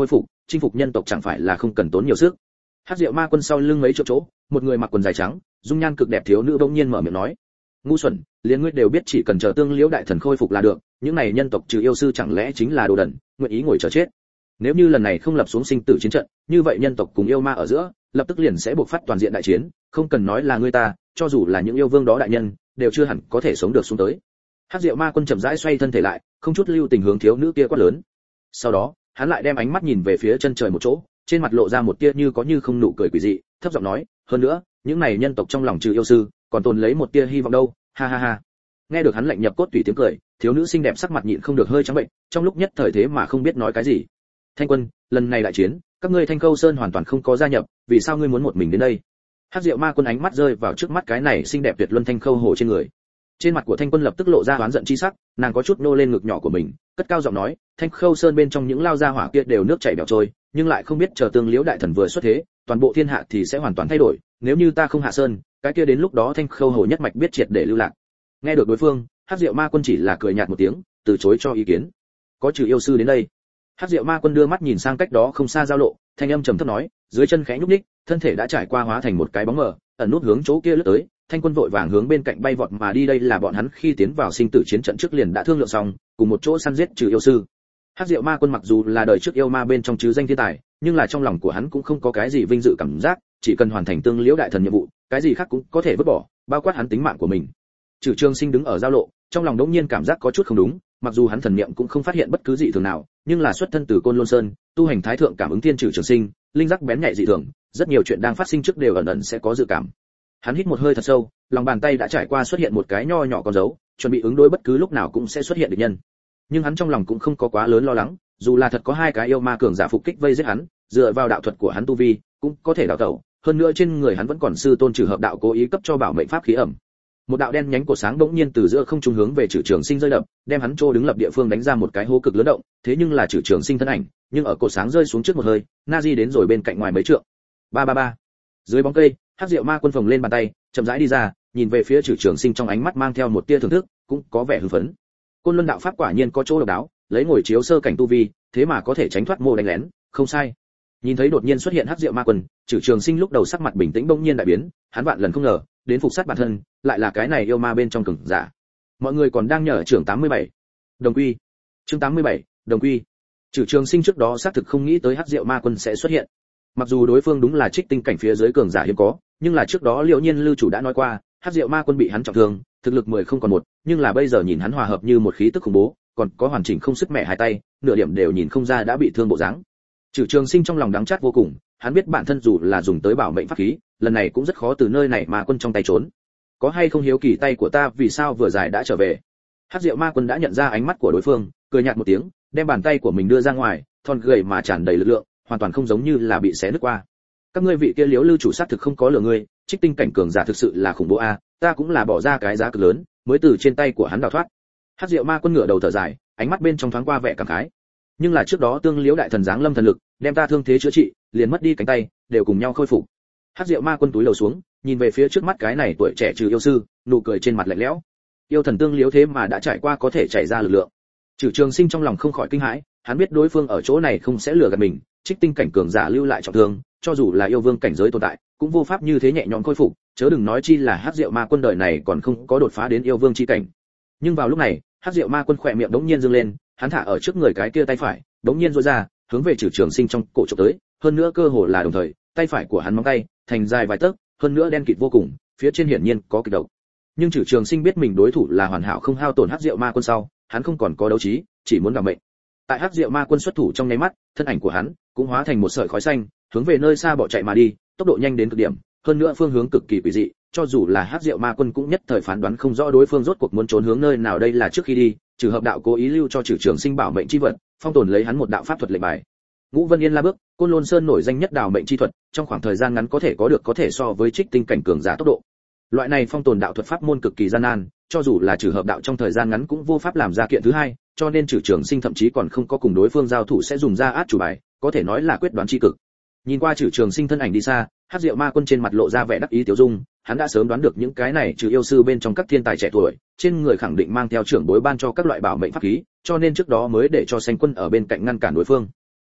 chinh phục nhân tộc chẳng phải là không cần tốn nhiều sức. Hắc Diệu Ma Quân sau lưng mấy chỗ chỗ, một người mặc quần dài trắng, dung nhan cực đẹp thiếu nữ bỗng nhiên mở miệng nói: ngu xuẩn, liền ngươi đều biết chỉ cần chờ Tương Liễu đại thần khôi phục là được, những này nhân tộc trừ yêu sư chẳng lẽ chính là đồ đần, nguyện ý ngồi chờ chết. Nếu như lần này không lập xuống sinh tử chiến trận, như vậy nhân tộc cùng yêu ma ở giữa lập tức liền sẽ buộc phát toàn diện đại chiến, không cần nói là ngươi ta, cho dù là những yêu vương đó đại nhân đều chưa hẳn có thể sống được xuống tới. Hắc Diệu Ma Quân chậm rãi xoay thân thể lại, không chút lưu tình hướng thiếu nữ kia quát lớn. Sau đó hắn lại đem ánh mắt nhìn về phía chân trời một chỗ, trên mặt lộ ra một tia như có như không nụ cười quỷ dị, thấp giọng nói: hơn nữa những này nhân tộc trong lòng trừ yêu sư còn tồn lấy một tia hy vọng đâu, ha ha ha. Nghe được hắn lạnh nhập cốt tủy tiếng cười, thiếu nữ xinh đẹp sắc mặt nhịn không được hơi trắng bệnh, trong lúc nhất thời thế mà không biết nói cái gì. Thanh Quân, lần này đại chiến các ngươi Thanh Khâu Sơn hoàn toàn không có gia nhập, vì sao ngươi muốn một mình đến đây? Hắc Diệu Ma Quân ánh mắt rơi vào trước mắt cái này xinh đẹp tuyệt luân Thanh Khâu hồ trên người. Trên mặt của Thanh Quân lập tức lộ ra oán giận chi sắc, nàng có chút nô lên ngực nhỏ của mình, cất cao giọng nói: Thanh Khâu Sơn bên trong những lao gia hỏa kia đều nước chảy bèo trôi, nhưng lại không biết chờ Tương Liễu đại thần vừa xuất thế, toàn bộ thiên hạ thì sẽ hoàn toàn thay đổi, nếu như ta không hạ sơn, cái kia đến lúc đó Thanh Khâu hồ nhất mạch biết triệt để lưu lạc. Nghe được đối phương, Hắc Diệu Ma Quân chỉ là cười nhạt một tiếng, từ chối cho ý kiến. Có trừ yêu sư đến đây. Hắc Diệu Ma Quân đưa mắt nhìn sang cách đó không xa giao lộ, thanh âm trầm thấp nói, dưới chân khẽ nhúc nhích, thân thể đã trải qua hóa thành một cái bóng mờ, ẩn nút hướng chỗ kia lướt tới. Thanh Quân vội vàng hướng bên cạnh bay vọt mà đi, đây là bọn hắn khi tiến vào sinh tử chiến trận trước liền đã thương lượng xong, cùng một chỗ săn giết trừ yêu sư. Hắc Diệu Ma Quân mặc dù là đời trước yêu ma bên trong chứ danh thiên tài, nhưng là trong lòng của hắn cũng không có cái gì vinh dự cảm giác, chỉ cần hoàn thành Tương Liễu đại thần nhiệm vụ, cái gì khác cũng có thể vứt bỏ, bao quát hắn tính mạng của mình. Trừ Trường Sinh đứng ở giao lộ, trong lòng đống nhiên cảm giác có chút không đúng, mặc dù hắn thần niệm cũng không phát hiện bất cứ dị thường nào, nhưng là xuất thân từ Côn Lôn Sơn, tu hành thái thượng cảm ứng thiên Trừ Trường Sinh, linh giác bén nhạy dị thường, rất nhiều chuyện đang phát sinh trước đều ẩn ẩn sẽ có dự cảm. Hắn hít một hơi thật sâu, lòng bàn tay đã trải qua xuất hiện một cái nho nhỏ con dấu, chuẩn bị ứng đối bất cứ lúc nào cũng sẽ xuất hiện địch nhân. Nhưng hắn trong lòng cũng không có quá lớn lo lắng, dù là thật có hai cái yêu ma cường giả phục kích vây giết hắn, dựa vào đạo thuật của hắn tu vi, cũng có thể đào tẩu, hơn nữa trên người hắn vẫn còn sư tôn Trừ Hợp đạo cố ý cấp cho bảo mệnh pháp khí ẩm. Một đạo đen nhánh của sáng bỗng nhiên từ giữa không trung hướng về Trừ Trường Sinh rơi đập, đem hắn trô đứng lập địa phương đánh ra một cái hố cực lớn động, thế nhưng là Trừ Trường Sinh thân ảnh, nhưng ở cột sáng rơi xuống trước một hơi, Nazi đến rồi bên cạnh ngoài mấy trượng. Ba ba ba. Dưới bóng cây, Hắc Diệu Ma Quân phồng lên bàn tay, chậm rãi đi ra, nhìn về phía Trừ Trường Sinh trong ánh mắt mang theo một tia thưởng thức, cũng có vẻ hưng phấn. Côn Luân đạo pháp quả nhiên có chỗ độc đáo, lấy ngồi chiếu sơ cảnh tu vi, thế mà có thể tránh thoát mô đánh lén, không sai. Nhìn thấy đột nhiên xuất hiện Hắc Diệu Ma Quân, Trừ Trường Sinh lúc đầu sắc mặt bình tĩnh bỗng nhiên đại biến, hắn vạn lần không ngờ, đến phục sát bản thân, lại là cái này yêu ma bên trong cường giả. Mọi người còn đang nhờ trưởng tám mươi bảy. Đồng quy. Chương tám mươi bảy, Đồng quy. Trừ Trường Sinh trước đó xác thực không nghĩ tới Hắc Diệu Ma Quân sẽ xuất hiện. Mặc dù đối phương đúng là trích tinh cảnh phía dưới cường giả hiếm có, nhưng là trước đó Liễu Nhiên lưu chủ đã nói qua, Hắc Diệu Ma Quân bị hắn trọng thương, thực lực mười không còn một, nhưng là bây giờ nhìn hắn hòa hợp như một khí tức khủng bố, còn có hoàn chỉnh không sức mẹ hai tay, nửa điểm đều nhìn không ra đã bị thương bộ dáng. Trừ Trường Sinh trong lòng đắng chát vô cùng, hắn biết bản thân dù là dùng tới bảo mệnh pháp khí, lần này cũng rất khó từ nơi này mà quân trong tay trốn. Có hay không hiếu kỳ tay của ta vì sao vừa dài đã trở về? Hắc Diệu Ma Quân đã nhận ra ánh mắt của đối phương, cười nhạt một tiếng, đem bàn tay của mình đưa ra ngoài, thon gầy mà tràn đầy lực lượng, hoàn toàn không giống như là bị xé nứt qua. Các ngươi vị kia Liễu lưu chủ sát thực không có lừa ngươi, trích tinh cảnh cường giả thực sự là khủng bố a, ta cũng là bỏ ra cái giá cực lớn, mới từ trên tay của hắn đào thoát. Hắc Diệu Ma Quân ngửa đầu thở dài, ánh mắt bên trong thoáng qua vẻ cảm khái. Nhưng là trước đó Tương Liễu đại thần giáng lâm thần lực, đem ta thương thế chữa trị, liền mất đi cánh tay, đều cùng nhau khôi phục. Hắc Diệu Ma Quân túi lầu xuống, nhìn về phía trước mắt cái này tuổi trẻ trừ yêu sư, nụ cười trên mặt lạnh lẽo. Yêu thần Tương Liễu thế mà đã trải qua có thể chảy ra lực lượng. Trừ Trường Sinh trong lòng không khỏi kinh hãi, hắn biết đối phương ở chỗ này không sẽ lừa gạt mình, trích tinh cảnh cường giả lưu lại trọng thương, cho dù là yêu vương cảnh giới tồn tại, cũng vô pháp như thế nhẹ nhõm khôi phục, chớ đừng nói chi là Hắc Diệu Ma Quân đời này còn không có đột phá đến yêu vương chi cảnh. Nhưng vào lúc này, Hắc Diệu Ma Quân khỏe miệng đống nhiên dương lên, hắn thả ở trước người cái kia tay phải, đống nhiên duỗi ra, hướng về Trừ Trường Sinh trong cổ chụp tới, hơn nữa cơ hồ là đồng thời, tay phải của hắn móng tay thành dài vài tấc, hơn nữa đen kịt vô cùng, phía trên hiển nhiên có kịch độc. Nhưng Trừ Trường Sinh biết mình đối thủ là hoàn hảo không hao tổn Hắc Diệu Ma Quân sau, hắn không còn có đấu trí, chỉ muốn đảm mệnh. Tại Hắc Diệu Ma Quân xuất thủ trong nháy mắt, thân ảnh của hắn cũng hóa thành một sợi khói xanh, hướng về nơi xa bỏ chạy mà đi, tốc độ nhanh đến cực điểm, hơn nữa phương hướng cực kỳ quỷ dị, cho dù là Hắc Diệu Ma Quân cũng nhất thời phán đoán không rõ đối phương rốt cuộc muốn trốn hướng nơi nào. Đây là trước khi đi, Trừ Hợp đạo cố ý lưu cho Trừ Trường Sinh bảo mệnh chi vật, phong tồn lấy hắn một đạo pháp thuật lệnh bài. Ngũ Vân Yên La Bước, Côn Lôn Sơn nổi danh nhất đào mệnh chi thuật, trong khoảng thời gian ngắn có thể có được có thể so với trích tinh cảnh cường giả tốc độ. Loại này phong tồn đạo thuật pháp môn cực kỳ gian nan, cho dù là Trừ Hợp đạo trong thời gian ngắn cũng vô pháp làm ra kiện thứ hai, cho nên Trừ Trường Sinh thậm chí còn không có cùng đối phương giao thủ sẽ dùng ra át chủ bài, có thể nói là quyết đoán chi cực. Nhìn qua Trừ Trường Sinh thân ảnh đi xa, Hắc Diệu Ma Quân trên mặt lộ ra vẻ đắc ý tiêu dung, hắn đã sớm đoán được những cái này trừ yêu sư bên trong các thiên tài trẻ tuổi, trên người khẳng định mang theo trưởng bối ban cho các loại bảo mệnh pháp khí, cho nên trước đó mới để cho Xanh Quân ở bên cạnh ngăn cản đối phương.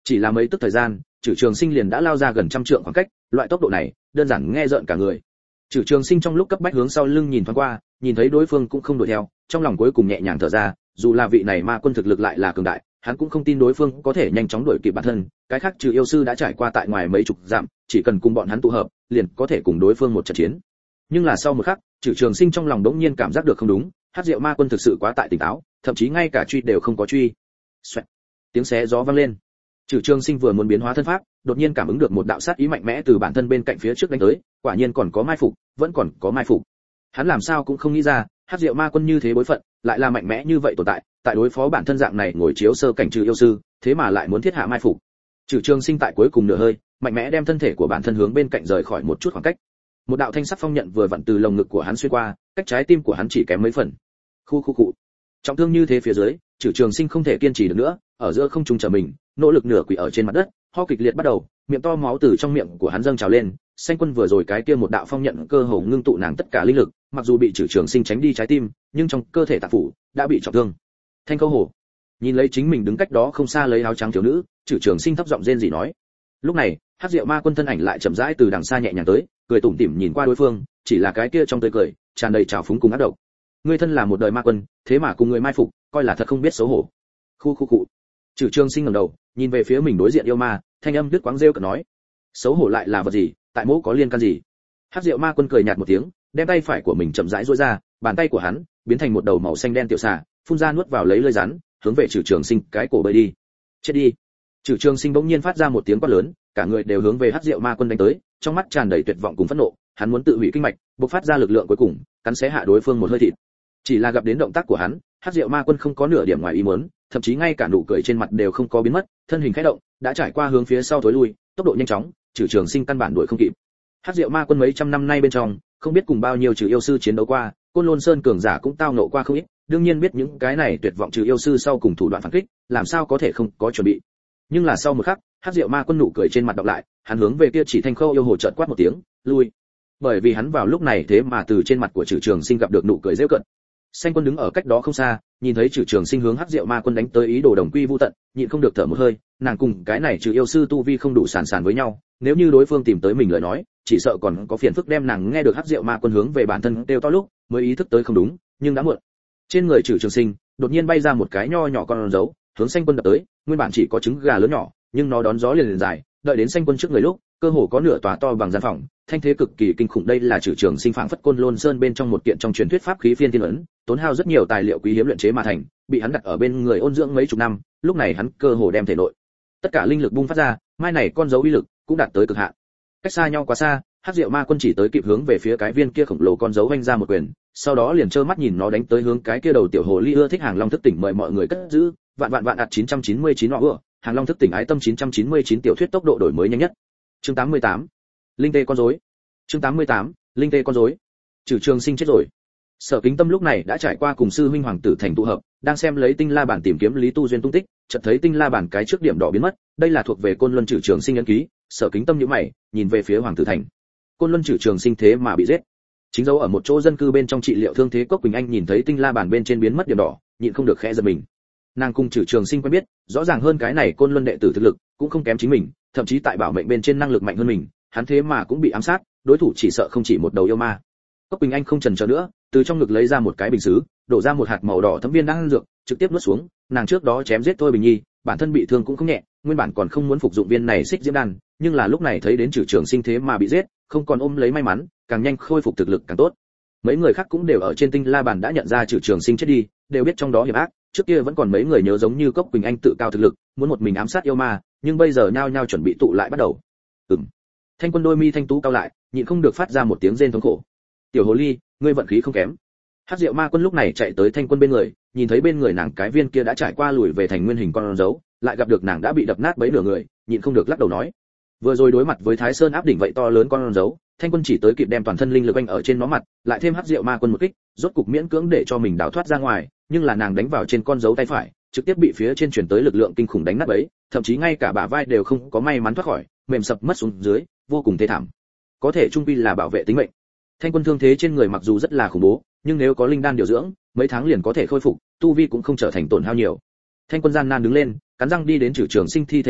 Chỉ là mấy tức thời gian, Trử Trường Sinh liền đã lao ra gần trăm trượng khoảng cách, loại tốc độ này, đơn giản nghe rợn cả người. Trử Trường Sinh trong lúc cấp bách hướng sau lưng nhìn thoáng qua, nhìn thấy đối phương cũng không đuổi theo, trong lòng cuối cùng nhẹ nhàng thở ra, dù là vị này ma quân thực lực lại là cường đại, hắn cũng không tin đối phương có thể nhanh chóng đuổi kịp bản thân, cái khác trừ yêu sư đã trải qua tại ngoài mấy chục dặm, chỉ cần cùng bọn hắn tụ hợp, liền có thể cùng đối phương một trận chiến. Nhưng là sau một khắc, Trử Trường Sinh trong lòng đống nhiên cảm giác được không đúng, Hắc Diệu Ma Quân thực sự quá tại tỉnh táo, thậm chí ngay cả truy đều không có truy. Xoẹt. Tiếng xé gió vang lên. Trử Trường Sinh vừa muốn biến hóa thân pháp, đột nhiên cảm ứng được một đạo sát ý mạnh mẽ từ bản thân bên cạnh phía trước đánh tới, quả nhiên còn có mai phục, vẫn còn có mai phục. Hắn làm sao cũng không nghĩ ra, Hắc Diệu Ma Quân như thế bối phận, lại là mạnh mẽ như vậy tồn tại, tại đối phó bản thân dạng này ngồi chiếu sơ cảnh trừ yêu sư, thế mà lại muốn thiết hạ mai phục. Trử Trường Sinh tại cuối cùng nửa hơi, mạnh mẽ đem thân thể của bản thân hướng bên cạnh rời khỏi một chút khoảng cách. Một đạo thanh sắc phong nhận vừa vặn từ lồng ngực của hắn xuyên qua, cách trái tim của hắn chỉ kém mấy phần. Khu khu cụ. Trọng thương như thế phía dưới, Trử Trường Sinh không thể kiên trì được nữa, ở giữa không trung trở mình, nỗ lực nửa quỳ ở trên mặt đất, ho kịch liệt bắt đầu, miệng to máu từ trong miệng của hắn dâng trào lên. Xanh Quân vừa rồi cái kia một đạo phong nhận cơ hồ ngưng tụ nàng tất cả linh lực, mặc dù bị Trử Trường Sinh tránh đi trái tim, nhưng trong cơ thể tạng phủ đã bị trọng thương. Thanh Câu Hồ nhìn lấy chính mình đứng cách đó không xa lấy áo trắng thiếu nữ, Trử Trường Sinh thấp giọng rên rỉ nói. Lúc này, Hắc Diệu Ma Quân thân ảnh lại chậm rãi từ đằng xa nhẹ nhàng tới, cười tủm tỉm nhìn qua đối phương, chỉ là cái kia trong tươi cười tràn đầy trào phúng cùng ác độc. Ngươi thân là một đời ma quân, thế mà cùng người mai phục, coi là thật không biết xấu hổ. Khu khu cụ. Trử Trường Sinh ngẩng đầu, nhìn về phía mình đối diện yêu ma, thanh âm đứt quãng rêu cợt nói: xấu hổ lại là vật gì, tại mỗ có liên can gì? Hắc Diệu Ma Quân cười nhạt một tiếng, đem tay phải của mình chậm rãi duỗi ra, bàn tay của hắn biến thành một đầu màu xanh đen tiểu xà, phun ra nuốt vào lấy lưỡi rắn, hướng về Trử Trường Sinh cái cổ bơi đi. Chết đi! Trử Trường Sinh bỗng nhiên phát ra một tiếng quát lớn, cả người đều hướng về Hắc Diệu Ma Quân đánh tới, trong mắt tràn đầy tuyệt vọng cùng phẫn nộ, hắn muốn tự hủy kinh mạch, bộc phát ra lực lượng cuối cùng, cắn xé hạ đối phương một hơi thịt. Chỉ là gặp đến động tác của hắn, Hắc Diệu Ma Quân không có nửa điểm ngoài ý muốn, thậm chí ngay cả nụ cười trên mặt đều không có biến mất, thân hình khẽ động, đã trải qua hướng phía sau thối lui, tốc độ nhanh chóng, Trử Trường Sinh căn bản đuổi không kịp. Hắc Diệu Ma Quân mấy trăm năm nay bên trong, không biết cùng bao nhiêu trừ yêu sư chiến đấu qua, Côn Lôn Sơn cường giả cũng tao nộ qua không ít, đương nhiên biết những cái này tuyệt vọng trừ yêu sư sau cùng thủ đoạn phản kích, làm sao có thể không có chuẩn bị. Nhưng là sau một khắc, Hắc Diệu Ma Quân nụ cười trên mặt đọc lại, hắn hướng về kia Chỉ Thanh Khâu yêu hồ chợt quát một tiếng, lui. Bởi vì hắn vào lúc này thế mà từ trên mặt của Trử Trường Sinh gặp được nụ cười giễu cợt. Xanh Quân đứng ở cách đó không xa, nhìn thấy Trử Trường Sinh hướng Hắc Diệu Ma Quân đánh tới ý đồ đồng quy vu tận, nhịn không được thở một hơi, nàng cùng cái này trừ yêu sư tu vi không đủ sàn sàn với nhau, nếu như đối phương tìm tới mình lời nói, chỉ sợ còn có phiền phức đem nàng nghe được Hắc Diệu Ma Quân hướng về bản thân kêu to lúc, mới ý thức tới không đúng, nhưng đã muộn. Trên người Trử Trường Sinh, đột nhiên bay ra một cái nho nhỏ con rấu, hướng Xanh Quân đập tới, nguyên bản chỉ có trứng gà lớn nhỏ, nhưng nó đón gió liền liền dài, đợi đến Xanh Quân trước người lúc, cơ hồ có nửa tòa to bằng gian phòng, thanh thế cực kỳ kinh khủng. Đây là Trử Trường Sinh phảng phất Côn Lôn Sơn bên trong một kiện trong truyền thuyết pháp khí phiên thiên ấn, tốn hao rất nhiều tài liệu quý hiếm luyện chế mà thành, bị hắn đặt ở bên người ôn dưỡng mấy chục năm, lúc này hắn cơ hồ đem thể nội tất cả linh lực bung phát ra, mai này con dấu uy lực cũng đạt tới cực hạn. Cách xa nhau quá xa, Hắc Diệu Ma Quân chỉ tới kịp hướng về phía cái viên kia khổng lồ con dấu vung ra một quyền, sau đó liền trơ mắt nhìn nó đánh tới hướng cái kia đầu tiểu hồ ly ưa thích Hàng Long thức tỉnh, mời mọi người cất giữ, vạn vạn vạn ạt chín trăm chín mươi chín nọ vừa, Hàng Long thức tỉnh ái tâm chín trăm chín mươi chín tiểu thuyết tốc độ đổi mới nhanh nhất. Chương tám mươi tám. Linh tê con rối. Chương tám mươi tám. Linh tê con rối. Trử Trường Sinh chết rồi. Sở Kính Tâm lúc này đã trải qua cùng sư huynh hoàng tử thành tụ hợp, đang xem lấy Tinh La bản tìm kiếm Lý Tu Duyên tung tích, chợt thấy Tinh La bản cái trước điểm đỏ biến mất, đây là thuộc về Côn Luân Trử Trường Sinh ấn ký. Sở Kính Tâm nhíu mày, nhìn về phía hoàng tử thành. Côn Luân Trử Trường Sinh thế mà bị giết. Chính dấu ở một chỗ dân cư bên trong trị liệu thương thế Cốc Quỳnh Anh nhìn thấy Tinh La bản bên trên biến mất điểm đỏ, nhịn không được khẽ giật mình. Nàng cùng Trử Trường Sinh quen biết, rõ ràng hơn cái này Côn Luân đệ tử thực lực cũng không kém chính mình, thậm chí tại bảo mệnh bên trên năng lực mạnh hơn mình, hắn thế mà cũng bị ám sát, đối thủ chỉ sợ không chỉ một đầu yêu ma. Cốc Quỳnh Anh không chần chờ nữa, từ trong ngực lấy ra một cái bình sứ, đổ ra một hạt màu đỏ thấm viên đan dược, trực tiếp nuốt xuống. Nàng trước đó chém giết Thôi Bình Nhi, bản thân bị thương cũng không nhẹ, nguyên bản còn không muốn phục dụng viên này xích diễm đan, nhưng là lúc này thấy đến Trử Trường Sinh thế mà bị giết, không còn ôm lấy may mắn, càng nhanh khôi phục thực lực càng tốt. Mấy người khác cũng đều ở trên Tinh La bản đã nhận ra Trử Trường Sinh chết đi, đều biết trong đó hiểm ác, trước kia vẫn còn mấy người nhớ giống như Cốc Quỳnh Anh tự cao thực lực, muốn một mình ám sát yêu ma, nhưng bây giờ nhao nhao chuẩn bị tụ lại bắt đầu. Ừm. Thanh Quân đôi mi thanh tú cao lại, nhịn không được phát ra một tiếng rên thống khổ. Tiểu hồ ly, ngươi vận khí không kém. Hắc Diệu Ma Quân lúc này chạy tới Thanh Quân bên người, nhìn thấy bên người nàng cái viên kia đã trải qua lùi về thành nguyên hình con dấu, lại gặp được nàng đã bị đập nát bấy nửa người, nhịn không được lắc đầu nói: vừa rồi đối mặt với Thái Sơn áp đỉnh vậy to lớn con dấu, Thanh Quân chỉ tới kịp đem toàn thân linh lực anh ở trên nó mặt, lại thêm Hắc Diệu Ma Quân một kích, rốt cục miễn cưỡng để cho mình đào thoát ra ngoài, nhưng là nàng đánh vào trên con dấu tay phải, trực tiếp bị phía trên truyền tới lực lượng kinh khủng đánh nát bấy, thậm chí ngay cả bả vai đều không có may mắn thoát khỏi, mềm sập mất xuống dưới, vô cùng thê thảm. Có thể trung quy là bảo vệ tính mệnh. Thanh Quân thương thế trên người mặc dù rất là khủng bố, nhưng nếu có linh đan điều dưỡng, mấy tháng liền có thể khôi phục, tu vi cũng không trở thành tổn hao nhiều. Thanh Quân gian nan đứng lên, cắn răng đi đến Trử Trường Sinh thi thể trước,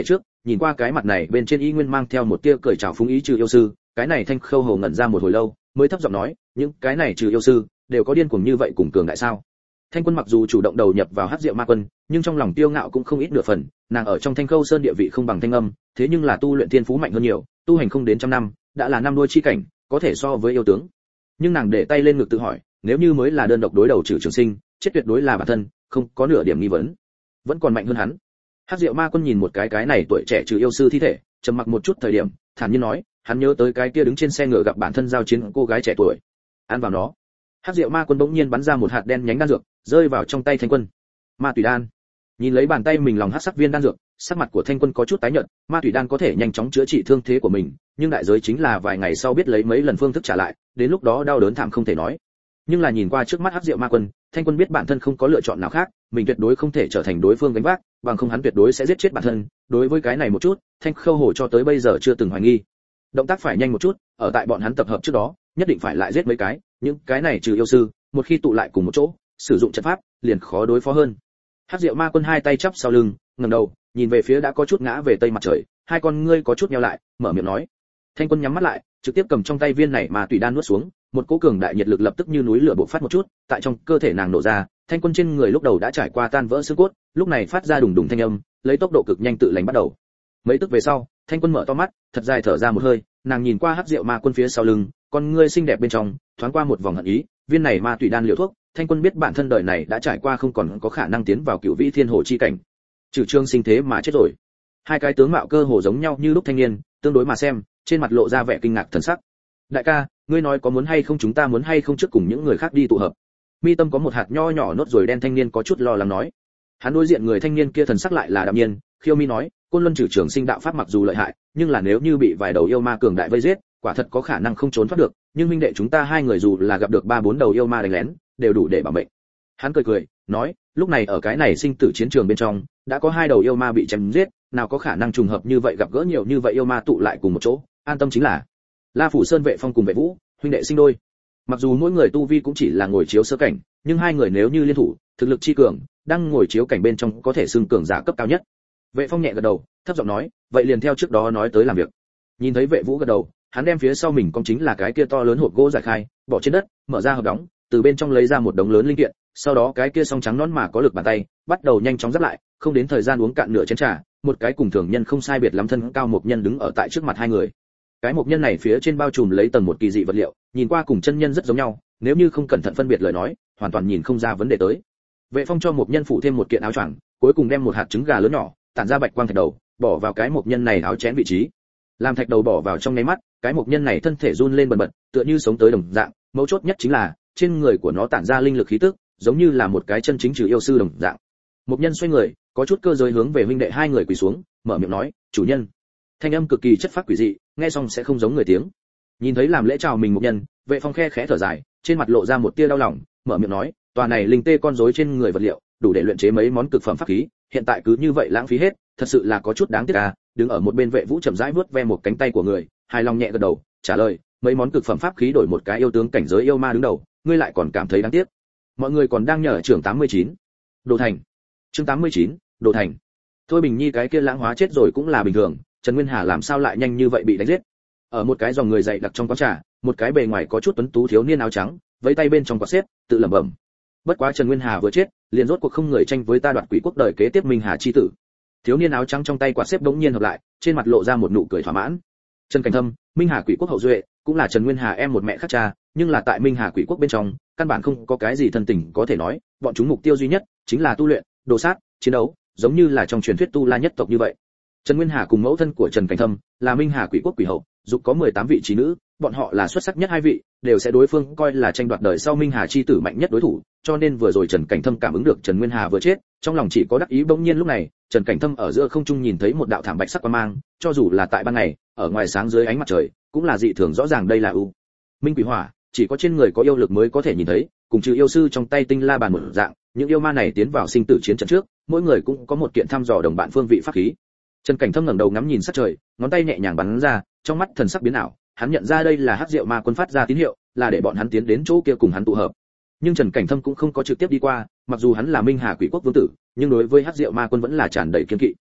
nhìn qua cái mặt này bên trên y nguyên mang theo một tia cười chào phúng ý trừ yêu sư, cái này Thanh Khâu Hồ ngẩn ra một hồi lâu, mới thấp giọng nói, những cái này trừ yêu sư đều có điên cuồng như vậy cùng cường đại sao? Thanh Quân mặc dù chủ động đầu nhập vào Hắc Diệu Ma Quân, nhưng trong lòng tiêu ngạo cũng không ít nửa phần, nàng ở trong Thanh Khâu Sơn địa vị không bằng Thanh Âm, thế nhưng là tu luyện thiên phú mạnh hơn nhiều, tu hành không đến trăm năm, đã là năm đuôi chi cảnh, có thể so với yêu tướng. Nhưng nàng để tay lên ngực tự hỏi, nếu như mới là đơn độc đối đầu trừ Trường Sinh, chết tuyệt đối là bản thân, không có nửa điểm nghi vấn, vẫn còn mạnh hơn hắn. Hắc Diệu Ma Quân nhìn một cái cái này tuổi trẻ trừ yêu sư thi thể, trầm mặc một chút thời điểm, thản nhiên nói, hắn nhớ tới cái kia đứng trên xe ngựa gặp bản thân giao chiến cô gái trẻ tuổi, ăn vào nó. Hắc Diệu Ma Quân bỗng nhiên bắn ra một hạt đen nhánh đan dược, rơi vào trong tay Thanh Quân. Ma Tùy Đan. Nhìn lấy bàn tay mình lòng hắc sắc viên đan dược, sắc mặt của Thanh Quân có chút tái nhợt, Ma Tùy Đan có thể nhanh chóng chữa trị thương thế của mình, nhưng đại giới chính là vài ngày sau biết lấy mấy lần phương thức trả lại, đến lúc đó đau đớn thảm không thể nói. Nhưng là nhìn qua trước mắt Hắc Diệu Ma Quân, Thanh Quân biết bản thân không có lựa chọn nào khác, mình tuyệt đối không thể trở thành đối phương gánh vác, bằng không hắn tuyệt đối sẽ giết chết bản thân. Đối với cái này một chút, Thanh Khâu Hổ cho tới bây giờ chưa từng hoài nghi. Động tác phải nhanh một chút, ở tại bọn hắn tập hợp trước đó, nhất định phải lại giết mấy cái, những cái này trừ yêu sư, một khi tụ lại cùng một chỗ, sử dụng trận pháp, liền khó đối phó hơn. Hắc Diệu Ma Quân hai tay chắp sau lưng, ngẩng đầu, nhìn về phía đã có chút ngã về tây mặt trời, hai con ngươi có chút nheo lại, mở miệng nói. Thanh Quân nhắm mắt lại, trực tiếp cầm trong tay viên này mà tùy đan nuốt xuống, một cỗ cường đại nhiệt lực lập tức như núi lửa bộc phát một chút, tại trong cơ thể nàng nổ ra, Thanh Quân trên người lúc đầu đã trải qua tan vỡ xương cốt, lúc này phát ra đùng đùng thanh âm, lấy tốc độ cực nhanh tự lành bắt đầu. Mấy tức về sau, Thanh Quân mở to mắt, thật dài thở ra một hơi, nàng nhìn qua Hắc Diệu Ma Quân phía sau lưng, con ngươi xinh đẹp bên trong thoáng qua một vòng hận ý, viên này ma tùy đan liều thuốc, Thanh Quân biết bản thân đời này đã trải qua không còn có khả năng tiến vào cửu vĩ thiên hồ chi cảnh. Trừ Trương Sinh thế mà chết rồi. Hai cái tướng mạo cơ hồ giống nhau như lúc thanh niên, tương đối mà xem, trên mặt lộ ra vẻ kinh ngạc thần sắc. Đại ca, ngươi nói có muốn hay không, chúng ta muốn hay không trước cùng những người khác đi tụ hợp. Mi tâm có một hạt nho nhỏ nốt rồi đen thanh niên có chút lo lắng nói. Hắn đối diện người thanh niên kia thần sắc lại là đạm nhiên, khiêu mi nói, Côn Luân Trừ Trường Sinh đạo pháp mặc dù lợi hại, nhưng là nếu như bị vài đầu yêu ma cường đại vây giết, quả thật có khả năng không trốn thoát được, nhưng huynh đệ chúng ta hai người dù là gặp được ba bốn đầu yêu ma đánh lén, đều đủ để bảo mệnh. Hắn cười cười, nói, lúc này ở cái này sinh tử chiến trường bên trong, đã có hai đầu yêu ma bị chém giết, nào có khả năng trùng hợp như vậy gặp gỡ nhiều như vậy yêu ma tụ lại cùng một chỗ, an tâm chính là. La Phủ Sơn Vệ Phong cùng Vệ Vũ, huynh đệ sinh đôi. Mặc dù mỗi người tu vi cũng chỉ là ngồi chiếu sơ cảnh, nhưng hai người nếu như liên thủ, thực lực chi cường, đang ngồi chiếu cảnh bên trong có thể xưng cường giả cấp cao nhất. Vệ Phong nhẹ gật đầu, thấp giọng nói, vậy liền theo trước đó nói tới làm việc. Nhìn thấy Vệ Vũ gật đầu, hắn đem phía sau mình con chính là cái kia to lớn hộp gỗ giải khai, bỏ trên đất, mở ra hộp đóng, từ bên trong lấy ra một đống lớn linh kiện, sau đó cái kia song trắng nón mà có lực bàn tay, bắt đầu nhanh chóng giáp lại, không đến thời gian uống cạn nửa chén trà, một cái cùng thường nhân không sai biệt lắm thân cao một nhân đứng ở tại trước mặt hai người. Cái một nhân này phía trên bao trùm lấy tầng một kỳ dị vật liệu, nhìn qua cùng chân nhân rất giống nhau, nếu như không cẩn thận phân biệt lời nói, hoàn toàn nhìn không ra vấn đề tới. Vệ Phong cho một nhân phủ thêm một kiện áo choàng, cuối cùng đem một hạt trứng gà lớn nhỏ, tản ra bạch quang thạch đầu, bỏ vào cái một nhân này áo chén vị trí. Làm thạch đầu bỏ vào trong nháy mắt, cái một nhân này thân thể run lên bần bật, tựa như sống tới đồng dạng, mấu chốt nhất chính là, trên người của nó tản ra linh lực khí tức, giống như là một cái chân chính trừ yêu sư đồng dạng. Một nhân xoay người, có chút cơ giới hướng về huynh đệ hai người quỳ xuống, mở miệng nói, chủ nhân. Thanh âm cực kỳ chất phác quỷ dị, nghe xong sẽ không giống người tiếng. Nhìn thấy làm lễ chào mình một nhân, Vệ Phong khe khẽ thở dài, trên mặt lộ ra một tia đau lòng, mở miệng nói, tòa này linh tê con rối trên người vật liệu, đủ để luyện chế mấy món cực phẩm pháp khí, hiện tại cứ như vậy lãng phí hết, thật sự là có chút đáng tiếc à. Đứng ở một bên Vệ Vũ chậm rãi vuốt ve một cánh tay của người, hài lòng nhẹ gật đầu, trả lời, mấy món cực phẩm pháp khí đổi một cái yêu tướng cảnh giới yêu ma đứng đầu, ngươi lại còn cảm thấy đáng tiếc. Mọi người còn đang nhờ trưởng tám mươi chín. Đồ thành. Chương tám mươi chín, Đồ thành. Thôi Bình Nhi cái kia lãng hóa chết rồi cũng là bình thường, Trần Nguyên Hà làm sao lại nhanh như vậy bị đánh giết. Ở một cái dòng người dậy đặc trong quán trà, một cái bề ngoài có chút tuấn tú thiếu niên áo trắng, với tay bên trong quạt xếp, tự lẩm bẩm. Bất quá Trần Nguyên Hà vừa chết, liền rốt cuộc không người tranh với ta đoạt quỷ quốc đời kế tiếp Minh Hà chi tử. Thiếu niên áo trắng trong tay quạt xếp đống nhiên hợp lại, trên mặt lộ ra một nụ cười thỏa mãn. Trần Cảnh Thâm, Minh Hà quỷ quốc hậu duệ, cũng là Trần Nguyên Hà em một mẹ khác cha, nhưng là tại Minh Hà quỷ quốc bên trong, căn bản không có cái gì thân tình có thể nói, bọn chúng mục tiêu duy nhất chính là tu luyện, đồ sát, chiến đấu, giống như là trong truyền thuyết tu la nhất tộc như vậy. Trần Nguyên Hà cùng mẫu thân của Trần Cảnh Thâm là Minh Hà quỷ quốc quỷ hậu, dục có mười tám vị trí nữ, bọn họ là xuất sắc nhất hai vị, đều sẽ đối phương coi là tranh đoạt đời sau Minh Hà chi tử mạnh nhất đối thủ, cho nên vừa rồi Trần Cảnh Thâm cảm ứng được Trần Nguyên Hà vừa chết, trong lòng chỉ có đắc ý. Bỗng nhiên lúc này, Trần Cảnh Thâm ở giữa không trung nhìn thấy một đạo thảm bạch sắc quang mang, cho dù là tại ban ngày, ở ngoài sáng dưới ánh mặt trời, cũng là dị thường rõ ràng đây là u minh quỷ hỏa, chỉ có trên người có yêu lực mới có thể nhìn thấy, cùng trừ yêu sư trong tay tinh la bàn một dạng, những yêu ma này tiến vào sinh tử chiến trận trước, mỗi người cũng có một kiện thăm dò đồng bạn phương vị pháp khí. Trần Cảnh Thâm ngẩng đầu ngắm nhìn sắc trời, ngón tay nhẹ nhàng bắn ra, trong mắt thần sắc biến ảo, hắn nhận ra đây là Hắc Diệu Ma Quân phát ra tín hiệu, là để bọn hắn tiến đến chỗ kia cùng hắn tụ hợp. Nhưng Trần Cảnh Thâm cũng không có trực tiếp đi qua, mặc dù hắn là Minh Hà quỷ quốc vương tử, nhưng đối với Hắc Diệu Ma Quân vẫn là tràn đầy kiên kỵ.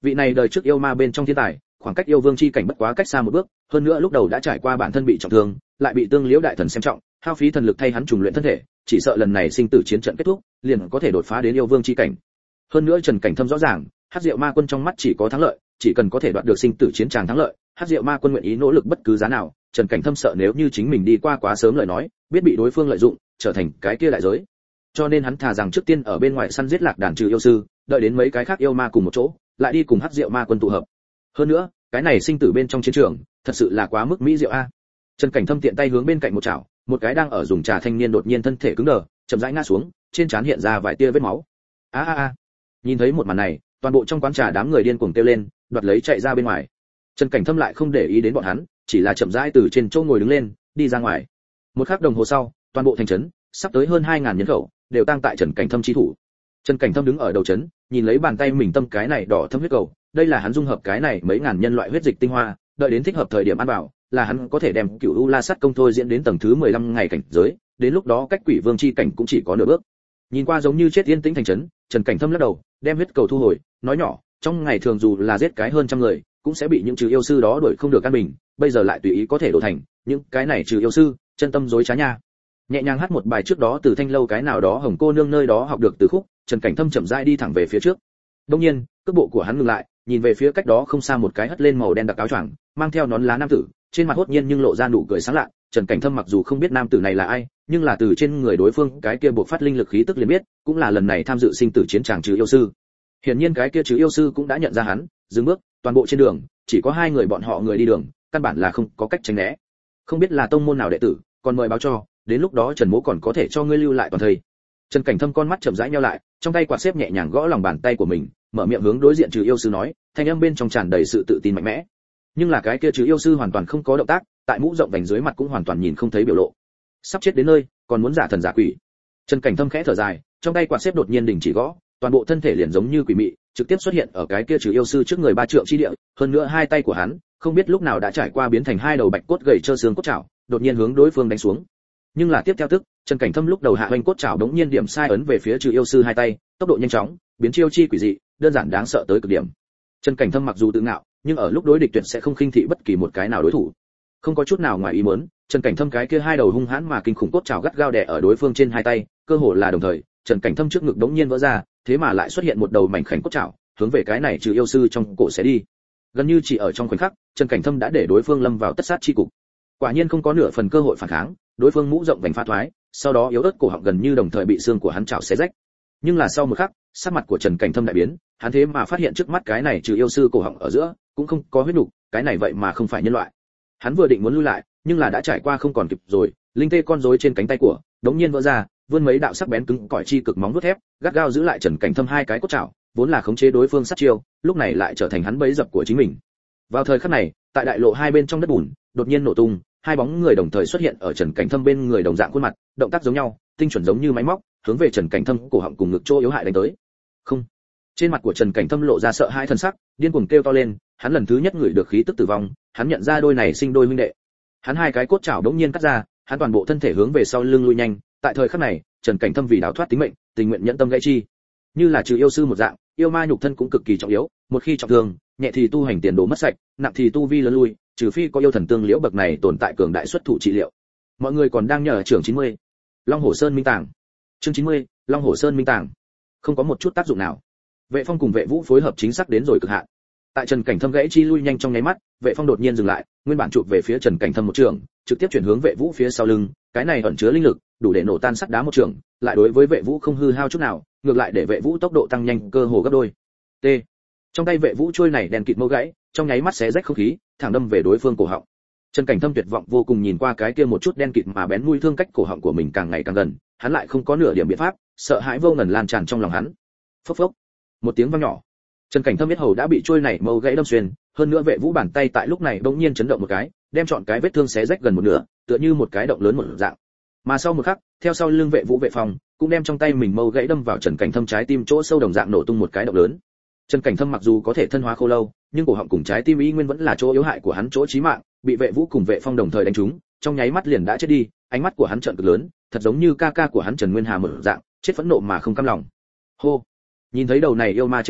Vị này đời trước yêu ma bên trong thiên tài, khoảng cách yêu vương chi cảnh bất quá cách xa một bước, hơn nữa lúc đầu đã trải qua bản thân bị trọng thương, lại bị Tương Liễu đại thần xem trọng, hao phí thần lực thay hắn trùng luyện thân thể, chỉ sợ lần này sinh tử chiến trận kết thúc, liền có thể đột phá đến yêu vương chi cảnh. Hơn nữa Trần Cảnh Thâm rõ ràng, Hắc Diệu Ma Quân trong mắt chỉ có thắng lợi, chỉ cần có thể đoạt được sinh tử chiến tràng thắng lợi, Hắc Diệu Ma Quân nguyện ý nỗ lực bất cứ giá nào. Trần Cảnh Thâm sợ nếu như chính mình đi qua quá sớm lời nói, biết bị đối phương lợi dụng, trở thành cái kia đại giới. Cho nên hắn thà rằng trước tiên ở bên ngoài săn giết lạc đàn trừ yêu sư, đợi đến mấy cái khác yêu ma cùng một chỗ, lại đi cùng Hắc Diệu Ma Quân tụ hợp. Hơn nữa, cái này sinh tử bên trong chiến trường, thật sự là quá mức mỹ diệu a. Trần Cảnh Thâm tiện tay hướng bên cạnh một chảo, một cái đang ở dùng trà thanh niên đột nhiên thân thể cứng đờ, chậm rãi ngã xuống, trên trán hiện ra vài tia vết máu. A a a. Nhìn thấy một màn này, toàn bộ trong quán trà đám người điên cuồng kêu lên, đoạt lấy chạy ra bên ngoài. Trần Cảnh Thâm lại không để ý đến bọn hắn, chỉ là chậm rãi từ trên chỗ ngồi đứng lên, đi ra ngoài. Một khắc đồng hồ sau, toàn bộ thành trấn, sắp tới hơn hai ngàn nhân khẩu, đều tăng tại Trần Cảnh Thâm chi thủ. Trần Cảnh Thâm đứng ở đầu trấn, nhìn lấy bàn tay mình tâm cái này đỏ thâm huyết cầu, đây là hắn dung hợp cái này mấy ngàn nhân loại huyết dịch tinh hoa, đợi đến thích hợp thời điểm ăn vào, là hắn có thể đem Cửu U La Sát công thôi diễn đến tầng thứ mười lăm ngày cảnh giới, đến lúc đó cách Quỷ Vương chi cảnh cũng chỉ có nửa bước. Nhìn qua giống như chết yên tĩnh thành trấn, Trần Cảnh Thâm lắc đầu, đem huyết cầu thu hồi, nói nhỏ, trong ngày thường dù là giết cái hơn trăm người, cũng sẽ bị những trừ yêu sư đó đuổi không được căn bình, bây giờ lại tùy ý có thể đổ thành, những cái này trừ yêu sư, chân tâm dối trá nha. Nhẹ nhàng hát một bài trước đó từ Thanh lâu cái nào đó Hồng cô nương nơi đó học được từ khúc, Trần Cảnh Thâm chậm rãi đi thẳng về phía trước. Đương nhiên, cước bộ của hắn ngừng lại, nhìn về phía cách đó không xa một cái hất lên màu đen đặc áo choàng, mang theo nón lá nam tử, trên mặt hốt nhiên nhưng lộ ra nụ cười sáng lạ. Trần Cảnh Thâm mặc dù không biết nam tử này là ai, nhưng là từ trên người đối phương cái kia buộc phát linh lực khí tức liền biết, cũng là lần này tham dự sinh tử chiến tràng trừ yêu sư. Hiển nhiên cái kia trừ yêu sư cũng đã nhận ra hắn, dừng bước, toàn bộ trên đường, chỉ có hai người bọn họ người đi đường, căn bản là không có cách tránh né. Không biết là tông môn nào đệ tử, còn mời báo cho, đến lúc đó Trần Mỗ còn có thể cho ngươi lưu lại toàn thây. Trần Cảnh Thâm con mắt chậm rãi nheo lại, trong tay quạt xếp nhẹ nhàng gõ lòng bàn tay của mình, mở miệng hướng đối diện trừ yêu sư nói, thanh âm bên trong tràn đầy sự tự tin mạnh mẽ. Nhưng là cái kia trừ yêu sư hoàn toàn không có động tác, tại mũ rộng vành dưới mặt cũng hoàn toàn nhìn không thấy biểu lộ. Sắp chết đến nơi, còn muốn giả thần giả quỷ. Trần Cảnh Thâm khẽ thở dài, trong tay quạt xếp đột nhiên đình chỉ gõ, toàn bộ thân thể liền giống như quỷ mị, trực tiếp xuất hiện ở cái kia trừ yêu sư trước người ba trượng chi địa, hơn nữa hai tay của hắn, không biết lúc nào đã trải qua biến thành hai đầu bạch cốt gầy trơ xương cốt chảo, đột nhiên hướng đối phương đánh xuống. Nhưng là tiếp theo tức, Trần Cảnh Thâm lúc đầu hạ hoành cốt chảo đống nhiên điểm sai ấn về phía trừ yêu sư hai tay, tốc độ nhanh chóng, biến chiêu chi quỷ dị, đơn giản đáng sợ tới cực điểm. Trần Cảnh Thâm mặc dù tự ngạo, nhưng ở lúc đối địch tuyệt sẽ không khinh thị bất kỳ một cái nào đối thủ. Không có chút nào ngoài ý muốn, Trần Cảnh Thâm cái kia hai đầu hung hãn mà kinh khủng cốt chảo gắt gao đè ở đối phương trên hai tay, cơ hồ là đồng thời, Trần Cảnh Thâm trước ngực đống nhiên vỡ ra, thế mà lại xuất hiện một đầu mảnh khảnh cốt chảo, hướng về cái này trừ yêu sư trong cổ sẽ đi. Gần như chỉ ở trong khoảnh khắc, Trần Cảnh Thâm đã để đối phương lâm vào tất sát chi cục. Quả nhiên không có nửa phần cơ hội phản kháng, đối phương mũ rộng vành phá thoái, sau đó yếu ớt cổ họng gần như đồng thời bị xương của hắn chảo xé rách. Nhưng là sau một khắc, sắc mặt của Trần Cảnh Thâm đại biến, hắn thế mà phát hiện trước mắt cái này trừ yêu sư cổ họng ở giữa cũng không có huyết nục, cái này vậy mà không phải nhân loại. Hắn vừa định muốn lui lại, nhưng là đã trải qua không còn kịp rồi, linh tê con rối trên cánh tay của đống nhiên vỡ ra, vươn mấy đạo sắc bén cứng cỏi chi cực móng vuốt thép, gắt gao giữ lại Trần Cảnh Thâm hai cái cốt chảo, vốn là khống chế đối phương sát chiêu, lúc này lại trở thành hắn bẫy dập của chính mình. Vào thời khắc này, tại đại lộ hai bên trong đất bùn, đột nhiên nổ tung, hai bóng người đồng thời xuất hiện ở Trần Cảnh Thâm bên người đồng dạng khuôn mặt, động tác giống nhau, tinh chuẩn giống như máy móc, hướng về Trần Cảnh Thâm cổ họng cùng ngực chỗ yếu hại đánh tới. Không. Trên mặt của Trần Cảnh Thâm lộ ra sợ hãi thần sắc, điên cuồng kêu to lên, hắn lần thứ nhất ngửi được khí tức tử vong, hắn nhận ra đôi này sinh đôi huynh đệ. Hắn hai cái cốt chảo đống nhiên cắt ra, hắn toàn bộ thân thể hướng về sau lưng lui nhanh, tại thời khắc này, Trần Cảnh Thâm vì đào thoát tính mệnh, tình nguyện nhẫn tâm gãy chi. Như là trừ yêu sư một dạng, yêu ma nhục thân cũng cực kỳ trọng yếu, một khi trọng thương, nhẹ thì tu hành tiền đồ mất sạch, nặng thì tu vi lớn lui, trừ phi có yêu thần tương liễu bậc này tồn tại cường đại xuất thủ trị liệu. Mọi người còn đang nhờ trưởng chín mươi. Long Hổ Sơn Minh Tàng. Chương chín mươi, Long Hổ Sơn Minh Tàng. Không có một chút tác dụng nào. Vệ Phong cùng Vệ Vũ phối hợp chính xác đến rồi cực hạn. Tại Trần Cảnh Thâm gãy chi lui nhanh trong nháy mắt, Vệ Phong đột nhiên dừng lại, nguyên bản chụp về phía Trần Cảnh Thâm một trường, trực tiếp chuyển hướng Vệ Vũ phía sau lưng, cái này ẩn chứa linh lực, đủ để nổ tan sắt đá một trường, lại đối với Vệ Vũ không hư hao chút nào, ngược lại để Vệ Vũ tốc độ tăng nhanh cơ hồ gấp đôi. T. Trong tay Vệ Vũ trôi này đèn kịt mâu gãy, trong nháy mắt xé rách không khí, thẳng đâm về đối phương cổ họng. Trần Cảnh Thâm tuyệt vọng vô cùng nhìn qua cái kia một chút đen kịt mà bén mũi thương cách cổ họng của mình càng ngày càng gần, hắn lại không có nửa điểm biện pháp, sợ hãi vô ngần lan tràn trong lòng hắn. Phốc phốc. Một tiếng vang nhỏ. Trần Cảnh Thâm biết hầu đã bị trôi này mâu gãy đâm xuyên, hơn nữa Vệ Vũ bàn tay tại lúc này bỗng nhiên chấn động một cái, đem trọn cái vết thương xé rách gần một nửa, tựa như một cái động lớn một dạng. Mà sau một khắc, theo sau lưng Vệ Vũ Vệ Phong, cũng đem trong tay mình mâu gãy đâm vào Trần Cảnh Thâm trái tim chỗ sâu đồng dạng nổ tung một cái động lớn. Trần Cảnh Thâm mặc dù có thể thân hóa khô lâu, nhưng cổ họng cùng trái tim y nguyên vẫn là chỗ yếu hại của hắn chỗ chí mạng, bị Vệ Vũ cùng Vệ Phong đồng thời đánh trúng, trong nháy mắt liền đã chết đi, ánh mắt của hắn trợn cực lớn, thật giống như ca ca của hắn Trần Nguyên Hà một dạng, chết phẫn nộ mà không cam lòng. Hô. Nhìn thấy đầu này yêu ma chết đi,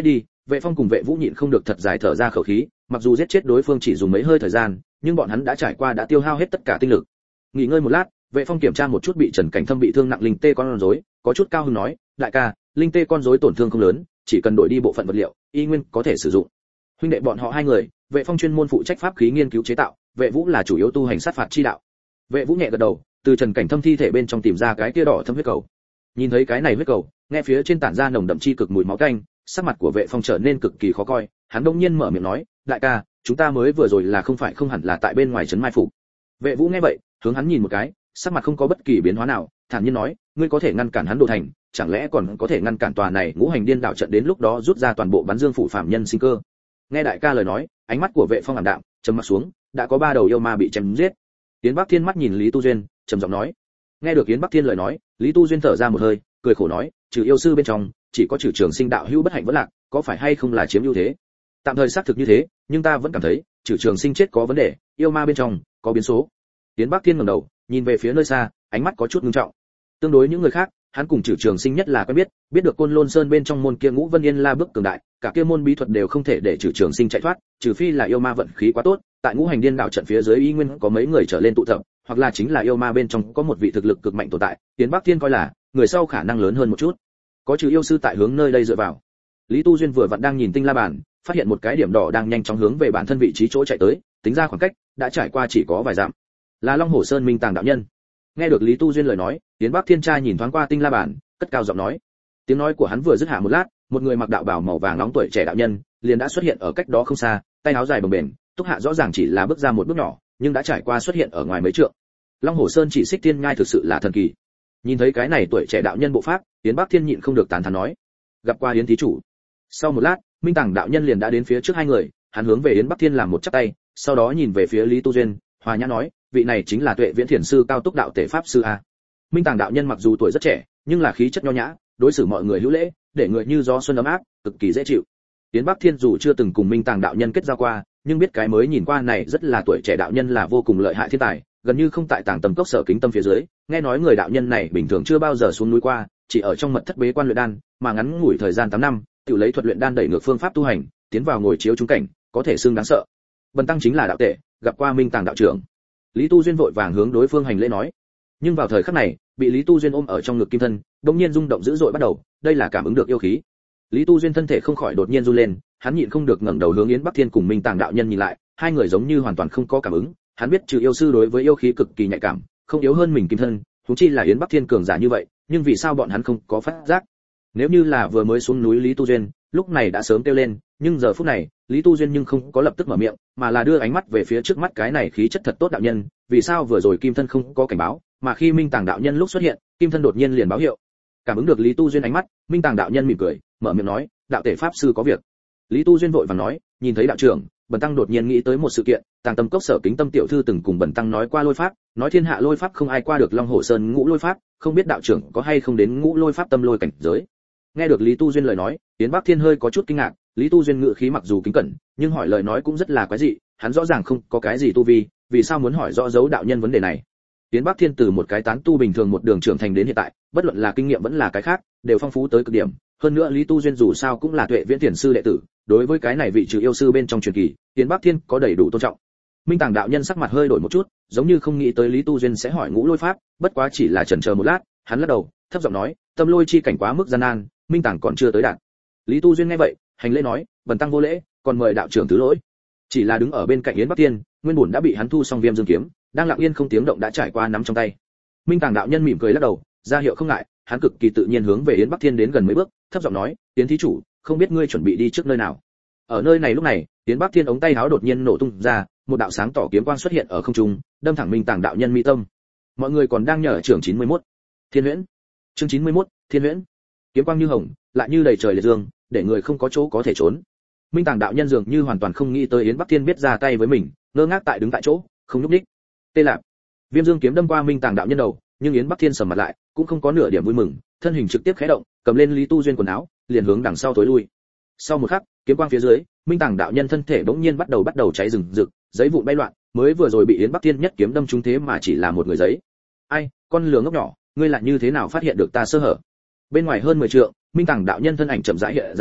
Vệ Phong cùng Vệ Vũ nhịn không được thật dài thở ra khẩu khí, mặc dù giết chết đối phương chỉ dùng mấy hơi thời gian, nhưng bọn hắn đã trải qua đã tiêu hao hết tất cả tinh lực. Nghỉ ngơi một lát, Vệ Phong kiểm tra một chút bị Trần Cảnh Thâm bị thương nặng linh tê con rối, có chút cao hứng nói, đại ca, linh tê con rối tổn thương không lớn, chỉ cần đổi đi bộ phận vật liệu, y nguyên có thể sử dụng. Huynh đệ bọn họ hai người, Vệ Phong chuyên môn phụ trách pháp khí nghiên cứu chế tạo, Vệ Vũ là chủ yếu tu hành sát phạt chi đạo. Vệ Vũ nhẹ gật đầu, từ Trần Cảnh Thâm thi thể bên trong tìm ra cái kia đỏ thâm huyết cầu. Nhìn thấy cái này huyết cầu, nghe phía trên tản ra nồng đậm chi cực mùi máu tanh, sắc mặt của Vệ Phong trở nên cực kỳ khó coi, hắn đông nhiên mở miệng nói, đại ca, chúng ta mới vừa rồi là không phải không hẳn là tại bên ngoài trấn mai phục. Vệ Vũ nghe vậy, hướng hắn nhìn một cái, sắc mặt không có bất kỳ biến hóa nào, thản nhiên nói, ngươi có thể ngăn cản hắn đồ thành, chẳng lẽ còn có thể ngăn cản tòa này ngũ hành điên đảo trận đến lúc đó rút ra toàn bộ bắn dương phủ phạm nhân sinh cơ. Nghe đại ca lời nói, ánh mắt của Vệ Phong ảm đạm, trầm mặt xuống, đã có ba đầu yêu ma bị chém giết. Yến Bắc Thiên mắt nhìn Lý Tu Duyên, trầm giọng nói. Nghe được Yến Bắc Thiên lời nói, Lý Tu Duyên thở ra một hơi, cười khổ nói, trừ yêu sư bên trong, chỉ có trừ Trường Sinh đạo hữu bất hạnh vẫn lạc, có phải hay không là chiếm ưu thế? Tạm thời xác thực như thế, nhưng ta vẫn cảm thấy, trừ Trường Sinh chết có vấn đề, yêu ma bên trong có biến số. Yến Bắc Thiên ngẩng đầu, nhìn về phía nơi xa, ánh mắt có chút ngưng trọng. Tương đối những người khác, hắn cùng trừ Trường Sinh nhất là quen biết, biết được Côn Lôn Sơn bên trong môn kia Ngũ Vân Yên La bước cường đại, cả kia môn bí thuật đều không thể để trừ Trường Sinh chạy thoát, trừ phi là yêu ma vận khí quá tốt, tại ngũ hành điên đảo trận phía dưới y nguyên có mấy người trở lên tụ tập, hoặc là chính là yêu ma bên trong có một vị thực lực cực mạnh tồn tại, Yến Bắc Thiên coi là người sau khả năng lớn hơn một chút. Có trừ yêu sư tại hướng nơi đây dựa vào. Lý Tu Duyên vừa vặn đang nhìn tinh la bàn, phát hiện một cái điểm đỏ đang nhanh chóng hướng về bản thân vị trí chỗ chạy tới, tính ra khoảng cách đã trải qua chỉ có vài dặm. Là Long Hổ Sơn Minh Tàng đạo nhân. Nghe được Lý Tu Duyên lời nói, Yến Bắc Thiên trai nhìn thoáng qua tinh la bàn, cất cao giọng nói. Tiếng nói của hắn vừa dứt hạ một lát, một người mặc đạo bào màu vàng nóng tuổi trẻ đạo nhân liền đã xuất hiện ở cách đó không xa, tay áo dài bồng bềnh, túc hạ rõ ràng chỉ là bước ra một bước nhỏ, nhưng đã trải qua xuất hiện ở ngoài mấy trượng. Long Hổ Sơn chỉ xích thiên nhai thực sự là thần kỳ. Nhìn thấy cái này tuổi trẻ đạo nhân bộ pháp, Yến Bắc Thiên nhịn không được tán thán nói. Gặp qua Yến thí chủ. Sau một lát, Minh Tàng đạo nhân liền đã đến phía trước hai người, hắn hướng về Yến Bắc Thiên làm một chắp tay, sau đó nhìn về phía Lý Tu Duyên, hòa nhã nói, vị này chính là Tuệ Viễn Thiền sư cao túc đạo tể pháp sư a. Minh Tàng đạo nhân mặc dù tuổi rất trẻ, nhưng là khí chất nho nhã, đối xử mọi người hữu lễ, để người như gió xuân ấm áp, cực kỳ dễ chịu. Yến Bắc Thiên dù chưa từng cùng Minh Tàng đạo nhân kết giao qua, nhưng biết cái mới nhìn qua này rất là tuổi trẻ đạo nhân là vô cùng lợi hại thiên tài, gần như không tại Tàng Tâm Cốc Sở Kính Tâm phía dưới, nghe nói người đạo nhân này bình thường chưa bao giờ xuống núi qua, chỉ ở trong mật thất bế quan luyện đan, mà ngắn ngủi thời gian tám năm, tự lấy thuật luyện đan đẩy ngược phương pháp tu hành, tiến vào ngồi chiếu trung cảnh, có thể xương đáng sợ. Bần tăng chính là đạo tể, gặp qua Minh Tàng đạo trưởng. Lý Tu Duyên vội vàng hướng đối phương hành lễ nói. Nhưng vào thời khắc này, bị Lý Tu Duyên ôm ở trong ngực kim thân, đột nhiên rung động dữ dội bắt đầu, đây là cảm ứng được yêu khí. Lý Tu Duyên thân thể không khỏi đột nhiên run lên, hắn nhịn không được ngẩng đầu hướng Yến Bắc Thiên cùng Minh Tàng đạo nhân nhìn lại, hai người giống như hoàn toàn không có cảm ứng, hắn biết trừ yêu sư đối với yêu khí cực kỳ nhạy cảm, không yếu hơn mình kim thân, huống chi là Yến Bắc Thiên cường giả như vậy, nhưng vì sao bọn hắn không có phát giác? Nếu như là vừa mới xuống núi Lý Tu Duyên, lúc này đã sớm kêu lên, nhưng giờ phút này, Lý Tu Duyên nhưng không có lập tức mở miệng, mà là đưa ánh mắt về phía trước mắt cái này khí chất thật tốt đạo nhân, vì sao vừa rồi kim thân không có cảnh báo, mà khi Minh Tàng đạo nhân lúc xuất hiện, kim thân đột nhiên liền báo hiệu. Cảm ứng được Lý Tu Duyên ánh mắt, Minh Tàng đạo nhân mỉm cười, mở miệng nói, đạo tể pháp sư có việc. Lý Tu Duyên vội vàng nói, nhìn thấy đạo trưởng, bần tăng đột nhiên nghĩ tới một sự kiện, Tàng Tâm Cốc Sở Kính Tâm tiểu thư từng cùng bần tăng nói qua lôi pháp, nói thiên hạ lôi pháp không ai qua được Long Hổ Sơn ngũ lôi pháp, không biết đạo trưởng có hay không đến ngũ lôi pháp tâm lôi cảnh giới. Nghe được Lý Tu Duyên lời nói, Yến Bắc Thiên hơi có chút kinh ngạc, Lý Tu Duyên ngữ khí mặc dù kính cẩn, nhưng hỏi lời nói cũng rất là quái dị, hắn rõ ràng không có cái gì tu vi, vì sao muốn hỏi rõ dấu đạo nhân vấn đề này. Yến Bắc Thiên từ một cái tán tu bình thường một đường trưởng thành đến hiện tại, bất luận là kinh nghiệm vẫn là cái khác, đều phong phú tới cực điểm, hơn nữa Lý Tu Duyên dù sao cũng là Tuệ Viễn Thiền sư đệ tử, đối với cái này vị trừ yêu sư bên trong truyền kỳ, Yến Bắc Thiên có đầy đủ tôn trọng. Minh Tàng đạo nhân sắc mặt hơi đổi một chút, giống như không nghĩ tới Lý Tu Duyên sẽ hỏi ngũ lôi pháp, bất quá chỉ là chần chờ một lát, hắn lắc đầu, thấp giọng nói, tâm lôi chi cảnh quá mức gian nan, Minh Tàng còn chưa tới đạt. Lý Tu Duyên nghe vậy, hành lễ nói, bần tăng vô lễ, còn mời đạo trưởng thứ lỗi. Chỉ là đứng ở bên cạnh Yến Bắc Thiên, nguyên bổn đã bị hắn thu xong viêm dương kiếm, đang lặng yên không tiếng động đã trải qua nắm trong tay. Minh Tàng đạo nhân mỉm cười lắc đầu, ra hiệu không ngại, hắn cực kỳ tự nhiên hướng về Yến Bắc Thiên đến gần mấy bước, thấp giọng nói, Yến thí chủ, không biết ngươi chuẩn bị đi trước nơi nào. Ở nơi này lúc này, Yến Bắc Thiên ống tay áo đột nhiên nổ tung ra, một đạo sáng tỏ kiếm quang xuất hiện ở không trung, đâm thẳng Minh Tàng đạo nhân mi tâm. Mọi người còn đang nhờ trưởng chín mươi mốt. Thiên Huyễn. Chương chín mươi mốt, Thiên Huyễn. Kiếm quang như hồng, lại như đầy trời liệt dương, để người không có chỗ có thể trốn. Minh Tàng đạo nhân dường như hoàn toàn không nghĩ tới Yến Bắc Thiên biết ra tay với mình, ngơ ngác tại đứng tại chỗ, không nhúc nhích. Tê Lạp. Viêm dương kiếm đâm qua Minh Tàng đạo nhân đầu, nhưng Yến Bắc Thiên sầm mặt lại, cũng không có nửa điểm vui mừng, thân hình trực tiếp khẽ động, cầm lên Lý Tu Duyên quần áo, liền hướng đằng sau tối lui. Sau một khắc, kiếm quang phía dưới, Minh Tàng đạo nhân thân thể bỗng nhiên bắt đầu bắt đầu cháy rừng rực, giấy vụn bay loạn, mới vừa rồi bị Yến Bắc Thiên nhất kiếm đâm trúng thế mà chỉ là một người giấy. Ai, con lừa ngốc nhỏ, ngươi lại như thế nào phát hiện được ta sơ hở? Bên ngoài hơn mười trượng, Minh Tàng đạo nhân thân ảnh chậm rãi hiện ra,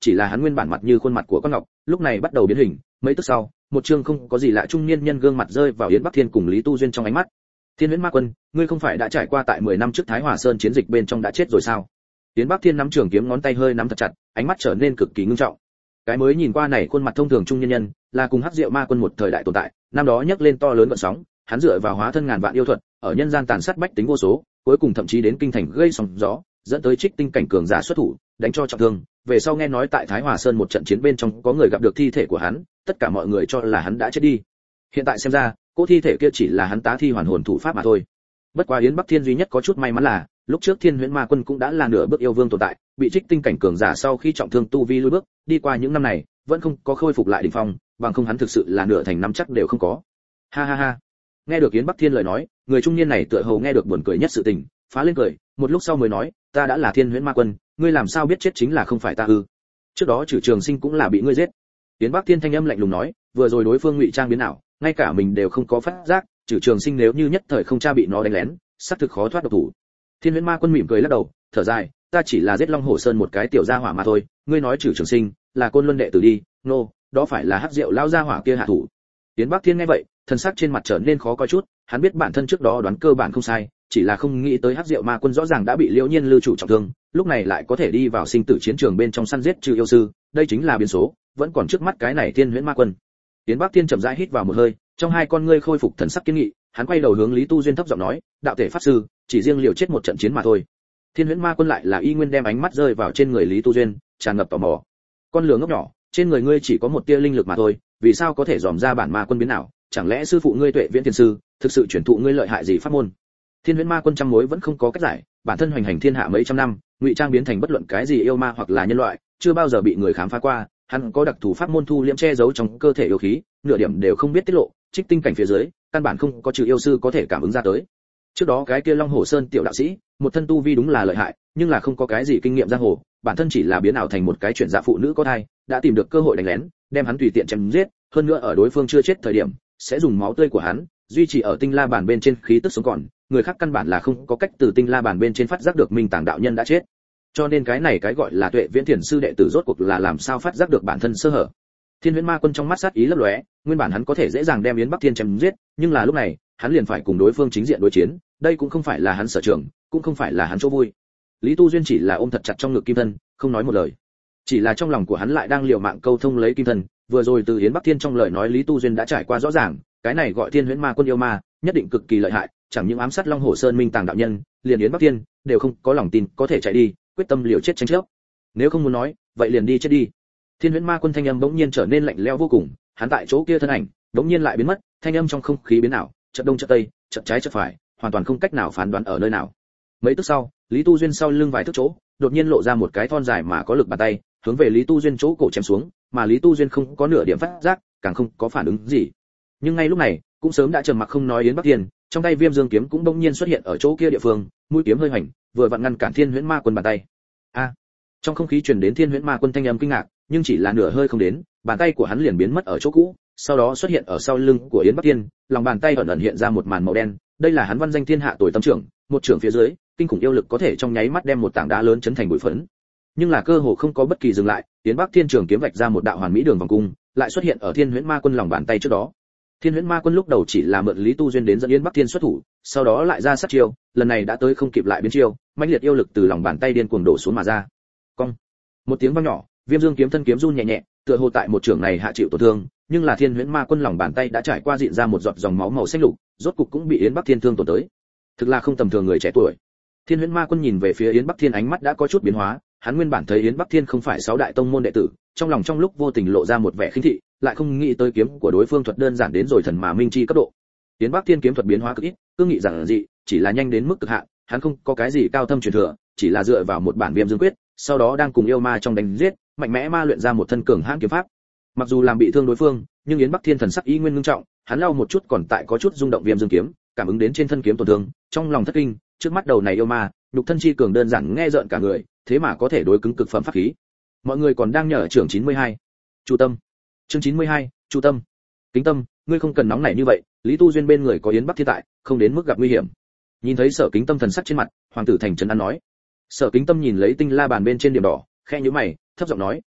chỉ là hắn nguyên bản mặt như khuôn mặt của con ngọc, lúc này bắt đầu biến hình, mấy tức sau, một chương không có gì lạ trung niên nhân gương mặt rơi vào Yến Bắc Thiên cùng Lý Tu Duyên trong ánh mắt. Thiên Huyễn Ma Quân, ngươi không phải đã trải qua tại mười năm trước Thái Hòa Sơn chiến dịch bên trong đã chết rồi sao? Yến Bắc Thiên nắm trường kiếm ngón tay hơi nắm thật chặt, ánh mắt trở nên cực kỳ ngưng trọng. Cái mới nhìn qua này khuôn mặt thông thường trung nhân nhân, là cùng Hắc Diệu Ma Quân một thời đại tồn tại, năm đó nhấc lên to lớn gợn sóng, hắn dựa vào hóa thân ngàn vạn yêu thuật, ở nhân gian tàn sát bách tính vô số, cuối cùng thậm chí đến kinh thành gây sóng gió, dẫn tới Trích Tinh cảnh cường giả xuất thủ, đánh cho trọng thương. Về sau nghe nói tại Thái Hòa Sơn một trận chiến bên trong có người gặp được thi thể của hắn, tất cả mọi người cho là hắn đã chết đi. Hiện tại xem ra, cỗ thi thể kia chỉ là hắn tá thi hoàn hồn thủ pháp mà thôi. Bất quá Yến Bắc Thiên duy nhất có chút may mắn là, lúc trước Thiên Huyễn Ma Quân cũng đã là nửa bước yêu vương tồn tại, bị Trích Tinh cảnh cường giả sau khi trọng thương tu vi lui bước, đi qua những năm này, vẫn không có khôi phục lại đỉnh phong, bằng không hắn thực sự là nửa thành năm chắc đều không có. Ha ha ha. Nghe được Yến Bắc Thiên lời nói, người trung niên này tựa hồ nghe được buồn cười nhất sự tình, phá lên cười, một lúc sau mới nói, ta đã là Thiên Huyễn Ma Quân, ngươi làm sao biết chết chính là không phải ta ư? Trước đó Trử Trường Sinh cũng là bị ngươi giết. Yến Bắc Thiên thanh âm lạnh lùng nói, vừa rồi đối phương ngụy trang biến ảo, ngay cả mình đều không có phát giác, Trử Trường Sinh nếu như nhất thời không tra bị nó đánh lén, xác thực khó thoát độc thủ. Thiên Huyễn Ma Quân mỉm cười lắc đầu, thở dài, ta chỉ là giết Long Hổ Sơn một cái tiểu gia hỏa mà thôi, ngươi nói Trử Trường Sinh là Côn Luân đệ tử đi, nô, no, đó phải là Hắc Diệu lão gia hỏa kia hạ thủ. Yến Bắc Thiên nghe vậy, thần sắc trên mặt trở nên khó coi chút, hắn biết bản thân trước đó đoán cơ bản không sai, chỉ là không nghĩ tới Hắc Diệu Ma Quân rõ ràng đã bị Liễu Nhiên lưu chủ trọng thương, lúc này lại có thể đi vào sinh tử chiến trường bên trong săn giết trừ yêu sư, đây chính là biến số, vẫn còn trước mắt cái này Thiên Huyễn Ma Quân. Yến Bắc Thiên chậm rãi hít vào một hơi, trong hai con ngươi khôi phục thần sắc kiên nghị, hắn quay đầu hướng Lý Tu Duyên thấp giọng nói, đạo thể pháp sư, chỉ riêng liều chết một trận chiến mà thôi. Thiên Huyễn Ma Quân lại là y nguyên đem ánh mắt rơi vào trên người Lý Tu Duyên, tràn ngập tò mò. Con lừa ngốc nhỏ, trên người ngươi chỉ có một tia linh lực mà thôi, vì sao có thể dòm ra bản ma quân biến nào? Chẳng lẽ sư phụ ngươi Tuệ Viễn Thiên sư thực sự chuyển thụ ngươi lợi hại gì pháp môn? Thiên Huyễn Ma Quân trăm mối vẫn không có cách giải, bản thân hoành hành thiên hạ mấy trăm năm, ngụy trang biến thành bất luận cái gì yêu ma hoặc là nhân loại, chưa bao giờ bị người khám phá qua, hắn có đặc thù pháp môn thu liễm che giấu trong cơ thể yêu khí, nửa điểm đều không biết tiết lộ, Trích Tinh cảnh phía dưới, căn bản không có trừ yêu sư có thể cảm ứng ra tới. Trước đó cái kia Long Hổ Sơn tiểu đạo sĩ, một thân tu vi đúng là lợi hại, nhưng là không có cái gì kinh nghiệm giang hồ, bản thân chỉ là biến ảo thành một cái chuyển dạ phụ nữ có thai, đã tìm được cơ hội đánh lén, đem hắn tùy tiện chém giết, hơn nữa ở đối phương chưa chết thời điểm, sẽ dùng máu tươi của hắn duy trì ở tinh la bàn bên trên khí tức sống còn, người khác căn bản là không có cách từ tinh la bàn bên trên phát giác được Minh Tàng đạo nhân đã chết. Cho nên cái này cái gọi là Tuệ Viễn Thiền sư đệ tử rốt cuộc là làm sao phát giác được bản thân sơ hở. Thiên Huyễn Ma Quân trong mắt sát ý lấp lóe, nguyên bản hắn có thể dễ dàng đem Yến Bắc Thiên chém giết, nhưng là lúc này, hắn liền phải cùng đối phương chính diện đối chiến, đây cũng không phải là hắn sở trường, cũng không phải là hắn chỗ vui. Lý Tu Duyên chỉ là ôm thật chặt trong ngực kim thân, không nói một lời. Chỉ là trong lòng của hắn lại đang liều mạng câu thông lấy kim thân, vừa rồi từ Yến Bắc Thiên trong lời nói Lý Tu Duyên đã trải qua rõ ràng, cái này gọi Thiên Huyễn Ma Quân yêu ma, nhất định cực kỳ lợi hại, chẳng những ám sát Long Hổ Sơn Minh Tàng đạo nhân, liền Yến Bắc Thiên đều không có lòng tin có thể chạy đi, quyết tâm liều chết tranh chấp. Nếu không muốn nói, vậy liền đi chết đi. Thiên Huyễn Ma Quân thanh âm bỗng nhiên trở nên lạnh lẽo vô cùng, hắn tại chỗ kia thân ảnh, bỗng nhiên lại biến mất, thanh âm trong không khí biến ảo, chợt đông chợt tây, chợt trái chợt phải, hoàn toàn không cách nào phán đoán ở nơi nào. Mấy tức sau, Lý Tu Duyên sau lưng vài thước chỗ, đột nhiên lộ ra một cái thon dài mà có lực bàn tay, hướng về Lý Tu Duyên chỗ cổ chém xuống, mà Lý Tu Duyên không có nửa điểm phát giác, càng không có phản ứng gì. Nhưng ngay lúc này, cũng sớm đã trầm mặc không nói Yến Bắc Thiên, trong tay Viêm Dương kiếm cũng bỗng nhiên xuất hiện ở chỗ kia địa phương, mũi kiếm hơi hoành, vừa vặn ngăn cản Thiên Huyễn Ma Quân bàn tay. A! Trong không khí truyền đến Thiên Huyễn Ma Quân thanh âm kinh ngạc, nhưng chỉ là nửa hơi không đến, bàn tay của hắn liền biến mất ở chỗ cũ, sau đó xuất hiện ở sau lưng của Yến Bắc Thiên, lòng bàn tay ẩn ẩn hiện ra một màn màu đen, đây là hắn văn danh thiên hạ tuổi tâm trưởng, một trưởng phía dưới, kinh khủng yêu lực có thể trong nháy mắt đem một tảng đá lớn chấn thành bụi phấn. Nhưng là cơ hồ không có bất kỳ dừng lại, Yến Bắc Thiên trường kiếm vạch ra một đạo hoàn mỹ đường vòng cung, lại xuất hiện ở Thiên Huyễn Ma Quân lòng bàn tay trước đó. Thiên Huyễn Ma Quân lúc đầu chỉ là mượn Lý Tu Duyên đến dẫn Yến Bắc Thiên xuất thủ, sau đó lại ra sát chiêu, lần này đã tới không kịp lại biến chiêu, mãnh liệt yêu lực từ lòng bàn tay điên cuồng đổ xuống mà ra. Cong. Một tiếng vang nhỏ, Viêm Dương kiếm thân kiếm run nhẹ nhẹ, tựa hồ tại một trường này hạ chịu tổn thương, nhưng là Thiên Huyễn Ma Quân lòng bàn tay đã trải qua dịn ra một giọt dòng máu màu xanh lục, rốt cục cũng bị Yến Bắc Thiên thương tổn tới. Thực là không tầm thường người trẻ tuổi. Thiên Huyễn Ma Quân nhìn về phía Yến Bắc Thiên ánh mắt đã có chút biến hóa, hắn nguyên bản thấy Yến Bắc Thiên không phải sáu đại tông môn đệ tử, trong lòng trong lúc vô tình lộ ra một vẻ khinh thị, lại không nghĩ tới kiếm của đối phương thuật đơn giản đến rồi thần mà minh chi cấp độ. Yến Bắc Thiên kiếm thuật biến hóa cực ít, cương nghị giản dị, chỉ là nhanh đến mức cực hạn, hắn không có cái gì cao thâm truyền thừa, chỉ là dựa vào một bản Viêm Dương quyết, sau đó đang cùng yêu ma trong đánh giết, mạnh mẽ ma luyện ra một thân cường hãn kiếm pháp. Mặc dù làm bị thương đối phương, nhưng Yến Bắc Thiên thần sắc ý nguyên ngưng trọng, hắn lau một chút còn tại có chút rung động Viêm Dương kiếm, cảm ứng đến trên thân kiếm tổn thương, trong lòng thất kinh, trước mắt đầu này yêu ma, nhục thân chi cường đơn giản nghe rợn cả người, thế mà có thể đối cứng cực phẩm pháp khí. Mọi người còn đang nhờ trưởng chín mươi hai. Chu Tâm. Chương chín mươi hai, Chu Tâm. Kính Tâm, ngươi không cần nóng nảy như vậy, Lý Tu Duyên bên người có Yến Bắc Thiên tại, không đến mức gặp nguy hiểm. Nhìn thấy Sở Kính Tâm thần sắc trên mặt, hoàng tử thành trấn an nói. Sở Kính Tâm nhìn lấy tinh la bàn bên trên điểm đỏ, khẽ nhíu mày, thấp giọng nói,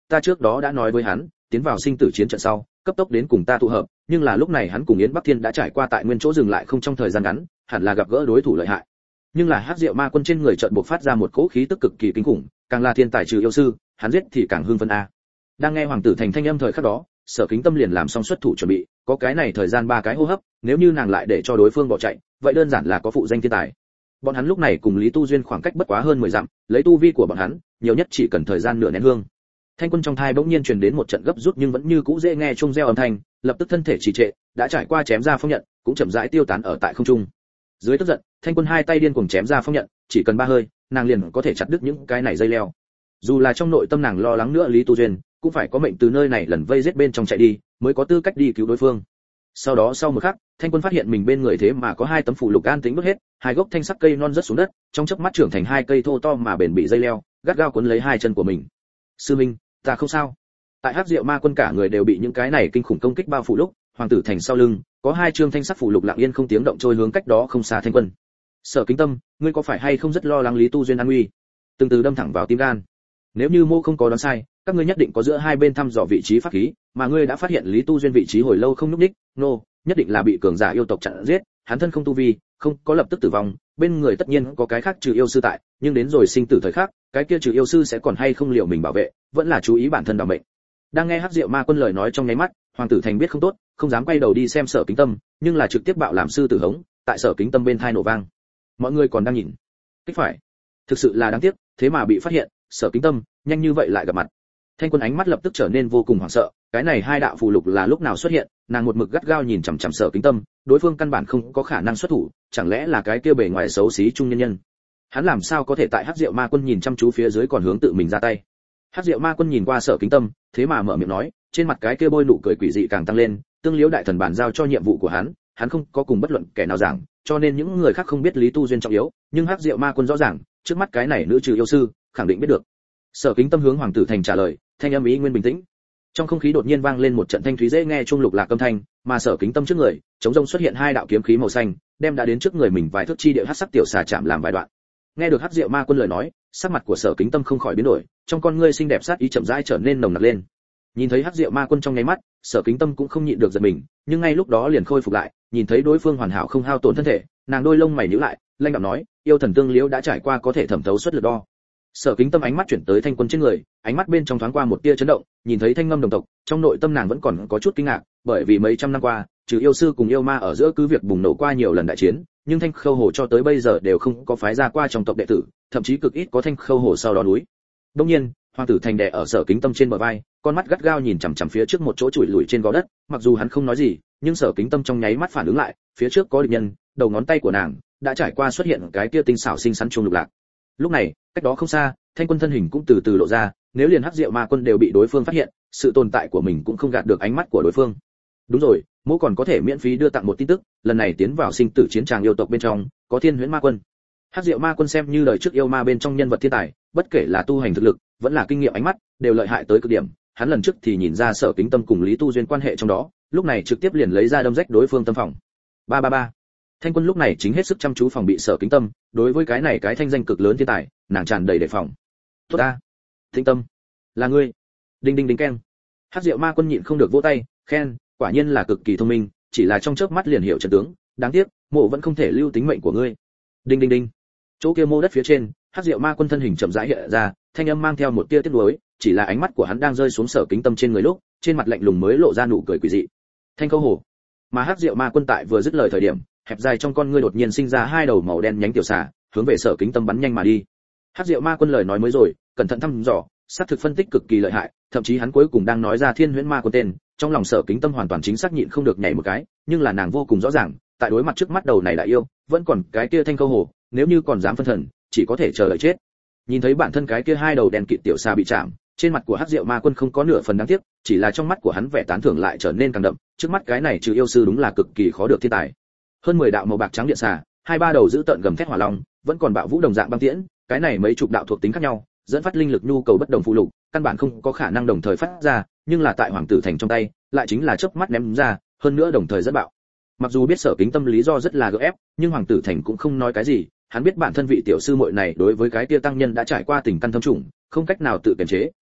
ta trước đó đã nói với hắn, tiến vào sinh tử chiến trận sau, cấp tốc đến cùng ta tụ hợp, nhưng là lúc này hắn cùng Yến Bắc Thiên đã trải qua tại nguyên chỗ dừng lại không trong thời gian ngắn, hẳn là gặp gỡ đối thủ lợi hại. Nhưng là Hắc Diệu Ma Quân trên người chợt bộc phát ra một cỗ khí tức cực kỳ kinh khủng, càng là thiên tài trừ yêu sư, hắn giết thì càng hưng phấn a. Đang nghe Hoàng tử Thành thanh âm thời khắc đó, Sở Kính Tâm liền làm xong xuất thủ chuẩn bị, có cái này thời gian ba cái hô hấp, nếu như nàng lại để cho đối phương bỏ chạy, vậy đơn giản là có phụ danh thiên tài. Bọn hắn lúc này cùng Lý Tu Duyên khoảng cách bất quá hơn mười dặm, lấy tu vi của bọn hắn, nhiều nhất chỉ cần thời gian nửa nén hương. Thanh Quân trong thai bỗng nhiên truyền đến một trận gấp rút nhưng vẫn như cũ dễ nghe chuông reo âm thanh, lập tức thân thể trì trệ, đã trải qua chém ra phong nhận, cũng chậm rãi tiêu tán ở tại không trung. Dưới tức giận, Thanh Quân hai tay điên cuồng chém ra phong nhận, chỉ cần ba hơi, nàng liền có thể chặt đứt những cái này dây leo. Dù là trong nội tâm nàng lo lắng nữa Lý Tu Duyên, cũng phải có mệnh từ nơi này lần vây giết bên trong chạy đi, mới có tư cách đi cứu đối phương. Sau đó sau một khắc, Thanh Quân phát hiện mình bên người thế mà có hai tấm phù lục an tĩnh đốt hết, hai gốc thanh sắc cây non rớt xuống đất, trong chớp mắt trưởng thành hai cây thô to mà bền bị dây leo, gắt gao cuốn lấy hai chân của mình. Sư Minh, ta không sao. Tại Hắc Diệu Ma Quân cả người đều bị những cái này kinh khủng công kích bao phủ lúc, Hoàng tử Thành sau lưng có hai trương thanh sắc phù lục lặng yên không tiếng động trôi hướng cách đó không xa Thanh Quân. Sở Kính Tâm, ngươi có phải hay không rất lo lắng Lý Tu Duyên an nguy? Từng từ đâm thẳng vào tim gan. Nếu như mô không có đoán sai, các ngươi nhất định có giữa hai bên thăm dò vị trí pháp khí, mà ngươi đã phát hiện Lý Tu Duyên vị trí hồi lâu không nhúc nhích, nô, no, nhất định là bị cường giả yêu tộc chặn giết, hắn thân không tu vi, không có lập tức tử vong, bên người tất nhiên có cái khác trừ yêu sư tại, nhưng đến rồi sinh tử thời khắc, cái kia trừ yêu sư sẽ còn hay không liệu mình bảo vệ, vẫn là chú ý bản thân đảm mệnh. Đang nghe Hắc Diệu Ma Quân lời nói trong nháy mắt, Hoàng tử Thành biết không tốt, không dám quay đầu đi xem Sở Kính Tâm, nhưng là trực tiếp bạo làm sư tử hống, tại Sở Kính Tâm bên tai nổ vang. Mọi người còn đang nhìn. Kích phải. Thực sự là đáng tiếc, thế mà bị phát hiện, Sở Kính Tâm, nhanh như vậy lại gặp mặt. Thanh Quân ánh mắt lập tức trở nên vô cùng hoảng sợ, cái này hai đạo phù lục là lúc nào xuất hiện, nàng một mực gắt gao nhìn chằm chằm Sở Kính Tâm, đối phương căn bản không có khả năng xuất thủ, chẳng lẽ là cái kia bề ngoài xấu xí trung nhân nhân. Hắn làm sao có thể tại Hắc Diệu Ma Quân nhìn chăm chú phía dưới còn hướng tự mình ra tay. Hắc Diệu Ma Quân nhìn qua Sở Kính Tâm, thế mà mở miệng nói, trên mặt cái kia bôi nụ cười quỷ dị càng tăng lên, tương liễu đại thần bàn giao cho nhiệm vụ của hắn, hắn không có cùng bất luận kẻ nào giảng, cho nên những người khác không biết Lý Tu Duyên trọng yếu, nhưng Hắc Diệu Ma Quân rõ ràng, trước mắt cái này nữ trừ yêu sư, khẳng định biết được. Sở Kính Tâm hướng Hoàng tử Thành trả lời, thanh âm ý nguyên bình tĩnh. Trong không khí đột nhiên vang lên một trận thanh thúy dễ nghe chuông lục lạc âm thanh, mà Sở Kính Tâm trước người, chống rông xuất hiện hai đạo kiếm khí màu xanh, đem đã đến trước người mình vài thước chi địa hắc sắc tiểu xà chạm làm vài đoạn. Nghe được Hắc Diệu Ma Quân lời nói, sắc mặt của Sở Kính Tâm không khỏi biến đổi, trong con ngươi xinh đẹp sát ý chậm rãi trở nên nồng nặc lên. Nhìn thấy Hắc Diệu Ma Quân trong nháy mắt, Sở Kính Tâm cũng không nhịn được giật mình, nhưng ngay lúc đó liền khôi phục lại, nhìn thấy đối phương hoàn hảo không hao tổn thân thể, nàng đôi lông mày nhíu lại, lanh đạm nói, yêu thần tương liễu đã trải qua có thể thẩm thấu xuất lực đo. Sở Kính Tâm ánh mắt chuyển tới Thanh Quân trên người, ánh mắt bên trong thoáng qua một tia chấn động, nhìn thấy Thanh Ngâm đồng tộc, trong nội tâm nàng vẫn còn có chút kinh ngạc, bởi vì mấy trăm năm qua, trừ yêu sư cùng yêu ma ở giữa cứ việc bùng nổ qua nhiều lần đại chiến, nhưng Thanh Khâu Hồ cho tới bây giờ đều không có phái ra qua trong tộc đệ tử, thậm chí cực ít có Thanh Khâu Hồ sau đó núi. Đương nhiên, Hoàng tử Thành đè ở Sở Kính Tâm trên bờ vai, con mắt gắt gao nhìn chằm chằm phía trước một chỗ chùi lủi trên gò đất, mặc dù hắn không nói gì, nhưng Sở Kính Tâm trong nháy mắt phản ứng lại, phía trước có địch nhân, đầu ngón tay của nàng đã trải qua xuất hiện cái kia tinh xảo xinh xắn chuông lục lạc. Lúc này, cách đó không xa, Thanh Quân thân hình cũng từ từ lộ ra, nếu liền Hắc Diệu Ma Quân đều bị đối phương phát hiện, sự tồn tại của mình cũng không gạt được ánh mắt của đối phương. Đúng rồi, mỗ còn có thể miễn phí đưa tặng một tin tức, lần này tiến vào sinh tử chiến tràng yêu tộc bên trong, có Thiên Huyễn Ma Quân. Hắc Diệu Ma Quân xem như đời trước yêu ma bên trong nhân vật thiên tài, bất kể là tu hành thực lực, vẫn là kinh nghiệm ánh mắt, đều lợi hại tới cực điểm. Hắn lần trước thì nhìn ra Sở Kính Tâm cùng Lý Tu Duyên quan hệ trong đó, lúc này trực tiếp liền lấy ra đâm rách đối phương tâm phòng. Ba ba ba. Thanh Quân lúc này chính hết sức chăm chú phòng bị Sở Kính Tâm, đối với cái này cái thanh danh cực lớn thiên tài, nàng tràn đầy đề phòng. Tốt a, Thính Tâm, là ngươi. Đinh đinh đinh keng. Hắc Diệu Ma Quân nhịn không được vỗ tay, khen, quả nhiên là cực kỳ thông minh, chỉ là trong chớp mắt liền hiểu trận tướng, đáng tiếc, mộ vẫn không thể lưu tính mệnh của ngươi. Đinh đinh đinh. Chỗ kia mô đất phía trên, Hắc Diệu Ma Quân thân hình chậm rãi hiện ra, thanh âm mang theo một tia tiếc nuối, chỉ là ánh mắt của hắn đang rơi xuống Sở Kính Tâm trên người lúc, trên mặt lạnh lùng mới lộ ra nụ cười quỷ dị. Thanh Khâu Hồ. Mà Hắc Diệu Ma Quân tại vừa dứt lời thời điểm, hẹp dài trong con ngươi đột nhiên sinh ra hai đầu màu đen nhánh tiểu xà, hướng về Sở Kính Tâm bắn nhanh mà đi. Hắc Diệu Ma Quân lời nói mới rồi, cẩn thận thăm dò, xác thực phân tích cực kỳ lợi hại, thậm chí hắn cuối cùng đang nói ra Thiên Huyễn Ma Quân tên, trong lòng Sở Kính Tâm hoàn toàn chính xác nhịn không được nhảy một cái, nhưng là nàng vô cùng rõ ràng, tại đối mặt trước mắt đầu này đại yêu, vẫn còn cái kia Thanh Khâu Hồ, nếu như còn dám phân thần, chỉ có thể chờ đợi chết. Nhìn thấy bản thân cái kia hai đầu đen kịt tiểu xà bị chạm, trên mặt của Hắc Diệu Ma Quân không có nửa phần đáng tiếc, chỉ là trong mắt của hắn vẻ tán thưởng lại trở nên càng đậm, trước mắt cái này trừ yêu sư đúng là cực kỳ khó được thiên tài. Hơn mười đạo màu bạc trắng điện xà, hai ba đầu giữ tợn gầm thét hỏa long, vẫn còn bạo vũ đồng dạng băng tiễn, cái này mấy chục đạo thuộc tính khác nhau, dẫn phát linh lực nhu cầu bất đồng phụ lục, căn bản không có khả năng đồng thời phát ra, nhưng là tại Hoàng tử Thành trong tay, lại chính là chớp mắt ném ra, hơn nữa đồng thời rất bạo. Mặc dù biết Sở Kính Tâm lý do rất là gượng ép, nhưng Hoàng tử Thành cũng không nói cái gì, hắn biết bản thân vị tiểu sư muội này đối với cái tia tăng nhân đã trải qua tình căn thâm trùng, không cách nào tự kiềm chế,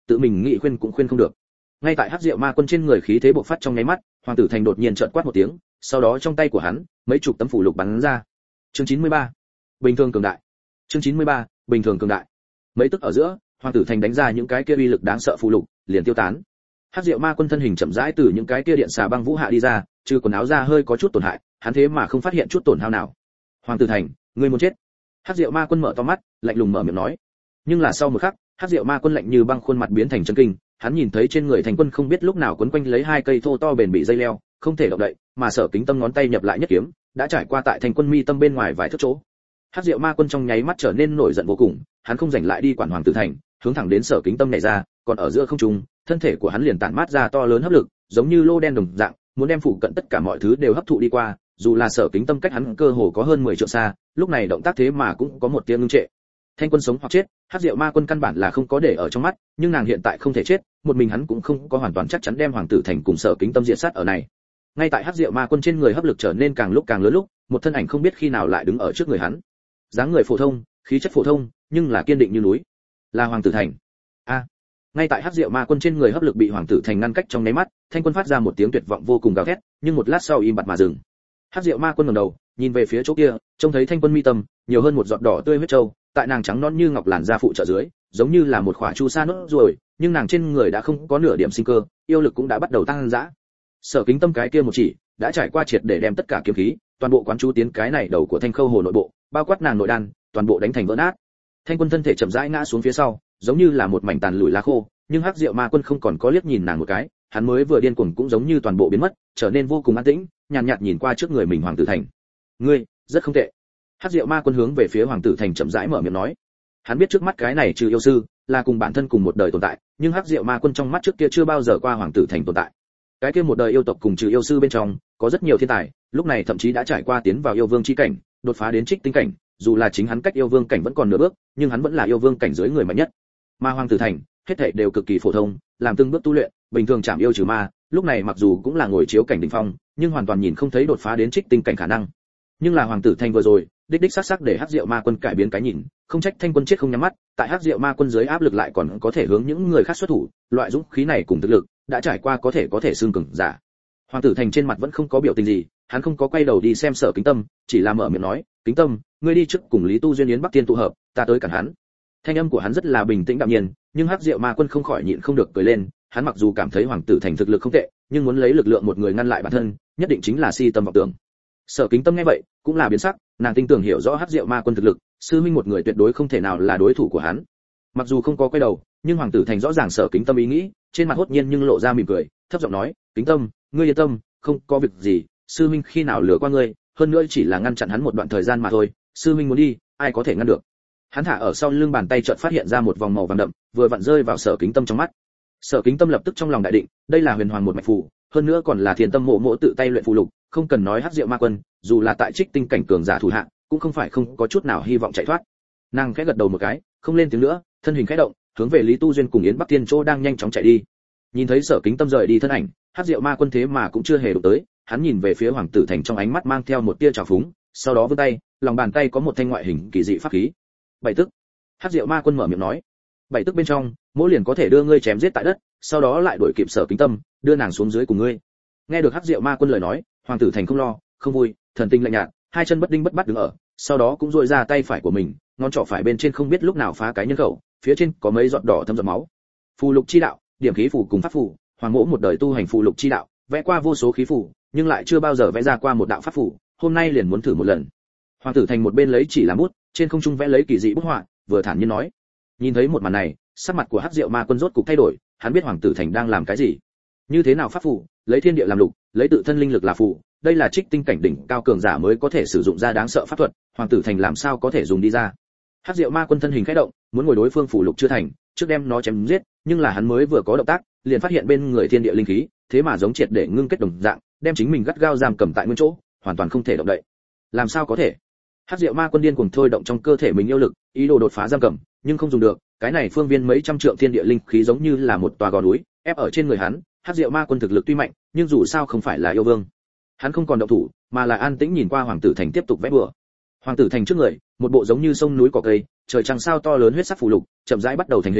tự mình nghĩ khuyên cũng khuyên không được. Ngay tại hắc diệu ma quân trên người khí thế bộc phát trong nháy mắt, hoàng tử thành đột nhiên trợn quát một tiếng, sau đó trong tay của hắn mấy chục tấm phù lục bắn ra. Chương chín mươi ba, bình thường cường đại. Chương chín mươi ba, bình thường cường đại. Mấy tức ở giữa, hoàng tử thành đánh ra những cái kia uy lực đáng sợ phù lục, liền tiêu tán. Hắc diệu ma quân thân hình chậm rãi từ những cái kia điện xà băng vũ hạ đi ra, trừ quần áo ra hơi có chút tổn hại, hắn thế mà không phát hiện chút tổn hao nào. Hoàng tử thành, ngươi muốn chết. Hắc diệu ma quân mở to mắt, lạnh lùng mở miệng nói. Nhưng là sau một khắc, Hắc diệu ma quân lạnh như băng khuôn mặt biến thành chấn kinh, hắn nhìn thấy trên người thành quân không biết lúc nào quấn quanh lấy hai cây thô to bền bị dây leo, không thể động đậy, mà Sở Kính Tâm ngón tay nhập lại nhất kiếm, đã trải qua tại thành quân mi tâm bên ngoài vài thước chỗ. Hắc diệu ma quân trong nháy mắt trở nên nổi giận vô cùng, hắn không rảnh lại đi quản hoàng tử thành, hướng thẳng đến Sở Kính Tâm nhảy ra, còn ở giữa không trung, thân thể của hắn liền tản mát ra to lớn hấp lực, giống như lô đen đồng dạng, muốn đem phụ cận tất cả mọi thứ đều hấp thụ đi qua, dù là Sở Kính Tâm cách hắn cơ hồ có hơn mười trượng xa, lúc này động tác thế mà cũng có một tia ngưng trệ. Thanh quân sống hoặc chết, Hắc diệu ma quân căn bản là không có để ở trong mắt, nhưng nàng hiện tại không thể chết, một mình hắn cũng không có hoàn toàn chắc chắn đem hoàng tử thành cùng Sở Kính Tâm diệt sát ở này. Ngay tại Hắc diệu ma quân trên người hấp lực trở nên càng lúc càng lớn lúc, một thân ảnh không biết khi nào lại đứng ở trước người hắn. Dáng người phổ thông, khí chất phổ thông, nhưng là kiên định như núi. Là hoàng tử thành. A. Ngay tại Hắc diệu ma quân trên người hấp lực bị hoàng tử thành ngăn cách trong nháy mắt, Thanh quân phát ra một tiếng tuyệt vọng vô cùng gào thét, nhưng một lát sau im bặt mà dừng. Hắc diệu ma quân ngẩng đầu, nhìn về phía chỗ kia, trông thấy Thanh quân mi tâm nhiều hơn một giọt đỏ tươi huyết châu, tại nàng trắng nõn như ngọc làn da phụ trợ dưới, giống như là một khỏa chu sa nốt ruồi, nhưng nàng trên người đã không có nửa điểm sinh cơ, yêu lực cũng đã bắt đầu tăng dã. Sở Kính Tâm cái kia một chỉ, đã trải qua triệt để đem tất cả kiếm khí, toàn bộ quán chú tiến cái này đầu của Thanh Khâu Hồ nội bộ, bao quát nàng nội đan, toàn bộ đánh thành vỡ nát. Thanh quân thân thể chậm rãi ngã xuống phía sau, giống như là một mảnh tàn lùi lá khô, nhưng Hắc diệu ma quân không còn có liếc nhìn nàng một cái, hắn mới vừa điên cuồng cũng giống như toàn bộ biến mất, trở nên vô cùng an tĩnh, nhàn nhạt, nhạt nhìn qua trước người mình hoàng tử thành. Ngươi, rất không tệ. Hắc diệu ma quân hướng về phía hoàng tử thành chậm rãi mở miệng nói. Hắn biết trước mắt cái này trừ yêu sư, là cùng bản thân cùng một đời tồn tại, nhưng Hắc diệu ma quân trong mắt trước kia chưa bao giờ qua hoàng tử thành tồn tại. Cái kia một đời yêu tộc cùng trừ yêu sư bên trong, có rất nhiều thiên tài, lúc này thậm chí đã trải qua tiến vào yêu vương chi cảnh, đột phá đến trích tinh cảnh, dù là chính hắn cách yêu vương cảnh vẫn còn nửa bước, nhưng hắn vẫn là yêu vương cảnh dưới người mạnh nhất. Mà hoàng tử thành, hết thảy đều cực kỳ phổ thông, làm từng bước tu luyện, bình thường chạm yêu trừ ma, lúc này mặc dù cũng là ngồi chiếu cảnh đỉnh phong, nhưng hoàn toàn nhìn không thấy đột phá đến trích tinh cảnh khả năng. Nhưng là hoàng tử thành vừa rồi, đích đích xác xác để Hắc diệu ma quân cải biến cái nhìn, không trách Thanh quân chết không nhắm mắt, tại Hắc diệu ma quân dưới áp lực lại còn có thể hướng những người khác xuất thủ, loại dũng khí này cùng thực lực, đã trải qua có thể có thể xương cường giả. Hoàng tử thành trên mặt vẫn không có biểu tình gì, hắn không có quay đầu đi xem Sở Kính Tâm, chỉ là mở miệng nói, "Kính Tâm, ngươi đi trước cùng Lý Tu duyên yến Bắc Tiên tụ hợp, ta tới cản hắn." Thanh âm của hắn rất là bình tĩnh đạm nhiên, nhưng Hắc diệu ma quân không khỏi nhịn không được cười lên, hắn mặc dù cảm thấy hoàng tử thành thực lực không tệ, nhưng muốn lấy lực lượng một người ngăn lại bản thân, nhất định chính là si tâm vọng tưởng. Sở Kính Tâm nghe vậy, cũng là biến sắc, nàng tin tưởng hiểu rõ Hắc diệu ma quân thực lực, sư huynh một người tuyệt đối không thể nào là đối thủ của hắn. Mặc dù không có quay đầu, nhưng hoàng tử thành rõ ràng Sở Kính Tâm ý nghĩ, trên mặt hốt nhiên nhưng lộ ra mỉm cười, thấp giọng nói, "Kính Tâm, ngươi yên tâm, không có việc gì, sư huynh khi nào lừa qua ngươi, hơn nữa chỉ là ngăn chặn hắn một đoạn thời gian mà thôi, sư huynh muốn đi, ai có thể ngăn được." Hắn thả ở sau lưng bàn tay chợt phát hiện ra một vòng màu vàng đậm, vừa vặn rơi vào Sở Kính Tâm trong mắt. Sở Kính Tâm lập tức trong lòng đại định, đây là huyền hoàng một mạch phù, hơn nữa còn là Thiên Tâm Mộ Mộ tự tay luyện phù lục, không cần nói Hắc diệu ma quân, dù là tại trích tinh cảnh cường giả thủ hạ, cũng không phải không có chút nào hy vọng chạy thoát. Nàng khẽ gật đầu một cái, không lên tiếng nữa, thân hình khẽ động, hướng về Lý Tu duyên cùng Yến Bắc Tiên chỗ đang nhanh chóng chạy đi. Nhìn thấy Sở Kính Tâm rời đi thân ảnh, Hắc diệu ma quân thế mà cũng chưa hề đụng tới, hắn nhìn về phía hoàng tử thành trong ánh mắt mang theo một tia trào phúng, sau đó vươn tay, lòng bàn tay có một thanh ngoại hình kỳ dị pháp khí. Bảy tức. Hắc diệu ma quân mở miệng nói, bảy tức bên trong, mỗi liền có thể đưa ngươi chém giết tại đất, sau đó lại đuổi kịp Sở Kính Tâm, đưa nàng xuống dưới cùng ngươi. Nghe được Hắc diệu ma quân lời nói, hoàng tử thành không lo, không vui, thần tinh lạnh nhạt, hai chân bất đinh bất bắt đứng ở, sau đó cũng duỗi ra tay phải của mình, ngón trỏ phải bên trên không biết lúc nào phá cái nhân khẩu, phía trên có mấy giọt đỏ thấm giọt máu. Phù lục chi đạo, điểm khí phù cùng pháp phù, hoàng mỗ một đời tu hành phù lục chi đạo, vẽ qua vô số khí phù, nhưng lại chưa bao giờ vẽ ra qua một đạo pháp phù, hôm nay liền muốn thử một lần. Hoàng tử thành một bên lấy chỉ làm bút, trên không trung vẽ lấy kỳ dị bút họa, vừa thản nhiên nói. Nhìn thấy một màn này, sắc mặt của Hắc diệu ma quân rốt cục thay đổi, hắn biết hoàng tử thành đang làm cái gì. Như thế nào pháp phù, lấy thiên địa làm lục, lấy tự thân linh lực là phù, đây là trích tinh cảnh đỉnh cao cường giả mới có thể sử dụng ra đáng sợ pháp thuật, hoàng tử thành làm sao có thể dùng đi ra. Hắc diệu ma quân thân hình khẽ động, muốn ngồi đối phương phù lục chưa thành, trước đem nó chém giết, nhưng là hắn mới vừa có động tác, liền phát hiện bên người thiên địa linh khí, thế mà giống triệt để ngưng kết đồng dạng, đem chính mình gắt gao giam cầm tại nguyên chỗ, hoàn toàn không thể động đậy. Làm sao có thể? Hắc diệu ma quân điên cuồng thôi động trong cơ thể mình yêu lực, ý đồ đột phá giam cầm, nhưng không dùng được, cái này phương viên mấy trăm trượng thiên địa linh khí giống như là một tòa gò núi, ép ở trên người hắn. Hắc diệu ma quân thực lực tuy mạnh, nhưng dù sao không phải là yêu vương. Hắn không còn động thủ, mà là an tĩnh nhìn qua hoàng tử thành tiếp tục vẽ bừa. Hoàng tử thành trước người, một bộ giống như sông núi cỏ cây, trời trăng sao to lớn huyết sắc phù lục, chậm rãi bắt đầu thành hình,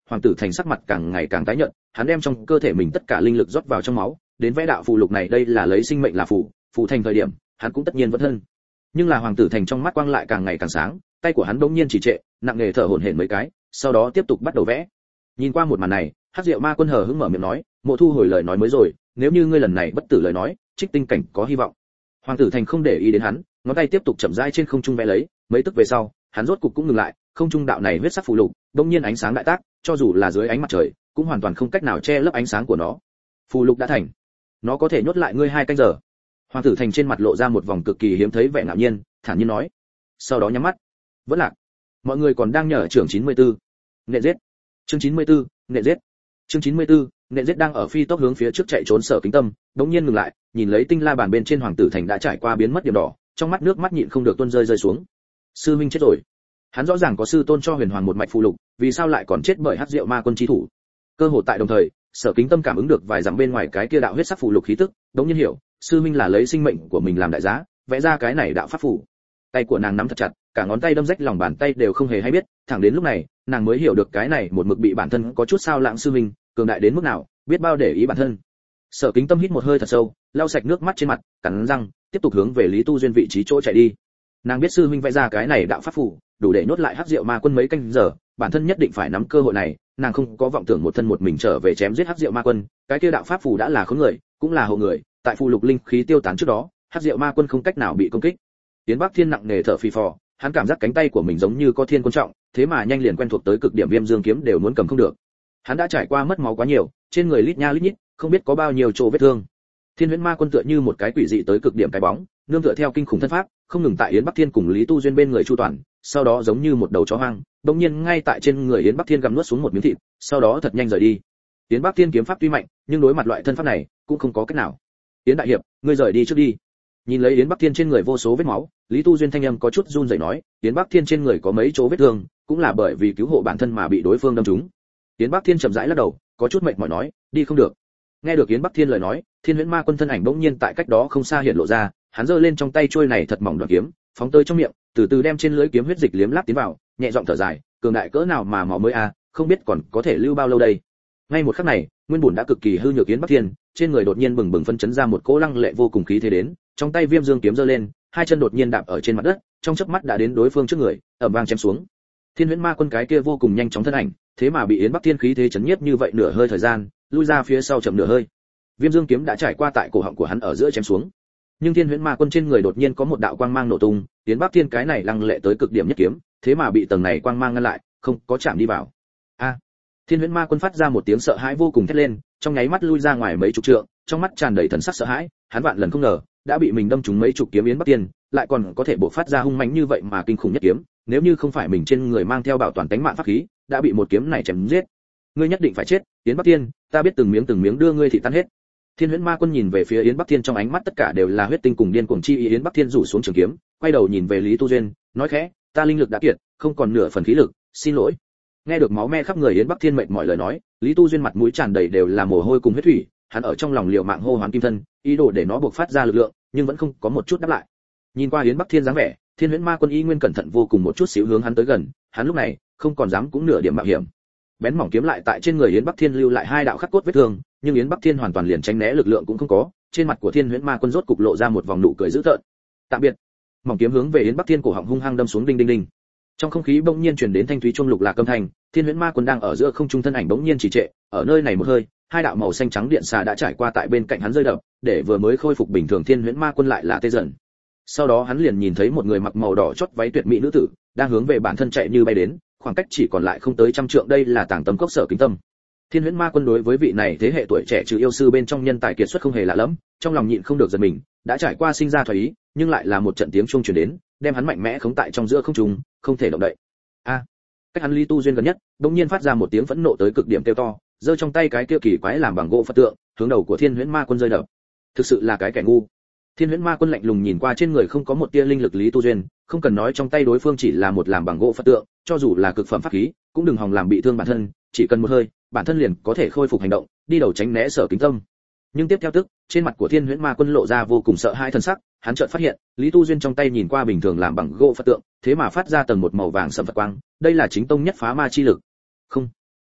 Hoàng tử thành sắc mặt càng ngày càng tái nhợt, hắn đem trong cơ thể mình tất cả linh lực rót vào trong máu, đến vẽ đạo phù lục này đây là lấy sinh mệnh là phù, phù thành thời điểm, hắn cũng tất nhiên vẫn thân. Nhưng là hoàng tử thành trong mắt quang lại càng ngày càng sáng, tay của hắn bỗng nhiên chỉ trệ, nặng nề thở hổn hển mấy cái, sau đó tiếp tục bắt đầu vẽ. Nhìn qua một màn này, Hắc Diệu Ma Quân hờ hững mở miệng nói, Mộ Thu hồi lời nói mới rồi, nếu như ngươi lần này bất tử lời nói, Trích Tinh cảnh có hy vọng. Hoàng tử thành không để ý đến hắn, ngón tay tiếp tục chậm rãi trên không trung vẽ lấy, mấy tức về sau, hắn rốt cục cũng ngừng lại, không trung đạo này huyết sắc phù lục, bỗng nhiên ánh sáng đại tác, cho dù là dưới ánh mặt trời, cũng hoàn toàn không cách nào che lấp ánh sáng của nó. Phù lục đã thành, nó có thể nhốt lại ngươi hai canh giờ. Hoàng tử thành trên mặt lộ ra một vòng cực kỳ hiếm thấy vẻ ngạo nhiên, thản nhiên nói. Sau đó nhắm mắt. Vẫn lạc. Mọi người còn đang nhờ trưởng chín mươi tư. Nện giết. Chương chín mươi tư, nện giết. Chương chín mươi tư, nện giết đang ở phi tốc hướng phía trước chạy trốn Sở Kính Tâm, đống nhiên ngừng lại, nhìn lấy tinh la bàn bên trên hoàng tử thành đã trải qua biến mất điểm đỏ, trong mắt nước mắt nhịn không được tuôn rơi rơi xuống. Sư minh chết rồi. Hắn rõ ràng có sư tôn cho Huyền Hoàng một mạch phù lục, vì sao lại còn chết bởi Hắc Diệu Ma Quân chi thủ? Cơ hội tại đồng thời, Sở Kính Tâm cảm ứng được vài dặm bên ngoài cái kia đạo huyết sắc phù lục khí tức, đống nhiên hiểu, sư minh là lấy sinh mệnh của mình làm đại giá, vẽ ra cái này đạo pháp phù. Tay của nàng nắm thật chặt, cả ngón tay đâm rách lòng bàn tay đều không hề hay biết, thẳng đến lúc này, nàng mới hiểu được cái này một mực bị bản thân có chút sao lãng sư minh, cường đại đến mức nào, biết bao để ý bản thân. Sở Kính Tâm hít một hơi thật sâu, lau sạch nước mắt trên mặt, cắn răng, tiếp tục hướng về Lý Tu Duyên vị trí chỗ chạy đi. Nàng biết sư minh vẽ ra cái này đạo pháp phù, đủ để nhốt lại Hắc Diệu Ma Quân mấy canh giờ, bản thân nhất định phải nắm cơ hội này, nàng không có vọng tưởng một thân một mình trở về chém giết Hắc Diệu Ma Quân, cái kia đạo pháp phù đã là khốn người, cũng là hộ người, tại phù lục linh khí tiêu tán trước đó, Hắc Diệu Ma Quân không cách nào bị công kích. Tiến Bắc Thiên nặng nề thở phì phò, hắn cảm giác cánh tay của mình giống như có thiên quân trọng, thế mà nhanh liền quen thuộc tới cực điểm Viêm Dương kiếm đều muốn cầm không được. Hắn đã trải qua mất máu quá nhiều, trên người lít nha lít nhít, không biết có bao nhiêu chỗ vết thương. Thiên Huyễn Ma Quân tựa như một cái quỷ dị tới cực điểm cái bóng, nương tựa theo kinh khủng thân pháp, không ngừng tại Yến Bắc Thiên cùng Lý Tu Duyên bên người chu toàn, sau đó giống như một đầu chó hoang, bỗng nhiên ngay tại trên người Yến Bắc Thiên gặm nuốt xuống một miếng thịt, sau đó thật nhanh rời đi. Yến Bắc Thiên kiếm pháp tuy mạnh, nhưng đối mặt loại thân pháp này, cũng không có cách nào. Yến đại hiệp, ngươi rời đi trước đi. Nhìn lấy Yến Bắc Thiên trên người vô số vết máu, Lý Tu Duyên thanh âm có chút run rẩy nói, Yến Bắc Thiên trên người có mấy chỗ vết thương, cũng là bởi vì cứu hộ bản thân mà bị đối phương đâm trúng. Yến Bắc Thiên chậm rãi lắc đầu, có chút mệt mỏi nói, đi không được. Nghe được Yến Bắc Thiên lời nói, Thiên Huyễn Ma Quân thân ảnh bỗng nhiên tại cách đó không xa hiện lộ ra, hắn giơ lên trong tay trôi này thật mỏng đoạn kiếm, phóng tới trong miệng, từ từ đem trên lưỡi kiếm huyết dịch liếm láp tiến vào, nhẹ giọng thở dài, cường đại cỡ nào mà máu mới a, không biết còn có thể lưu bao lâu đây. Ngay một khắc này, nguyên bổn đã cực kỳ hư nhược Yến Bắc Thiên, trên người đột nhiên bừng bừng phân chấn ra một cỗ lăng lệ vô cùng khí thế đến, trong tay Viêm Dương kiếm giơ lên, hai chân đột nhiên đạp ở trên mặt đất, trong chớp mắt đã đến đối phương trước người, ầm vang chém xuống. Thiên Huyễn Ma Quân cái kia vô cùng nhanh chóng thân ảnh, thế mà bị Yến Bắc Thiên khí thế chấn nhiếp như vậy nửa hơi thời gian, lui ra phía sau chậm nửa hơi. Viêm Dương kiếm đã trải qua tại cổ họng của hắn ở giữa chém xuống. Nhưng Thiên Huyễn Ma Quân trên người đột nhiên có một đạo quang mang nổ tung, Yến Bắc Thiên cái này lăng lệ tới cực điểm nhất kiếm, thế mà bị tầng này quang mang ngăn lại, không có chạm đi vào. A! Thiên Huyễn Ma Quân phát ra một tiếng sợ hãi vô cùng thét lên, trong nháy mắt lui ra ngoài mấy chục trượng, trong mắt tràn đầy thần sắc sợ hãi, hắn vạn lần không ngờ, đã bị mình đâm trúng mấy chục kiếm Yến Bắc Thiên, lại còn có thể bộc phát ra hung mãnh như vậy mà kinh khủng nhất kiếm, nếu như không phải mình trên người mang theo bảo toàn tánh mạng pháp khí, đã bị một kiếm này chém giết. Ngươi nhất định phải chết, Yến Bắc Thiên, ta biết từng miếng từng miếng đưa ngươi thị tan hết. Thiên Huyễn Ma Quân nhìn về phía Yến Bắc Thiên trong ánh mắt tất cả đều là huyết tinh cùng điên cuồng chi ý. Yến Bắc Thiên rủ xuống trường kiếm, quay đầu nhìn về Lý Tu Duyên, nói khẽ, ta linh lực đã kiệt, không còn nửa phần khí lực, xin lỗi. Nghe được máu me khắp người Yến Bắc Thiên mệt mỏi lời nói, Lý Tu Duyên mặt mũi tràn đầy đều là mồ hôi cùng huyết thủy, hắn ở trong lòng liều mạng hô hoán kim thân, ý đồ để nó bộc phát ra lực lượng, nhưng vẫn không có một chút đáp lại. Nhìn qua Yến Bắc Thiên dáng vẻ, Thiên Huyễn Ma Quân y nguyên cẩn thận vô cùng một chút xíu hướng hắn tới gần, hắn lúc này không còn dám cũng nửa điểm mạo hiểm. Bén mỏng kiếm lại tại trên người Yến Bắc Thiên lưu lại hai đạo khắc cốt vết thương, nhưng Yến Bắc Thiên hoàn toàn liền tránh né lực lượng cũng không có, trên mặt của Thiên Huyễn Ma Quân rốt cục lộ ra một vòng nụ cười dữ tợn. Tạm biệt. Mỏng kiếm hướng về Yến Bắc Thiên cổ họng hung hăng đâm xuống, đinh đinh đinh. Trong không khí bỗng nhiên truyền đến thanh thúy chuông lục lạc âm thanh, Thiên Huyễn Ma Quân đang ở giữa không trung thân ảnh bỗng nhiên trì trệ, ở nơi này một hơi, hai đạo màu xanh trắng điện xà đã trải qua tại bên cạnh hắn rơi đập, để vừa mới khôi phục bình thường Thiên Huyễn Ma Quân lại là tê dần. Sau đó hắn liền nhìn thấy một người mặc màu đỏ chót váy tuyệt mỹ nữ tử, đang hướng về bản thân chạy như bay đến, khoảng cách chỉ còn lại không tới trăm trượng, đây là Tàng Tâm Cốc Sở Kính Tâm. Thiên Huyễn Ma Quân đối với vị này thế hệ tuổi trẻ trừ yêu sư bên trong nhân tài kiệt xuất không hề lạ lẫm, trong lòng nhịn không được giật mình, đã trải qua sinh ra thoái ý, nhưng lại là một trận tiếng chuông truyền đến, đem hắn mạnh mẽ khống tại trong giữa không trung, không thể động đậy. A! Cách hắn Lý Tu Duyên gần nhất, đột nhiên phát ra một tiếng phẫn nộ tới cực điểm kêu to, giơ trong tay cái kia kỳ quái làm bằng gỗ Phật tượng, hướng đầu của Thiên Huyễn Ma Quân rơi đập. Thực sự là cái kẻ ngu. Thiên Huyễn Ma Quân lạnh lùng nhìn qua trên người không có một tia linh lực Lý Tu Duyên, không cần nói trong tay đối phương chỉ là một làm bằng gỗ Phật tượng, cho dù là cực phẩm pháp khí, cũng đừng hòng làm bị thương bản thân, chỉ cần một hơi, bản thân liền có thể khôi phục hành động, đi đầu tránh né Sở Kính Tâm. Nhưng tiếp theo tức, trên mặt của Thiên Huyễn Ma Quân lộ ra vô cùng sợ hãi thần sắc, hắn chợt phát hiện, Lý Tu Duyên trong tay nhìn qua bình thường làm bằng gỗ Phật tượng, thế mà phát ra tầng một màu vàng sẫm Phật quang, đây là chính tông nhất phá ma chi lực. Không,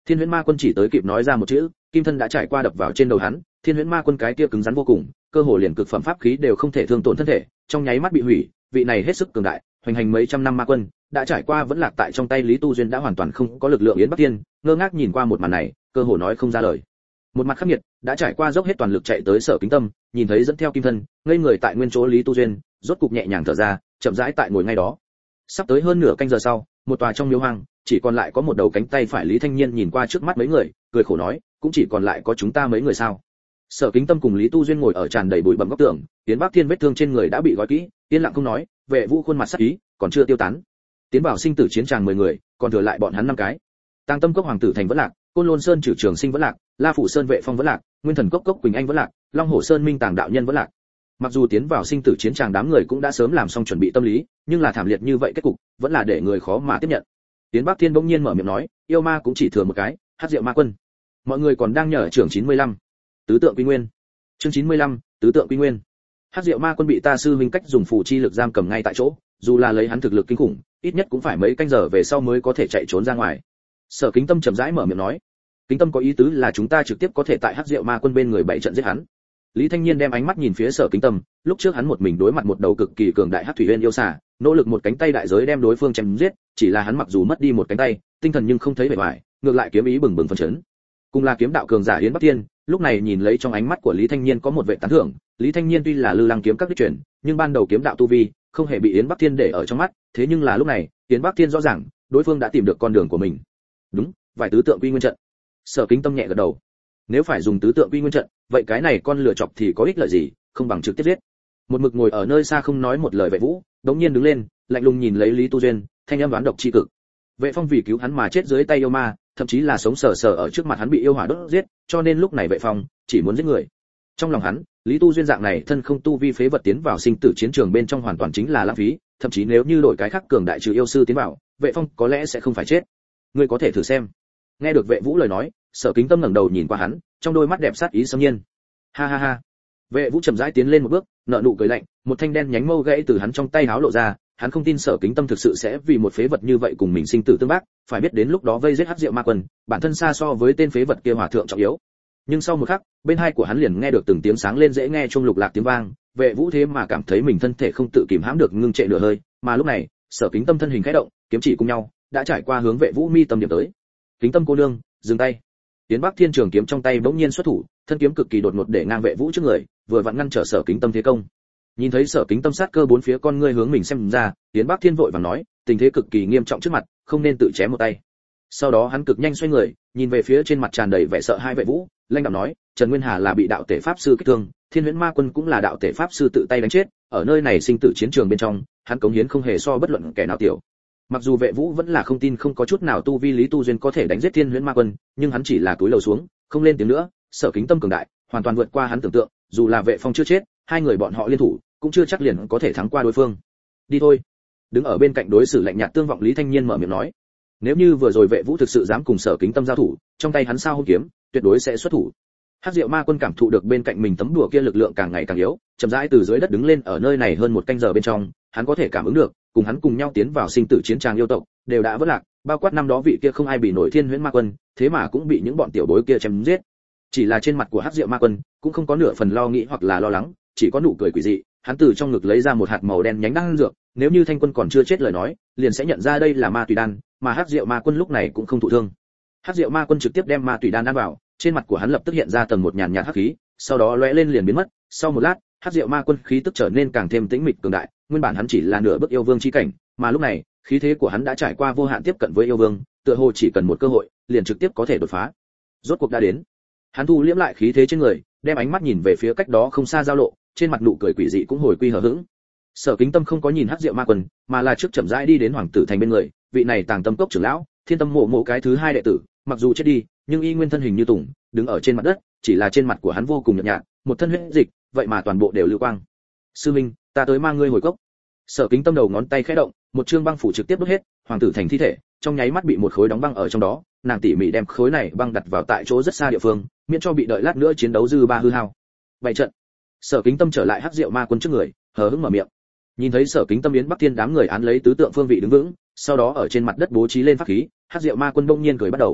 Thiên Huyễn Ma Quân chỉ tới kịp nói ra một chữ, kim thân đã trải qua đập vào trên đầu hắn, Thiên Huyễn Ma Quân cái kia cứng rắn vô cùng, cơ hồ liền cực phẩm pháp khí đều không thể thương tổn thân thể, trong nháy mắt bị hủy, vị này hết sức cường đại, hoành hành mấy trăm năm ma quân, đã trải qua vẫn lạc tại trong tay Lý Tu Duyên đã hoàn toàn không có lực lượng Yến Bắc Thiên, ngơ ngác nhìn qua một màn này, cơ hồ nói không ra lời. Một mặt khắc nghiệt, đã trải qua dốc hết toàn lực chạy tới Sở Kính Tâm, nhìn thấy dẫn theo kim thân, ngây người tại nguyên chỗ Lý Tu Duyên, rốt cục nhẹ nhàng thở ra, chậm rãi tại ngồi ngay đó. Sắp tới hơn nửa canh giờ sau, một tòa trong miếu hoang, chỉ còn lại có một đầu cánh tay phải Lý Thanh Nhiên nhìn qua trước mắt mấy người, cười khổ nói, cũng chỉ còn lại có chúng ta mấy người sao? Sở Kính Tâm cùng Lý Tu Duyên ngồi ở tràn đầy bụi bặm góc tường, Yến Bắc Thiên vết thương trên người đã bị gói kỹ, yên lặng không nói, Vệ Vũ khuôn mặt sắc ý còn chưa tiêu tán. Tiến vào sinh tử chiến tràng mười người, còn thừa lại bọn hắn năm cái. Tàng Tâm Cốc hoàng tử thành vẫn lạc, Côn Lôn Sơn Trử Trường Sinh vẫn lạc, La Phủ Sơn Vệ Phong vẫn lạc, Nguyên Thần Cốc Cốc Quỳnh Anh vẫn lạc, Long Hổ Sơn Minh Tàng đạo nhân vẫn lạc. Mặc dù tiến vào sinh tử chiến tràng đám người cũng đã sớm làm xong chuẩn bị tâm lý, nhưng là thảm liệt như vậy kết cục, vẫn là để người khó mà tiếp nhận. Tiến Bắc Thiên bỗng nhiên mở miệng nói, yêu ma cũng chỉ thừa một cái, Hắc Diệu Ma Quân. Mọi người còn đang nhờ trưởng chín mươi lăm, tứ tượng quy nguyên. Chương chín mươi lăm, tứ tượng quy nguyên. Hắc Diệu Ma Quân bị ta sư huynh cách dùng phù chi lực giam cầm ngay tại chỗ, dù là lấy hắn thực lực kinh khủng, ít nhất cũng phải mấy canh giờ về sau mới có thể chạy trốn ra ngoài. Sở Kính Tâm chậm rãi mở miệng nói, Kính Tâm có ý tứ là chúng ta trực tiếp có thể tại Hắc Diệu Ma Quân bên người bảy trận giết hắn. Lý Thanh Nhiên đem ánh mắt nhìn phía Sở Kính Tâm, lúc trước hắn một mình đối mặt một đầu cực kỳ cường đại Hắc Thủy Uyên yêu xà, nỗ lực một cánh tay đại giới đem đối phương chém giết, chỉ là hắn mặc dù mất đi một cánh tay, tinh thần nhưng không thấy bề ngoài, ngược lại kiếm ý bừng bừng phấn chấn. Cùng là kiếm đạo cường giả Yến Bắc Thiên, lúc này nhìn lấy trong ánh mắt của Lý Thanh Nhiên có một vẻ tán thưởng, Lý Thanh Nhiên tuy là Lư Lăng kiếm các đích truyền, nhưng ban đầu kiếm đạo tu vi không hề bị Yến Bắc Thiên để ở trong mắt, thế nhưng là lúc này, Yến Bắc Thiên rõ ràng, đối phương đã tìm được con đường của mình. Đúng, vài tứ tượng quy nguyên trận. Sở Kính Tâm nhẹ gật đầu. Nếu phải dùng tứ tượng quy nguyên trận, vậy cái này con lừa chọc thì có ích lợi gì, không bằng trực tiếp giết. Một mực ngồi ở nơi xa không nói một lời Vệ Vũ, đống nhiên đứng lên, lạnh lùng nhìn lấy Lý Tu Duyên, thanh âm đoán độc chi cực. Vệ Phong vì cứu hắn mà chết dưới tay yêu ma, thậm chí là sống sờ sờ ở trước mặt hắn bị yêu hỏa đốt giết, cho nên lúc này Vệ Phong chỉ muốn giết người. Trong lòng hắn, Lý Tu Duyên dạng này thân không tu vi phế vật tiến vào sinh tử chiến trường bên trong hoàn toàn chính là lãng phí, thậm chí nếu như đổi cái khác cường đại trừ yêu sư tiến vào, Vệ Phong có lẽ sẽ không phải chết. Ngươi có thể thử xem. Nghe được Vệ Vũ lời nói, Sở Kính Tâm ngẩng đầu nhìn qua hắn, trong đôi mắt đẹp sát ý xâm nhiên. Ha ha ha. Vệ Vũ chậm rãi tiến lên một bước, nở nụ cười lạnh, một thanh đen nhánh mâu gãy từ hắn trong tay háo lộ ra, hắn không tin Sở Kính Tâm thực sự sẽ vì một phế vật như vậy cùng mình sinh tử tương bác, phải biết đến lúc đó vây giết Hắc Diệu Ma Quân, bản thân xa so với tên phế vật kia hòa thượng trọng yếu. Nhưng sau một khắc, bên hai của hắn liền nghe được từng tiếng sáng lên dễ nghe chuông lục lạc tiếng vang, Vệ Vũ thế mà cảm thấy mình thân thể không tự kìm hãm được ngưng trệ nửa hơi, mà lúc này, Sở Kính Tâm thân hình khẽ động, kiếm chỉ cùng nhau, đã trải qua hướng Vệ Vũ mi tâm điểm tới. Kính Tâm cô nương, dừng tay. Tiến Bắc Thiên trường kiếm trong tay bỗng nhiên xuất thủ, thân kiếm cực kỳ đột ngột để ngang Vệ Vũ trước người, vừa vặn ngăn trở Sở Kính Tâm thế công. Nhìn thấy Sở Kính Tâm sát cơ bốn phía con ngươi hướng mình xem ra, Tiến Bắc Thiên vội vàng nói, tình thế cực kỳ nghiêm trọng trước mặt, không nên tự chém một tay. Sau đó hắn cực nhanh xoay người, nhìn về phía trên mặt tràn đầy vẻ sợ hãi Vệ Vũ, lanh đạm nói, Trần Nguyên Hà là bị đạo tể pháp sư kích thương, Thiên Huyễn Ma Quân cũng là đạo tể pháp sư tự tay đánh chết, ở nơi này sinh tử chiến trường bên trong, hắn cống hiến không hề so bất luận kẻ nào tiểu. Mặc dù Vệ Vũ vẫn là không tin không có chút nào tu vi Lý Tu Duyên có thể đánh giết Thiên Huyễn Ma Quân, nhưng hắn chỉ là cúi đầu xuống, không lên tiếng nữa. Sở Kính Tâm cường đại, hoàn toàn vượt qua hắn tưởng tượng, dù là Vệ Phong chưa chết, hai người bọn họ liên thủ, cũng chưa chắc liền có thể thắng qua đối phương. Đi thôi. Đứng ở bên cạnh đối xử lạnh nhạt tương vọng Lý Thanh Nhiên mở miệng nói, nếu như vừa rồi Vệ Vũ thực sự dám cùng Sở Kính Tâm giao thủ, trong tay hắn sao hung kiếm, tuyệt đối sẽ xuất thủ. Hắc Diệu Ma Quân cảm thụ được bên cạnh mình tấm đùa kia lực lượng càng ngày càng yếu, chậm rãi từ dưới đất đứng lên, ở nơi này hơn một canh giờ bên trong, hắn có thể cảm ứng được, cùng hắn cùng nhau tiến vào sinh tử chiến tràng yêu tộc, đều đã vỡ lạc, bao quát năm đó vị kia không ai bị nổi Thiên Huyễn Ma Quân, thế mà cũng bị những bọn tiểu bối kia chém giết. Chỉ là trên mặt của Hắc Diệu Ma Quân cũng không có nửa phần lo nghĩ hoặc là lo lắng, chỉ có nụ cười quỷ dị, hắn từ trong ngực lấy ra một hạt màu đen nhánh đan dược, nếu như Thanh Quân còn chưa chết lời nói, liền sẽ nhận ra đây là ma tùy đan, mà Hắc Diệu Ma Quân lúc này cũng không thụ thương. Hắc Diệu Ma Quân trực tiếp đem ma tùy đan ăn vào, trên mặt của hắn lập tức hiện ra tầng một nhàn nhạt hắc khí, sau đó lóe lên liền biến mất. Sau một lát, Hắc Diệu Ma Quân khí tức trở nên càng thêm tĩnh mịch cường đại, nguyên bản hắn chỉ là nửa bước yêu vương chi cảnh, mà lúc này, khí thế của hắn đã trải qua vô hạn tiếp cận với yêu vương, tựa hồ chỉ cần một cơ hội, liền trực tiếp có thể đột phá. Rốt cuộc đã đến. Hắn thu liễm lại khí thế trên người, đem ánh mắt nhìn về phía cách đó không xa giao lộ, trên mặt nụ cười quỷ dị cũng hồi quy hờ hững. Sở Kính Tâm không có nhìn Hắc Diệu Ma Quân, mà là trước chậm rãi đi đến Hoàng tử thành bên người, vị này Tàng Tâm Cốc trưởng lão, Thiên Tâm Mộ Mộ cái thứ hai đệ tử, mặc dù chết đi, nhưng y nguyên thân hình như tùng, đứng ở trên mặt đất, chỉ là trên mặt của hắn vô cùng nhợt nhạt, một thân huyết dịch, vậy mà toàn bộ đều lưu quang. Sư minh, ta tới mang ngươi hồi cốc. Sở Kính Tâm đầu ngón tay khẽ động, một chương băng phủ trực tiếp đốt hết, Hoàng tử thành thi thể, trong nháy mắt bị một khối đóng băng ở trong đó, nàng tỉ mỉ đem khối này băng đặt vào tại chỗ rất xa địa phương, miễn cho bị đợi lát nữa chiến đấu dư ba hư hao. Bảy trận. Sở Kính Tâm trở lại Hắc Diệu Ma Quân trước người, hờ hững mở miệng. Nhìn thấy Sở Kính Tâm Yến Bắc Thiên đám người án lấy tứ tượng phương vị đứng vững, sau đó ở trên mặt đất bố trí lên pháp khí, Hắc Diệu Ma Quân bỗng nhiên cười bắt đầu.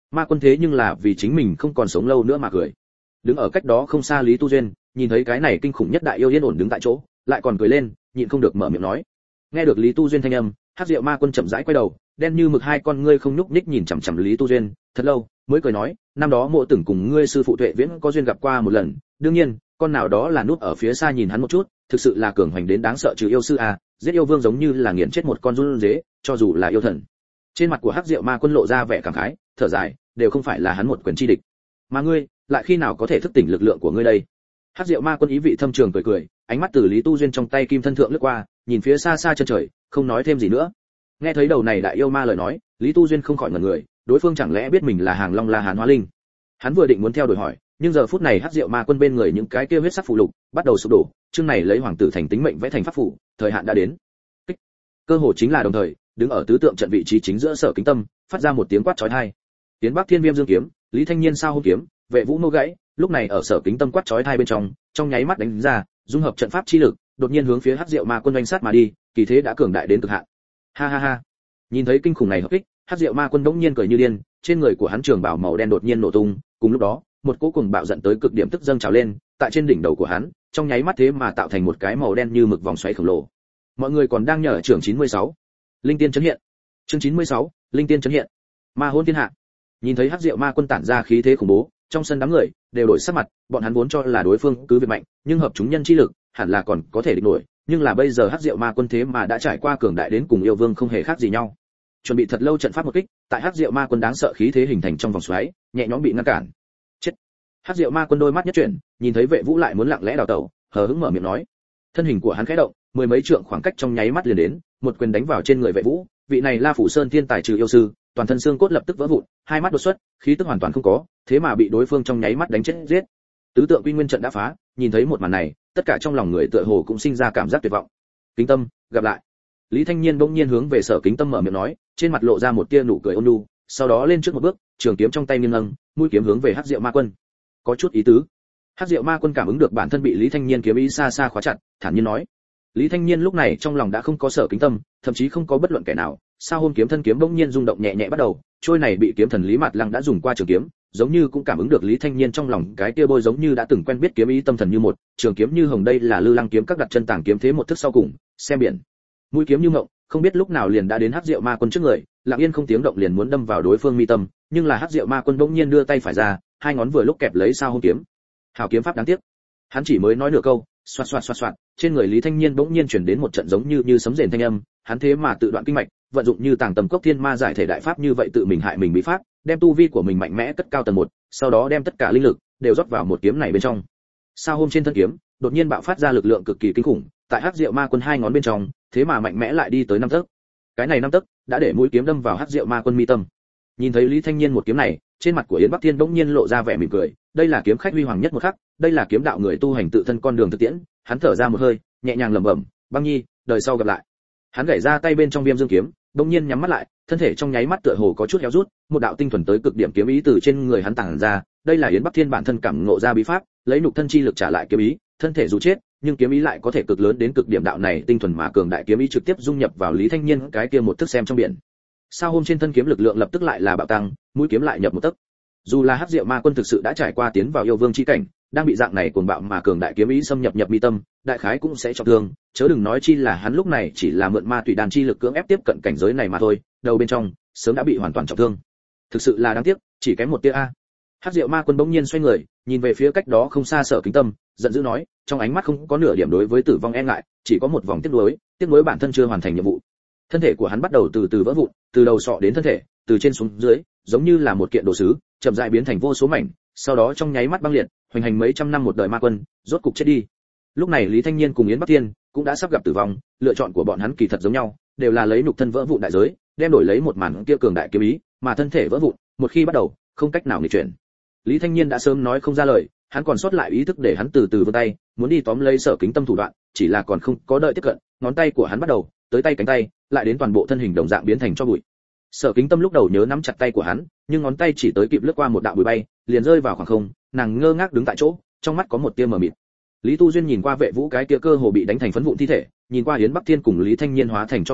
Ma Quân thế nhưng là vì chính mình không còn sống lâu nữa mà cười. Đứng ở cách đó không xa Lý Tu Duyên, nhìn thấy cái này kinh khủng nhất đại yêu yên ổn đứng tại chỗ, lại còn cười lên, nhịn không được mở miệng nói. Nghe được Lý Tu Duyên thanh âm, Hắc Diệu Ma Quân chậm rãi quay đầu, đen như mực hai con ngươi không nhúc nhích nhìn chằm chằm Lý Tu Duyên, thật lâu, mới cười nói, năm đó mộ từng cùng ngươi sư phụ Tuệ Viễn có duyên gặp qua một lần, đương nhiên, con nào đó là núp ở phía xa nhìn hắn một chút, thực sự là cường hoành đến đáng sợ trừ yêu sư à, giết yêu vương giống như là nghiền chết một con run dế, cho dù là yêu thần. Trên mặt của Hắc Diệu Ma Quân lộ ra vẻ cảm khái, thở dài, đều không phải là hắn một quyền chi địch. Mà ngươi, lại khi nào có thể thức tỉnh lực lượng của ngươi đây? Hắc Diệu Ma Quân ý vị thâm trường cười cười, ánh mắt từ Lý Tu Duyên trong tay kim thân thượng lướt qua, nhìn phía xa xa chân trời, không nói thêm gì nữa. Nghe thấy đầu này đại yêu ma lời nói, Lý Tu Duyên không khỏi ngẩn người, đối phương chẳng lẽ biết mình là Hàng Long La Hán Hóa Linh? Hắn vừa định muốn theo đuổi hỏi, nhưng giờ phút này Hắc Diệu Ma Quân bên người những cái kia huyết sắc phù lục bắt đầu sụp đổ, chương này lấy hoàng tử thành tính mệnh vẽ thành pháp phù, thời hạn đã đến. Kích. Cơ hồ chính là đồng thời, đứng ở tứ tượng trận vị trí chính giữa Sở Kính Tâm, phát ra một tiếng quát chói tai. Tiến Bắc Thiên Viêm Dương kiếm, Lý Thanh Nhiên sao hung kiếm, Vệ Vũ nô gãy, lúc này ở Sở Kính Tâm quát chói tai bên trong, trong nháy mắt đánh ra, dung hợp trận pháp chi lực, đột nhiên hướng phía Hắc Diệu Ma Quân oanh sát mà đi, kỳ thế đã cường đại đến cực hạn. Ha ha ha. Nhìn thấy kinh khủng này hợp kích, Hắc Diệu Ma Quân đống nhiên cười như điên, trên người của hắn trường bào màu đen đột nhiên nổ tung, cùng lúc đó, một cỗ cuồng bạo giận tới cực điểm tức dâng trào lên, tại trên đỉnh đầu của hắn, trong nháy mắt thế mà tạo thành một cái màu đen như mực vòng xoáy khổng lồ. Mọi người còn đang nhờ trưởng chín mươi sáu. Linh tiên chấn hiện. Chương chín mươi sáu, Linh tiên chấn hiện. Ma hôn thiên hạ. Nhìn thấy Hắc Diệu Ma Quân tản ra khí thế khủng bố, trong sân đám người đều đổi sắc mặt, bọn hắn vốn cho là đối phương cứ việc mạnh, nhưng hợp chúng nhân chi lực, hẳn là còn có thể địch nổi, nhưng là bây giờ Hắc Diệu Ma Quân thế mà đã trải qua cường đại đến cùng yêu vương không hề khác gì nhau. Chuẩn bị thật lâu trận pháp một kích, tại Hắc Diệu Ma Quân đáng sợ khí thế hình thành trong vòng xoáy, nhẹ nhõm bị ngăn cản. Chết. Hắc Diệu Ma Quân đôi mắt nhất chuyển, nhìn thấy Vệ Vũ lại muốn lặng lẽ đào tẩu, hờ hững mở miệng nói. Thân hình của hắn khẽ động, mười mấy trượng khoảng cách trong nháy mắt liền đến, một quyền đánh vào trên người Vệ Vũ, vị này La Phủ Sơn thiên tài trừ yêu sư, toàn thân xương cốt lập tức vỡ vụn, hai mắt đột xuất, khí tức hoàn toàn không có, thế mà bị đối phương trong nháy mắt đánh chết giết. Tứ tượng quy nguyên trận đã phá, nhìn thấy một màn này, tất cả trong lòng người tựa hồ cũng sinh ra cảm giác tuyệt vọng. Kính Tâm, gặp lại. Lý Thanh Nhiên bỗng nhiên hướng về Sở Kính Tâm mở miệng nói, trên mặt lộ ra một tia nụ cười ôn nhu, sau đó lên trước một bước, trường kiếm trong tay nghiêng nâng, mũi kiếm hướng về Hắc Diệu Ma Quân. Có chút ý tứ. Hắc Diệu Ma Quân cảm ứng được bản thân bị Lý Thanh Nhiên kiếm ý xa xa khóa chặt, thản nhiên nói. Lý Thanh Nhiên lúc này trong lòng đã không có Sở Kính Tâm, thậm chí không có bất luận kẻ nào, sao hôn kiếm thân kiếm bỗng nhiên rung động nhẹ nhẹ bắt đầu, trôi này bị kiếm thần Lý Mạt Lăng đã dùng qua trường kiếm, giống như cũng cảm ứng được Lý Thanh Nhiên trong lòng cái kia bôi giống như đã từng quen biết kiếm ý tâm thần như một, trường kiếm như hồng đây là Lư Lăng kiếm các đặt chân tàng kiếm thế một thức sau cùng, xem biển. Mũi kiếm như ngộng, không biết lúc nào liền đã đến Hắc Diệu Ma Quân trước người, lặng yên không tiếng động liền muốn đâm vào đối phương mi tâm, nhưng là Hắc Diệu Ma Quân bỗng nhiên đưa tay phải ra, hai ngón vừa lúc kẹp lấy sao hôn kiếm. Hảo kiếm pháp đáng tiếc. Hắn chỉ mới nói nửa câu, xoạt xoạt xoạt xoạt, trên người Lý Thanh Nhiên bỗng nhiên truyền đến một trận giống như như sấm rền thanh âm, hắn thế mà tự đoạn kinh mạch, vận dụng như tàng tầm cốc thiên ma giải thể đại pháp như vậy tự mình hại mình bí pháp, đem tu vi của mình mạnh mẽ cất cao tầng một, sau đó đem tất cả linh lực đều rót vào một kiếm này bên trong. Sao hôm trên thân kiếm, đột nhiên bạo phát ra lực lượng cực kỳ kinh khủng, tại Hắc Diệu Ma Quân hai ngón bên trong, thế mà mạnh mẽ lại đi tới năm tấc. Cái này năm tấc đã để mũi kiếm đâm vào Hắc Diệu Ma Quân mi tâm. Nhìn thấy Lý Thanh Nhiên một kiếm này, trên mặt của Yến Bắc Thiên bỗng nhiên lộ ra vẻ mỉm cười, đây là kiếm khách huy hoàng nhất một khắc, đây là kiếm đạo người tu hành tự thân con đường thực tiễn, hắn thở ra một hơi, nhẹ nhàng lẩm bẩm, "Băng Nhi, đời sau gặp lại." Hắn gảy ra tay bên trong Viêm Dương kiếm, bỗng nhiên nhắm mắt lại, thân thể trong nháy mắt tựa hồ có chút héo rút, một đạo tinh thuần tới cực điểm kiếm ý từ trên người hắn tản ra, đây là Yến Bắc Thiên bản thân cảm ngộ ra bí pháp, lấy nhục thân chi lực trả lại kiếm ý, thân thể dù chết, nhưng kiếm ý lại có thể cực lớn đến cực điểm đạo này tinh thuần mà cường đại kiếm ý trực tiếp dung nhập vào Lý Thanh Nhiên cái kia một thức xem trong biển. Sao hôm trên thân kiếm lực lượng lập tức lại là bạo tăng, mũi kiếm lại nhập một tấc. Dù là Hắc Diệu Ma Quân thực sự đã trải qua tiến vào yêu vương chi cảnh, đang bị dạng này cuồng bạo mà cường đại kiếm ý xâm nhập nhập mi tâm, đại khái cũng sẽ trọng thương, chớ đừng nói chi là hắn lúc này chỉ là mượn ma tùy đan chi lực cưỡng ép tiếp cận cảnh giới này mà thôi, đầu bên trong sớm đã bị hoàn toàn trọng thương. Thực sự là đáng tiếc, chỉ kém một tia a. Hắc Diệu Ma Quân bỗng nhiên xoay người, nhìn về phía cách đó không xa Sở Kính Tâm, giận dữ nói, trong ánh mắt không có nửa điểm đối với tử vong e ngại, chỉ có một vòng tiếc nuối, tiếc nuối bản thân chưa hoàn thành nhiệm vụ. Thân thể của hắn bắt đầu từ từ vỡ vụn, từ đầu sọ đến thân thể, từ trên xuống dưới, giống như là một kiện đồ sứ, chậm rãi biến thành vô số mảnh, sau đó trong nháy mắt băng liệt, hoành hành mấy trăm năm một đời ma quân, rốt cục chết đi. Lúc này Lý Thanh Nhiên cùng Yến Bắc Thiên cũng đã sắp gặp tử vong, lựa chọn của bọn hắn kỳ thật giống nhau, đều là lấy nhục thân vỡ vụn đại giới, đem đổi lấy một màn kia cường đại kiếm ý, mà thân thể vỡ vụn, một khi bắt đầu, không cách nào nghịch chuyển. Lý Thanh Nhiên đã sớm nói không ra lời, hắn còn sót lại ý thức để hắn từ từ vươn tay, muốn đi tóm lấy Sở Kính Tâm thủ đoạn, chỉ là còn không có đợi tiếp cận, ngón tay của hắn bắt đầu, tới tay cánh tay, lại đến toàn bộ thân hình đồng dạng biến thành cho bụi. Sở Kính Tâm lúc đầu nhớ nắm chặt tay của hắn, nhưng ngón tay chỉ tới kịp lướt qua một đạo bụi bay, liền rơi vào khoảng không, nàng ngơ ngác đứng tại chỗ, trong mắt có một tia mờ mịt. Lý Tu Duyên nhìn qua Vệ Vũ cái kia cơ hồ bị đánh thành phấn vụn thi thể, nhìn qua Yến Bắc Thiên cùng Lý Thanh Nhiên hóa thành cho bụi,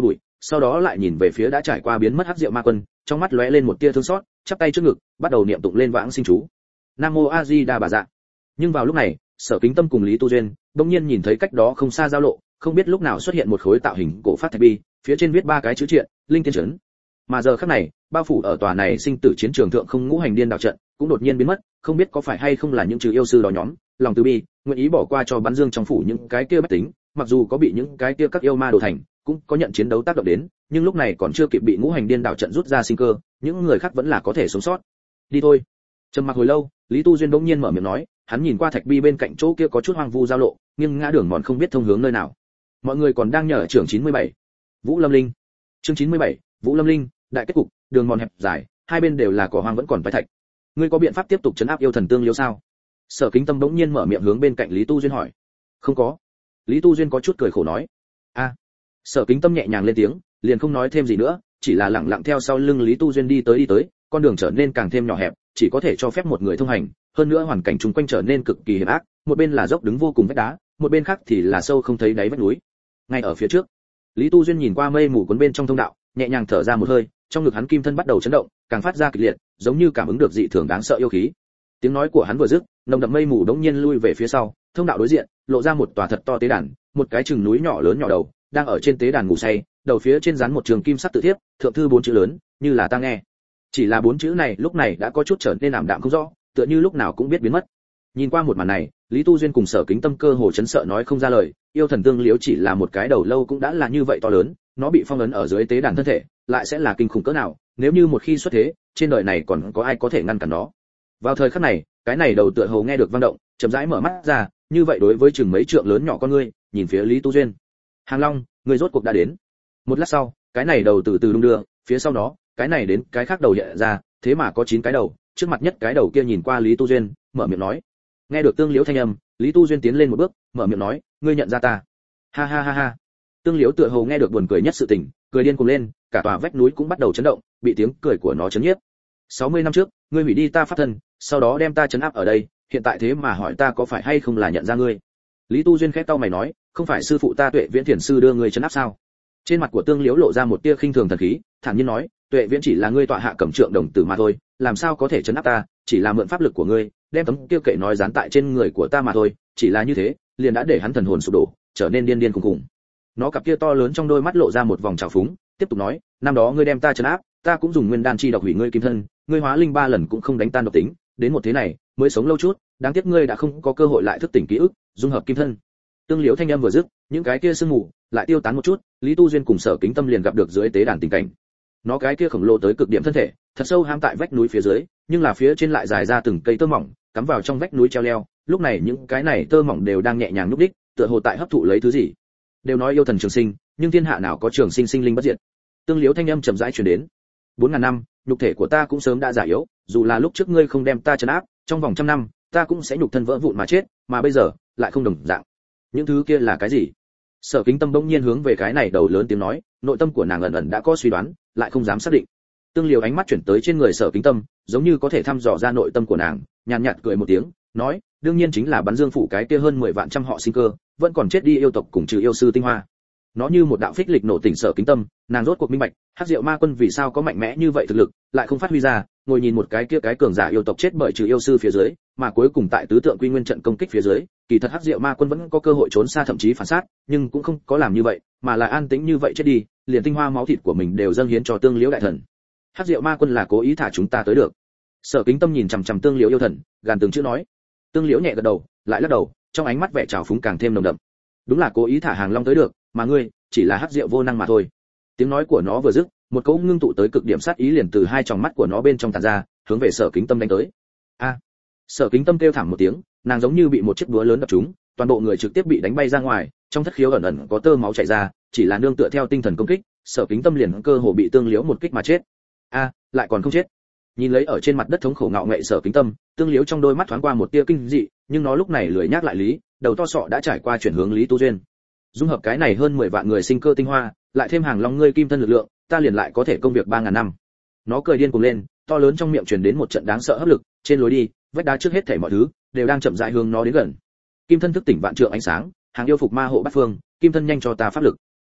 sau đó lại nhìn về phía đã trải qua biến mất hắc diệu ma quân, trong mắt lóe lên một tia thương xót, chắp tay trước ngực, bắt đầu niệm tụng lên vãng sinh chú. Nam mô A Di Đà Bà Dạ. Nhưng vào lúc này, Sở Kính Tâm cùng Lý Tu Duyên bỗng nhiên nhìn thấy cách đó không xa giao lộ, không biết lúc nào xuất hiện một khối tạo hình cổ phát thạch bi, phía trên viết ba cái chữ triện, linh tiên trấn. Mà giờ khắc này, bao phủ ở tòa này sinh tử chiến trường thượng không ngũ hành điên đạo trận, cũng đột nhiên biến mất, không biết có phải hay không là những trừ yêu sư đó nhóm, lòng từ bi, nguyện ý bỏ qua cho bắn dương trong phủ những cái kia bách tính, mặc dù có bị những cái kia các yêu ma đồ thành, cũng có nhận chiến đấu tác động đến, nhưng lúc này còn chưa kịp bị ngũ hành điên đạo trận rút ra sinh cơ, những người khác vẫn là có thể sống sót. Đi thôi. Trầm mặc hồi lâu, Lý Tu Duyên bỗng nhiên mở miệng nói, hắn nhìn qua thạch bi bên cạnh chỗ kia có chút hoang vu giao lộ, nhưng ngã đường mòn không biết thông hướng nơi nào. Mọi người còn đang nhờ ở trường chín mươi bảy. Vũ Lâm Linh. Chương chín mươi bảy, Vũ Lâm Linh, đại kết cục, đường mòn hẹp dài, hai bên đều là cỏ hoang vẫn còn vách thạch. Ngươi có biện pháp tiếp tục trấn áp yêu thần tương liễu sao? Sở Kính Tâm bỗng nhiên mở miệng hướng bên cạnh Lý Tu Duyên hỏi. Không có. Lý Tu Duyên có chút cười khổ nói. A. À. Sở Kính Tâm nhẹ nhàng lên tiếng, liền không nói thêm gì nữa, chỉ là lặng lặng theo sau lưng Lý Tu Duyên đi tới đi tới, con đường trở nên càng thêm nhỏ hẹp, chỉ có thể cho phép một người thông hành, hơn nữa hoàn cảnh chung quanh trở nên cực kỳ hiểm ác, một bên là dốc đứng vô cùng vách đá, một bên khác thì là sâu không thấy đáy vách núi. Ngay ở phía trước, Lý Tu Duyên nhìn qua mây mù cuốn bên trong thông đạo, nhẹ nhàng thở ra một hơi, trong ngực hắn kim thân bắt đầu chấn động, càng phát ra kịch liệt, giống như cảm ứng được dị thường đáng sợ yêu khí. Tiếng nói của hắn vừa dứt, nồng đậm mây mù đống nhiên lui về phía sau, thông đạo đối diện lộ ra một tòa thật to tế đàn, một cái chừng núi nhỏ lớn nhỏ đầu, đang ở trên tế đàn ngủ say, đầu phía trên dán một trường kim sắc tự thiếp, thượng thư bốn chữ lớn, như là ta nghe. Chỉ là bốn chữ này lúc này đã có chút trở nên ảm đạm không rõ, tựa như lúc nào cũng biết biến mất. Nhìn qua một màn này, Lý Tu Duyên cùng Sở Kính Tâm cơ hồ chấn sợ nói không ra lời, yêu thần tương liễu chỉ là một cái đầu lâu cũng đã là như vậy to lớn, nó bị phong ấn ở dưới tế đàn thân thể, lại sẽ là kinh khủng cỡ nào, nếu như một khi xuất thế, trên đời này còn có ai có thể ngăn cản nó. Vào thời khắc này, cái này đầu tựa hồ nghe được vang động, chậm rãi mở mắt ra, như vậy đối với chừng mấy trượng lớn nhỏ con ngươi, nhìn phía Lý Tu Duyên. Hàng Long, người rốt cuộc đã đến. Một lát sau, cái này đầu từ từ đung đưa, phía sau nó, cái này đến cái khác đầu hiện ra, thế mà có chín cái đầu, trước mặt nhất cái đầu kia nhìn qua Lý Tu Duyên, mở miệng nói. Nghe được tương liễu thanh âm, Lý Tu Duyên tiến lên một bước, mở miệng nói, ngươi nhận ra ta? Ha ha ha ha. Tương liễu tựa hồ nghe được buồn cười nhất sự tình, cười điên cuồng lên, cả tòa vách núi cũng bắt đầu chấn động, bị tiếng cười của nó chấn nhiếp. sáu mươi năm trước, ngươi hủy đi ta pháp thân, sau đó đem ta trấn áp ở đây, hiện tại thế mà hỏi ta có phải hay không là nhận ra ngươi. Lý Tu Duyên khẽ cau mày nói, không phải sư phụ ta Tuệ Viễn Thiền sư đưa ngươi trấn áp sao? Trên mặt của Tương Liễu lộ ra một tia khinh thường thần khí, thản nhiên nói, Tuệ Viễn chỉ là ngươi tọa hạ cẩm trượng đồng tử mà thôi, làm sao có thể trấn áp ta, chỉ là mượn pháp lực của ngươi, đem tấm tiêu kệ nói dán tại trên người của ta mà thôi, chỉ là như thế, liền đã để hắn thần hồn sụp đổ, trở nên điên điên khủng khủng. Nó cặp kia to lớn trong đôi mắt lộ ra một vòng trào phúng, tiếp tục nói, năm đó ngươi đem ta trấn áp, ta cũng dùng nguyên đan chi độc hủy ngươi kim thân, ngươi hóa linh ba lần cũng không đánh tan độc tính, đến một thế này mới sống lâu chút, đáng tiếc ngươi đã không có cơ hội lại thức tỉnh ký ức, dung hợp kim thân. Tương Liễu thanh âm vừa dứt, những cái kia sương mù lại tiêu tán một chút, Lý Tu Duyên cùng Sở Kính Tâm liền gặp được dưới tế đàn tình cảnh. Nó cái kia khổng lồ tới cực điểm thân thể, thật sâu hãm tại vách núi phía dưới, nhưng là phía trên lại dài ra từng cây tơ mỏng, cắm vào trong vách núi treo leo, lúc này những cái này tơ mỏng đều đang nhẹ nhàng lúc đích, tựa hồ tại hấp thụ lấy thứ gì. Đều nói yêu thần trường sinh, nhưng thiên hạ nào có trường sinh sinh linh bất diệt. Tương Liễu thanh âm chậm rãi truyền đến. Bốn ngàn năm, nhục thể của ta cũng sớm đã già yếu, dù là lúc trước ngươi không đem ta trấn áp, trong vòng trăm năm, ta cũng sẽ nhục thân vỡ vụn mà chết, mà bây giờ, lại không đồng dạng. Những thứ kia là cái gì? Sở Kính Tâm bỗng nhiên hướng về cái này đầu lớn tiếng nói, nội tâm của nàng ẩn ẩn đã có suy đoán, lại không dám xác định. Tương Liễu ánh mắt chuyển tới trên người Sở Kính Tâm, giống như có thể thăm dò ra nội tâm của nàng, nhàn nhạt cười một tiếng, nói, đương nhiên chính là bắn dương phủ cái kia hơn mười vạn trăm họ sinh cơ, vẫn còn chết đi yêu tộc cùng trừ yêu sư tinh hoa. Nó như một đạo phích lịch nổ tỉnh Sở Kính Tâm, nàng rốt cuộc minh bạch, Hắc Diệu Ma Quân vì sao có mạnh mẽ như vậy thực lực, lại không phát huy ra, ngồi nhìn một cái kia cái cường giả yêu tộc chết bởi trừ yêu sư phía dưới, mà cuối cùng tại tứ tượng quy nguyên trận công kích phía dưới, kỳ thật Hắc Diệu Ma Quân vẫn có cơ hội trốn xa thậm chí phản sát, nhưng cũng không có làm như vậy, mà là an tĩnh như vậy chết đi, liền tinh hoa máu thịt của mình đều dâng hiến cho Tương Liễu đại thần. Hắc Diệu Ma Quân là cố ý thả chúng ta tới được. Sở Kính Tâm nhìn chằm chằm Tương Liễu yêu thần, gàn từng chữ nói. Tương Liễu nhẹ gật đầu, lại lắc đầu, trong ánh mắt vẻ trào phúng càng thêm nồng đậm. Đúng là cố ý thả Hàng Long tới được, mà ngươi chỉ là Hắc Diệu vô năng mà thôi. Tiếng nói của nó vừa dứt, một cỗ ngưng tụ tới cực điểm sát ý liền từ hai tròng mắt của nó bên trong tản ra, hướng về Sở Kính Tâm đánh tới. A! Sở Kính Tâm kêu thảm một tiếng, nàng giống như bị một chiếc búa lớn đập trúng, toàn bộ người trực tiếp bị đánh bay ra ngoài, trong thất khiếu ẩn ẩn có tơ máu chảy ra, chỉ là nương tựa theo tinh thần công kích, Sở Kính Tâm liền cơ hồ bị Tương Liễu một kích mà chết. A, lại còn không chết. Nhìn lấy ở trên mặt đất thống khổ ngạo nghệ Sở Kính Tâm, Tương Liễu trong đôi mắt thoáng qua một tia kinh dị, nhưng nó lúc này lười nhác lại lý, đầu to sọ đã trải qua chuyển hướng Lý Tu Duyên. Dung hợp cái này hơn mười vạn người sinh cơ tinh hoa, lại thêm Hàng Long ngươi kim thân lực lượng, ta liền lại có thể công việc ba ngàn năm. Nó cười điên cuồng lên, to lớn trong miệng truyền đến một trận đáng sợ hấp lực, trên lối đi, vách đá trước hết thảy mọi thứ đều đang chậm rãi hướng nó đến gần. Kim thân thức tỉnh vạn trượng ánh sáng, Hàng yêu phục ma hộ bát phương, kim thân nhanh cho ta pháp lực.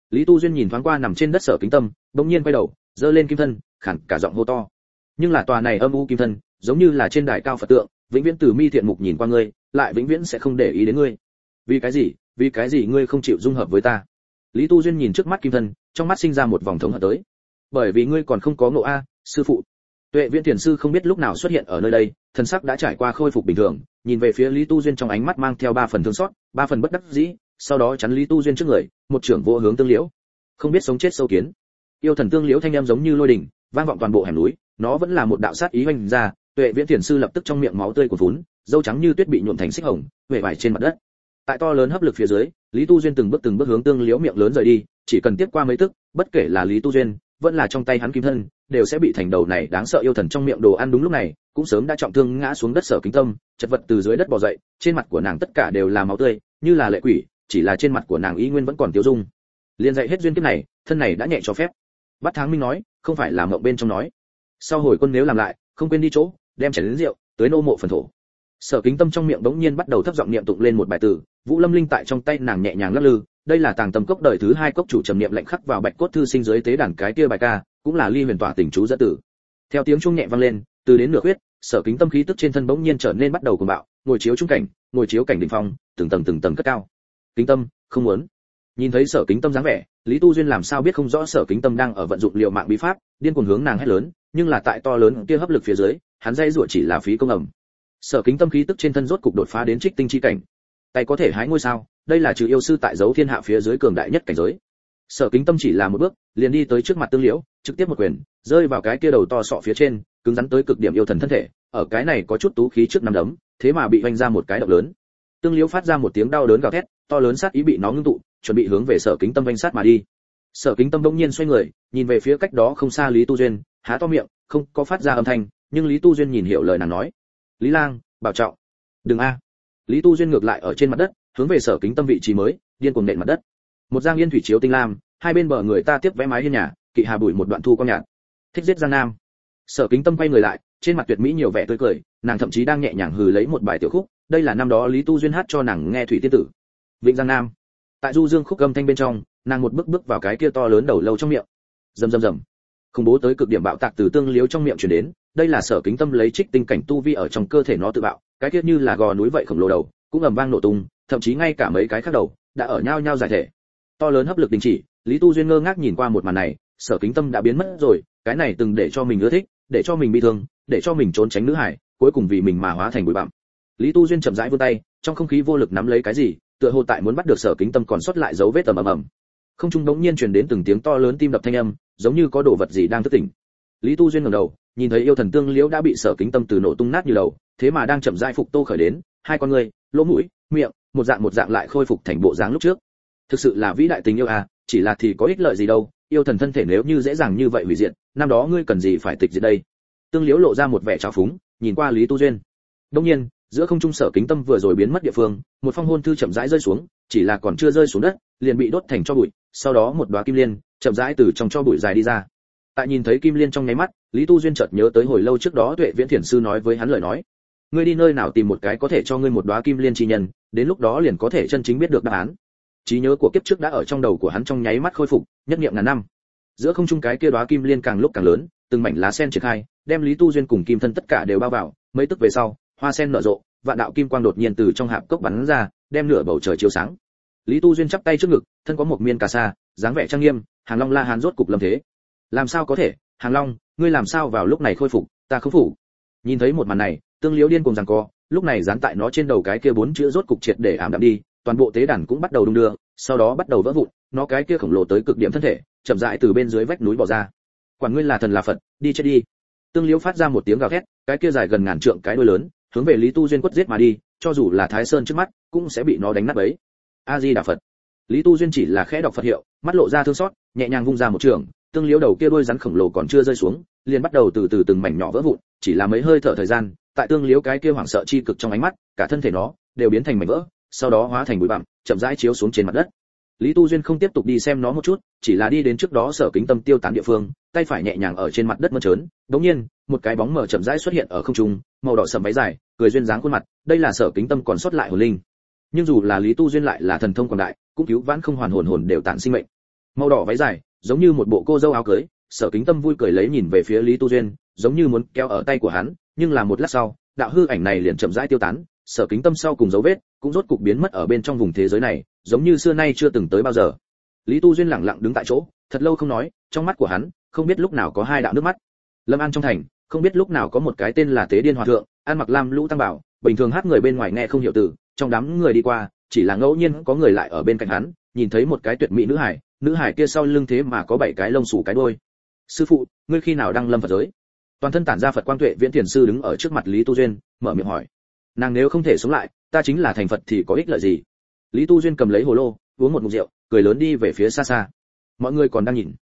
Lý Tu Duyên nhìn thoáng qua nằm trên đất Sở Kính Tâm, bỗng nhiên quay đầu, giơ lên kim thân, khản cả giọng hô to. Nhưng là tòa này âm u kim thân, giống như là trên đài cao Phật tượng, vĩnh viễn từ mi thiện mục nhìn qua ngươi, lại vĩnh viễn sẽ không để ý đến ngươi. Vì cái gì? Vì cái gì ngươi không chịu dung hợp với ta? Lý Tu Duyên nhìn trước mắt kim thân, trong mắt sinh ra một vòng thống hận tới. Bởi vì ngươi còn không có ngộ a, sư phụ. Tuệ Viễn Thiền sư không biết lúc nào xuất hiện ở nơi đây, thần sắc đã trải qua khôi phục bình thường, nhìn về phía Lý Tu Duyên trong ánh mắt mang theo ba phần thương xót, ba phần bất đắc dĩ, sau đó chắn Lý Tu Duyên trước người, một trưởng vô hướng tương liễu. Không biết sống chết sâu kiến. Yêu thần tương liễu thanh âm giống như lôi đình, vang vọng toàn bộ hẻm núi, nó vẫn là một đạo sát ý hoành ra, Tuệ Viễn Thiền sư lập tức trong miệng máu tươi cuồn vốn, râu trắng như tuyết bị nhuộm thành xích hồng, huệ vải trên mặt đất. Tại to lớn hấp lực phía dưới, Lý Tu Duyên từng bước từng bước hướng tương liễu miệng lớn rời đi, chỉ cần tiếp qua mấy tức, bất kể là Lý Tu Duyên, vẫn là trong tay hắn kim thân, đều sẽ bị thành đầu này đáng sợ yêu thần trong miệng đồ ăn. Đúng lúc này, cũng sớm đã trọng thương ngã xuống đất Sở Kính Tâm, chật vật từ dưới đất bò dậy, trên mặt của nàng tất cả đều là máu tươi, như là lệ quỷ, chỉ là trên mặt của nàng y nguyên vẫn còn tiêu dung. Liên dạy hết duyên kiếp này, thân này đã nhẹ cho phép. Bát Tháng Minh nói, không phải là mộng bên trong nói. Sau hồi quân nếu làm lại, không quên đi chỗ, đem chén đến rượu, tới nô mộ phần thổ. Sở Kính Tâm trong miệng bỗng nhiên bắt đầu thấp giọng niệm tụng lên một bài từ, Vũ Lâm Linh tại trong tay nàng nhẹ nhàng lắc lư, đây là Tàng Tâm Cốc đời thứ hai cốc chủ trầm niệm lệnh khắc vào Bạch Cốt thư sinh dưới tế đàn cái kia bài ca, cũng là Ly Huyền Tỏa tình chú dẫn tử. Theo tiếng chuông nhẹ vang lên, từ đến nửa khuyết, Sở Kính Tâm khí tức trên thân bỗng nhiên trở nên bắt đầu cuồng bạo, ngồi chiếu trung cảnh, ngồi chiếu cảnh đỉnh phong, từng tầng từng tầng cất cao. Kính Tâm, không muốn. Nhìn thấy Sở Kính Tâm dáng vẻ, Lý Tu Duyên làm sao biết không rõ Sở Kính Tâm đang ở vận dụng liều mạng bí pháp, điên cuồng hướng nàng hét lớn, nhưng là tại to lớn kia hấp lực phía dưới, hắn dây rủa chỉ là phí công ẩm. Sở Kính Tâm khí tức trên thân rốt cục đột phá đến trích tinh chi cảnh, tay có thể hái ngôi sao, đây là trừ yêu sư tại dấu thiên hạ phía dưới cường đại nhất cảnh giới. Sở Kính Tâm chỉ là một bước, liền đi tới trước mặt tương liễu, trực tiếp một quyền, rơi vào cái kia đầu to sọ phía trên, cứng rắn tới cực điểm yêu thần thân thể, ở cái này có chút tú khí trước năm đấm, thế mà bị vành ra một cái động lớn. Tương liễu phát ra một tiếng đau đớn gào thét, to lớn sát ý bị nó ngưng tụ, chuẩn bị hướng về Sở Kính Tâm vành sát mà đi. Sở Kính Tâm bỗng nhiên xoay người, nhìn về phía cách đó không xa Lý Tu Duyên, há to miệng, không có phát ra âm thanh, nhưng Lý Tu Duyên nhìn hiểu lời nàng nói. Lý Lang, bảo trọng. Đừng a. Lý Tu Duyên ngược lại ở trên mặt đất, hướng về Sở Kính Tâm vị trí mới, điên cuồng nện mặt đất. Một giang yên thủy chiếu tinh lam, hai bên bờ người ta tiếp vẽ mái hiên nhà, kỵ hà bụi một đoạn thu quang nhạt. Thích giết Giang Nam. Sở Kính Tâm quay người lại, trên mặt tuyệt mỹ nhiều vẻ tươi cười, nàng thậm chí đang nhẹ nhàng hừ lấy một bài tiểu khúc, đây là năm đó Lý Tu Duyên hát cho nàng nghe Thủy Tiên Tử. Vịnh Giang Nam. Tại du dương khúc âm thanh bên trong, nàng một bước bước vào cái kia to lớn đầu lâu trong miệng. Rầm rầm rầm. Khủng bố tới cực điểm bạo tạc từ tương liếu trong miệng truyền đến, đây là Sở Kính Tâm lấy trích tinh cảnh tu vi ở trong cơ thể nó tự bạo, cái kia như là gò núi vậy khổng lồ đầu, cũng ầm vang nổ tung, thậm chí ngay cả mấy cái khác đầu đã ở nhau nhau giải thể. To lớn hấp lực đình chỉ, Lý Tu Duyên ngơ ngác nhìn qua một màn này, Sở Kính Tâm đã biến mất rồi, cái này từng để cho mình ưa thích, để cho mình bị thương, để cho mình trốn tránh nữ hải, cuối cùng vì mình mà hóa thành bụi bặm. Lý Tu Duyên chậm rãi vươn tay, trong không khí vô lực nắm lấy cái gì, tựa hồ tại muốn bắt được Sở Kính Tâm còn sót lại dấu vết ầm ầm ầm. Không trung đống nhiên truyền đến từng tiếng to lớn tim đập thanh âm, giống như có đồ vật gì đang thức tỉnh. Lý Tu Duyên ngẩng đầu, nhìn thấy yêu thần tương liễu đã bị Sở Kính Tâm từ nổ tung nát như đầu, thế mà đang chậm rãi phục tô khởi đến, hai con người, lỗ mũi, miệng, một dạng một dạng lại khôi phục thành bộ dáng lúc trước. Thực sự là vĩ đại tình yêu à, chỉ là thì có ích lợi gì đâu, yêu thần thân thể nếu như dễ dàng như vậy hủy diệt, năm đó ngươi cần gì phải tịch diệt đây. Tương liễu lộ ra một vẻ trào phúng, nhìn qua Lý Tu Duyên. Đương nhiên, giữa không trung Sở Kính Tâm vừa rồi biến mất địa phương, một phong hôn thư chậm rãi rơi xuống, chỉ là còn chưa rơi xuống đất, liền bị đốt thành tro bụi, sau đó một đóa kim liên chậm rãi từ trong tro bụi dài đi ra. Tại nhìn thấy kim liên trong nháy mắt, Lý Tu Duyên chợt nhớ tới hồi lâu trước đó Tuệ Viễn Thiền sư nói với hắn lời nói. Ngươi đi nơi nào tìm một cái có thể cho ngươi một đóa kim liên chi nhân, đến lúc đó liền có thể chân chính biết được đáp án. Trí nhớ của kiếp trước đã ở trong đầu của hắn trong nháy mắt khôi phục, nhất niệm ngàn năm. Giữa không trung cái kia đóa kim liên càng lúc càng lớn, từng mảnh lá sen triển khai, đem Lý Tu Duyên cùng kim thân tất cả đều bao vào, mấy tức về sau, hoa sen nở rộ, vạn đạo kim quang đột nhiên từ trong hạp cốc bắn ra, đem nửa bầu trời chiếu sáng. Lý Tu Duyên chắp tay trước ngực, thân có một miên cà sa, dáng vẻ trang nghiêm, Hàng Long La Hán rốt cục lâm thế. Làm sao có thể, Hàng Long, ngươi làm sao vào lúc này khôi phục, ta không phủ. Nhìn thấy một màn này, Tương Liễu điên cuồng giằng co, lúc này dán tại nó trên đầu cái kia bốn chữ rốt cục triệt để ảm đạm đi, toàn bộ tế đàn cũng bắt đầu đung đưa, sau đó bắt đầu vỡ vụn, nó cái kia khổng lồ tới cực điểm thân thể, chậm rãi từ bên dưới vách núi bò ra. Quản ngươi là thần là Phật, đi chết đi. Tương Liễu phát ra một tiếng gào thét, cái kia dài gần ngàn trượng cái đuôi lớn, hướng về Lý Tu Duyên quất giết mà đi, cho dù là Thái Sơn trước mắt, cũng sẽ bị nó đánh nát bấy. A Di Đà Phật. Lý Tu Duyên chỉ là khẽ đọc Phật hiệu, mắt lộ ra thương xót, nhẹ nhàng vung ra một trường, Tương Liễu đầu kia đuôi rắn khổng lồ còn chưa rơi xuống, liền bắt đầu từ từ từng mảnh nhỏ vỡ vụn, chỉ là mấy hơi thở thời gian, tại Tương Liễu cái kia hoảng sợ chi cực trong ánh mắt, cả thân thể nó đều biến thành mảnh vỡ, sau đó hóa thành bụi bặm, chậm rãi chiếu xuống trên mặt đất. Lý Tu Duyên không tiếp tục đi xem nó một chút, chỉ là đi đến trước đó Sở Kính Tâm tiêu tán địa phương, tay phải nhẹ nhàng ở trên mặt đất mơn trớn, đống nhiên, một cái bóng mờ chậm rãi xuất hiện ở không trung, màu đỏ sẫm váy dài, cười duyên dáng khuôn mặt, đây là Sở Kính Tâm còn sót lại hồn linh. Nhưng dù là Lý Tu Duyên lại là thần thông quảng đại, cũng cứu vãn không hoàn hồn hồn đều tàn sinh mệnh. màu đỏ váy dài, giống như một bộ cô dâu áo cưới. Sở Kính Tâm vui cười lấy nhìn về phía Lý Tu Duyên, giống như muốn kéo ở tay của hắn, nhưng là một lát sau, đạo hư ảnh này liền chậm rãi tiêu tán, Sở Kính Tâm sau cùng dấu vết cũng rốt cục biến mất ở bên trong vùng thế giới này, giống như xưa nay chưa từng tới bao giờ. Lý Tu Duyên lặng lặng đứng tại chỗ, thật lâu không nói, trong mắt của hắn không biết lúc nào có hai đạo nước mắt. Lâm An trong thành, không biết lúc nào có một cái tên là Tế Điên Hòa thượng, ăn mặc lam lũ tăng bảo, bình thường hát người bên ngoài nghe không hiểu từ, trong đám người đi qua, chỉ là ngẫu nhiên có người lại ở bên cạnh hắn, nhìn thấy một cái tuyệt mỹ nữ hải, nữ hải kia sau lưng thế mà có bảy cái lông xù cái đuôi. Sư phụ, ngươi khi nào đăng lâm Phật giới? Toàn thân tản ra Phật quang tuệ viễn thiền sư đứng ở trước mặt Lý Tu Duyên, mở miệng hỏi. Nàng nếu không thể sống lại, ta chính là thành Phật thì có ích lợi gì? Lý Tu Duyên cầm lấy hồ lô, uống một ngụm rượu, cười lớn đi về phía xa xa. Mọi người còn đang nhìn.